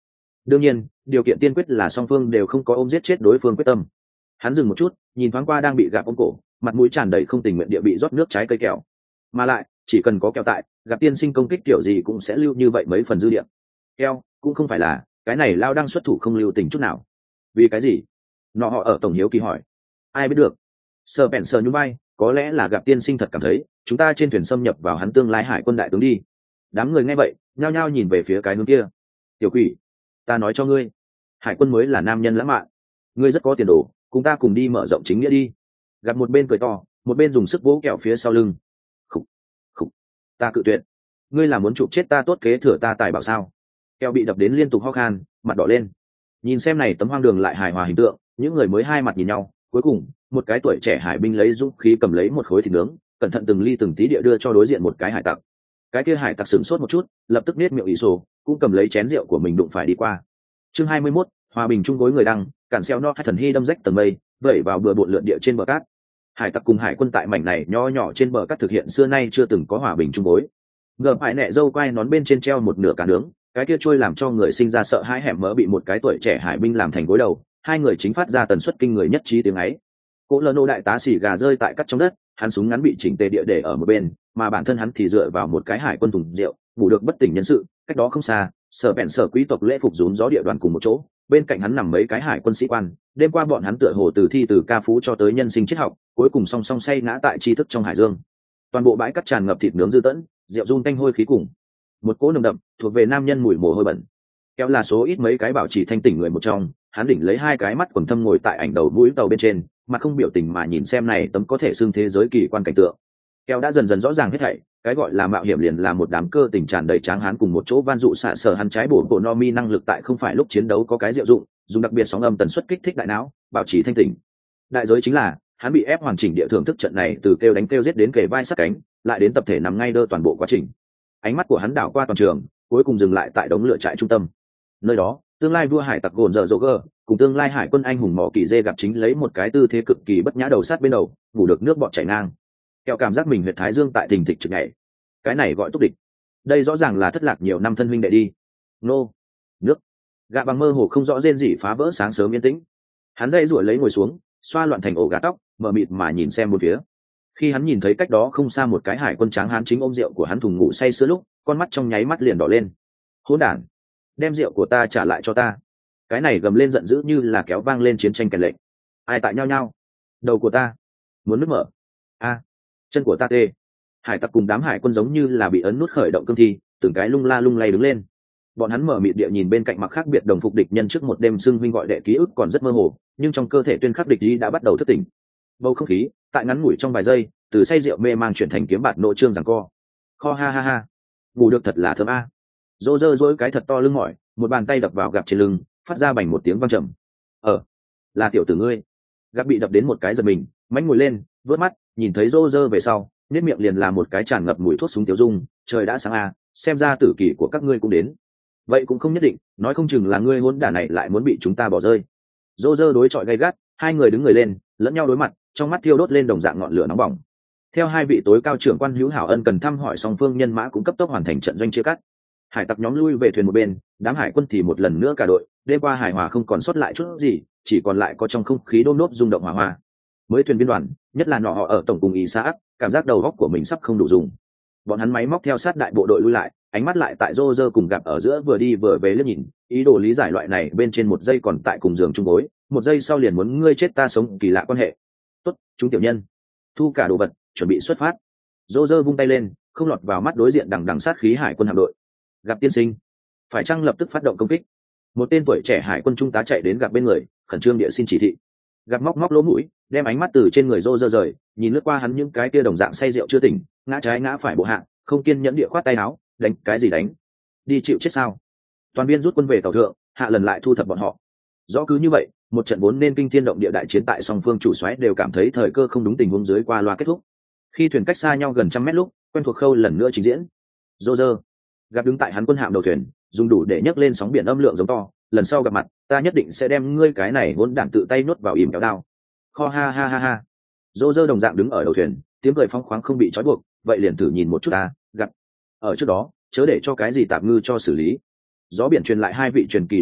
đương nhiên điều kiện tiên quyết là song phương đều không có ôm giết chết đối phương quyết tâm. Hắn dừng một chút, nhìn thoáng qua đang bị gạp ôm cổ, mặt mũi tràn đầy không tình nguyện địa bị rót nước trái cây kẹo. Mà lại chỉ cần có kẹo tại, gặp tiên sinh công kích kiểu gì cũng sẽ lưu như vậy mấy phần dư địa. Kẹo cũng không phải là cái này lao đang xuất thủ không lưu tình chút nào. Vì cái gì? Nọ họ ở tổng hiếu kỳ hỏi. Ai biết được? Sờ bèn sờ nhún vai, có lẽ là gặp tiên sinh thật cảm thấy chúng ta trên thuyền xâm nhập vào hắn tương lai hải quân đại tướng đi. Đám người nghe vậy nhao nhao nhìn về phía cái hướng kia. Tiểu quỷ, ta nói cho ngươi, hải quân mới là nam nhân lãng mạn, ngươi rất có tiền đồ, cùng ta cùng đi mở rộng chính nghĩa đi. Gặp một bên cười to, một bên dùng sức vỗ kẹo phía sau lưng. Khục, khục, ta cự tuyệt. Ngươi là muốn chụp chết ta tốt kế thừa ta tài bảo sao? Kẹo bị đập đến liên tục ho khan, mặt đỏ lên. Nhìn xem này tấm hoang đường lại hài hòa hình tượng, những người mới hai mặt nhìn nhau. Cuối cùng một cái tuổi trẻ hải binh lấy dũng khí cầm lấy một khối thịt nướng, cẩn thận từng ly từng tí địa đưa cho đối diện một cái hải tặc. Cái kia hải tặc sửng sốt một chút, lập tức nết miệng ỷ sổ, cũng cầm lấy chén rượu của mình đụng phải đi qua. Chương hai mươi mốt, hòa bình chung gối người đăng, cản xeo no hai thần hy đâm rách tầng mây, vẩy vào bừa bộn lượn địa trên bờ cát. Hải tặc cùng hải quân tại mảnh này nho nhỏ trên bờ cát thực hiện xưa nay chưa từng có hòa bình chung gối. Ngờ phải nẹ dâu quai nón bên trên treo một nửa cá nướng, cái kia trôi làm cho người sinh ra sợ hãi hẻm mỡ bị một cái tuổi trẻ hải binh làm thành gối đầu, hai người chính phát ra tần suất kinh người nhất trí tiếng ấy. Cố lơ nô đại tá xỉ gà rơi tại cắt trong đất, hắn súng ngắn bị chỉnh tề địa để ở một bên, mà bản thân hắn thì dựa vào một cái hải quân thùng rượu, ngủ được bất tỉnh nhân sự. Cách đó không xa, sở bèn sở quý tộc lễ phục rún gió địa đoàn cùng một chỗ, bên cạnh hắn nằm mấy cái hải quân sĩ quan. Đêm qua bọn hắn tựa hồ từ thi từ ca phú cho tới nhân sinh triết học, cuối cùng song song say ngã tại tri thức trong hải dương. Toàn bộ bãi cắt tràn ngập thịt nướng dư tẫn, rượu run tanh hôi khí cùng một cỗ nồng đậm thuộc về nam nhân mùi mồ hôi bẩn. Kéo là số ít mấy cái bảo trì thanh tỉnh người một trong, hắn đỉnh lấy hai cái mắt quần thâm ngồi tại ảnh đầu mũi tàu bên trên, mà không biểu tình mà nhìn xem này tấm có thể xưng thế giới kỳ quan cảnh tượng. Kéo đã dần dần rõ ràng hết thảy, cái gọi là mạo hiểm liền là một đám cơ tình tràn đầy tráng hán cùng một chỗ van dụ xạ sở hắn trái bổ bộ no mi năng lực tại không phải lúc chiến đấu có cái diệu dụng, dùng đặc biệt sóng âm tần suất kích thích đại não, bảo trì thanh tỉnh. Đại giới chính là hắn bị ép hoàn chỉnh địa thưởng thức trận này từ kêu đánh kêu giết đến kề vai sát cánh, lại đến tập thể nằm ngay đơ toàn bộ quá trình. Ánh mắt của hắn đảo qua toàn trường, cuối cùng dừng lại tại đống lửa trại trung tâm. Nơi đó, tương lai vua hải tặc gồn dở dỗ gơ cùng tương lai hải quân anh hùng mỏ kỳ dê gặp chính lấy một cái tư thế cực kỳ bất nhã đầu sát bên đầu, ngủ được nước bọt chảy ngang. Kẹo cảm giác mình huyệt thái dương tại thình thịch trực nhảy. Cái này gọi túc địch. Đây rõ ràng là thất lạc nhiều năm thân huynh đệ đi. Nô, nước. Gạ bằng mơ hồ không rõ rên rỉ phá vỡ sáng sớm yên tĩnh. Hắn dây ruổi lấy ngồi xuống, xoa loạn thành ổ gà tóc, mờ mịt mà nhìn xem một phía. Khi hắn nhìn thấy cách đó không xa một cái hải quân tráng hán chính ôm rượu của hắn thùng ngủ say sưa lúc, con mắt trong nháy mắt liền đỏ lên. Hỗn đản, đem rượu của ta trả lại cho ta. Cái này gầm lên giận dữ như là kéo vang lên chiến tranh kèn lệnh. Ai tại nhau nhau? Đầu của ta muốn nứt mở. A, chân của ta tê. Hải tặc cùng đám hải quân giống như là bị ấn nút khởi động cương thi, từng cái lung la lung lay đứng lên. Bọn hắn mở mịt địa nhìn bên cạnh mặc khác biệt đồng phục địch nhân trước một đêm xưng huynh gọi đệ ký ức còn rất mơ hồ, nhưng trong cơ thể tuyên khắc địch ý đã bắt đầu thức tỉnh. Bầu không khí tại ngắn ngủi trong vài giây, từ say rượu mê mang chuyển thành kiếm bạt nội trương giằng co. Kho ha ha ha, ngủ được thật là thơm a. Dô dơ dỗi cái thật to lưng mỏi, một bàn tay đập vào gặp trên lưng, phát ra bành một tiếng vang trầm. Ờ, là tiểu tử ngươi. Gặp bị đập đến một cái giật mình, mánh ngồi lên, vớt mắt, nhìn thấy dô dơ về sau, nét miệng liền là một cái tràn ngập mùi thuốc súng tiêu dung. Trời đã sáng a, xem ra tử kỳ của các ngươi cũng đến. Vậy cũng không nhất định, nói không chừng là ngươi hỗn đản này lại muốn bị chúng ta bỏ rơi. Dô dơ đối chọi gay gắt, hai người đứng người lên, lẫn nhau đối mặt, trong mắt thiêu đốt lên đồng dạng ngọn lửa nóng bỏng. Theo hai vị tối cao trưởng quan hữu hảo ân cần thăm hỏi song phương nhân mã cũng cấp tốc hoàn thành trận doanh chia cắt. Hải tặc nhóm lui về thuyền một bên, đám hải quân thì một lần nữa cả đội. Đêm qua hải hòa không còn sót lại chút gì, chỉ còn lại có trong không khí đôm nốt rung động hỏa hoa. Mới thuyền biên đoàn, nhất là nọ họ ở tổng cùng ý xã, cảm giác đầu óc của mình sắp không đủ dùng. Bọn hắn máy móc theo sát đại bộ đội lui lại, ánh mắt lại tại rô rơ cùng gặp ở giữa vừa đi vừa về liếc nhìn, ý đồ lý giải loại này bên trên một giây còn tại cùng giường chung gối, một giây sau liền muốn ngươi chết ta sống kỳ lạ quan hệ. Tốt, chúng tiểu nhân, thu cả đồ vật, chuẩn bị xuất phát. Rô rơ vung tay lên, không lọt vào mắt đối diện đằng đằng sát khí hải quân hạm đội. Gặp tiên sinh, phải chăng lập tức phát động công kích? Một tên tuổi trẻ hải quân trung tá chạy đến gặp bên người, khẩn trương địa xin chỉ thị. Gặp móc móc lỗ mũi, đem ánh mắt từ trên người rô rơ rời, nhìn lướt qua hắn những cái kia đồng dạng say rượu chưa tỉnh, ngã trái ngã phải bộ hạng, không kiên nhẫn địa khoát tay áo, đánh cái gì đánh? Đi chịu chết sao? Toàn viên rút quân về tàu thượng, hạ lần lại thu thập bọn họ. Rõ cứ như vậy, một trận vốn nên kinh thiên động địa đại chiến tại song phương chủ soái đều cảm thấy thời cơ không đúng tình huống dưới qua loa kết thúc. Khi thuyền cách xa nhau gần trăm mét lúc, quen thuộc khâu lần nữa trình diễn. Rô rơ gặp đứng tại hắn quân hạm đầu thuyền, dùng đủ để nhấc lên sóng biển âm lượng giống to, lần sau gặp mặt, ta nhất định sẽ đem ngươi cái này hỗn đản tự tay nuốt vào ìm kéo đao. Kho ha ha ha ha. Rô rơ đồng dạng đứng ở đầu thuyền, tiếng cười phong khoáng không bị trói buộc, vậy liền thử nhìn một chút ta, gặp. Ở trước đó, chớ để cho cái gì tạp ngư cho xử lý. Gió biển truyền lại hai vị truyền kỳ đối thoại,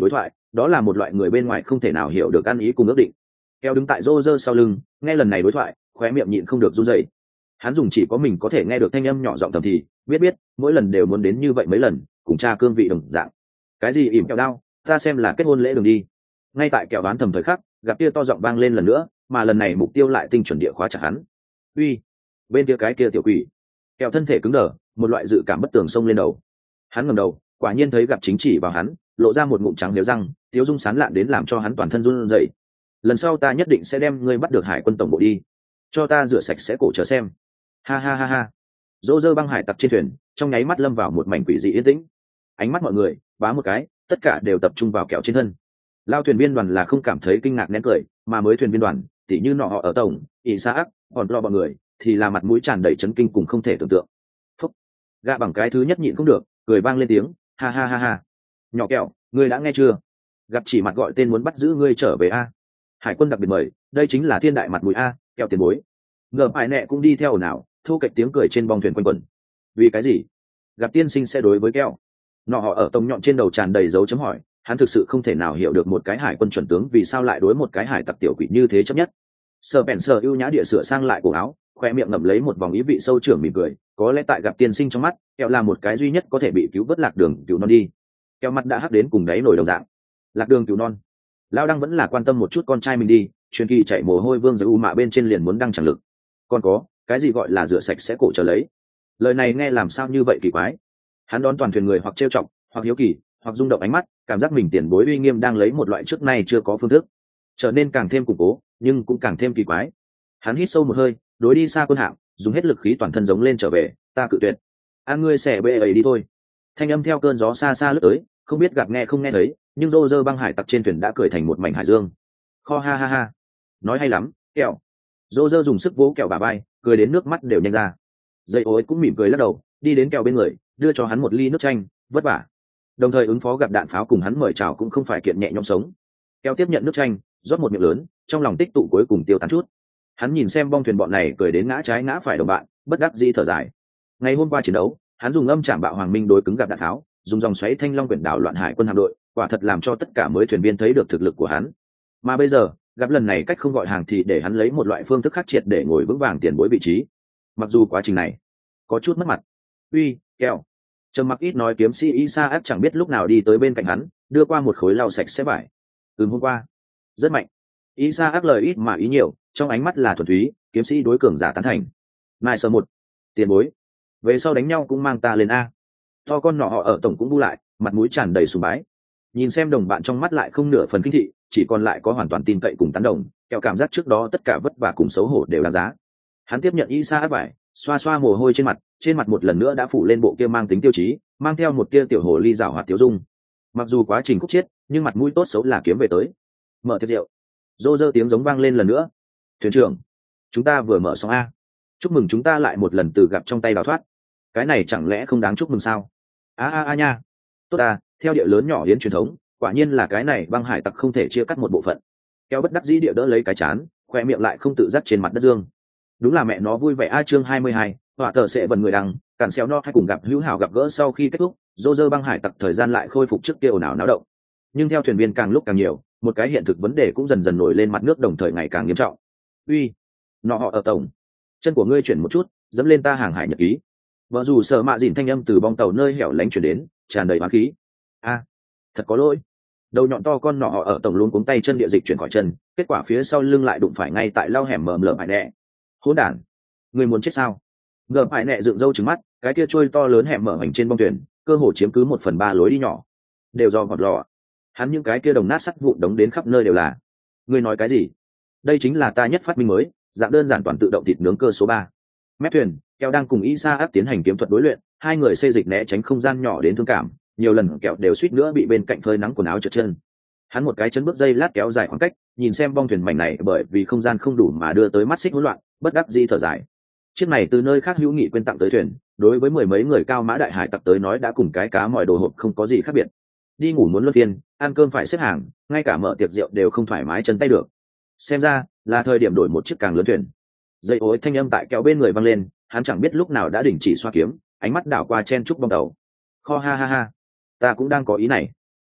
đó là một loại người bên ngoài không thể nào hiểu được ăn ý cùng ước định. Keo đứng tại rô rơ sau lưng, nghe lần này đối thoại, khóe miệng nhịn không được run rẩy. Hắn dùng chỉ có mình có thể nghe được thanh âm nhỏ giọng thầm thì, biết biết mỗi lần đều muốn đến như vậy mấy lần, cùng cha cương vị đồng dạng. Cái gì ỉm kẹo đao, ta xem là kết hôn lễ đường đi. Ngay tại kẹo đoán thầm thời khắc, gặp kia to giọng vang lên lần nữa, mà lần này mục tiêu lại tinh chuẩn địa khóa chặt hắn. Uy, bên kia cái kia tiểu quỷ. Kẹo thân thể cứng đờ, một loại dự cảm bất tường xông lên đầu. Hắn ngẩng đầu, quả nhiên thấy gặp chính chỉ vào hắn, lộ ra một ngụm trắng nếu răng, tiếu dung sán lạn đến làm cho hắn toàn thân run rẩy. Lần sau ta nhất định sẽ đem ngươi bắt được hải quân tổng bộ đi, cho ta rửa sạch sẽ cổ chờ xem. Ha ha ha ha. Dỗ dơ băng hải tặc trên thuyền, trong nháy mắt lâm vào một mảnh quỷ dị yên tĩnh. Ánh mắt mọi người bá một cái, tất cả đều tập trung vào kẹo trên thân. Lao thuyền viên đoàn là không cảm thấy kinh ngạc nén cười, mà mới thuyền viên đoàn, tỉ như nọ họ ở tổng, ỷ sa ác, còn lo bọn người, thì là mặt mũi tràn đầy chấn kinh cùng không thể tưởng tượng. Phúc. Gạ bằng cái thứ nhất nhịn không được, cười vang lên tiếng, ha ha ha ha. Nhỏ kẹo, ngươi đã nghe chưa? Gặp chỉ mặt gọi tên muốn bắt giữ ngươi trở về a. Hải quân đặc biệt mời, đây chính là thiên đại mặt mũi a, kẹo tiền bối. Ngờ phải nẹ cũng đi theo nào, thu kịch tiếng cười trên bong thuyền quanh quẩn. Vì cái gì? Gặp tiên sinh sẽ đối với kẹo. Nọ họ ở tổng nhọn trên đầu tràn đầy dấu chấm hỏi, hắn thực sự không thể nào hiểu được một cái hải quân chuẩn tướng vì sao lại đối một cái hải tặc tiểu quỷ như thế chấp nhất. Sờ bèn sờ ưu nhã địa sửa sang lại cổ áo, khoe miệng ngậm lấy một vòng ý vị sâu trưởng mỉm cười, có lẽ tại gặp tiên sinh trong mắt, kẹo là một cái duy nhất có thể bị cứu vớt lạc đường cứu non đi. Kẹo mặt đã hắc đến cùng đáy nổi đồng dạng. Lạc đường cứu non. Lão đăng vẫn là quan tâm một chút con trai mình đi, truyền kỳ chạy mồ hôi vương giới u mạ bên trên liền muốn đăng chẳng lực. Còn có, cái gì gọi là rửa sạch sẽ cổ trở lấy? Lời này nghe làm sao như vậy kỳ quái. Hắn đón toàn thuyền người hoặc trêu chọc, hoặc hiếu kỳ, hoặc rung động ánh mắt, cảm giác mình tiền bối uy nghiêm đang lấy một loại trước nay chưa có phương thức, trở nên càng thêm củng cố, nhưng cũng càng thêm kỳ quái. Hắn hít sâu một hơi, đối đi xa quân hạm, dùng hết lực khí toàn thân giống lên trở về, ta cự tuyệt. An ngươi xẻ bê ấy đi thôi. Thanh âm theo cơn gió xa xa lướt tới, không biết gặp nghe không nghe thấy, nhưng rô rơ băng hải tặc trên thuyền đã cười thành một mảnh hải dương. Kho ha ha ha, nói hay lắm, kẹo. Rô rơ dùng sức vỗ kẹo bà bay, cười đến nước mắt đều nhanh ra. Dây ối cũng mỉm cười lắc đầu, đi đến kẹo bên người, đưa cho hắn một ly nước chanh, vất vả. Đồng thời ứng phó gặp đạn pháo cùng hắn mời chào cũng không phải kiện nhẹ nhõm sống. Kẹo tiếp nhận nước chanh, rót một miệng lớn, trong lòng tích tụ cuối cùng tiêu tán chút. Hắn nhìn xem bong thuyền bọn này cười đến ngã trái ngã phải đồng bạn, bất đắc dĩ thở dài. Ngày hôm qua chiến đấu, hắn dùng âm chạm bạo hoàng minh đối cứng gặp đạn pháo, dùng dòng xoáy thanh long quyển đảo loạn hải quân hạm đội, quả thật làm cho tất cả mới thuyền viên thấy được thực lực của hắn. Mà bây giờ, gặp lần này cách không gọi hàng thì để hắn lấy một loại phương thức khác triệt để ngồi vững vàng tiền bối vị trí. Mặc dù quá trình này có chút mất mặt. Uy, kẹo. Trầm mặc ít nói kiếm sĩ Isa áp chẳng biết lúc nào đi tới bên cạnh hắn, đưa qua một khối lau sạch sẽ vải. Ừm hôm qua, rất mạnh. Isa áp lời ít mà ý nhiều, trong ánh mắt là thuần túy, kiếm sĩ đối cường giả tán thành. Mai sơ một, tiền bối. Về sau đánh nhau cũng mang ta lên a. To con nọ họ ở tổng cũng bu lại, mặt mũi tràn đầy sùng bái. Nhìn xem đồng bạn trong mắt lại không nửa phần kinh thị, chỉ còn lại có hoàn toàn tin cậy cùng tán đồng, kẹo cảm giác trước đó tất cả vất vả cùng xấu hổ đều đáng giá. Hắn tiếp nhận Isa áp vải, xoa xoa mồ hôi trên mặt, trên mặt một lần nữa đã phủ lên bộ kia mang tính tiêu chí, mang theo một tia tiểu hồ ly rào hoạt tiêu dung. Mặc dù quá trình khúc chiết, nhưng mặt mũi tốt xấu là kiếm về tới. Mở tiệc rượu. Rô rơ tiếng giống vang lên lần nữa. Thuyền trưởng, chúng ta vừa mở xong a. Chúc mừng chúng ta lại một lần từ gặp trong tay đào thoát. Cái này chẳng lẽ không đáng chúc mừng sao? A a a nha. Tốt à, theo địa lớn nhỏ hiến truyền thống, quả nhiên là cái này băng hải tặc không thể chia cắt một bộ phận. Kéo bất đắc dĩ địa đỡ lấy cái chán, khoe miệng lại không tự giác trên mặt đất dương. Đúng là mẹ nó vui vẻ a. Chương hai mươi hai, họa tờ sẽ vần người đằng, cản xéo no hay cùng gặp hữu hảo gặp gỡ sau khi kết thúc, dô dơ băng hải tặc thời gian lại khôi phục trước kia ồn ào náo động. Nhưng theo thuyền viên càng lúc càng nhiều, một cái hiện thực vấn đề cũng dần dần nổi lên mặt nước, đồng thời ngày càng nghiêm trọng. Uy, nọ họ ở tổng, chân của ngươi chuyển một chút, dẫm lên ta hàng hải nhật ký. Vợ dù sợ mạ dìn thanh âm từ bong tàu nơi hẻo lánh chuyển đến, tràn đầy oán khí. A, thật có lỗi. Đầu nhọn to con nọ họ ở tổng luôn cuống tay chân địa dịch chuyển khỏi chân, kết quả phía sau lưng lại đụng phải ngay tại lao hẻm mờ lở phải nẹ. Hỗn đản, ngươi muốn chết sao? Ngờ phải nẹ dựng râu trừng mắt, cái kia trôi to lớn hẻm mở hành trên bong thuyền, cơ hồ chiếm cứ một phần ba lối đi nhỏ, đều do gọt lò. Hắn những cái kia đồng nát sắt vụn đống đến khắp nơi đều là. Ngươi nói cái gì? Đây chính là ta nhất phát minh mới, dạng đơn giản toàn tự động thịt nướng cơ số ba. Mép thuyền, kẹo đang cùng Isa áp tiến hành kiếm thuật đối luyện, hai người xê dịch né tránh không gian nhỏ đến thương cảm, nhiều lần kẹo đều suýt nữa bị bên cạnh phơi nắng quần áo trượt chân. Hắn một cái chân bước dây lát kéo dài khoảng cách, nhìn xem bong thuyền mảnh này bởi vì không gian không đủ mà đưa tới mắt xích hỗn loạn, bất đắc dĩ thở dài. Chiếc này từ nơi khác hữu nghị quên tặng tới thuyền, đối với mười mấy người cao mã đại hải tặc tới nói đã cùng cái cá mọi đồ hộp không có gì khác biệt. Đi ngủ muốn luân phiên, ăn cơm phải xếp hàng, ngay cả mở tiệc rượu đều không thoải mái chân tay được. Xem ra là thời điểm đổi một chiếc càng lớn thuyền. Dây ối thanh âm tại kéo bên người văng lên, hắn chẳng biết lúc nào đã đình chỉ xoa kiếm, ánh mắt đảo qua chen trúc bong tàu. Kho ha ha ha, ta cũng đang có ý này.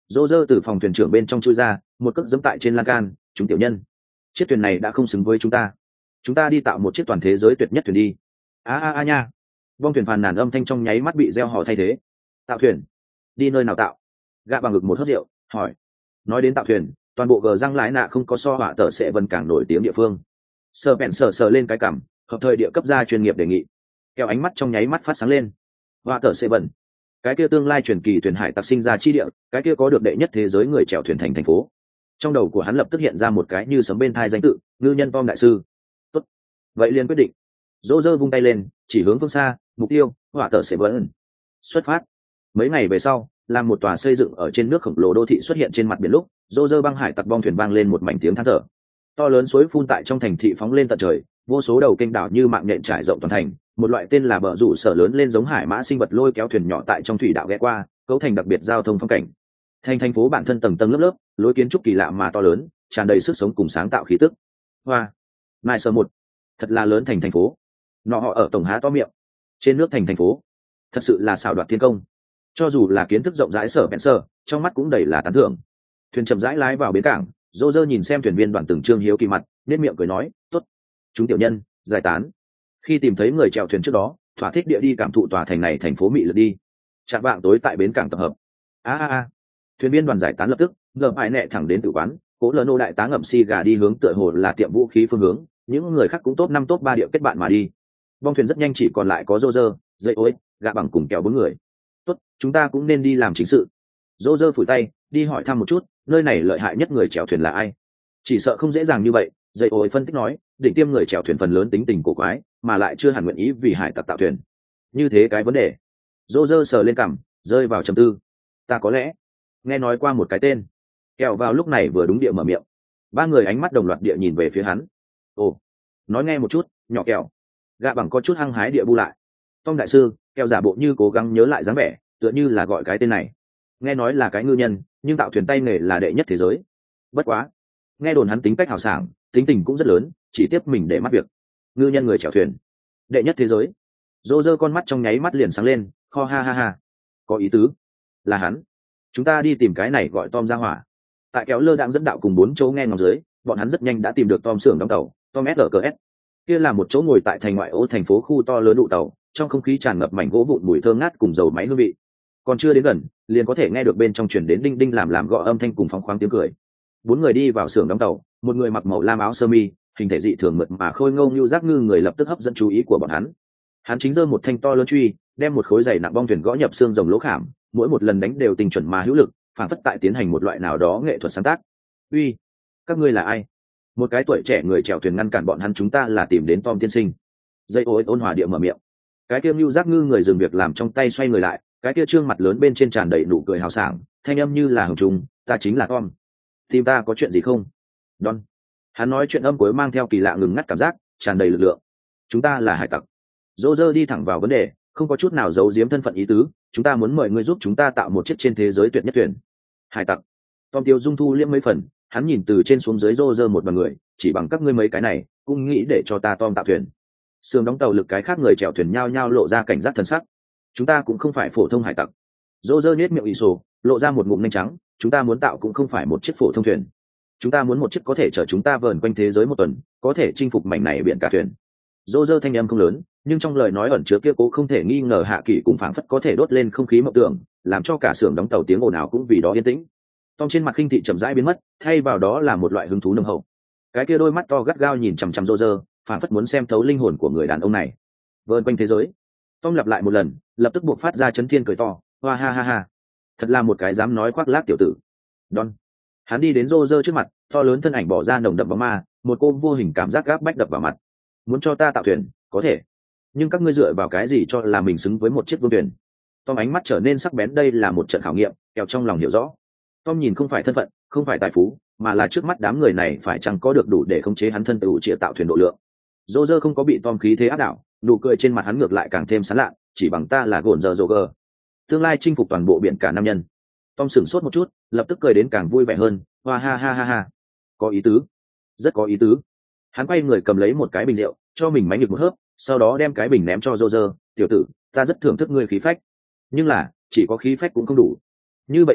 Dô dơ từ phòng thuyền trưởng bên trong chui ra, một cước giẫm tại trên lan can. Chúng tiểu nhân, chiếc thuyền này đã không xứng với chúng ta, chúng ta đi tạo một chiếc toàn thế giới tuyệt nhất thuyền đi. A a a nha. Bong thuyền phàn nàn âm thanh trong nháy mắt bị gieo hò thay thế. Tạo thuyền? Đi nơi nào tạo? Gạ bằng ngực một hớp rượu hỏi. Nói đến tạo thuyền, toàn bộ gờ răng lái nạ không có so họa tờ sẽ vân càng nổi tiếng địa phương. Sờ bẹn sờ sờ lên cái cảm, hợp thời địa cấp gia chuyên nghiệp đề nghị. Kéo ánh mắt trong nháy mắt phát sáng lên. Họa tờ sẽ vân, cái kia tương lai truyền kỳ thuyền hải tặc sinh ra chi địa, cái kia có được đệ nhất thế giới người chèo thuyền thành thành phố. Trong đầu của hắn lập tức hiện ra một cái như sấm bên thai danh tự, ngư nhân Tom đại sư. Tốt, vậy liền quyết định. Dỗ dơ vung tay lên, chỉ hướng phương xa, mục tiêu họa tờ sẽ vẫn xuất phát. Mấy ngày về sau, làm một tòa xây dựng ở trên nước khổng lồ đô thị xuất hiện trên mặt biển lúc, dô dơ băng hải tặc bong thuyền vang lên một mảnh tiếng than thở. To lớn suối phun tại trong thành thị phóng lên tận trời, vô số đầu kênh đảo như mạng nhện trải rộng toàn thành. Một loại tên là bờ rủ sở lớn lên giống hải mã sinh vật lôi kéo thuyền nhỏ tại trong thủy đạo ghé qua, cấu thành đặc biệt giao thông phong cảnh. Thành thành phố bản thân tầng tầng lớp lớp, lối kiến trúc kỳ lạ mà to lớn, tràn đầy sức sống cùng sáng tạo khí tức. Hoa, mai sơ một, thật là lớn thành thành phố. Nọ họ ở tổng há to miệng. Trên nước thành thành phố, thật sự là xảo đoạt thiên công. Cho dù là kiến thức rộng rãi sở bèn sơ, trong mắt cũng đầy là tán thưởng. Thuyền chậm rãi lái vào bến cảng, dô dơ nhìn xem thuyền viên đoàn từng trương hiếu kỳ mặt, nên miệng cười nói, tốt, chúng tiểu nhân giải tán. Khi tìm thấy người chèo thuyền trước đó, thỏa thích địa đi cảm thụ tòa thành này thành phố mị lực đi. Chạm vạng tối tại bến cảng tập hợp. A a a. Thuyền viên đoàn giải tán lập tức, ngợm ai nẹ thẳng đến tử quán, cố lơ nô đại tá ngậm xì gà đi hướng tựa hồ là tiệm vũ khí phương hướng, những người khác cũng top năm top ba địa kết bạn mà đi. Bong thuyền rất nhanh chỉ còn lại có rô rơ, dây ối, gạ bằng cùng kẹo bốn người. Tốt, chúng ta cũng nên đi làm chính sự. Rô rơ phủi tay, đi hỏi thăm một chút, nơi này lợi hại nhất người chèo thuyền là ai? Chỉ sợ không dễ dàng như vậy, dây ối phân tích nói, định tiêm người chèo thuyền phần lớn tính tình cổ quái, mà lại chưa hẳn nguyện ý vì hải tặc tạo thuyền. Như thế cái vấn đề. Rô rơ sờ lên cằm, rơi vào trầm tư. Ta có lẽ nghe nói qua một cái tên. Kẹo vào lúc này vừa đúng địa mở miệng. Ba người ánh mắt đồng loạt địa nhìn về phía hắn. Ồ, nói nghe một chút, nhỏ kẹo. Gạ bằng có chút hăng hái địa bu lại. Tom đại sư, kẹo giả bộ như cố gắng nhớ lại dáng vẻ, tựa như là gọi cái tên này. Nghe nói là cái ngư nhân, nhưng tạo thuyền tay nghề là đệ nhất thế giới. Bất quá, nghe đồn hắn tính cách hào sảng, tính tình cũng rất lớn, chỉ tiếp mình để mắt việc. Ngư nhân người chèo thuyền, đệ nhất thế giới. Rô rơ con mắt trong nháy mắt liền sáng lên, kho ha ha ha. Có ý tứ, là hắn. Chúng ta đi tìm cái này gọi Tom ra hỏa. Tại kéo lơ đang dẫn đạo cùng bốn chỗ nghe ngóng dưới, bọn hắn rất nhanh đã tìm được Tom xưởng đóng tàu, Tom ét lờ cờ ét. Kia là một chỗ ngồi tại thành ngoại ô thành phố khu to lớn đụ tàu, trong không khí tràn ngập mảnh gỗ vụn mùi thơm ngát cùng dầu máy hương vị. Còn chưa đến gần, liền có thể nghe được bên trong truyền đến đinh đinh làm làm gõ âm thanh cùng phóng khoáng tiếng cười. Bốn người đi vào xưởng đóng tàu, một người mặc màu lam áo sơ mi, hình thể dị thường mượt mà khôi ngô như giác ngư người lập tức hấp dẫn chú ý của bọn hắn. Hắn chính giơ một thanh to lớn truy, đem một khối dày nặng bong thuyền gõ nhập xương rồng lỗ khảm, mỗi một lần đánh đều tình chuẩn mà hữu lực, phản phất tại tiến hành một loại nào đó nghệ thuật sáng tác. Uy, các ngươi là ai? Một cái tuổi trẻ người chèo thuyền ngăn cản bọn hắn. Chúng ta là tìm đến Tom tiên sinh. Dây ối ôn hòa địa mở miệng. Cái kia Nưu Giác Ngư người dừng việc làm trong tay xoay người lại, cái kia trương mặt lớn bên trên tràn đầy nụ cười hào sảng, thanh âm như là hồng trùng, ta chính là Tom. Tìm ta có chuyện gì không? Don. Hắn nói chuyện âm cuối mang theo kỳ lạ ngừng ngắt cảm giác, tràn đầy lực lượng. Chúng ta là hải tặc. Dô dơ đi thẳng vào vấn đề, không có chút nào giấu giếm thân phận ý tứ, chúng ta muốn mời ngươi giúp chúng ta tạo một chiếc trên thế giới tuyệt nhất thuyền. Hải tặc. Tom tiêu dung thu liễm mấy phần, hắn nhìn từ trên xuống dưới rô rơ một bằng người, chỉ bằng các ngươi mấy cái này cũng nghĩ để cho ta Tom tạo thuyền. Sườn đóng tàu lực cái khác người chèo thuyền nhao nhao lộ ra cảnh giác thần sắc. Chúng ta cũng không phải phổ thông hải tặc. Rô rơ nhếch miệng ì sổ, lộ ra một ngụm nhanh trắng, chúng ta muốn tạo cũng không phải một chiếc phổ thông thuyền. Chúng ta muốn một chiếc có thể chở chúng ta vờn quanh thế giới một tuần, có thể chinh phục mảnh này biển cả thuyền. Rô rơ thanh âm không lớn, nhưng trong lời nói ẩn chứa kia cố không thể nghi ngờ hạ kỳ cùng phảng phất có thể đốt lên không khí mộng tưởng, làm cho cả xưởng đóng tàu tiếng ồn ào cũng vì đó yên tĩnh. Tom trên mặt khinh thị chậm rãi biến mất, thay vào đó là một loại hứng thú nồng hậu. Cái kia đôi mắt to gắt gao nhìn chằm chằm Rô rơ, phảng phất muốn xem thấu linh hồn của người đàn ông này. Vờn quanh thế giới. Tom lặp lại một lần, lập tức buộc phát ra chấn thiên cười to, hoa ha ha ha. Thật là một cái dám nói khoác lác tiểu tử. Don. Hắn đi đến Rô rơ trước mặt, to lớn thân ảnh bỏ ra nồng đậm bóng ma, một cô vô hình cảm giác gáp bách đập vào mặt. Muốn cho ta tạo thuyền, có thể, nhưng các ngươi dựa vào cái gì cho là mình xứng với một chiếc vương thuyền? Tom ánh mắt trở nên sắc bén, đây là một trận khảo nghiệm, kèo trong lòng hiểu rõ. Tom nhìn không phải thân phận, không phải tài phú, mà là trước mắt đám người này phải chăng có được đủ để khống chế hắn thân tự chịa tạo thuyền độ lượng. Dô dơ không có bị Tom khí thế áp đảo, nụ cười trên mặt hắn ngược lại càng thêm sán lạ, chỉ bằng ta là gồn giờ Joker, tương lai chinh phục toàn bộ biển cả nam nhân. Tom sửng sốt một chút, lập tức cười đến càng vui vẻ hơn, hoa ha ha ha ha. Có ý tứ, rất có ý tứ. Hắn quay người cầm lấy một cái bình rượu, cho mình mánh được một hớp, sau đó đem cái bình ném cho Dô dơ. Tiểu tử, ta rất thưởng thức ngươi khí phách, nhưng là chỉ có khí phách cũng không đủ. Như vậy đi,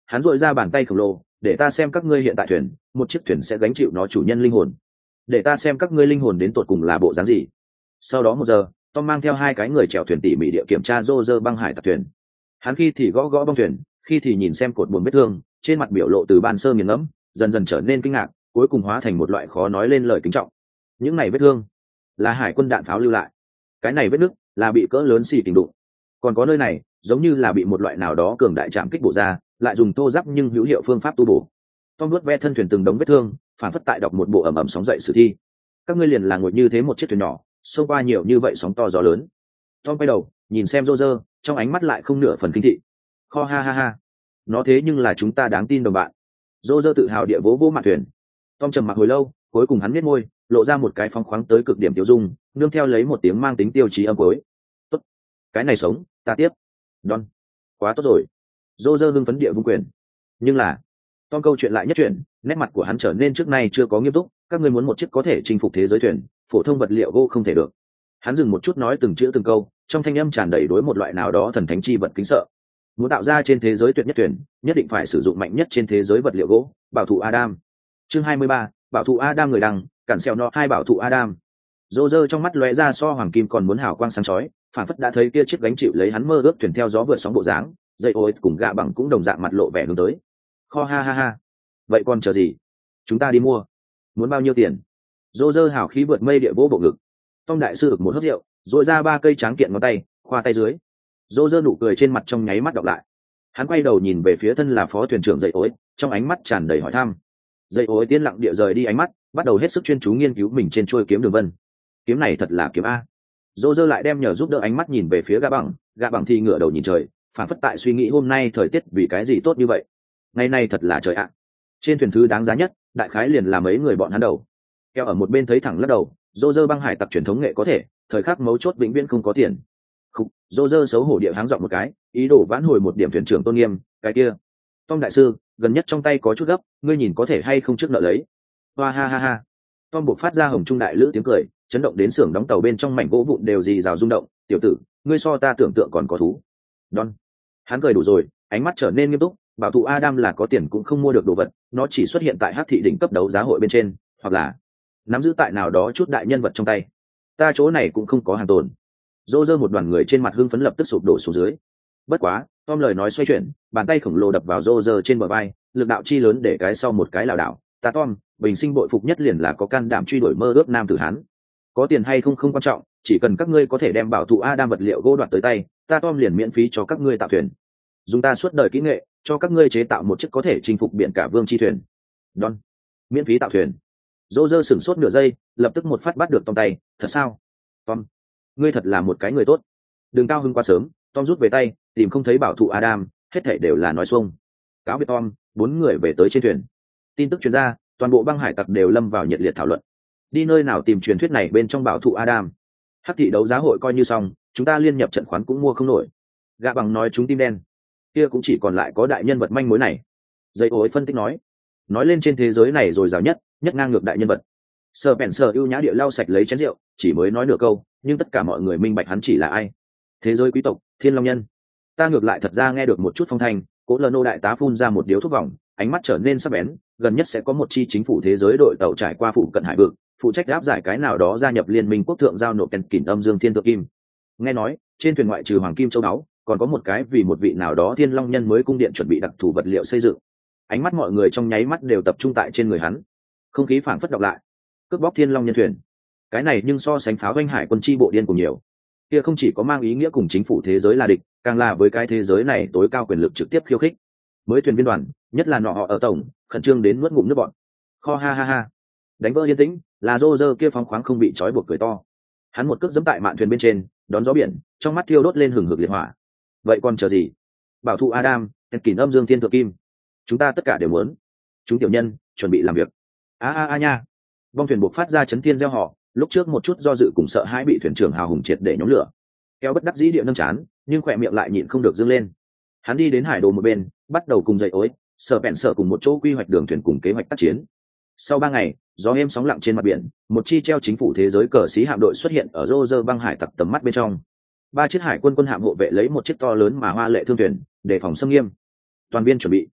Hắn dội ra bàn tay khổng lồ, để ta xem các ngươi hiện tại thuyền, một chiếc thuyền sẽ gánh chịu nó chủ nhân linh hồn, để ta xem các ngươi linh hồn đến tột cùng là bộ dáng gì. Sau đó một giờ, Tom mang theo hai cái người chèo thuyền tỉ mỉ địa kiểm tra Roger băng hải tặc thuyền. Hắn khi thì gõ gõ bong thuyền, khi thì nhìn xem cột buồm vết thương, trên mặt biểu lộ từ ban sơ nghiền ngẫm dần dần trở nên kinh ngạc, cuối cùng hóa thành một loại khó nói lên lời kính trọng. Những này vết thương là hải quân đạn pháo lưu lại, cái này vết nứt là bị cỡ lớn xì kình đụng, còn có nơi này giống như là bị một loại nào đó cường đại chạm kích bổ ra, lại dùng thô giáp nhưng hữu hiệu phương pháp tu bổ. Tom nuốt ve thân thuyền từng đống vết thương, phản phất tại đọc một bộ ẩm ẩm sóng dậy sử thi. Các ngươi liền là ngồi như thế một chiếc thuyền nhỏ, xông qua nhiều như vậy sóng to gió lớn. Tom quay đầu nhìn xem Roger, trong ánh mắt lại không nửa phần kinh thị. Kho ha ha ha, nó thế nhưng là chúng ta đáng tin đồng bạn. Roger tự hào địa vỗ vỗ mặt thuyền. Tom trầm mặc hồi lâu, cuối cùng hắn nhếch môi, lộ ra một cái phóng khoáng tới cực điểm tiêu dung, nương theo lấy một tiếng mang tính tiêu chí âm cuối. Tốt, cái này sống, ta tiếp. Don, quá tốt rồi. Roger hưng phấn địa vung quyền. Nhưng là, Tom câu chuyện lại nhất chuyện, nét mặt của hắn trở nên trước nay chưa có nghiêm túc. Các ngươi muốn một chiếc có thể chinh phục thế giới thuyền, phổ thông vật liệu gỗ không thể được. Hắn dừng một chút nói từng chữ từng câu, trong thanh âm tràn đầy đối một loại nào đó thần thánh chi vật kính sợ. Muốn tạo ra trên thế giới tuyệt nhất thuyền, nhất định phải sử dụng mạnh nhất trên thế giới vật liệu gỗ. Bảo thủ Adam. Chương hai mươi ba, bảo thủ Adam người đằng, cản xèo nọ hai bảo thủ Adam. Roger trong mắt lóe ra so hoàng kim còn muốn hào quang sáng chói, phản phất đã thấy kia chiếc gánh chịu lấy hắn mơ ước thuyền theo gió vượt sóng bộ dáng, dây ôi cùng gạ bằng cũng đồng dạng mặt lộ vẻ hướng tới. Kho ha ha ha. Vậy còn chờ gì? Chúng ta đi mua. Muốn bao nhiêu tiền? Roger hào khí vượt mây địa vỗ bộ ngực. Tom đại sư ực một hớp rượu, rồi ra ba cây tráng kiện ngón tay, khoa tay dưới. Roger nụ cười trên mặt trong nháy mắt đọc lại. Hắn quay đầu nhìn về phía thân là phó thuyền trưởng dây ối, trong ánh mắt tràn đầy hỏi thăm. Dây ối tiên lặng địa rời đi ánh mắt, bắt đầu hết sức chuyên chú nghiên cứu mình trên trôi kiếm đường vân. Kiếm này thật là kiếm a. Roger lại đem nhờ giúp đỡ ánh mắt nhìn về phía gã bằng, gã bằng thì ngửa đầu nhìn trời, phản phất tại suy nghĩ hôm nay thời tiết vì cái gì tốt như vậy. Ngày nay thật là trời ạ. Trên thuyền thứ đáng giá nhất, đại khái liền là mấy người bọn hắn đầu. Keo ở một bên thấy thẳng lắc đầu, Roger băng hải tặc truyền thống nghệ có thể, thời khắc mấu chốt vĩnh viễn không có tiền. Khúc, Roger xấu hổ địa háng giọng một cái, ý đồ vãn hồi một điểm thuyền trưởng tôn nghiêm, cái kia. Tom đại sư, gần nhất trong tay có chút gấp, ngươi nhìn có thể hay không trước nợ lấy. Hoa ha ha ha. Tom buộc phát ra hồng trung đại lữ tiếng cười, chấn động đến xưởng đóng tàu bên trong mảnh gỗ vụn đều rì rào rung động, tiểu tử, ngươi so ta tưởng tượng còn có thú. Don. Hắn cười đủ rồi, ánh mắt trở nên nghiêm túc, bảo thủ Adam là có tiền cũng không mua được đồ vật, nó chỉ xuất hiện tại Hắc thị đỉnh cấp đấu giá hội bên trên, hoặc là nắm giữ tại nào đó chút đại nhân vật trong tay. Ta chỗ này cũng không có hàng tồn. Roger một đoàn người trên mặt hưng phấn lập tức sụp đổ xuống dưới. Bất quá, Tom lời nói xoay chuyển, bàn tay khổng lồ đập vào Roger trên bờ vai, lực đạo chi lớn để cái sau một cái lảo đảo. Ta Tom, bình sinh bội phục nhất liền là có can đảm truy đuổi mơ ước nam tử hán. Có tiền hay không không quan trọng, chỉ cần các ngươi có thể đem bảo thủ Adam vật liệu gỗ đoạt tới tay, ta Tom liền miễn phí cho các ngươi tạo thuyền. Dùng ta suốt đời kỹ nghệ, cho các ngươi chế tạo một chiếc có thể chinh phục biển cả vương chi thuyền. Don, miễn phí tạo thuyền. Roger sửng sốt nửa giây, lập tức một phát bắt được Tom tay, thật sao? Tom, ngươi thật là một cái người tốt. Đừng cao hứng quá sớm, Tom rút về tay, tìm không thấy bảo thủ Adam, hết thảy đều là nói xuông. Cáo biệt Tom, bốn người về tới trên thuyền. Tin tức truyền ra, toàn bộ băng hải tặc đều lâm vào nhiệt liệt thảo luận. Đi nơi nào tìm truyền thuyết này bên trong bảo thủ Adam? Hắc thị đấu giá hội coi như xong, chúng ta liên nhập trận khoán cũng mua không nổi. Gã bằng nói chúng tim đen. Kia cũng chỉ còn lại có đại nhân vật manh mối này. Dây ối phân tích nói, nói lên trên thế giới này rồi rào nhất, nhất ngang ngược đại nhân vật. Sir Spencer ưu nhã địa lau sạch lấy chén rượu, chỉ mới nói nửa câu, nhưng tất cả mọi người minh bạch hắn chỉ là ai. Thế giới quý tộc, Thiên Long Nhân. Ta ngược lại thật ra nghe được một chút phong thanh, Cố Leno đại tá phun ra một điếu thuốc vòng, ánh mắt trở nên sắc bén, gần nhất sẽ có một chi chính phủ thế giới đội tàu trải qua phụ cận hải vực, phụ trách áp giải cái nào đó gia nhập liên minh quốc thượng giao nộp kèn kỉnh âm dương thiên thượng kim. Nghe nói, trên thuyền ngoại trừ hoàng kim châu báu, còn có một cái vì một vị nào đó Thiên Long Nhân mới cung điện chuẩn bị đặc thù vật liệu xây dựng. Ánh mắt mọi người trong nháy mắt đều tập trung tại trên người hắn. Không khí phảng phất đọc lại. Cướp bóc Thiên Long Nhân thuyền. Cái này nhưng so sánh pháo doanh hải quân chi bộ điên cùng nhiều. Kia không chỉ có mang ý nghĩa cùng chính phủ thế giới là địch, càng là với cái thế giới này tối cao quyền lực trực tiếp khiêu khích. Mới thuyền viên đoàn, nhất là nọ họ ở tổng, khẩn trương đến nuốt ngụm nước bọt. Kho ha ha ha. Đánh vỡ yên tĩnh, là Roger kia phóng khoáng không bị trói buộc cười to. Hắn một cước giẫm tại mạn thuyền bên trên, đón gió biển, trong mắt thiêu đốt lên hừng hực liệt hỏa. Vậy còn chờ gì? Bảo thủ Adam, kèn kỉnh âm dương thiên thượng kim. Chúng ta tất cả đều muốn. Chúng tiểu nhân, chuẩn bị làm việc. A a a nha. Bong thuyền buộc phát ra chấn thiên reo hò, lúc trước một chút do dự cùng sợ hãi bị thuyền trưởng hào hùng triệt để nhóm lửa. Kéo bất đắc dĩ địa nâng chán, nhưng khỏe miệng lại nhịn không được dương lên. Hắn đi đến hải đồ một bên, bắt đầu cùng dậy ối, Sở bẹn sở cùng một chỗ quy hoạch đường thuyền cùng kế hoạch tác chiến. Sau ba ngày, gió êm sóng lặng trên mặt biển, một chi treo chính phủ thế giới cờ xí hạm đội xuất hiện ở Roger băng hải tặc tầm mắt bên trong. Ba chiếc hải quân quân hạm hộ vệ lấy một chiếc to lớn mà hoa lệ thương thuyền, đề phòng xâm nghiêm. Toàn viên chuẩn bị.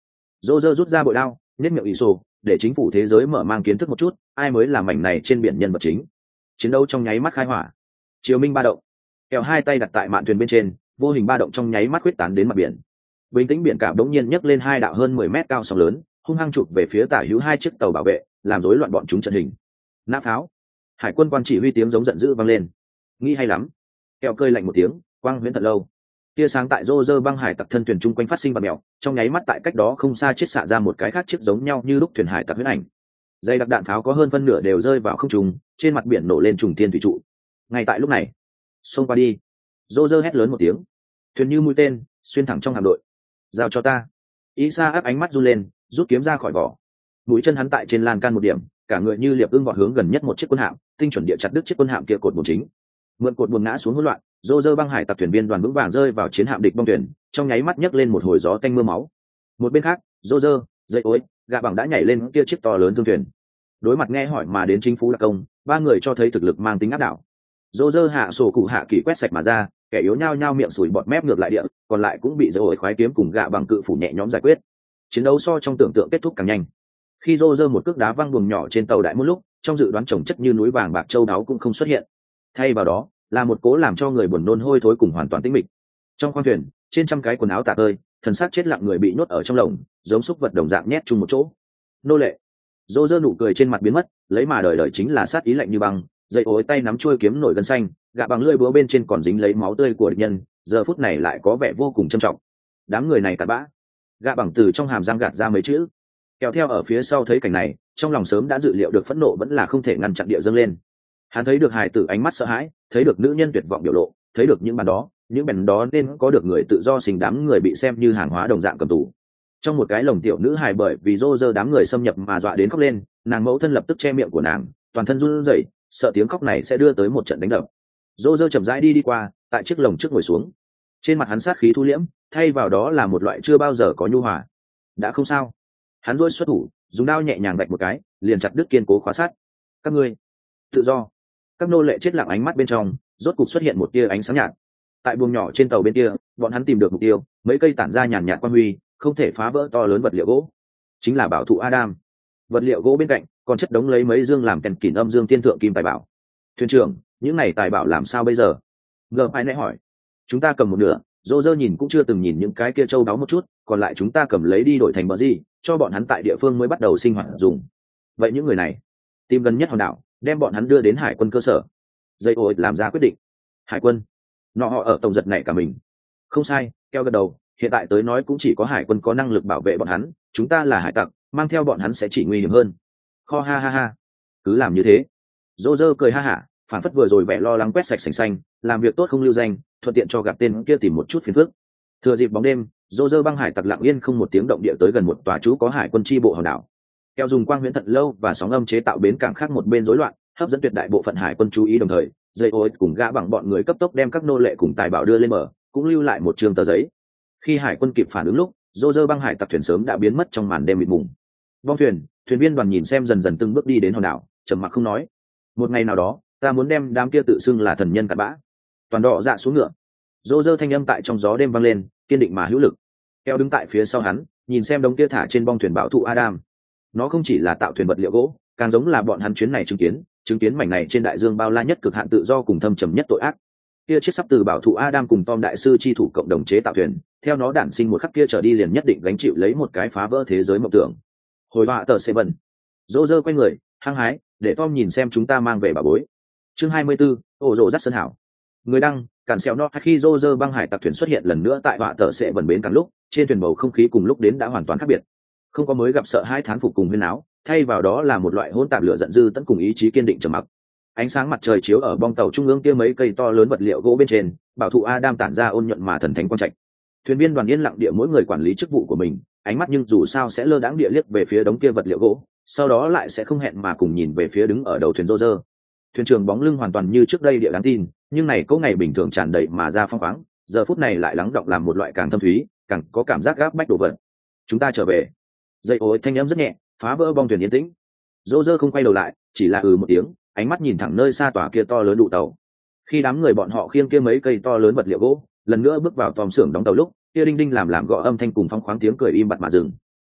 Dô dơ rút ra bội đao, nhét miệng ỷ sổ, để chính phủ thế giới mở mang kiến thức một chút ai mới là mảnh này trên biển nhân vật chính. Chiến đấu trong nháy mắt khai hỏa. Triều Minh ba động. Kèo hai tay đặt tại mạn thuyền bên trên, vô hình ba động trong nháy mắt quyết tán đến mặt biển. Bình tĩnh biển cả đống nhiên nhấc lên hai đạo hơn mười mét cao sóng lớn, hung hăng chụp về phía tả hữu hai chiếc tàu bảo vệ, làm rối loạn bọn chúng trận hình. Nã pháo. Hải quân quan chỉ huy tiếng giống giận dữ vang lên. Nghĩ hay lắm. Kèo cơi lạnh một tiếng, quang huyễn thật lâu. Tia sáng tại rô rơ băng hải tặc thân thuyền chung quanh phát sinh và mèo, trong nháy mắt tại cách đó không xa chiết xạ ra một cái khác chiếc giống nhau như lúc thuyền hải tặc huyễn ảnh. Dây đặc đạn pháo có hơn phân nửa đều rơi vào không trung, trên mặt biển nổ lên trùng thiên thủy trụ. Ngay tại lúc này, xông qua đi. Rô rơ hét lớn một tiếng, thuyền như mũi tên xuyên thẳng trong hạm đội. Giao cho ta. Isa áp ánh mắt run lên, rút kiếm ra khỏi vỏ. Mũi chân hắn tại trên lan can một điểm, cả người như liệp ưng vọt hướng gần nhất một chiếc quân hạm, tinh chuẩn địa chặt đứt chiếc quân hạm kia cột buồm chính. Mượn cột buồm ngã xuống hỗn loạn, rô rơ băng hải tặc thuyền viên đoàn vững vàng rơi vào chiến hạm địch bong thuyền, trong nháy mắt nhấc lên một hồi gió tanh mưa máu. Một bên khác, rô rơ, dây ối, gạ bằng đã nhảy lên kia chiếc to lớn thương thuyền. Đối mặt nghe hỏi mà đến chính phủ đặc công, ba người cho thấy thực lực mang tính áp đảo. Rô rơ hạ sổ cụ hạ kỳ quét sạch mà ra, kẻ yếu nhao nhao miệng sủi bọt mép ngược lại địa, còn lại cũng bị dây ối khoái kiếm cùng gạ bằng cự phủ nhẹ nhõm giải quyết. Chiến đấu so trong tưởng tượng kết thúc càng nhanh. Khi rô rơ một cước đá văng buồng nhỏ trên tàu đại một lúc, trong dự đoán trồng chất như núi vàng bạc châu đáo cũng không xuất hiện. Thay vào đó là một cố làm cho người buồn nôn hôi thối cùng hoàn toàn tĩnh mịch. Trong khoang thuyền, trên trăm cái quần áo tả tơi, thần xác chết lặng người bị nhốt ở trong lồng, giống súc vật đồng dạng nhét chung một chỗ. Nô lệ. Dô dơ nụ cười trên mặt biến mất, lấy mà đời đời chính là sát ý lạnh như băng, dây ối tay nắm chuôi kiếm nổi gân xanh, gạ bằng lưỡi búa bên trên còn dính lấy máu tươi của địch nhân, giờ phút này lại có vẻ vô cùng trầm trọng. Đám người này cặn bã. Gạ bằng từ trong hàm răng gạt ra mấy chữ. Kéo theo ở phía sau thấy cảnh này, trong lòng sớm đã dự liệu được phẫn nộ vẫn là không thể ngăn chặn địa dâng lên. Hắn thấy được hài tử ánh mắt sợ hãi, thấy được nữ nhân tuyệt vọng biểu lộ, thấy được những bàn đó những bèn đó nên có được người tự do sinh đám người bị xem như hàng hóa đồng dạng cầm tù. Trong một cái lồng tiểu nữ hài bởi vì rô rơ đám người xâm nhập mà dọa đến khóc lên, nàng mẫu thân lập tức che miệng của nàng, toàn thân run rẩy, sợ tiếng khóc này sẽ đưa tới một trận đánh đập. Rô rơ chậm rãi đi đi qua, tại chiếc lồng trước ngồi xuống. Trên mặt hắn sát khí thu liễm, thay vào đó là một loại chưa bao giờ có nhu hòa. Đã không sao. Hắn rối xuất thủ, dùng đao nhẹ nhàng vạch một cái, liền chặt đứt kiên cố khóa sát. Các ngươi tự do. Các nô lệ chết lặng ánh mắt bên trong, rốt cục xuất hiện một tia ánh sáng nhạt. Tại buồng nhỏ trên tàu bên kia, bọn hắn tìm được mục tiêu, mấy cây tản ra nhàn nhạt quang huy, không thể phá vỡ to lớn vật liệu gỗ, chính là bảo thụ Adam. Vật liệu gỗ bên cạnh còn chất đống lấy mấy dương làm kèn kỉn âm dương tiên thượng kim tài bảo. Thuyền trưởng, những này tài bảo làm sao bây giờ? Ngờ ai nãy hỏi. Chúng ta cầm một nửa, dô dơ nhìn cũng chưa từng nhìn những cái kia châu đáo một chút, còn lại chúng ta cầm lấy đi đổi thành bờ gì, cho bọn hắn tại địa phương mới bắt đầu sinh hoạt dùng. Vậy những người này, tìm gần nhất hòn đảo, đem bọn hắn đưa đến hải quân cơ sở. Dây ôi làm ra quyết định. Hải quân? Nọ họ ở tổng giật này cả mình. Không sai, keo gật đầu, hiện tại tới nói cũng chỉ có hải quân có năng lực bảo vệ bọn hắn, chúng ta là hải tặc, mang theo bọn hắn sẽ chỉ nguy hiểm hơn. Kho ha ha ha. Cứ làm như thế. Dô dơ cười ha hả, phản phất vừa rồi vẻ lo lắng quét sạch sành xanh, làm việc tốt không lưu danh, thuận tiện cho gặp tên kia tìm một chút phiền phức. Thừa dịp bóng đêm, dô dơ băng hải tặc lặng yên không một tiếng động địa tới gần một tòa trú có hải quân chi bộ hòn đảo. Keo dùng quang huyễn thật lâu và sóng âm chế tạo bến cảng khác một bên rối loạn, hấp dẫn tuyệt đại bộ phận hải quân chú ý, đồng thời dây ối cùng gã bằng bọn người cấp tốc đem các nô lệ cùng tài bảo đưa lên bờ, cũng lưu lại một trường tờ giấy. Khi hải quân kịp phản ứng lúc, dô dơ băng hải tặc thuyền sớm đã biến mất trong màn đêm mịt mùng. Bong thuyền, thuyền viên đoàn nhìn xem dần dần từng bước đi đến hòn đảo, trầm mặc không nói. Một ngày nào đó, ta muốn đem đám kia tự xưng là thần nhân cặn bã toàn đỏ dạ xuống ngựa. Dô dơ thanh âm tại trong gió đêm vang lên, kiên định mà hữu lực. Keo đứng tại phía sau hắn, nhìn xem đống kia thả trên bong thuyền bảo thụ Adam. Nó không chỉ là tạo thuyền vật liệu gỗ, càng giống là bọn hắn chuyến này chứng kiến chứng kiến mảnh này trên đại dương bao la nhất cực hạn tự do cùng thâm trầm nhất tội ác. Kia chiếc sắp từ bảo thụ Adam cùng Tom đại sư chi thủ cộng đồng chế tạo thuyền, theo nó đản sinh một khắc kia trở đi liền nhất định gánh chịu lấy một cái phá vỡ thế giới mộng tưởng. Hồi họa tờ Seven. Dô dơ quay người, hăng hái, để Tom nhìn xem chúng ta mang về bà bối. Chương hai mươi 24, ổ rồ dắt sơn hảo. Người đăng, cản xèo nó khi Dô dơ băng hải tặc thuyền xuất hiện lần nữa tại họa tờ Seven bến cảng lúc, trên thuyền bầu không khí cùng lúc đến đã hoàn toàn khác biệt. Không có mới gặp sợ hai thán phục cùng huyên áo, thay vào đó là một loại hỗn tạp lửa giận dư tận cùng ý chí kiên định trầm mặc. Ánh sáng mặt trời chiếu ở bong tàu trung ương kia mấy cây to lớn vật liệu gỗ bên trên, bảo thụ Adam tản ra ôn nhuận mà thần thánh quang trạch. Thuyền viên đoàn yên lặng địa mỗi người quản lý chức vụ của mình, ánh mắt nhưng dù sao sẽ lơ đãng địa liếc về phía đống kia vật liệu gỗ, sau đó lại sẽ không hẹn mà cùng nhìn về phía đứng ở đầu thuyền rô rơ. Thuyền trưởng bóng lưng hoàn toàn như trước đây địa đáng tin, nhưng này có ngày bình thường tràn đầy mà ra phong khoáng, giờ phút này lại lắng đọng làm một loại càng thâm thúy, càng có cảm giác gáp bách đồ vật. Chúng ta trở về. Dây ối thanh âm rất nhẹ, phá vỡ bong thuyền yên tĩnh. Rô rơ không quay đầu lại, chỉ là ừ một tiếng, ánh mắt nhìn thẳng nơi xa tòa kia to lớn đụ tàu. Khi đám người bọn họ khiêng kia mấy cây to lớn vật liệu gỗ lần nữa bước vào tòm xưởng đóng tàu lúc, kia đinh đinh làm làm gõ âm thanh cùng phong khoáng tiếng cười im bặt mà dừng.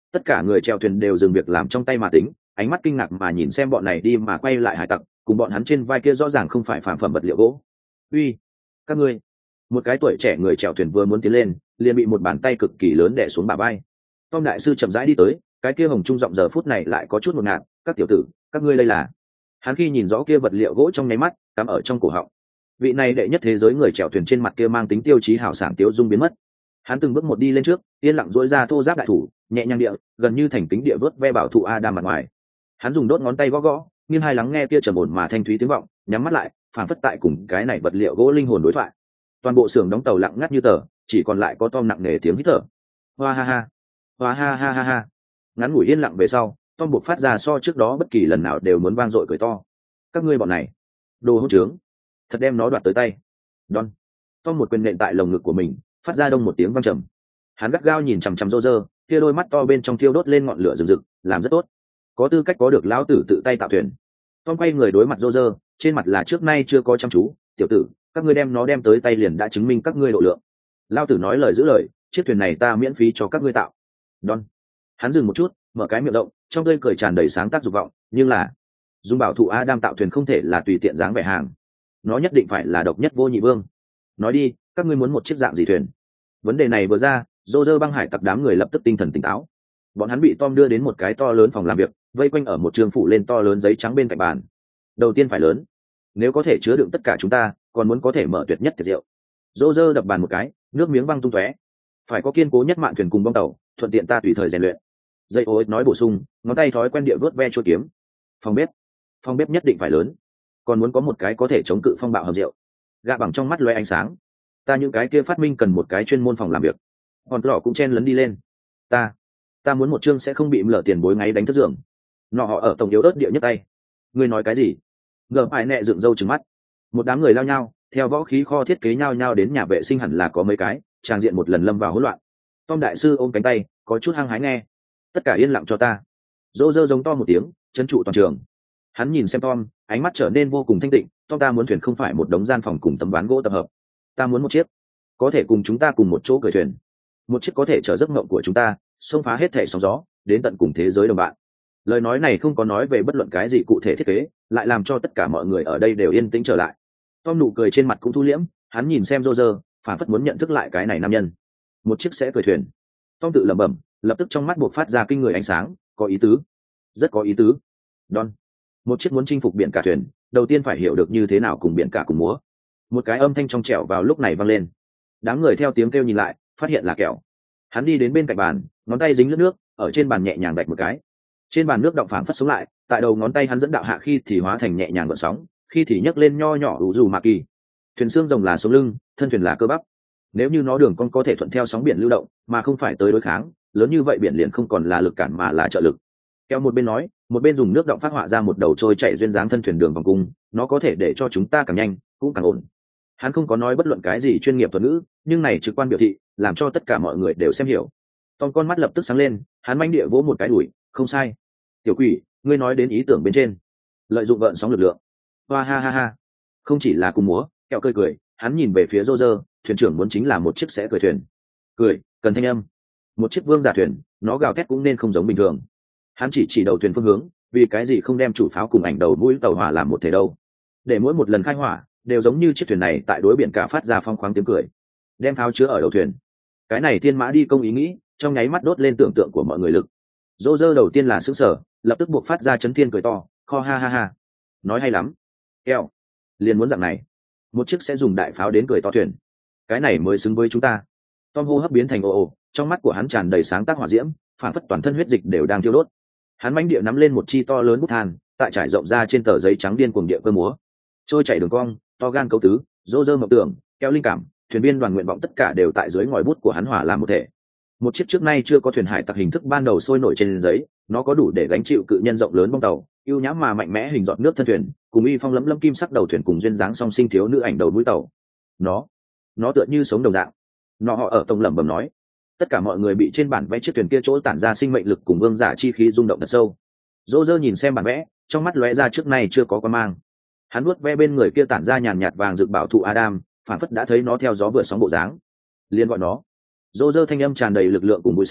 Tất cả người chèo thuyền đều dừng việc làm trong tay mà tính, ánh mắt kinh ngạc mà nhìn xem bọn này đi mà quay lại hải tặc, cùng bọn hắn trên vai kia rõ ràng không phải phàm phẩm vật liệu gỗ. Uy, các ngươi! Một cái tuổi trẻ người chèo thuyền vừa muốn tiến lên, liền bị một bàn tay cực kỳ lớn đè xuống bả vai. Tom đại sư chậm rãi đi tới, cái kia hồng trung giọng giờ phút này lại có chút ngột ngạt. Các tiểu tử, các ngươi đây là? Hắn khi nhìn rõ kia vật liệu gỗ trong nháy mắt, cắm ở trong cổ họng. Vị này đệ nhất thế giới người chèo thuyền trên mặt kia mang tính tiêu chí hào sảng tiêu dung biến mất. Hắn từng bước một đi lên trước, yên lặng duỗi ra thô giáp đại thủ, nhẹ nhàng địa, gần như thành kính địa vớt ve bảo thụ Adam mặt ngoài. Hắn dùng đốt ngón tay gõ gõ, nghiêng hai lắng nghe kia trầm ổn mà thanh thúy tiếng vọng, nhắm mắt lại, phảng phất tại cùng cái này vật liệu gỗ linh hồn đối thoại. Toàn bộ xưởng đóng tàu lặng ngắt như tờ, chỉ còn lại có Tom nặng nề tiếng hít thở. Hoa ha ha, hoa ha ha ha ha. Ngắn ngủi yên lặng về sau, Tom buộc phát ra so trước đó bất kỳ lần nào đều muốn vang dội cười to. Các ngươi bọn này, đồ hỗn trướng, thật đem nó đoạt tới tay. Đon. Tom một quyền nện tại lồng ngực của mình, phát ra đông một tiếng vang trầm. Hắn gắt gao nhìn chằm chằm Roger, kia đôi mắt to bên trong thiêu đốt lên ngọn lửa rừng rực, làm rất tốt. Có tư cách có được lão tử tự tay tạo thuyền. Tom quay người đối mặt Roger, trên mặt là trước nay chưa có chăm chú. Tiểu tử, các ngươi đem nó đem tới tay liền đã chứng minh các ngươi độ lượng. Lão tử nói lời giữ lời, chiếc thuyền này ta miễn phí cho các ngươi tạo. Don. Hắn dừng một chút, mở cái miệng rộng, trong tươi cười tràn đầy sáng tác dục vọng, nhưng là dùng bảo thụ Adam tạo thuyền không thể là tùy tiện dáng vẻ hàng, nó nhất định phải là độc nhất vô nhị vương. Nói đi, các ngươi muốn một chiếc dạng gì thuyền? Vấn đề này vừa ra, Roger băng hải tặc đám người lập tức tinh thần tỉnh táo. Bọn hắn bị Tom đưa đến một cái to lớn phòng làm việc, vây quanh ở một trường phủ lên to lớn giấy trắng bên cạnh bàn. Đầu tiên phải lớn, nếu có thể chứa đựng tất cả chúng ta, còn muốn có thể mở tuyệt nhất tiệc rượu. Roger đập bàn một cái, nước miếng văng tung tóe. Phải có kiên cố nhất mạn thuyền cùng bong tàu, thuận tiện ta tùy thời rèn luyện. Dây ô nói bổ sung, ngón tay thói quen địa vớt ve chuôi kiếm. Phòng bếp, phòng bếp nhất định phải lớn, còn muốn có một cái có thể chống cự phong bạo hầm rượu. Gạ bằng trong mắt loe ánh sáng. Ta những cái kia phát minh cần một cái chuyên môn phòng làm việc. Còn lọ cũng chen lấn đi lên. Ta, ta muốn một chương sẽ không bị lở tiền bối ngáy đánh thất giường. Nọ họ ở tổng yếu ớt địa nhất tay. Ngươi nói cái gì? Ngờ phải nẹ dựng râu trừng mắt. Một đám người lao nhau, theo võ khí kho thiết kế nhau nhau đến nhà vệ sinh hẳn là có mấy cái, trang diện một lần lâm vào hỗn loạn. Tom đại sư ôm cánh tay, có chút hăng hái nghe. Tất cả yên lặng cho ta. Dô dơ giống to một tiếng, trấn trụ toàn trường. Hắn nhìn xem Tom, ánh mắt trở nên vô cùng thanh tịnh. Tom, ta muốn thuyền không phải một đống gian phòng cùng tấm ván gỗ tập hợp. Ta muốn một chiếc có thể cùng chúng ta cùng một chỗ cười thuyền, một chiếc có thể chở giấc mộng của chúng ta xông phá hết thể sóng gió, đến tận cùng thế giới đồng bạn. Lời nói này không có nói về bất luận cái gì cụ thể thiết kế, lại làm cho tất cả mọi người ở đây đều yên tĩnh trở lại. Tom nụ cười trên mặt cũng thu liễm, hắn nhìn xem Roger, phản phất muốn nhận thức lại cái này nam nhân. Một chiếc sẽ cười thuyền. Tom tự lẩm bẩm, lập tức trong mắt buộc phát ra kinh người ánh sáng, có ý tứ, rất có ý tứ. Don, một chiếc muốn chinh phục biển cả thuyền, đầu tiên phải hiểu được như thế nào cùng biển cả cùng múa. Một cái âm thanh trong trẻo vào lúc này vang lên. Đám người theo tiếng kêu nhìn lại, phát hiện là Kẹo. Hắn đi đến bên cạnh bàn, ngón tay dính lướt nước, ở trên bàn nhẹ nhàng đạch một cái. Trên bàn nước động phảng phất sống lại, tại đầu ngón tay hắn dẫn đạo hạ khi thì hóa thành nhẹ nhàng gợn sóng, khi thì nhấc lên nho nhỏ ủ dù mạc kỳ. Thuyền xương rồng là sống lưng, thân thuyền là cơ bắp. Nếu như nó đường con có thể thuận theo sóng biển lưu động, mà không phải tới đối kháng, lớn như vậy biển liền không còn là lực cản mà là trợ lực. Kẹo một bên nói, một bên dùng nước động phát họa ra một đầu trôi chảy duyên dáng thân thuyền đường vòng cung, nó có thể để cho chúng ta càng nhanh, cũng càng ổn. Hắn không có nói bất luận cái gì chuyên nghiệp thuật ngữ, nhưng này trực quan biểu thị, làm cho tất cả mọi người đều xem hiểu. Tom con mắt lập tức sáng lên, hắn manh địa vỗ một cái đùi, không sai. Tiểu quỷ, ngươi nói đến ý tưởng bên trên, lợi dụng gợn sóng lực lượng. Hoa ha ha ha, không chỉ là cùng múa. Kẹo cười cười, hắn nhìn về phía Roger, thuyền trưởng muốn chính là một chiếc sẽ cười thuyền. Cười, cần thanh âm. Một chiếc vương giả thuyền, nó gào thét cũng nên không giống bình thường. Hắn chỉ chỉ đầu thuyền phương hướng, vì cái gì không đem chủ pháo cùng ảnh đầu mũi tàu hỏa làm một thể đâu? Để mỗi một lần khai hỏa đều giống như chiếc thuyền này tại đối biển cả phát ra phong khoáng tiếng cười. Đem pháo chứa ở đầu thuyền, cái này thiên mã đi công ý nghĩ, trong nháy mắt đốt lên tưởng tượng của mọi người lực. Roger đầu tiên là sững sờ, lập tức buộc phát ra chấn thiên cười to, kho ha ha ha. Nói hay lắm. Kẹo, liền muốn dạng này, một chiếc sẽ dùng đại pháo đến cười to thuyền, cái này mới xứng với chúng ta. Tom hô hấp biến thành ồ ồ, trong mắt của hắn tràn đầy sáng tác hỏa diễm, phản phất toàn thân huyết dịch đều đang thiêu đốt. Hắn mãnh địa nắm lên một chi to lớn bút than, tại trải rộng ra trên tờ giấy trắng điên cuồng địa cơ múa, trôi chảy đường cong, to gan cấu tứ, rô rơ mộng tưởng, Kẹo linh cảm, thuyền viên đoàn nguyện vọng tất cả đều tại dưới ngòi bút của hắn hòa làm một thể. Một chiếc trước nay chưa có thuyền hải tặc hình thức ban đầu sôi nổi trên giấy, nó có đủ để gánh chịu cự nhân rộng lớn bong tàu, ưu nhã mà mạnh mẽ hình giọt nước thân thuyền, cùng uy phong lẫm lẫm kim sắc đầu thuyền cùng duyên dáng song sinh thiếu nữ ảnh đầu mũi tàu. Nó, nó tựa như sống đồng dạng. Nó họ ở tông lẩm bẩm nói. Tất cả mọi người bị trên bản vẽ chiếc thuyền kia chỗ tản ra sinh mệnh lực cùng vương giả chi khí rung động thật sâu. Dỗ dơ nhìn xem bản vẽ, trong mắt lóe ra trước nay chưa có quan mang. Hắn nuốt ve bên người kia tản ra nhàn nhạt vàng rực bảo thụ Adam, phản phất đã thấy nó theo gió vừa sóng bộ dáng. Liên gọi nó. Dỗ dơ thanh âm tràn đầy lực lượng cùng vui sướng,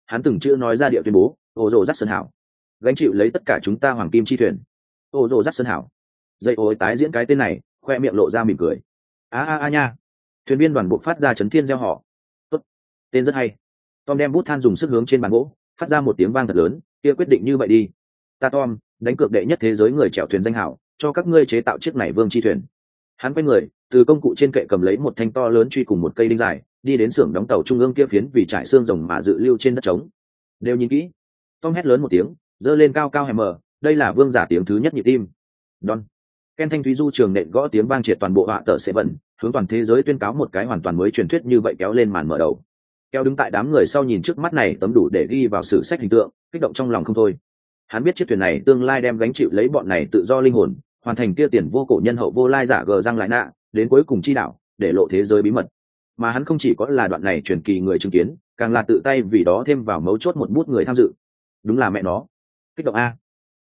Hắn từng chữ nói ra địa tuyên bố, ô rồ rắc sơn hảo gánh chịu lấy tất cả chúng ta hoàng kim chi thuyền. Ô rồ rắc sơn hảo dây ối tái diễn cái tên này, khoe miệng lộ ra mỉm cười. a a a nha, thuyền viên đoàn bộ phát ra chấn thiên gieo họ. Tốt, tên rất hay. Tom đem bút than dùng sức hướng trên bàn gỗ, phát ra một tiếng vang thật lớn. Kia quyết định như vậy đi, ta Tom đánh cược đệ nhất thế giới người chèo thuyền danh hảo, cho các ngươi chế tạo chiếc này vương chi thuyền. Hắn quay người, từ công cụ trên kệ cầm lấy một thanh to lớn truy cùng một cây đinh dài, đi đến xưởng đóng tàu trung ương kia phiến vì trải xương rồng mà dự lưu trên đất trống. Đều nhìn kỹ. Tom hét lớn một tiếng, giơ lên cao cao hèm mờ, đây là vương giả tiếng thứ nhất nhịp tim. Don. Ken thanh thúy du trường nện gõ tiếng vang triệt toàn bộ họa tờ sẽ vận, hướng toàn thế giới tuyên cáo một cái hoàn toàn mới truyền thuyết như vậy kéo lên màn mở đầu. Kéo đứng tại đám người sau nhìn trước mắt này tấm đủ để ghi vào sử sách hình tượng, kích động trong lòng không thôi. Hắn biết chiếc thuyền này tương lai đem gánh chịu lấy bọn này tự do linh hồn, hoàn thành kia tiền vô cổ nhân hậu vô lai giả gờ răng lại nạ, đến cuối cùng chi đạo, để lộ thế giới bí mật. Mà hắn không chỉ có là đoạn này truyền kỳ người chứng kiến, càng là tự tay vì đó thêm vào mấu chốt một bút người tham dự. Đúng là mẹ nó kích động a.